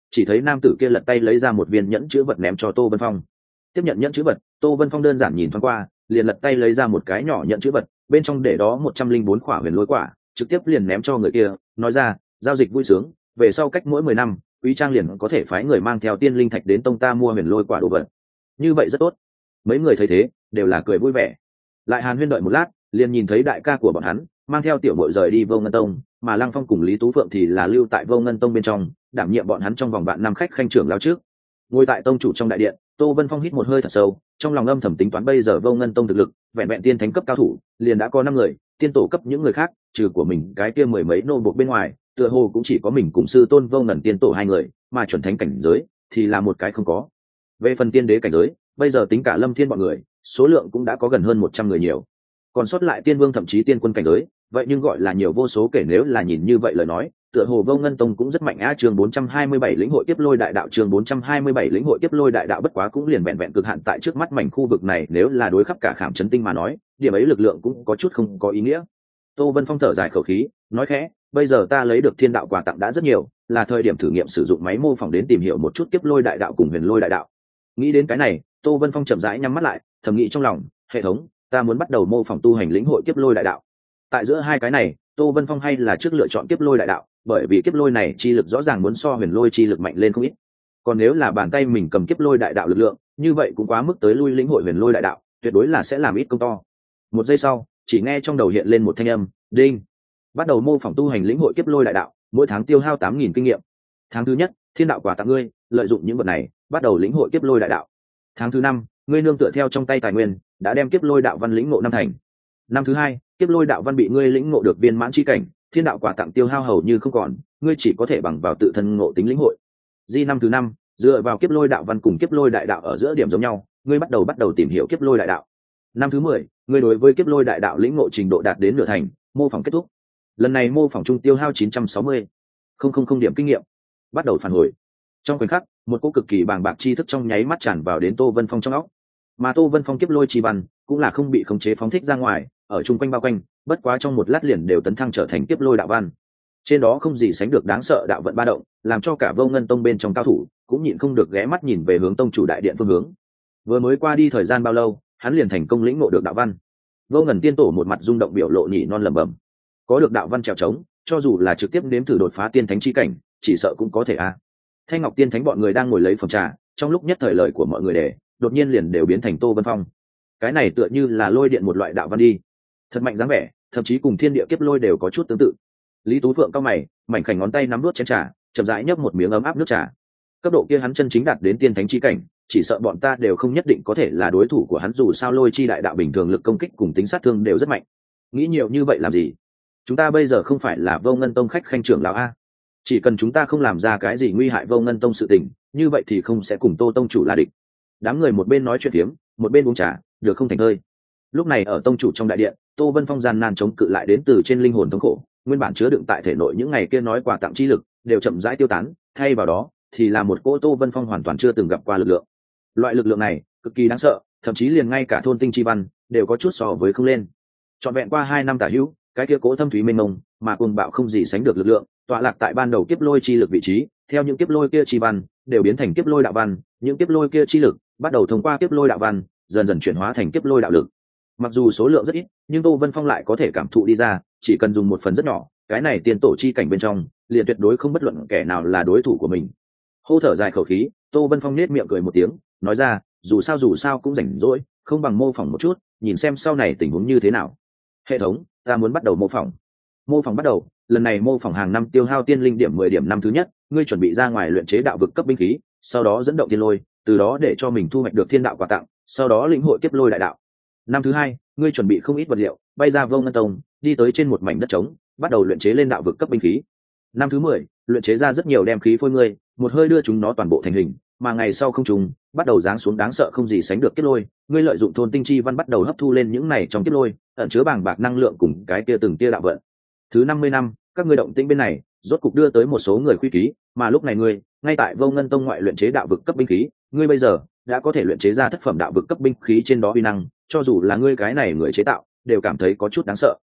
chỉ thấy nam tử kia lật tay lấy ra một viên nhẫn chữ vật ném cho Tô Vân Phong. Tiếp nhận nhẫn chữ vật, Tô Vân Phong đơn giản nhìn thoáng qua, liền lật tay lấy ra một cái nhỏ nhẫn chữ vật, bên trong để đó một trăm linh bốn quả huyền lôi quả, trực tiếp liền ném cho người kia, nói ra, giao dịch vui sướng, về sau cách mỗi mười năm, Quý Trang liền có thể phái người mang theo tiên linh thạch đến tông ta mua huyền lôi quả đồ vật. Như vậy rất tốt. Mấy người thấy thế, đều là cười vui vẻ. Lại hàn huyên đợi một lát, liền nhìn thấy đại ca của bọn hắn mang theo tiểu muội rời đi Vô Ngân Tông, mà Lăng Phong cùng Lý Tú Phượng thì là lưu tại Vô Ngân Tông bên trong, đảm nhiệm bọn hắn trong vòng vạn năm khách khanh trưởng lão trước. Ngồi tại tông chủ trong đại điện, Tô Vân Phong hít một hơi thật sâu, trong lòng âm thầm tính toán bây giờ Vô Ngân Tông thực lực, vẹn vẹn tiên thánh cấp cao thủ, liền đã có năm người, tiên tổ cấp những người khác, trừ của mình cái kia mười mấy nô buộc bên ngoài, tựa hồ cũng chỉ có mình cùng sư tôn Vô Ngân tiên tổ hai người, mà chuẩn thánh cảnh giới thì là một cái không có. Về phần tiên đế cảnh giới, bây giờ tính cả Lâm Thiên bọn người, số lượng cũng đã có gần hơn một trăm người nhiều. Còn sót lại tiên vương thậm chí tiên quân cảnh giới, vậy nhưng gọi là nhiều vô số kể, nếu là nhìn như vậy lời nói, tựa hồ Vô Ngân Tông cũng rất mạnh á. Chương bốn trăm hai mươi bảy lĩnh hội tiếp lôi đại đạo, chương bốn trăm hai mươi bảy lĩnh hội tiếp lôi đại đạo, bất quá cũng liền vẹn vẹn cực hạn tại trước mắt mảnh khu vực này, nếu là đối khắp cả Khảm Chấn Tinh mà nói, điểm ấy lực lượng cũng có chút không có ý nghĩa. Tô Vân Phong thở dài khẩu khí, nói khẽ, bây giờ ta lấy được thiên đạo quà tặng đã rất nhiều, là thời điểm thử nghiệm sử dụng máy mô phỏng đến tìm hiểu một chút tiếp lôi đại đạo cùng huyền lôi đại đạo. Nghĩ đến cái này, Tô Vân Phong chậm rãi nhắm mắt lại, thầm nghĩ trong lòng, hệ thống, ta muốn bắt đầu mô phỏng tu hành lĩnh hội kiếp lôi đại đạo. Tại giữa hai cái này, Tô Vân Phong hay là trước lựa chọn kiếp lôi đại đạo, bởi vì kiếp lôi này chi lực rõ ràng muốn so huyền lôi chi lực mạnh lên không ít. Còn nếu là bàn tay mình cầm kiếp lôi đại đạo lực lượng, như vậy cũng quá mức tới lui lĩnh hội huyền lôi đại đạo, tuyệt đối là sẽ làm ít công to. Một giây sau, chỉ nghe trong đầu hiện lên một thanh âm, đinh. Bắt đầu mô phỏng tu hành lĩnh hội kiếp lôi đại đạo, mỗi tháng tiêu hao tám nghìn kinh nghiệm. Tháng thứ nhất, thiên đạo quà tặng ngươi, lợi dụng những vật này, bắt đầu lĩnh hội kiếp lôi đại đạo. Tháng thứ năm, ngươi nương tựa theo trong tay tài nguyên, đã đem kiếp lôi đạo văn lĩnh ngộ năm thành. Năm thứ hai, kiếp lôi đạo văn bị ngươi lĩnh ngộ được viên mãn chi cảnh, thiên đạo quà tặng tiêu hao hầu như không còn, ngươi chỉ có thể bằng vào tự thân ngộ tính lĩnh hội. Di năm thứ năm, dựa vào kiếp lôi đạo văn cùng kiếp lôi đại đạo ở giữa điểm giống nhau, ngươi bắt đầu bắt đầu tìm hiểu kiếp lôi đại đạo. Năm thứ mười, ngươi đối với kiếp lôi đại đạo lĩnh ngộ trình độ đạt đến nửa thành, mô phỏng kết thúc. Lần này mô phỏng trung tiêu hao chín trăm sáu mươi không không không điểm kinh nghiệm. Bắt đầu phản hồi. Trong khoảnh khắc, một cỗ cực kỳ bàng bạc tri thức trong nháy mắt tràn vào đến Tô Vân Phong trong óc. Mà Tô Vân Phong kiếp lôi chi văn cũng là không bị khống chế phóng thích ra ngoài, ở chung quanh bao quanh, bất quá trong một lát liền đều tấn thăng trở thành kiếp lôi đạo văn. Trên đó không gì sánh được đáng sợ đạo vận ba động, làm cho cả Vô Ngân Tông bên trong cao thủ cũng nhịn không được ghé mắt nhìn về hướng tông chủ đại điện phương hướng. Vừa mới qua đi thời gian bao lâu, hắn liền thành công lĩnh ngộ được đạo văn. Vô Ngân tiên tổ một mặt rung động biểu lộ nhị non lẩm bẩm, có được đạo văn trèo trống, cho dù là trực tiếp nếm thử đột phá tiên thánh chi cảnh, chỉ sợ cũng có thể a. À. Thanh Ngọc tiên thánh bọn người đang ngồi lấy phòng trà, trong lúc nhất thời lời của mọi người để đột nhiên liền đều biến thành Tô Vân Phong. Cái này tựa như là lôi điện một loại đạo văn đi, thật mạnh dáng vẻ, thậm chí cùng thiên địa kiếp lôi đều có chút tương tự. Lý Tú Phượng cao mày, mảnh khảnh ngón tay nắm nuốt chén trà, chậm rãi nhấp một miếng ấm áp nước trà. Cấp độ kia hắn chân chính đạt đến tiên thánh chi cảnh, chỉ sợ bọn ta đều không nhất định có thể là đối thủ của hắn, dù sao lôi chi đại đạo bình thường lực công kích cùng tính sát thương đều rất mạnh. Nghĩ nhiều như vậy làm gì? Chúng ta bây giờ không phải là Vô Ngân Tông khách khanh trưởng lão a. Chỉ cần chúng ta không làm ra cái gì nguy hại Vô Ngân Tông sự tình, như vậy thì không sẽ cùng Tô tông chủ là địch. Đám người một bên nói chuyện phiếm, một bên uống trà, được không thành hơi. Lúc này ở tông chủ trong đại điện, Tô Vân Phong gian nan chống cự lại đến từ trên linh hồn thống khổ, nguyên bản chứa đựng tại thể nội những ngày kia nói quà tặng chi lực đều chậm rãi tiêu tán, thay vào đó thì là một cỗ Tô Vân Phong hoàn toàn chưa từng gặp qua lực lượng. Loại lực lượng này cực kỳ đáng sợ, thậm chí liền ngay cả thôn tinh chi văn đều có chút so với không lên. Trọn vẹn qua hai năm tả hữu, cái kia cỗ thâm thúy mênh mông mà cuồng bạo không gì sánh được lực lượng, tọa lạc tại ban đầu kiếp lôi chi lực vị trí, theo những kiếp lôi kia chi văn đều biến thành kiếp lôi đạo văn, những kiếp lôi kia chi lực bắt đầu thông qua kiếp lôi đạo văn dần dần chuyển hóa thành kiếp lôi đạo lực. Mặc dù số lượng rất ít, nhưng Tô Vân Phong lại có thể cảm thụ đi ra, chỉ cần dùng một phần rất nhỏ, cái này tiên tổ chi cảnh bên trong liền tuyệt đối không bất luận kẻ nào là đối thủ của mình. Hô thở dài khẩu khí, Tô Vân Phong nết miệng cười một tiếng, nói ra, dù sao dù sao cũng rảnh rỗi, không bằng mô phỏng một chút, nhìn xem sau này tình huống như thế nào. Hệ thống, ta muốn bắt đầu mô phỏng. Mô phỏng bắt đầu, lần này mô phỏng hàng năm tiêu hao tiên linh điểm mười điểm. Năm thứ nhất, ngươi chuẩn bị ra ngoài luyện chế đạo vực cấp binh khí, sau đó dẫn động thiên lôi, từ đó để cho mình thu hoạch được thiên đạo quà tặng, sau đó lĩnh hội kiếp lôi đại đạo. Năm thứ hai, ngươi chuẩn bị không ít vật liệu, bay ra Vô Ngân Tông, đi tới trên một mảnh đất trống, bắt đầu luyện chế lên đạo vực cấp binh khí. Năm thứ mười, luyện chế ra rất nhiều đem khí phôi ngươi, một hơi đưa chúng nó toàn bộ thành hình, mà ngày sau không trùng, bắt đầu giáng xuống đáng sợ không gì sánh được kiếp lôi, ngươi lợi dụng thôn tinh chi văn bắt đầu hấp thu lên những này trong kiếp lôi, ẩn chứa bàng bạc năng lượng cùng cái kia từng tia đạo vận. Thứ năm mươi năm, các ngươi động tĩnh bên này, rốt cục đưa tới một số người khuy ký, mà lúc này ngươi, ngay tại Vô Ngân Tông ngoại luyện chế đạo vực cấp binh khí, ngươi bây giờ đã có thể luyện chế ra thất phẩm đạo vực cấp binh khí, trên đó uy năng, cho dù là ngươi cái này người chế tạo, đều cảm thấy có chút đáng sợ.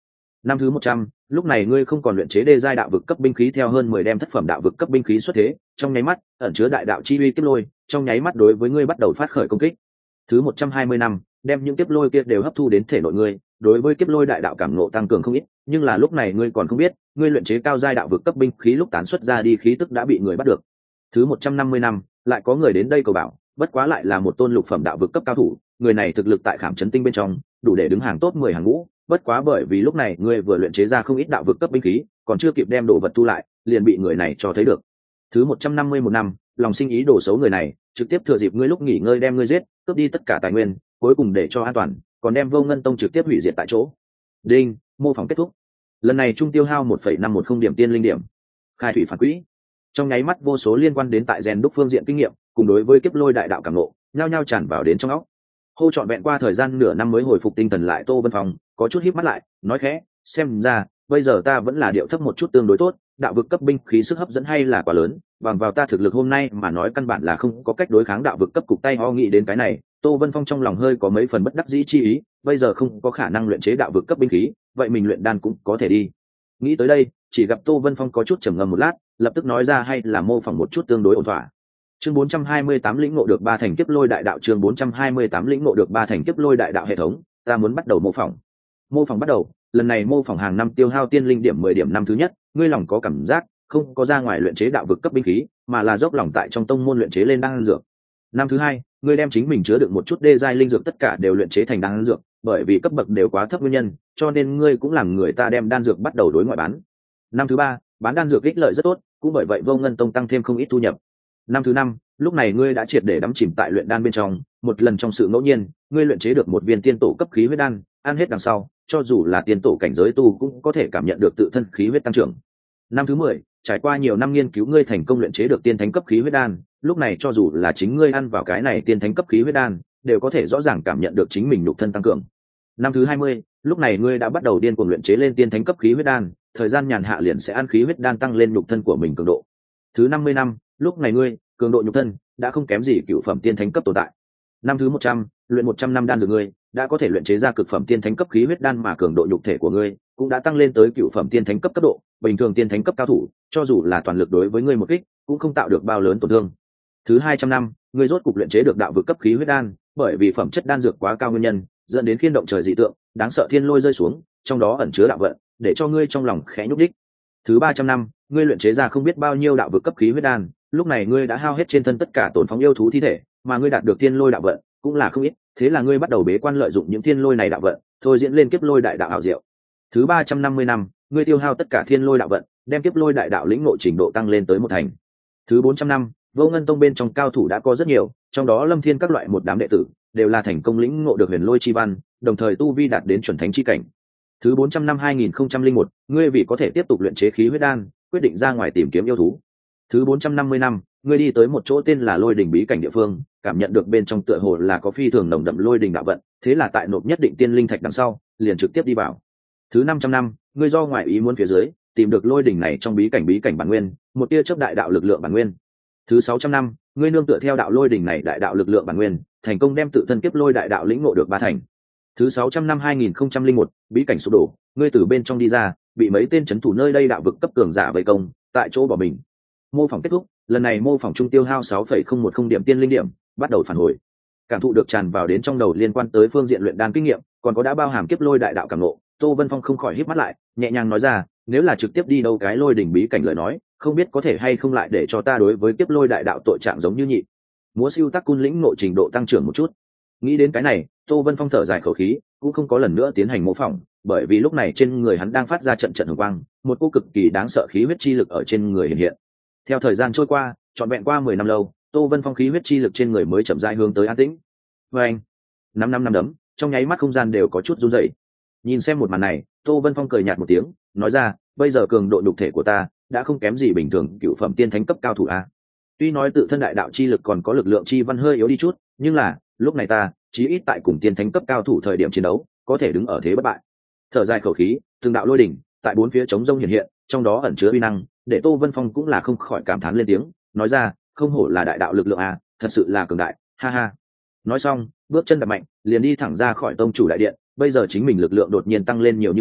Năm thứ một trăm, lúc này ngươi không còn luyện chế đê giai đạo vực cấp binh khí theo hơn mười đem thất phẩm đạo vực cấp binh khí xuất thế, trong nháy mắt, ẩn chứa đại đạo chi uy kiếp lôi, trong nháy mắt đối với ngươi bắt đầu phát khởi công kích. Thứ một trăm hai mươi năm, đem những kiếp lôi kia đều hấp thu đến thể nội ngươi, đối với kiếp lôi đại đạo cảm ngộ tăng cường không ít, nhưng là lúc này ngươi còn không biết, ngươi luyện chế cao giai đạo vực cấp binh khí lúc tán xuất ra đi khí tức đã bị người bắt được. Thứ một trăm năm mươi năm, lại có người đến đây cầu bảo, bất quá lại là một tôn lục phẩm đạo vực cấp cao thủ, người này thực lực tại Khảm Chấn Tinh bên trong, đủ để đứng hàng top mười hàng ngũ, bất quá bởi vì lúc này ngươi vừa luyện chế ra không ít đạo vực cấp binh khí, còn chưa kịp đem đồ vật thu lại, liền bị người này cho thấy được. Thứ một trăm năm mươi mốt năm, lòng sinh ý đồ xấu người này, trực tiếp thừa dịp ngươi lúc nghỉ ngơi đem ngươi giết, cướp đi tất cả tài nguyên, cuối cùng để cho an toàn, còn đem Vô Ngân Tông trực tiếp hủy diệt tại chỗ. Đinh, mô phỏng kết thúc. Lần này trung tiêu hao một phẩy năm một không điểm tiên linh điểm. Khai thủy phản quỹ. Trong nháy mắt vô số liên quan đến tại rèn đúc phương diện kinh nghiệm, cùng đối với kiếp lôi đại đạo cảm ngộ, nhao nhao tràn vào đến trong óc. Hô trọn vẹn qua thời gian nửa năm mới hồi phục tinh thần lại, Tô Vân Phong có chút híp mắt lại, nói khẽ, xem ra bây giờ ta vẫn là điệu thấp một chút tương đối tốt, đạo vực cấp binh khí sức hấp dẫn hay là quá lớn, bằng vào ta thực lực hôm nay mà nói căn bản là không có cách đối kháng đạo vực cấp cục tay ho. Nghĩ đến cái này, Tô Vân Phong trong lòng hơi có mấy phần bất đắc dĩ chi ý, bây giờ không có khả năng luyện chế đạo vực cấp binh khí, vậy mình luyện đan cũng có thể đi. Nghĩ tới đây, chỉ gặp Tô Vân Phong có chút trầm ngâm một lát, lập tức nói ra hay là mô phỏng một chút tương đối ổn thỏa. Chương bốn trăm hai mươi tám lĩnh ngộ được ba thành kiếp lôi đại đạo. Chương bốn trăm hai mươi tám lĩnh ngộ được ba thành kiếp lôi đại đạo. Hệ thống, ta muốn bắt đầu mô phỏng. Mô phỏng bắt đầu, lần này mô phỏng hàng năm tiêu hao tiên linh điểm mười điểm. Năm thứ nhất, ngươi lòng có cảm giác không có ra ngoài luyện chế đạo vực cấp binh khí, mà là dốc lòng tại trong tông môn luyện chế lên đan dược. Năm thứ hai, ngươi đem chính mình chứa đựng một chút đê giai linh dược tất cả đều luyện chế thành đan dược, bởi vì cấp bậc đều quá thấp nguyên nhân, cho nên ngươi cũng làm người ta đem đan dược bắt đầu đối ngoại bán. Năm thứ ba, bán đan dược ích lợi rất tốt, cũng bởi vậy Vô Ngân Tông tăng thêm không ít thu nhập. Năm thứ năm, lúc này ngươi đã triệt để đắm chìm tại luyện đan bên trong, một lần trong sự ngẫu nhiên, ngươi luyện chế được một viên tiên tổ cấp khí huyết đan, ăn hết đằng sau, cho dù là tiên tổ cảnh giới tu cũng có thể cảm nhận được tự thân khí huyết tăng trưởng. Năm thứ mười, trải qua nhiều năm nghiên cứu, ngươi thành công luyện chế được tiên thánh cấp khí huyết đan, lúc này cho dù là chính ngươi ăn vào cái này tiên thánh cấp khí huyết đan, đều có thể rõ ràng cảm nhận được chính mình nhục thân tăng cường. Năm thứ hai mươi, lúc này ngươi đã bắt đầu điên cuồng luyện chế lên tiên thánh cấp khí huyết đan, thời gian nhàn hạ liền sẽ ăn khí huyết đan tăng lên nhục thân của mình cường độ. Thứ năm mươi năm, lúc này ngươi, cường độ nhục thân đã không kém gì cựu phẩm tiên thánh cấp tồn tại. Năm thứ một trăm, luyện một trăm năm đan dược ngươi đã có thể luyện chế ra cực phẩm tiên thánh cấp khí huyết đan, mà cường độ nhục thể của ngươi cũng đã tăng lên tới cựu phẩm tiên thánh cấp cấp độ, bình thường tiên thánh cấp cao thủ, cho dù là toàn lực đối với ngươi một kích, cũng không tạo được bao lớn tổn thương. Thứ hai trăm năm, ngươi rốt cục luyện chế được đạo vực cấp khí huyết đan, bởi vì phẩm chất đan dược quá cao nguyên nhân, dẫn đến khiên động trời dị tượng, đáng sợ thiên lôi rơi xuống, trong đó ẩn chứa đạo vận, để cho ngươi trong lòng khẽ nhúc nhích. Thứ ba trăm năm, ngươi luyện chế ra không biết bao nhiêu đạo vực cấp khí huyết đan, lúc này ngươi đã hao hết trên thân tất cả tổn phóng yêu thú thi thể, mà ngươi đạt được thiên lôi đạo vận cũng là không ít, thế là ngươi bắt đầu bế quan lợi dụng những thiên lôi này đạo vận, thôi diễn lên kiếp lôi đại đạo ảo diệu. Thứ ba trăm năm mươi năm, ngươi tiêu hao tất cả thiên lôi đạo vận, đem kiếp lôi đại đạo lĩnh ngộ trình độ tăng lên tới một thành. Thứ bốn trăm năm, Vô Ngân Tông bên trong cao thủ đã có rất nhiều, trong đó Lâm Thiên các loại một đám đệ tử đều là thành công lĩnh ngộ được huyền lôi chi văn, đồng thời tu vi đạt đến chuẩn thánh chi cảnh. Thứ bốn trăm năm hai nghìn không trăm linh một, ngươi vì có thể tiếp tục luyện chế khí huyết đan, quyết định ra ngoài tìm kiếm yêu thú. Thứ bốn trăm năm mươi năm, ngươi đi tới một chỗ tên là Lôi Đỉnh bí cảnh địa phương, cảm nhận được bên trong tựa hồ là có phi thường nồng đậm lôi đỉnh đạo vận, thế là tại nộp nhất định tiên linh thạch đằng sau, liền trực tiếp đi vào. Thứ năm trăm năm, ngươi do ngoại ý muốn phía dưới, tìm được lôi đỉnh này trong bí cảnh bí cảnh bản nguyên, một tia chớp đại đạo lực lượng bản nguyên. Thứ sáu trăm năm, ngươi nương tựa theo đạo lôi đỉnh này đại đạo lực lượng bản nguyên, thành công đem tự thân kiếp lôi đại đạo lĩnh ngộ được ba thành. Thứ sáu trăm năm hai nghìn không trăm linh một, bí cảnh sụp đổ, ngươi từ bên trong đi ra, bị mấy tên trấn thủ nơi đây đạo vực cấp cường giả vây công, tại chỗ bỏ mình. Mô phỏng kết thúc, lần này mô phỏng trung tiêu hao sáu phẩy không một không điểm tiên linh điểm, bắt đầu phản hồi. Cảm thụ được tràn vào đến trong đầu liên quan tới phương diện luyện đan kinh nghiệm, còn có đã bao hàm kiếp lôi đại đạo cảm ngộ, Tô Vân Phong không khỏi híp mắt lại, nhẹ nhàng nói ra, nếu là trực tiếp đi đâu cái lôi đỉnh bí cảnh lời nói, không biết có thể hay không lại để cho ta đối với kiếp lôi đại đạo tội trạng giống như nhị múa siêu tắc cun lĩnh nội trình độ tăng trưởng một chút. Nghĩ đến cái này, Tô Vân Phong thở dài khẩu khí, cũng không có lần nữa tiến hành mô phỏng, bởi vì lúc này trên người hắn đang phát ra trận trận hồng quang, một cô cực kỳ đáng sợ khí huyết chi lực ở trên người hiện hiện. Theo thời gian trôi qua, trọn vẹn qua mười năm lâu, Tô Vân Phong khí huyết chi lực trên người mới chậm rãi hướng tới an tĩnh. Và anh, năm năm năm đấm, trong nháy mắt không gian đều có chút run rẩy. Nhìn xem một màn này, Tô Vân Phong cười nhạt một tiếng, nói ra, bây giờ cường độ nhục thể của ta đã không kém gì bình thường cựu phẩm tiên thánh cấp cao thủ a. Tuy nói tự thân đại đạo chi lực còn có lực lượng chi văn hơi yếu đi chút, nhưng là lúc này ta chí ít tại cùng tiên thánh cấp cao thủ thời điểm chiến đấu có thể đứng ở thế bất bại. Thở dài khẩu khí, từng đạo lôi đỉnh tại bốn phía chống rông hiện hiện, trong đó ẩn chứa uy năng, để Tô Vân Phong cũng là không khỏi cảm thán lên tiếng, nói ra, không hổ là đại đạo lực lượng a, thật sự là cường đại, ha ha. Nói xong, bước chân đập mạnh, liền đi thẳng ra khỏi tông chủ đại điện. Bây giờ chính mình lực lượng đột nhiên tăng lên nhiều như vậy,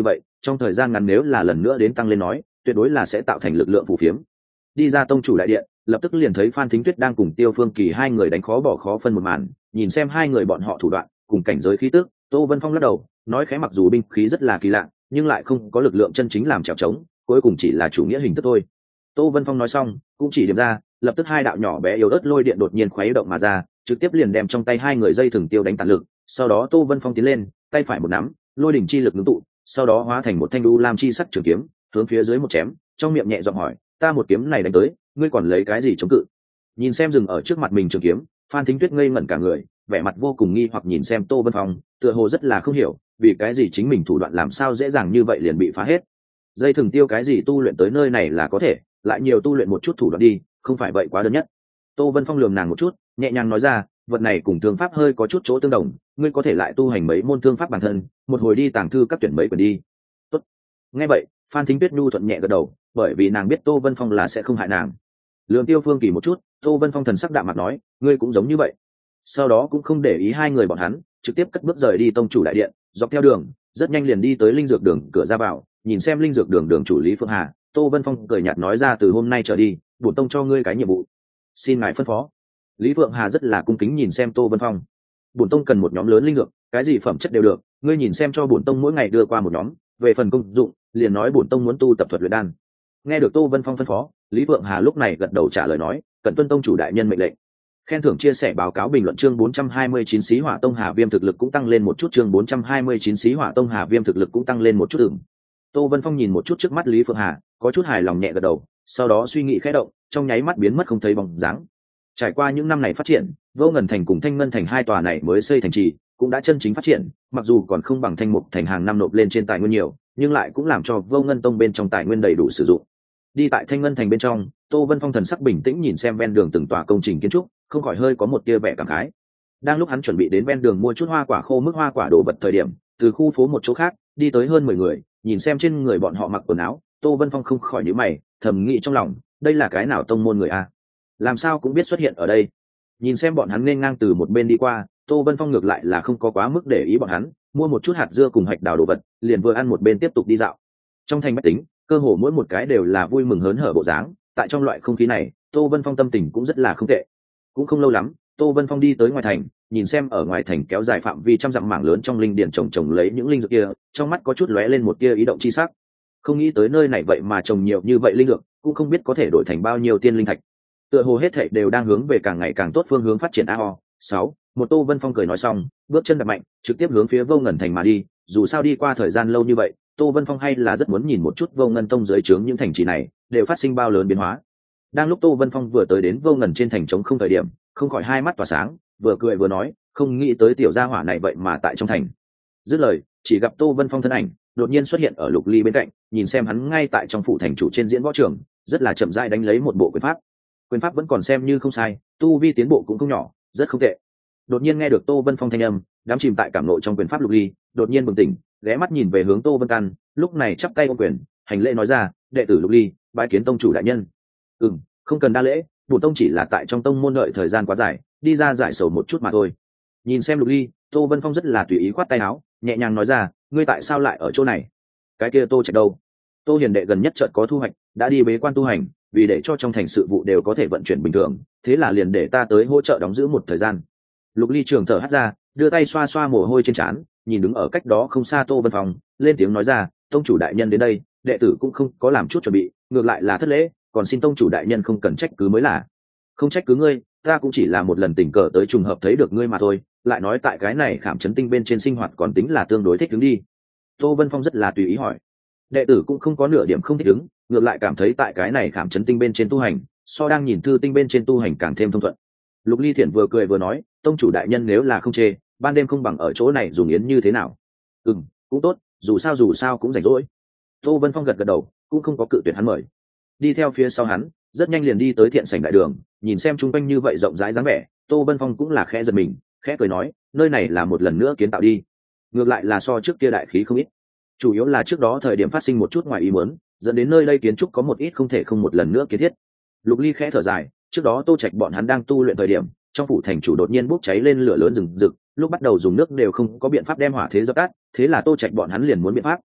trong thời gian ngắn nếu là lần nữa đến tăng lên nói tuyệt đối là sẽ tạo thành lực lượng phù phiếm. Đi ra tông chủ đại điện, lập tức liền thấy Phan Thính Tuyết đang cùng Tiêu Phương Kỳ hai người đánh khó bỏ khó phân một màn, nhìn xem hai người bọn họ thủ đoạn cùng cảnh giới khí tức, Tô Vân Phong lắc đầu nói khẽ mặc dù binh khí rất là kỳ lạ nhưng lại không có lực lượng chân chính làm trèo trống, cuối cùng chỉ là chủ nghĩa hình thức thôi. Tô Vân Phong nói xong cũng chỉ điểm ra, lập tức hai đạo nhỏ bé yếu ớt lôi điện đột nhiên khuấy động mà ra, trực tiếp liền đem trong tay hai người dây thừng tiêu đánh tàn lực. Sau đó Tô Vân Phong tiến lên, tay phải một nắm, lôi đỉnh chi lực ngưng tụ, sau đó hóa thành một thanh đu lam chi sắc trường kiếm, hướng phía dưới một chém, trong miệng nhẹ giọng hỏi, ta một kiếm này đánh tới, ngươi còn lấy cái gì chống cự? Nhìn xem dừng ở trước mặt mình trường kiếm, Phan Thính Tuyết ngây ngẩn cả người, vẻ mặt vô cùng nghi hoặc nhìn xem Tô Vân Phong, tựa hồ rất là không hiểu, vì cái gì chính mình thủ đoạn làm sao dễ dàng như vậy liền bị phá hết. Dây thừng tiêu cái gì tu luyện tới nơi này là có thể, lại nhiều tu luyện một chút thủ đoạn đi, không phải vậy quá đơn nhất. Tô Vân Phong lườm nàng một chút, nhẹ nhàng nói ra, vật này cùng thương pháp hơi có chút chỗ tương đồng, ngươi có thể lại tu hành mấy môn thương pháp bản thân, một hồi đi tàng thư các tuyển mấy quyển đi. Tốt. Nghe vậy, Phan Thính Tuyết nhu thuận nhẹ gật đầu, bởi vì nàng biết Tô Vân Phong là sẽ không hại nàng. Lườm Tiêu Phương Kỳ một chút, Tô Vân Phong thần sắc đạm mặt nói, ngươi cũng giống như vậy. Sau đó cũng không để ý hai người bọn hắn, trực tiếp cất bước rời đi tông chủ đại điện, dọc theo đường, rất nhanh liền đi tới linh dược đường cửa ra vào, nhìn xem linh dược đường đường chủ Lý Phượng Hà, Tô Vân Phong cười nhạt nói ra từ hôm nay trở đi, bổn tông cho ngươi cái nhiệm vụ, xin ngài phân phó. Lý Phượng Hà rất là cung kính nhìn xem Tô Vân Phong. Bổn tông cần một nhóm lớn linh dược, cái gì phẩm chất đều được, ngươi nhìn xem cho bổn tông mỗi ngày đưa qua một nhóm, về phần công dụng, liền nói bổn tông muốn tu tập thuật luyện đan. Nghe được Tô Vân Phong phân phó, Lý Phượng Hà lúc này gật đầu trả lời nói, cần tuân tông chủ đại nhân mệnh lệnh. Khen thưởng chia sẻ báo cáo bình luận chương bốn trăm hai mươi chín Xí Hỏa Tông Hà Viêm thực lực cũng tăng lên một chút chương bốn trăm hai mươi chín Xí Hỏa Tông Hà Viêm thực lực cũng tăng lên một chút ửng. Tô Vân Phong nhìn một chút trước mắt Lý Phượng Hà, có chút hài lòng nhẹ gật đầu, sau đó suy nghĩ khẽ động, trong nháy mắt biến mất không thấy bóng dáng. Trải qua những năm này phát triển, Vô Ngần Thành cùng Thanh Ngân Thành hai tòa này mới xây thành trì, cũng đã chân chính phát triển, mặc dù còn không bằng Thanh Mục Thành hàng năm nộp lên trên tài nguyên nhiều, nhưng lại cũng làm cho Vô Ngân Tông bên trong tài nguyên đầy đủ sử dụng. Đi tại Thanh Ngân Thành bên trong, Tô Vân Phong thần sắc bình tĩnh nhìn xem ven đường từng tòa công trình kiến trúc, không khỏi hơi có một tia vẻ cảm khái. Đang lúc hắn chuẩn bị đến ven đường mua chút hoa quả khô mức hoa quả đồ vật thời điểm, từ khu phố một chỗ khác đi tới hơn mười người, nhìn xem trên người bọn họ mặc quần áo, Tô Vân Phong không khỏi nhíu mày, thầm nghĩ trong lòng, đây là cái nào tông môn người a? Làm sao cũng biết xuất hiện ở đây. Nhìn xem bọn hắn nên ngang từ một bên đi qua, Tô Vân Phong ngược lại là không có quá mức để ý bọn hắn, mua một chút hạt dưa cùng hạch đào đồ vật, liền vừa ăn một bên tiếp tục đi dạo. Trong thành bách tính, cơ hồ mỗi một cái đều là vui mừng hớn hở bộ dáng, tại trong loại không khí này, Tô Vân Phong tâm tình cũng rất là không tệ. Cũng không lâu lắm, Tô Vân Phong đi tới ngoài thành, nhìn xem ở ngoài thành kéo dài phạm vi trăm dặm mảng lớn trong linh điển trồng trồng lấy những linh dược kia, trong mắt có chút lóe lên một tia ý động chi sắc. Không nghĩ tới nơi này vậy mà trồng nhiều như vậy linh dược, cũng không biết có thể đổi thành bao nhiêu tiên linh thạch. Tựa hồ hết thảy đều đang hướng về càng ngày càng tốt phương hướng phát triển a o. sáu, một Tô Vân Phong cười nói xong, bước chân đạp mạnh, trực tiếp hướng phía Vô Ngần Thành mà đi, dù sao đi qua thời gian lâu như vậy, Tô Vân Phong hay là rất muốn nhìn một chút Vô Ngân Tông dưới trướng những thành trì này đều phát sinh bao lớn biến hóa. Đang lúc Tô Vân Phong vừa tới đến Vô Ngần trên thành trống không thời điểm, không khỏi hai mắt tỏa sáng, vừa cười vừa nói, không nghĩ tới tiểu gia hỏa này vậy mà tại trong thành. Dứt lời, chỉ gặp Tô Vân Phong thân ảnh đột nhiên xuất hiện ở Lục Ly bên cạnh, nhìn xem hắn ngay tại trong phủ thành chủ trên diễn võ trường, rất là chậm rãi đánh lấy một bộ quyền pháp. Quyền pháp vẫn còn xem như không sai, tu vi tiến bộ cũng không nhỏ, rất không tệ. Đột nhiên nghe được Tô Vân Phong thanh âm, đám chìm tại cảm nộ trong quyền pháp Lục Ly, đột nhiên bừng tỉnh, ghé mắt nhìn về hướng Tô Vân Căn, lúc này chắp tay ôm quyền, hành lễ nói ra, đệ tử Lục Ly, bái kiến tông chủ đại nhân. Ừm, không cần đa lễ, bổn tông chỉ là tại trong tông môn đợi thời gian quá dài, đi ra giải sầu một chút mà thôi. Nhìn xem Lục Ly, Tô Vân Phong rất là tùy ý khoát tay áo, nhẹ nhàng nói ra, ngươi tại sao lại ở chỗ này? Cái kia Tô Trạch đâu? Tô Hiền đệ gần nhất chợt có thu hoạch, đã đi bế quan tu hành, vì để cho trong thành sự vụ đều có thể vận chuyển bình thường, thế là liền để ta tới hỗ trợ đóng giữ một thời gian. Lục Ly trường thở hắt ra, đưa tay xoa xoa mồ hôi trên trán, nhìn đứng ở cách đó không xa Tô Vân Phong, lên tiếng nói ra, tông chủ đại nhân đến đây, đệ tử cũng không có làm chút chuẩn bị, ngược lại là thất lễ, còn xin tông chủ đại nhân không cần trách cứ mới là. Không trách cứ ngươi, ta cũng chỉ là một lần tình cờ tới trùng hợp thấy được ngươi mà thôi, lại nói tại cái này khảm chấn tinh bên trên sinh hoạt còn tính là tương đối thích ứng đi. Tô Vân Phong rất là tùy ý hỏi. Đệ tử cũng không có nửa điểm không thích ứng, ngược lại cảm thấy tại cái này khảm chấn tinh bên trên tu hành, so đang nhìn thư tinh bên trên tu hành càng thêm thông thuận. Lục Ly Thiển vừa cười vừa nói, tông chủ đại nhân nếu là không chê, ban đêm không bằng ở chỗ này dùng yến như thế nào? Ừm, cũng tốt, dù sao dù sao cũng rảnh rỗi. Tô Vân Phong gật gật đầu, cũng không có cự tuyệt hắn mời. Đi theo phía sau hắn, rất nhanh liền đi tới thiện sảnh đại đường, nhìn xem chung quanh như vậy rộng rãi dáng vẻ, Tô Vân Phong cũng là khẽ giật mình, khẽ cười nói, nơi này là một lần nữa kiến tạo đi. Ngược lại là so trước kia đại khí không ít. Chủ yếu là trước đó thời điểm phát sinh một chút ngoài ý muốn, dẫn đến nơi đây kiến trúc có một ít không thể không một lần nữa kiến thiết. Lục Ly khẽ thở dài, trước đó Tô Trạch bọn hắn đang tu luyện thời điểm, trong phủ thành chủ đột nhiên bốc cháy lên lửa lớn rừng rực, lúc bắt đầu dùng nước đều không có biện pháp đem hỏa thế dập tắt, thế là Tô Trạch bọn hắn liền muốn biện pháp,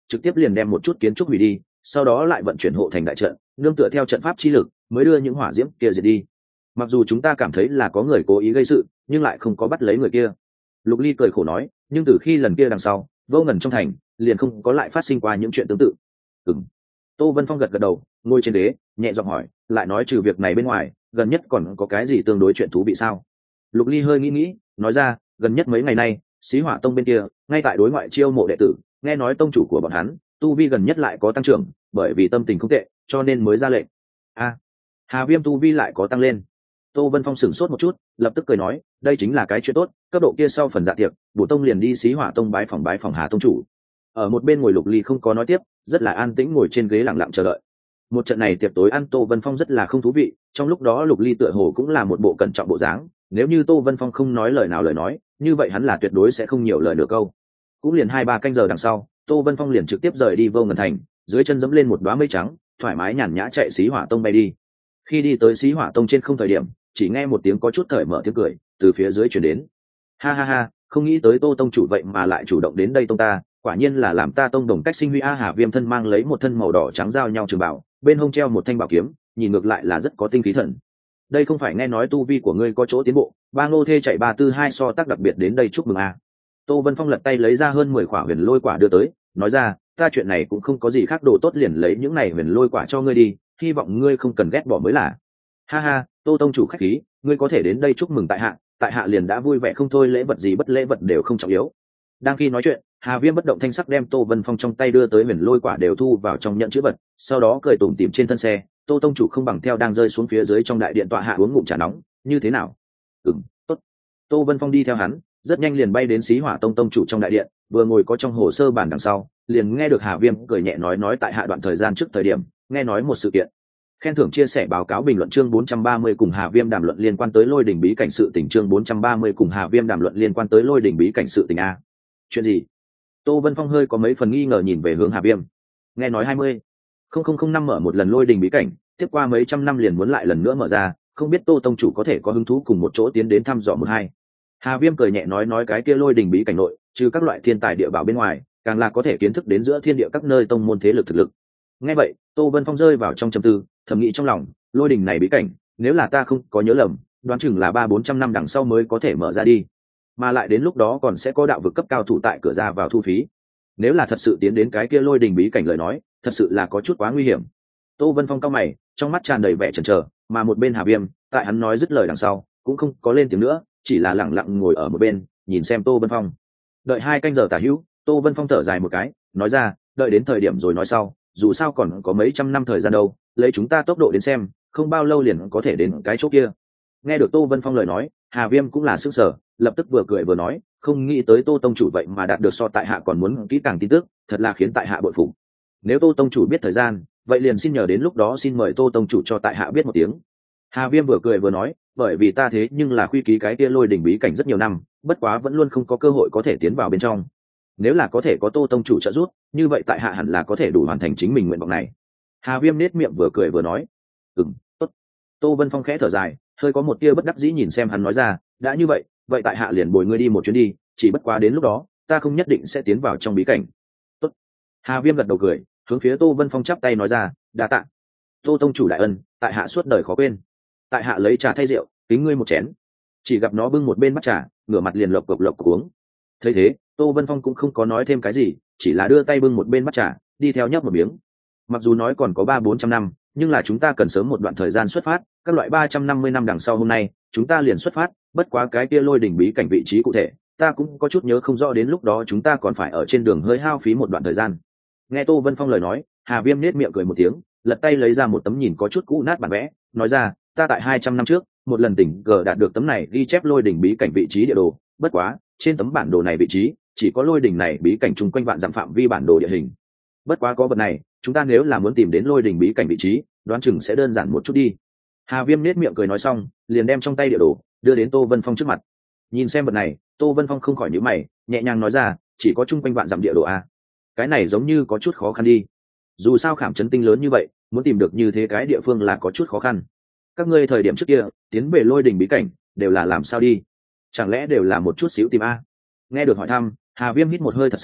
trực tiếp liền đem một chút kiến trúc hủy đi, sau đó lại vận chuyển hộ thành đại trận, nương tựa theo trận pháp chi lực mới đưa những hỏa diễm kia diệt đi. Mặc dù chúng ta cảm thấy là có người cố ý gây sự, nhưng lại không có bắt lấy người kia. Lục Ly cười khổ nói, nhưng từ khi lần kia đằng sau, Vô Ngần trong thành liền không có lại phát sinh qua những chuyện tương tự. Ừm. Tô Vân Phong gật gật đầu, ngồi trên đế, nhẹ giọng hỏi, lại nói trừ việc này bên ngoài, gần nhất còn có cái gì tương đối chuyện thú vị sao? Lục Ly hơi nghĩ nghĩ, nói ra, gần nhất mấy ngày nay, Xí Hỏa Tông bên kia ngay tại đối ngoại chiêu mộ đệ tử, nghe nói tông chủ của bọn hắn tu vi gần nhất lại có tăng trưởng, bởi vì tâm tình không tệ, cho nên mới ra lệnh. A, Hà Viêm tu vi lại có tăng lên. Tô Vân Phong sửng sốt một chút, lập tức cười nói, đây chính là cái chuyện tốt, cấp độ kia sau phần dạ tiệc, bổ tông liền đi Xí Hỏa Tông bái phòng bái phòng Hà tông chủ. Ở một bên ngồi Lục Ly không có nói tiếp, rất là an tĩnh ngồi trên ghế lặng lặng chờ đợi. Một trận này tiệc tối ăn Tô Vân Phong rất là không thú vị, trong lúc đó Lục Ly tựa hồ cũng là một bộ cẩn trọng bộ dáng, nếu như Tô Vân Phong không nói lời nào lời nói, như vậy hắn là tuyệt đối sẽ không nhiều lời nửa câu. Cũng liền hai ba canh giờ đằng sau, Tô Vân Phong liền trực tiếp rời đi Vô Ngần thành, dưới chân dẫm lên một đóa mây trắng, thoải mái nhàn nhã chạy Xí Hỏa Tông bay đi. Khi đi tới Xí Hỏa Tông trên không thời điểm, chỉ nghe một tiếng có chút cởi mở tiếng cười từ phía dưới truyền đến. Ha ha ha, không nghĩ tới Tô tông chủ vậy mà lại chủ động đến đây tông ta, quả nhiên là làm ta tông đồng cách sinh huy. A Hà Viêm thân mang lấy một thân màu đỏ trắng giao nhau trường bảo, bên hông treo một thanh bảo kiếm, nhìn ngược lại là rất có tinh khí thần. Đây không phải nghe nói tu vi của ngươi có chỗ tiến bộ, ba ngô thê chạy ba tư hai so tác đặc biệt đến đây chúc mừng a. Tô Vân Phong lật tay lấy ra hơn mười quả huyền lôi quả đưa tới, nói ra, ta chuyện này cũng không có gì khác, đồ tốt liền lấy những này huyền lôi quả cho ngươi đi, hy vọng ngươi không cần ghét bỏ mới là. Ha ha, Tô tông chủ khách khí, ngươi có thể đến đây chúc mừng tại hạ, tại hạ liền đã vui vẻ không thôi, lễ vật gì bất lễ vật đều không trọng yếu. Đang khi nói chuyện, Hà Viêm bất động thanh sắc đem Tô Vân Phong trong tay đưa tới huyền lôi quả đều thu vào trong nhận chữ vật, sau đó cười tủm tỉm trên thân xe. Tô tông chủ không bằng theo đang rơi xuống phía dưới trong đại điện tọa hạ uống ngụm trà nóng, như thế nào? Ừm, tốt. Tô Vân Phong đi theo hắn, rất nhanh liền bay đến Xí Hỏa Tông tông chủ trong đại điện, vừa ngồi có trong hồ sơ bản đằng sau, liền nghe được Hà Viêm cười nhẹ nói nói tại hạ đoạn thời gian trước thời điểm, nghe nói một sự kiện. Khen thưởng chia sẻ báo cáo bình luận chương bốn trăm ba mươi cùng Hà Viêm đàm luận liên quan tới Lôi Đỉnh bí cảnh sự tình chương bốn trăm ba mươi cùng Hà Viêm đàm luận liên quan tới Lôi Đỉnh bí cảnh sự tình a. Chuyện gì? Tô Vân Phong hơi có mấy phần nghi ngờ nhìn về hướng Hà Viêm. Nghe nói hai mươi không không không năm mở một lần Lôi Đỉnh bí cảnh, tiếp qua mấy trăm năm liền muốn lại lần nữa mở ra, không biết Tô tông chủ có thể có hứng thú cùng một chỗ tiến đến thăm dò một hai. Hà Viêm cười nhẹ nói nói cái kia Lôi Đỉnh bí cảnh nội, trừ các loại thiên tài địa bảo bên ngoài, càng là có thể kiến thức đến giữa thiên địa các nơi tông môn thế lực thực lực. Nghe vậy, Tô Vân Phong rơi vào trong trầm tư, thầm nghĩ trong lòng, Lôi Đỉnh này bí cảnh, nếu là ta không có nhớ lầm, đoán chừng là ba bốn trăm năm đằng sau mới có thể mở ra đi, mà lại đến lúc đó còn sẽ có đạo vực cấp cao thủ tại cửa ra vào thu phí. Nếu là thật sự tiến đến cái kia Lôi Đỉnh bí cảnh lời nói, thật sự là có chút quá nguy hiểm. Tô Vân Phong cao mày, trong mắt tràn đầy vẻ chần chờ, mà một bên Hà Viêm, tại hắn nói dứt lời đằng sau, cũng không có lên tiếng nữa, chỉ là lặng lặng ngồi ở một bên, nhìn xem Tô Vân Phong. Đợi hai canh giờ tả hữu, Tô Vân Phong thở dài một cái, nói ra, đợi đến thời điểm rồi nói sau, dù sao còn có mấy trăm năm thời gian đâu, lấy chúng ta tốc độ đến xem, không bao lâu liền có thể đến cái chỗ kia. Nghe được Tô Vân Phong lời nói, Hà Viêm cũng là sức sở, lập tức vừa cười vừa nói, không nghĩ tới Tô tông chủ vậy mà đạt được so tại hạ còn muốn kỹ càng tin tức, thật là khiến tại hạ bội phục. Nếu Tô tông chủ biết thời gian, vậy liền xin nhờ đến lúc đó xin mời Tô tông chủ cho tại hạ biết một tiếng. Hà Viêm vừa cười vừa nói, bởi vì ta thế nhưng là khuy ký cái kia Lôi Đỉnh bí cảnh rất nhiều năm, bất quá vẫn luôn không có cơ hội có thể tiến vào bên trong. Nếu là có thể có Tô tông chủ trợ giúp, như vậy tại hạ hẳn là có thể đủ hoàn thành chính mình nguyện vọng này. Hà Viêm nét miệng vừa cười vừa nói, ừm, tốt. Tô Vân Phong khẽ thở dài, hơi có một tia bất đắc dĩ nhìn xem hắn nói ra, đã như vậy, vậy tại hạ liền bồi ngươi đi một chuyến đi, chỉ bất quá đến lúc đó, ta không nhất định sẽ tiến vào trong bí cảnh. Tốt. Hà Viêm gật đầu cười, hướng phía Tô Vân Phong chắp tay nói ra, đa tạ. Tô tông chủ đại ân, tại hạ suốt đời khó quên. Tại hạ lấy trà thay rượu, kính ngươi một chén. Chỉ gặp nó bưng một bên bát trà, ngửa mặt liền lộc cộc lộc cộc uống. Thấy thế, Tô Vân Phong cũng không có nói thêm cái gì, chỉ là đưa tay bưng một bên bát trà, đi theo nhấp một miếng. Mặc dù nói còn có ba bốn trăm năm, nhưng là chúng ta cần sớm một đoạn thời gian xuất phát, các loại ba trăm năm mươi năm đằng sau hôm nay, chúng ta liền xuất phát, bất quá cái kia Lôi Đỉnh bí cảnh vị trí cụ thể, ta cũng có chút nhớ không rõ, đến lúc đó chúng ta còn phải ở trên đường hơi hao phí một đoạn thời gian. Nghe Tô Vân Phong lời nói, Hà Viêm nét miệng cười một tiếng, lật tay lấy ra một tấm nhìn có chút cũ nát bản vẽ, nói ra, ta tại hai trăm năm trước, một lần tình cờ đạt được tấm này ghi chép Lôi Đỉnh bí cảnh vị trí địa đồ, bất quá, trên tấm bản đồ này vị trí, chỉ có Lôi Đỉnh này bí cảnh chung quanh vạn dặm phạm vi bản đồ địa hình. Bất quá có vật này, chúng ta nếu là muốn tìm đến Lôi Đỉnh bí cảnh vị trí, đoán chừng sẽ đơn giản một chút đi. Hà Viêm nét miệng cười nói xong, liền đem trong tay địa đồ đưa đến Tô Vân Phong trước mặt. Nhìn xem vật này, Tô Vân Phong không khỏi nhíu mày, nhẹ nhàng nói ra, chỉ có chung quanh vạn dặm địa đồ a. Cái này giống như có chút khó khăn đi. Dù sao khảm chấn tinh lớn như vậy, muốn tìm được như thế cái địa phương là có chút khó khăn. Các ngươi thời điểm trước kia tiến về Lôi Đỉnh bí cảnh đều là làm sao đi? Chẳng lẽ đều là một chút xíu tìm a? Nghe được hỏi thăm, Hà Viêm hít một hơi thật sâu,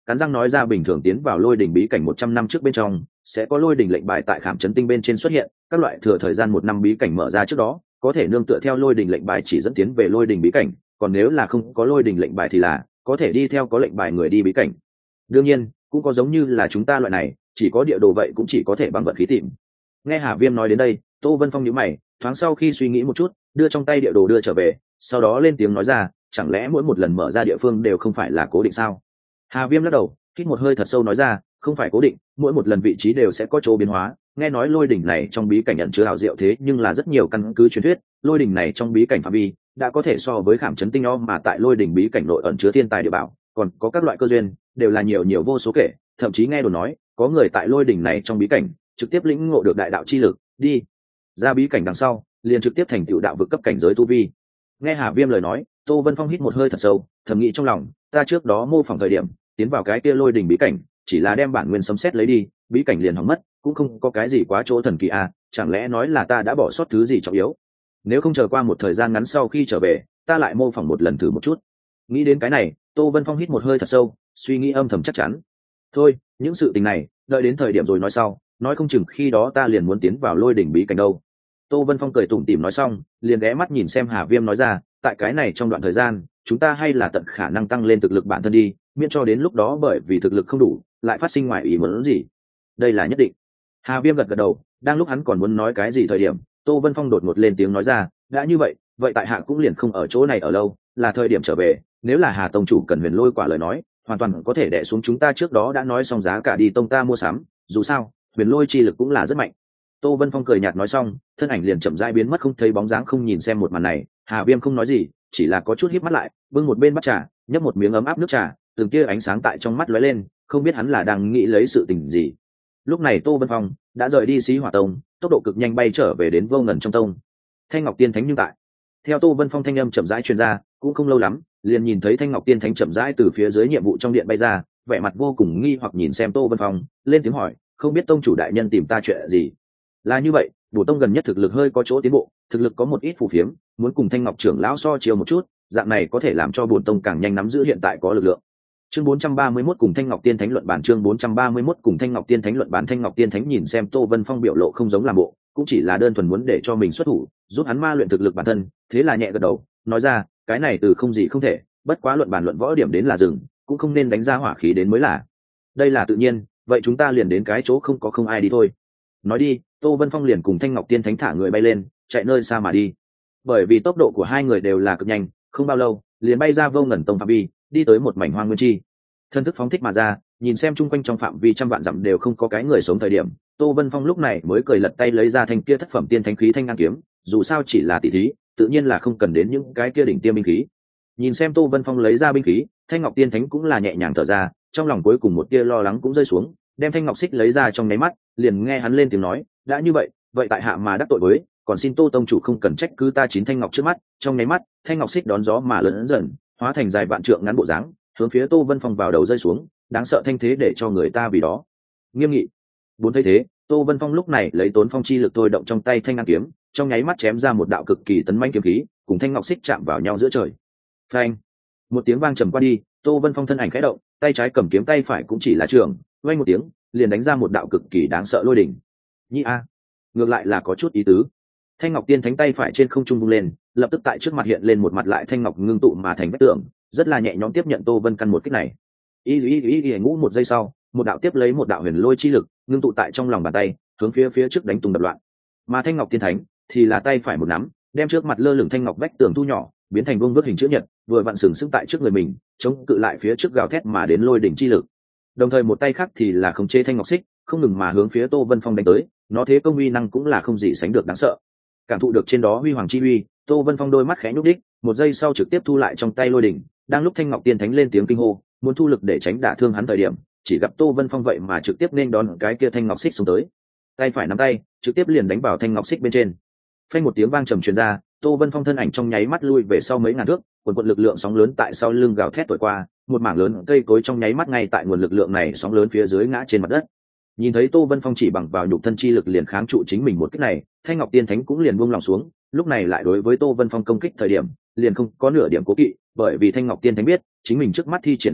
cắn răng nói ra bình thường tiến vào lôi đỉnh bí cảnh một trăm năm trước bên trong sẽ có lôi đỉnh lệnh bài tại khảm chấn tinh bên trên xuất hiện, các loại thừa thời gian một năm bí cảnh mở ra trước đó có thể nương tựa theo lôi đỉnh lệnh bài chỉ dẫn tiến về lôi đỉnh bí cảnh, còn nếu là không có lôi đỉnh lệnh bài thì là có thể đi theo có lệnh bài người đi bí cảnh. Đương nhiên cũng có giống như là chúng ta loại này chỉ có địa đồ vậy cũng chỉ có thể bằng vận khí tìm. Nghe Hà Viêm nói đến đây, Tô Vân Phong nhíu mày, thoáng sau khi suy nghĩ một chút đưa trong tay địa đồ đưa trở về, sau đó lên tiếng nói ra, chẳng lẽ mỗi một lần mở ra địa phương đều không phải là cố định sao? Hà Viêm lắc đầu, hít một hơi thật sâu nói ra, không phải cố định, mỗi một lần vị trí đều sẽ có chỗ biến hóa. Nghe nói lôi đỉnh này trong bí cảnh ẩn chứa ảo diệu thế nhưng là rất nhiều căn cứ truyền thuyết, lôi đỉnh này trong bí cảnh phạm vi đã có thể so với khảm chấn tinh o, mà tại lôi đỉnh bí cảnh nội ẩn chứa thiên tài địa bảo, còn có các loại cơ duyên, đều là nhiều nhiều vô số kể, thậm chí nghe đồn nói có người tại lôi đỉnh này trong bí cảnh trực tiếp lĩnh ngộ được đại đạo chi lực, đi ra bí cảnh đằng sau liền trực tiếp thành tựu đạo vực cấp cảnh giới tu vi. Nghe Hà Viêm lời nói, Tô Vân Phong hít một hơi thật sâu, thầm nghĩ trong lòng, ta trước đó mô phỏng thời điểm tiến vào cái kia lôi đỉnh bí cảnh chỉ là đem bản nguyên sấm sét lấy đi, bí cảnh liền hỏng mất, cũng không có cái gì quá chỗ thần kỳ à, chẳng lẽ nói là ta đã bỏ sót thứ gì trọng yếu? Nếu không chờ qua một thời gian ngắn sau khi trở về ta lại mô phỏng một lần thử một chút. Nghĩ đến cái này, Tô Vân Phong hít một hơi thật sâu, suy nghĩ âm thầm chắc chắn, thôi những sự tình này đợi đến thời điểm rồi nói sau, nói không chừng khi đó ta liền muốn tiến vào lôi đỉnh bí cảnh đâu. Tô Vân Phong cười tủm tỉm nói xong liền ghé mắt nhìn xem Hà Viêm nói ra, tại cái này trong đoạn thời gian chúng ta hay là tận khả năng tăng lên thực lực bản thân đi, miễn cho đến lúc đó bởi vì thực lực không đủ lại phát sinh ngoài ý muốn gì. Đây là nhất định. Hà Viêm gật gật đầu, đang lúc hắn còn muốn nói cái gì thời điểm Tô Vân Phong đột ngột lên tiếng nói ra, đã như vậy vậy tại hạ cũng liền không ở chỗ này ở lâu, là thời điểm trở về, nếu là Hà tông chủ cần huyền lôi quả lời nói hoàn toàn có thể đẻ xuống chúng ta trước đó đã nói xong giá cả đi tông ta mua sắm, dù sao huyền lôi chi lực cũng là rất mạnh. Tô Vân Phong cười nhạt nói xong thân ảnh liền chậm rãi biến mất không thấy bóng dáng. Không nhìn xem một màn này, Hà Viêm không nói gì, chỉ là có chút híp mắt lại, bưng một bên bắt trà, nhấp một miếng ấm áp nước trà, từng tia ánh sáng tại trong mắt lóe lên, không biết hắn là đang nghĩ lấy sự tình gì. Lúc này Tô Vân Phong đã rời đi Xí Hỏa Tông, tốc độ cực nhanh bay trở về đến Vô Ngần trong tông. Thanh Ngọc Tiên Thánh nhưng tại. Theo Tô Vân Phong thanh âm chậm rãi truyền ra, cũng không lâu lắm, liền nhìn thấy Thanh Ngọc Tiên Thánh chậm rãi từ phía dưới nhiệm vụ trong điện bay ra, vẻ mặt vô cùng nghi hoặc nhìn xem Tô Vân Phong, lên tiếng hỏi, không biết tông chủ đại nhân tìm ta chuyện gì? Là như vậy, bổ tông gần nhất thực lực hơi có chỗ tiến bộ, thực lực có một ít phù phiếm, muốn cùng Thanh Ngọc trưởng lão so chiều một chút, dạng này có thể làm cho bổn tông càng nhanh nắm giữ hiện tại có lực lượng. Chương bốn trăm ba mươi mốt cùng Thanh Ngọc Tiên Thánh luận bản. Chương bốn trăm ba mươi mốt cùng Thanh Ngọc Tiên Thánh luận bản. Thanh Ngọc Tiên Thánh nhìn xem Tô Vân Phong biểu lộ không giống làm bộ, cũng chỉ là đơn thuần muốn để cho mình xuất thủ, giúp hắn ma luyện thực lực bản thân, thế là nhẹ gật đầu, nói ra, cái này từ không gì không thể, bất quá luận bản luận võ điểm đến là dừng, cũng không nên đánh ra hỏa khí đến mới là. Đây là tự nhiên, vậy chúng ta liền đến cái chỗ không có không ai đi thôi. Nói đi, Tô Vân Phong liền cùng Thanh Ngọc Tiên Thánh thả người bay lên, chạy nơi xa mà đi. Bởi vì tốc độ của hai người đều là cực nhanh, không bao lâu liền bay ra Vô Ngần tông phạm vi, đi tới một mảnh hoang nguyên chi. Thân thức phóng thích mà ra, nhìn xem chung quanh trong phạm vi trăm vạn dặm đều không có cái người sống thời điểm, Tô Vân Phong lúc này mới cười lật tay lấy ra thanh kia thất phẩm tiên thánh khí thanh ngang kiếm, dù sao chỉ là tỷ thí, tự nhiên là không cần đến những cái kia đỉnh tiêm binh khí. Nhìn xem Tô Vân Phong lấy ra binh khí, Thanh Ngọc Tiên Thánh cũng là nhẹ nhàng thở ra, trong lòng cuối cùng một tia lo lắng cũng rơi xuống, đem thanh ngọc xích lấy ra trong nháy mắt, liền nghe hắn lên tiếng nói, đã như vậy, vậy tại hạ mà đắc tội với, còn xin Tô tông chủ không cần trách cứ ta chín thanh ngọc trước mắt. Trong nháy mắt, thanh ngọc xích đón gió mà lớn dần, hóa thành dài vạn trượng ngắn bộ dáng, hướng phía Tô Vân Phong vào đầu rơi xuống, đáng sợ thanh thế để cho người ta vì đó nghiêm nghị. Bốn thấy thế, Tô Vân Phong lúc này lấy tốn phong chi lực thôi động trong tay thanh ngang kiếm, trong nháy mắt chém ra một đạo cực kỳ tấn mãnh kiếm khí, cùng thanh ngọc xích chạm vào nhau giữa trời. Phanh! Một tiếng vang trầm qua đi, Tô Vân Phong thân ảnh khẽ động, tay trái cầm kiếm, tay phải cũng chỉ là trường, vang một tiếng, liền đánh ra một đạo cực kỳ đáng sợ lôi đỉnh. Nhị a, ngược lại là có chút ý tứ. Thanh ngọc tiên thánh tay phải trên không trung vung lên, lập tức tại trước mặt hiện lên một mặt lại thanh ngọc ngưng tụ mà thành vách tường, rất là nhẹ nhõm tiếp nhận Tô Vân Căn một kích này. Y y y y ngũ một giây sau, một đạo tiếp lấy một đạo huyền lôi chi lực, ngưng tụ tại trong lòng bàn tay, hướng phía phía trước đánh tung đập loạn. Mà thanh ngọc tiên thánh thì là tay phải một nắm, đem trước mặt lơ lửng thanh ngọc vách tường thu nhỏ, biến thành vuông vức hình chữ nhật, vừa vặn sừng sững tại trước người mình, chống cự lại phía trước gào thét mà đến lôi đỉnh chi lực. Đồng thời một tay khác thì là khống chế thanh ngọc xích, không ngừng mà hướng phía Tô Vân Phong đánh tới, nó thế công uy năng cũng là không gì sánh được đáng sợ. Cảm thụ được trên đó huy hoàng chi uy, Tô Vân Phong đôi mắt khẽ nhúc đích, một giây sau trực tiếp thu lại trong tay lôi đỉnh. Đang lúc thanh ngọc tiên thánh lên tiếng kinh hô, muốn thu lực để tránh đả thương hắn thời điểm, chỉ gặp Tô Vân Phong vậy mà trực tiếp nên đón cái kia thanh ngọc xích xuống tới, tay phải nắm tay, trực tiếp liền đánh vào thanh ngọc xích bên trên. Phanh một tiếng vang trầm truyền ra, Tô Vân Phong thân ảnh trong nháy mắt lui về sau mấy ngàn thước, quần quần lực lượng sóng lớn tại sau lưng gào thét thổi qua, một mảng lớn cây cối trong nháy mắt ngay tại nguồn lực lượng này sóng lớn phía dưới ngã trên mặt đất. Nhìn thấy Tô Vân Phong chỉ bằng vào nhục thân chi lực liền kháng trụ chính mình một kích này, Thanh Ngọc Tiên Thánh cũng liền buông lòng xuống, lúc này lại đối với Tô Vân Phong công kích thời điểm, liền không có nửa điểm cố kỵ, bởi vì Thanh Ngọc Tiên Thánh biết, chính mình trước mắt thi triển lực lượng,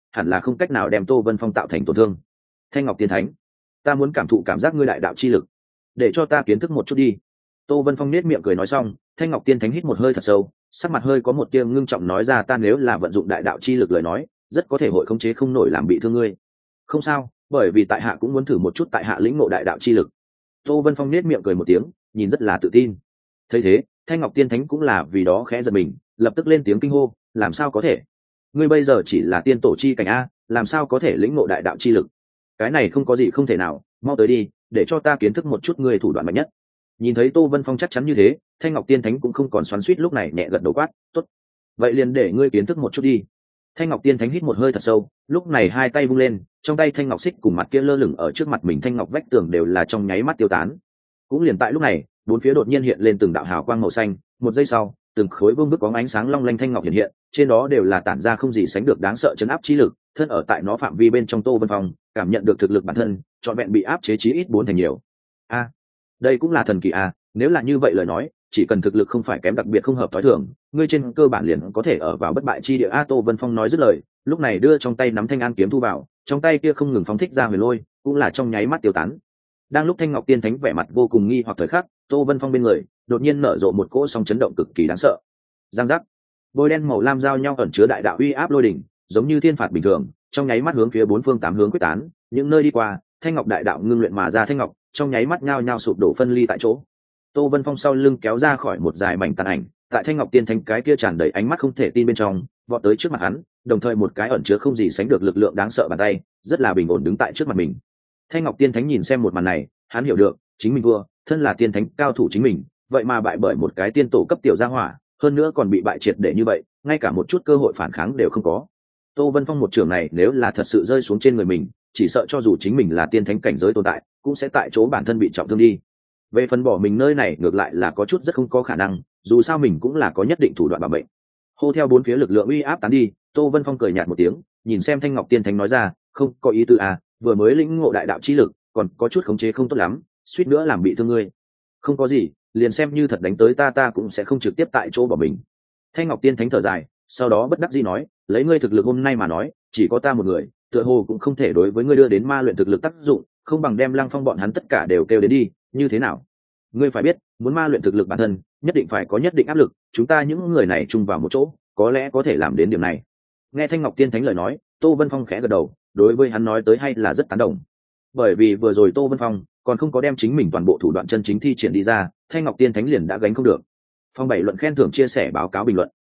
hẳn là không cách nào đem tô vân phong tạo thành tổn thương. Thanh ngọc tiên thánh, ta muốn cảm thụ cảm giác ngươi đại đạo chi lực, để cho ta kiến thức một chút đi. Tô vân phong nết miệng cười nói xong, thanh ngọc tiên thánh hít một hơi thật sâu, sắc mặt hơi có một tia ngưng trọng nói ra, ta nếu là vận dụng đại đạo chi lực lời nói, rất có thể hội khống chế không nổi làm bị thương ngươi. Không sao, bởi vì tại hạ cũng muốn thử một chút tại hạ lĩnh ngộ đại đạo chi lực. Tô vân phong nết miệng cười một tiếng, nhìn rất là tự tin. Thấy thế, thanh ngọc tiên thánh cũng là vì đó khẽ giật mình, lập tức lên tiếng kinh hô, làm sao có thể? Ngươi bây giờ chỉ là tiên tổ chi cảnh a, làm sao có thể lĩnh ngộ đại đạo chi lực? Cái này không có gì không thể nào, mau tới đi, để cho ta kiến thức một chút ngươi thủ đoạn mạnh nhất. Nhìn thấy Tô Vân Phong chắc chắn như thế, thanh ngọc tiên thánh cũng không còn xoắn xuýt, lúc này nhẹ gật đầu quát, tốt, vậy liền để ngươi kiến thức một chút đi. Thanh ngọc tiên thánh hít một hơi thật sâu, lúc này hai tay vung lên, trong tay thanh ngọc xích cùng mặt kia lơ lửng ở trước mặt mình thanh ngọc vách tường đều là trong nháy mắt tiêu tán. Cũng liền tại lúc này, bốn phía đột nhiên hiện lên từng đạo hào quang màu xanh, một giây sau, từng khối vương bức có ánh sáng long lanh thanh ngọc hiện hiện, trên đó đều là tản ra không gì sánh được đáng sợ chấn áp chi lực, thân ở tại nó phạm vi bên trong Tô Vân Phong, cảm nhận được thực lực bản thân, trọn vẹn bị áp chế chí ít bốn thành nhiều. A, à, đây cũng là thần kỳ à, nếu là như vậy lời nói, chỉ cần thực lực không phải kém đặc biệt không hợp thói thường, ngươi trên cơ bản liền có thể ở vào bất bại chi địa. A, Tô Vân Phong nói dứt lời, lúc này đưa trong tay nắm thanh an kiếm thu vào, trong tay kia không ngừng phóng thích ra huyền lôi, cũng là trong nháy mắt tiêu tán. Đang lúc thanh ngọc tiên thánh vẻ mặt vô cùng nghi hoặc thời khắc, Tô Vân Phong bên người đột nhiên nở rộ một cỗ sóng chấn động cực kỳ đáng sợ. Giang giác, bôi đen màu lam giao nhau ẩn chứa đại đạo uy áp lôi đỉnh, giống như thiên phạt bình thường, trong nháy mắt hướng phía bốn phương tám hướng quyết tán, những nơi đi qua, thanh ngọc đại đạo ngưng luyện mà ra thanh ngọc, trong nháy mắt nhao nhao sụp đổ phân ly tại chỗ. Tô Vân Phong sau lưng kéo ra khỏi một dài mảnh tàn ảnh, tại thanh ngọc tiên thánh cái kia tràn đầy ánh mắt không thể tin bên trong, vọt tới trước mặt hắn, đồng thời một cái ẩn chứa không gì sánh được lực lượng đáng sợ bàn tay, rất là bình ổn đứng tại trước mặt mình. Thanh ngọc tiên thánh nhìn xem một màn này, hắn hiểu được, chính mình vua, thân là tiên thánh cao thủ chính mình, vậy mà bại bởi một cái tiên tổ cấp tiểu gia hỏa, hơn nữa còn bị bại triệt để như vậy, ngay cả một chút cơ hội phản kháng đều không có. Tô Vân Phong một trường này nếu là thật sự rơi xuống trên người mình, chỉ sợ cho dù chính mình là tiên thánh cảnh giới tồn tại, cũng sẽ tại chỗ bản thân bị trọng thương đi. Về phần bỏ mình nơi này ngược lại là có chút rất không có khả năng, dù sao mình cũng là có nhất định thủ đoạn bảo mệnh. Hô theo bốn phía lực lượng uy áp tán đi, Tô Vân Phong cười nhạt một tiếng, nhìn xem thanh ngọc tiên thánh nói ra, không có ý tư à, vừa mới lĩnh ngộ đại đạo chi lực, còn có chút khống chế không tốt lắm, suýt nữa làm bị thương ngươi. Không có gì, liền xem như thật đánh tới ta ta cũng sẽ không trực tiếp tại chỗ bỏ mình. Thanh ngọc tiên thánh thở dài, sau đó bất đắc dĩ nói, lấy ngươi thực lực hôm nay mà nói, chỉ có ta một người, tựa hồ cũng không thể đối với ngươi đưa đến ma luyện thực lực tác dụng, không bằng đem Lăng Phong bọn hắn tất cả đều kêu đến đi, như thế nào? Ngươi phải biết, muốn ma luyện thực lực bản thân, nhất định phải có nhất định áp lực, chúng ta những người này chung vào một chỗ, có lẽ có thể làm đến điểm này. Nghe thanh ngọc tiên thánh lời nói, Tô Vân Phong khẽ gật đầu, đối với hắn nói tới hay là rất tán đồng. Bởi vì vừa rồi Tô Vân Phong còn không có đem chính mình toàn bộ thủ đoạn chân chính thi triển đi ra, thanh ngọc tiên thánh liền đã gánh không được. Phong bảy luận khen thưởng chia sẻ báo cáo bình luận.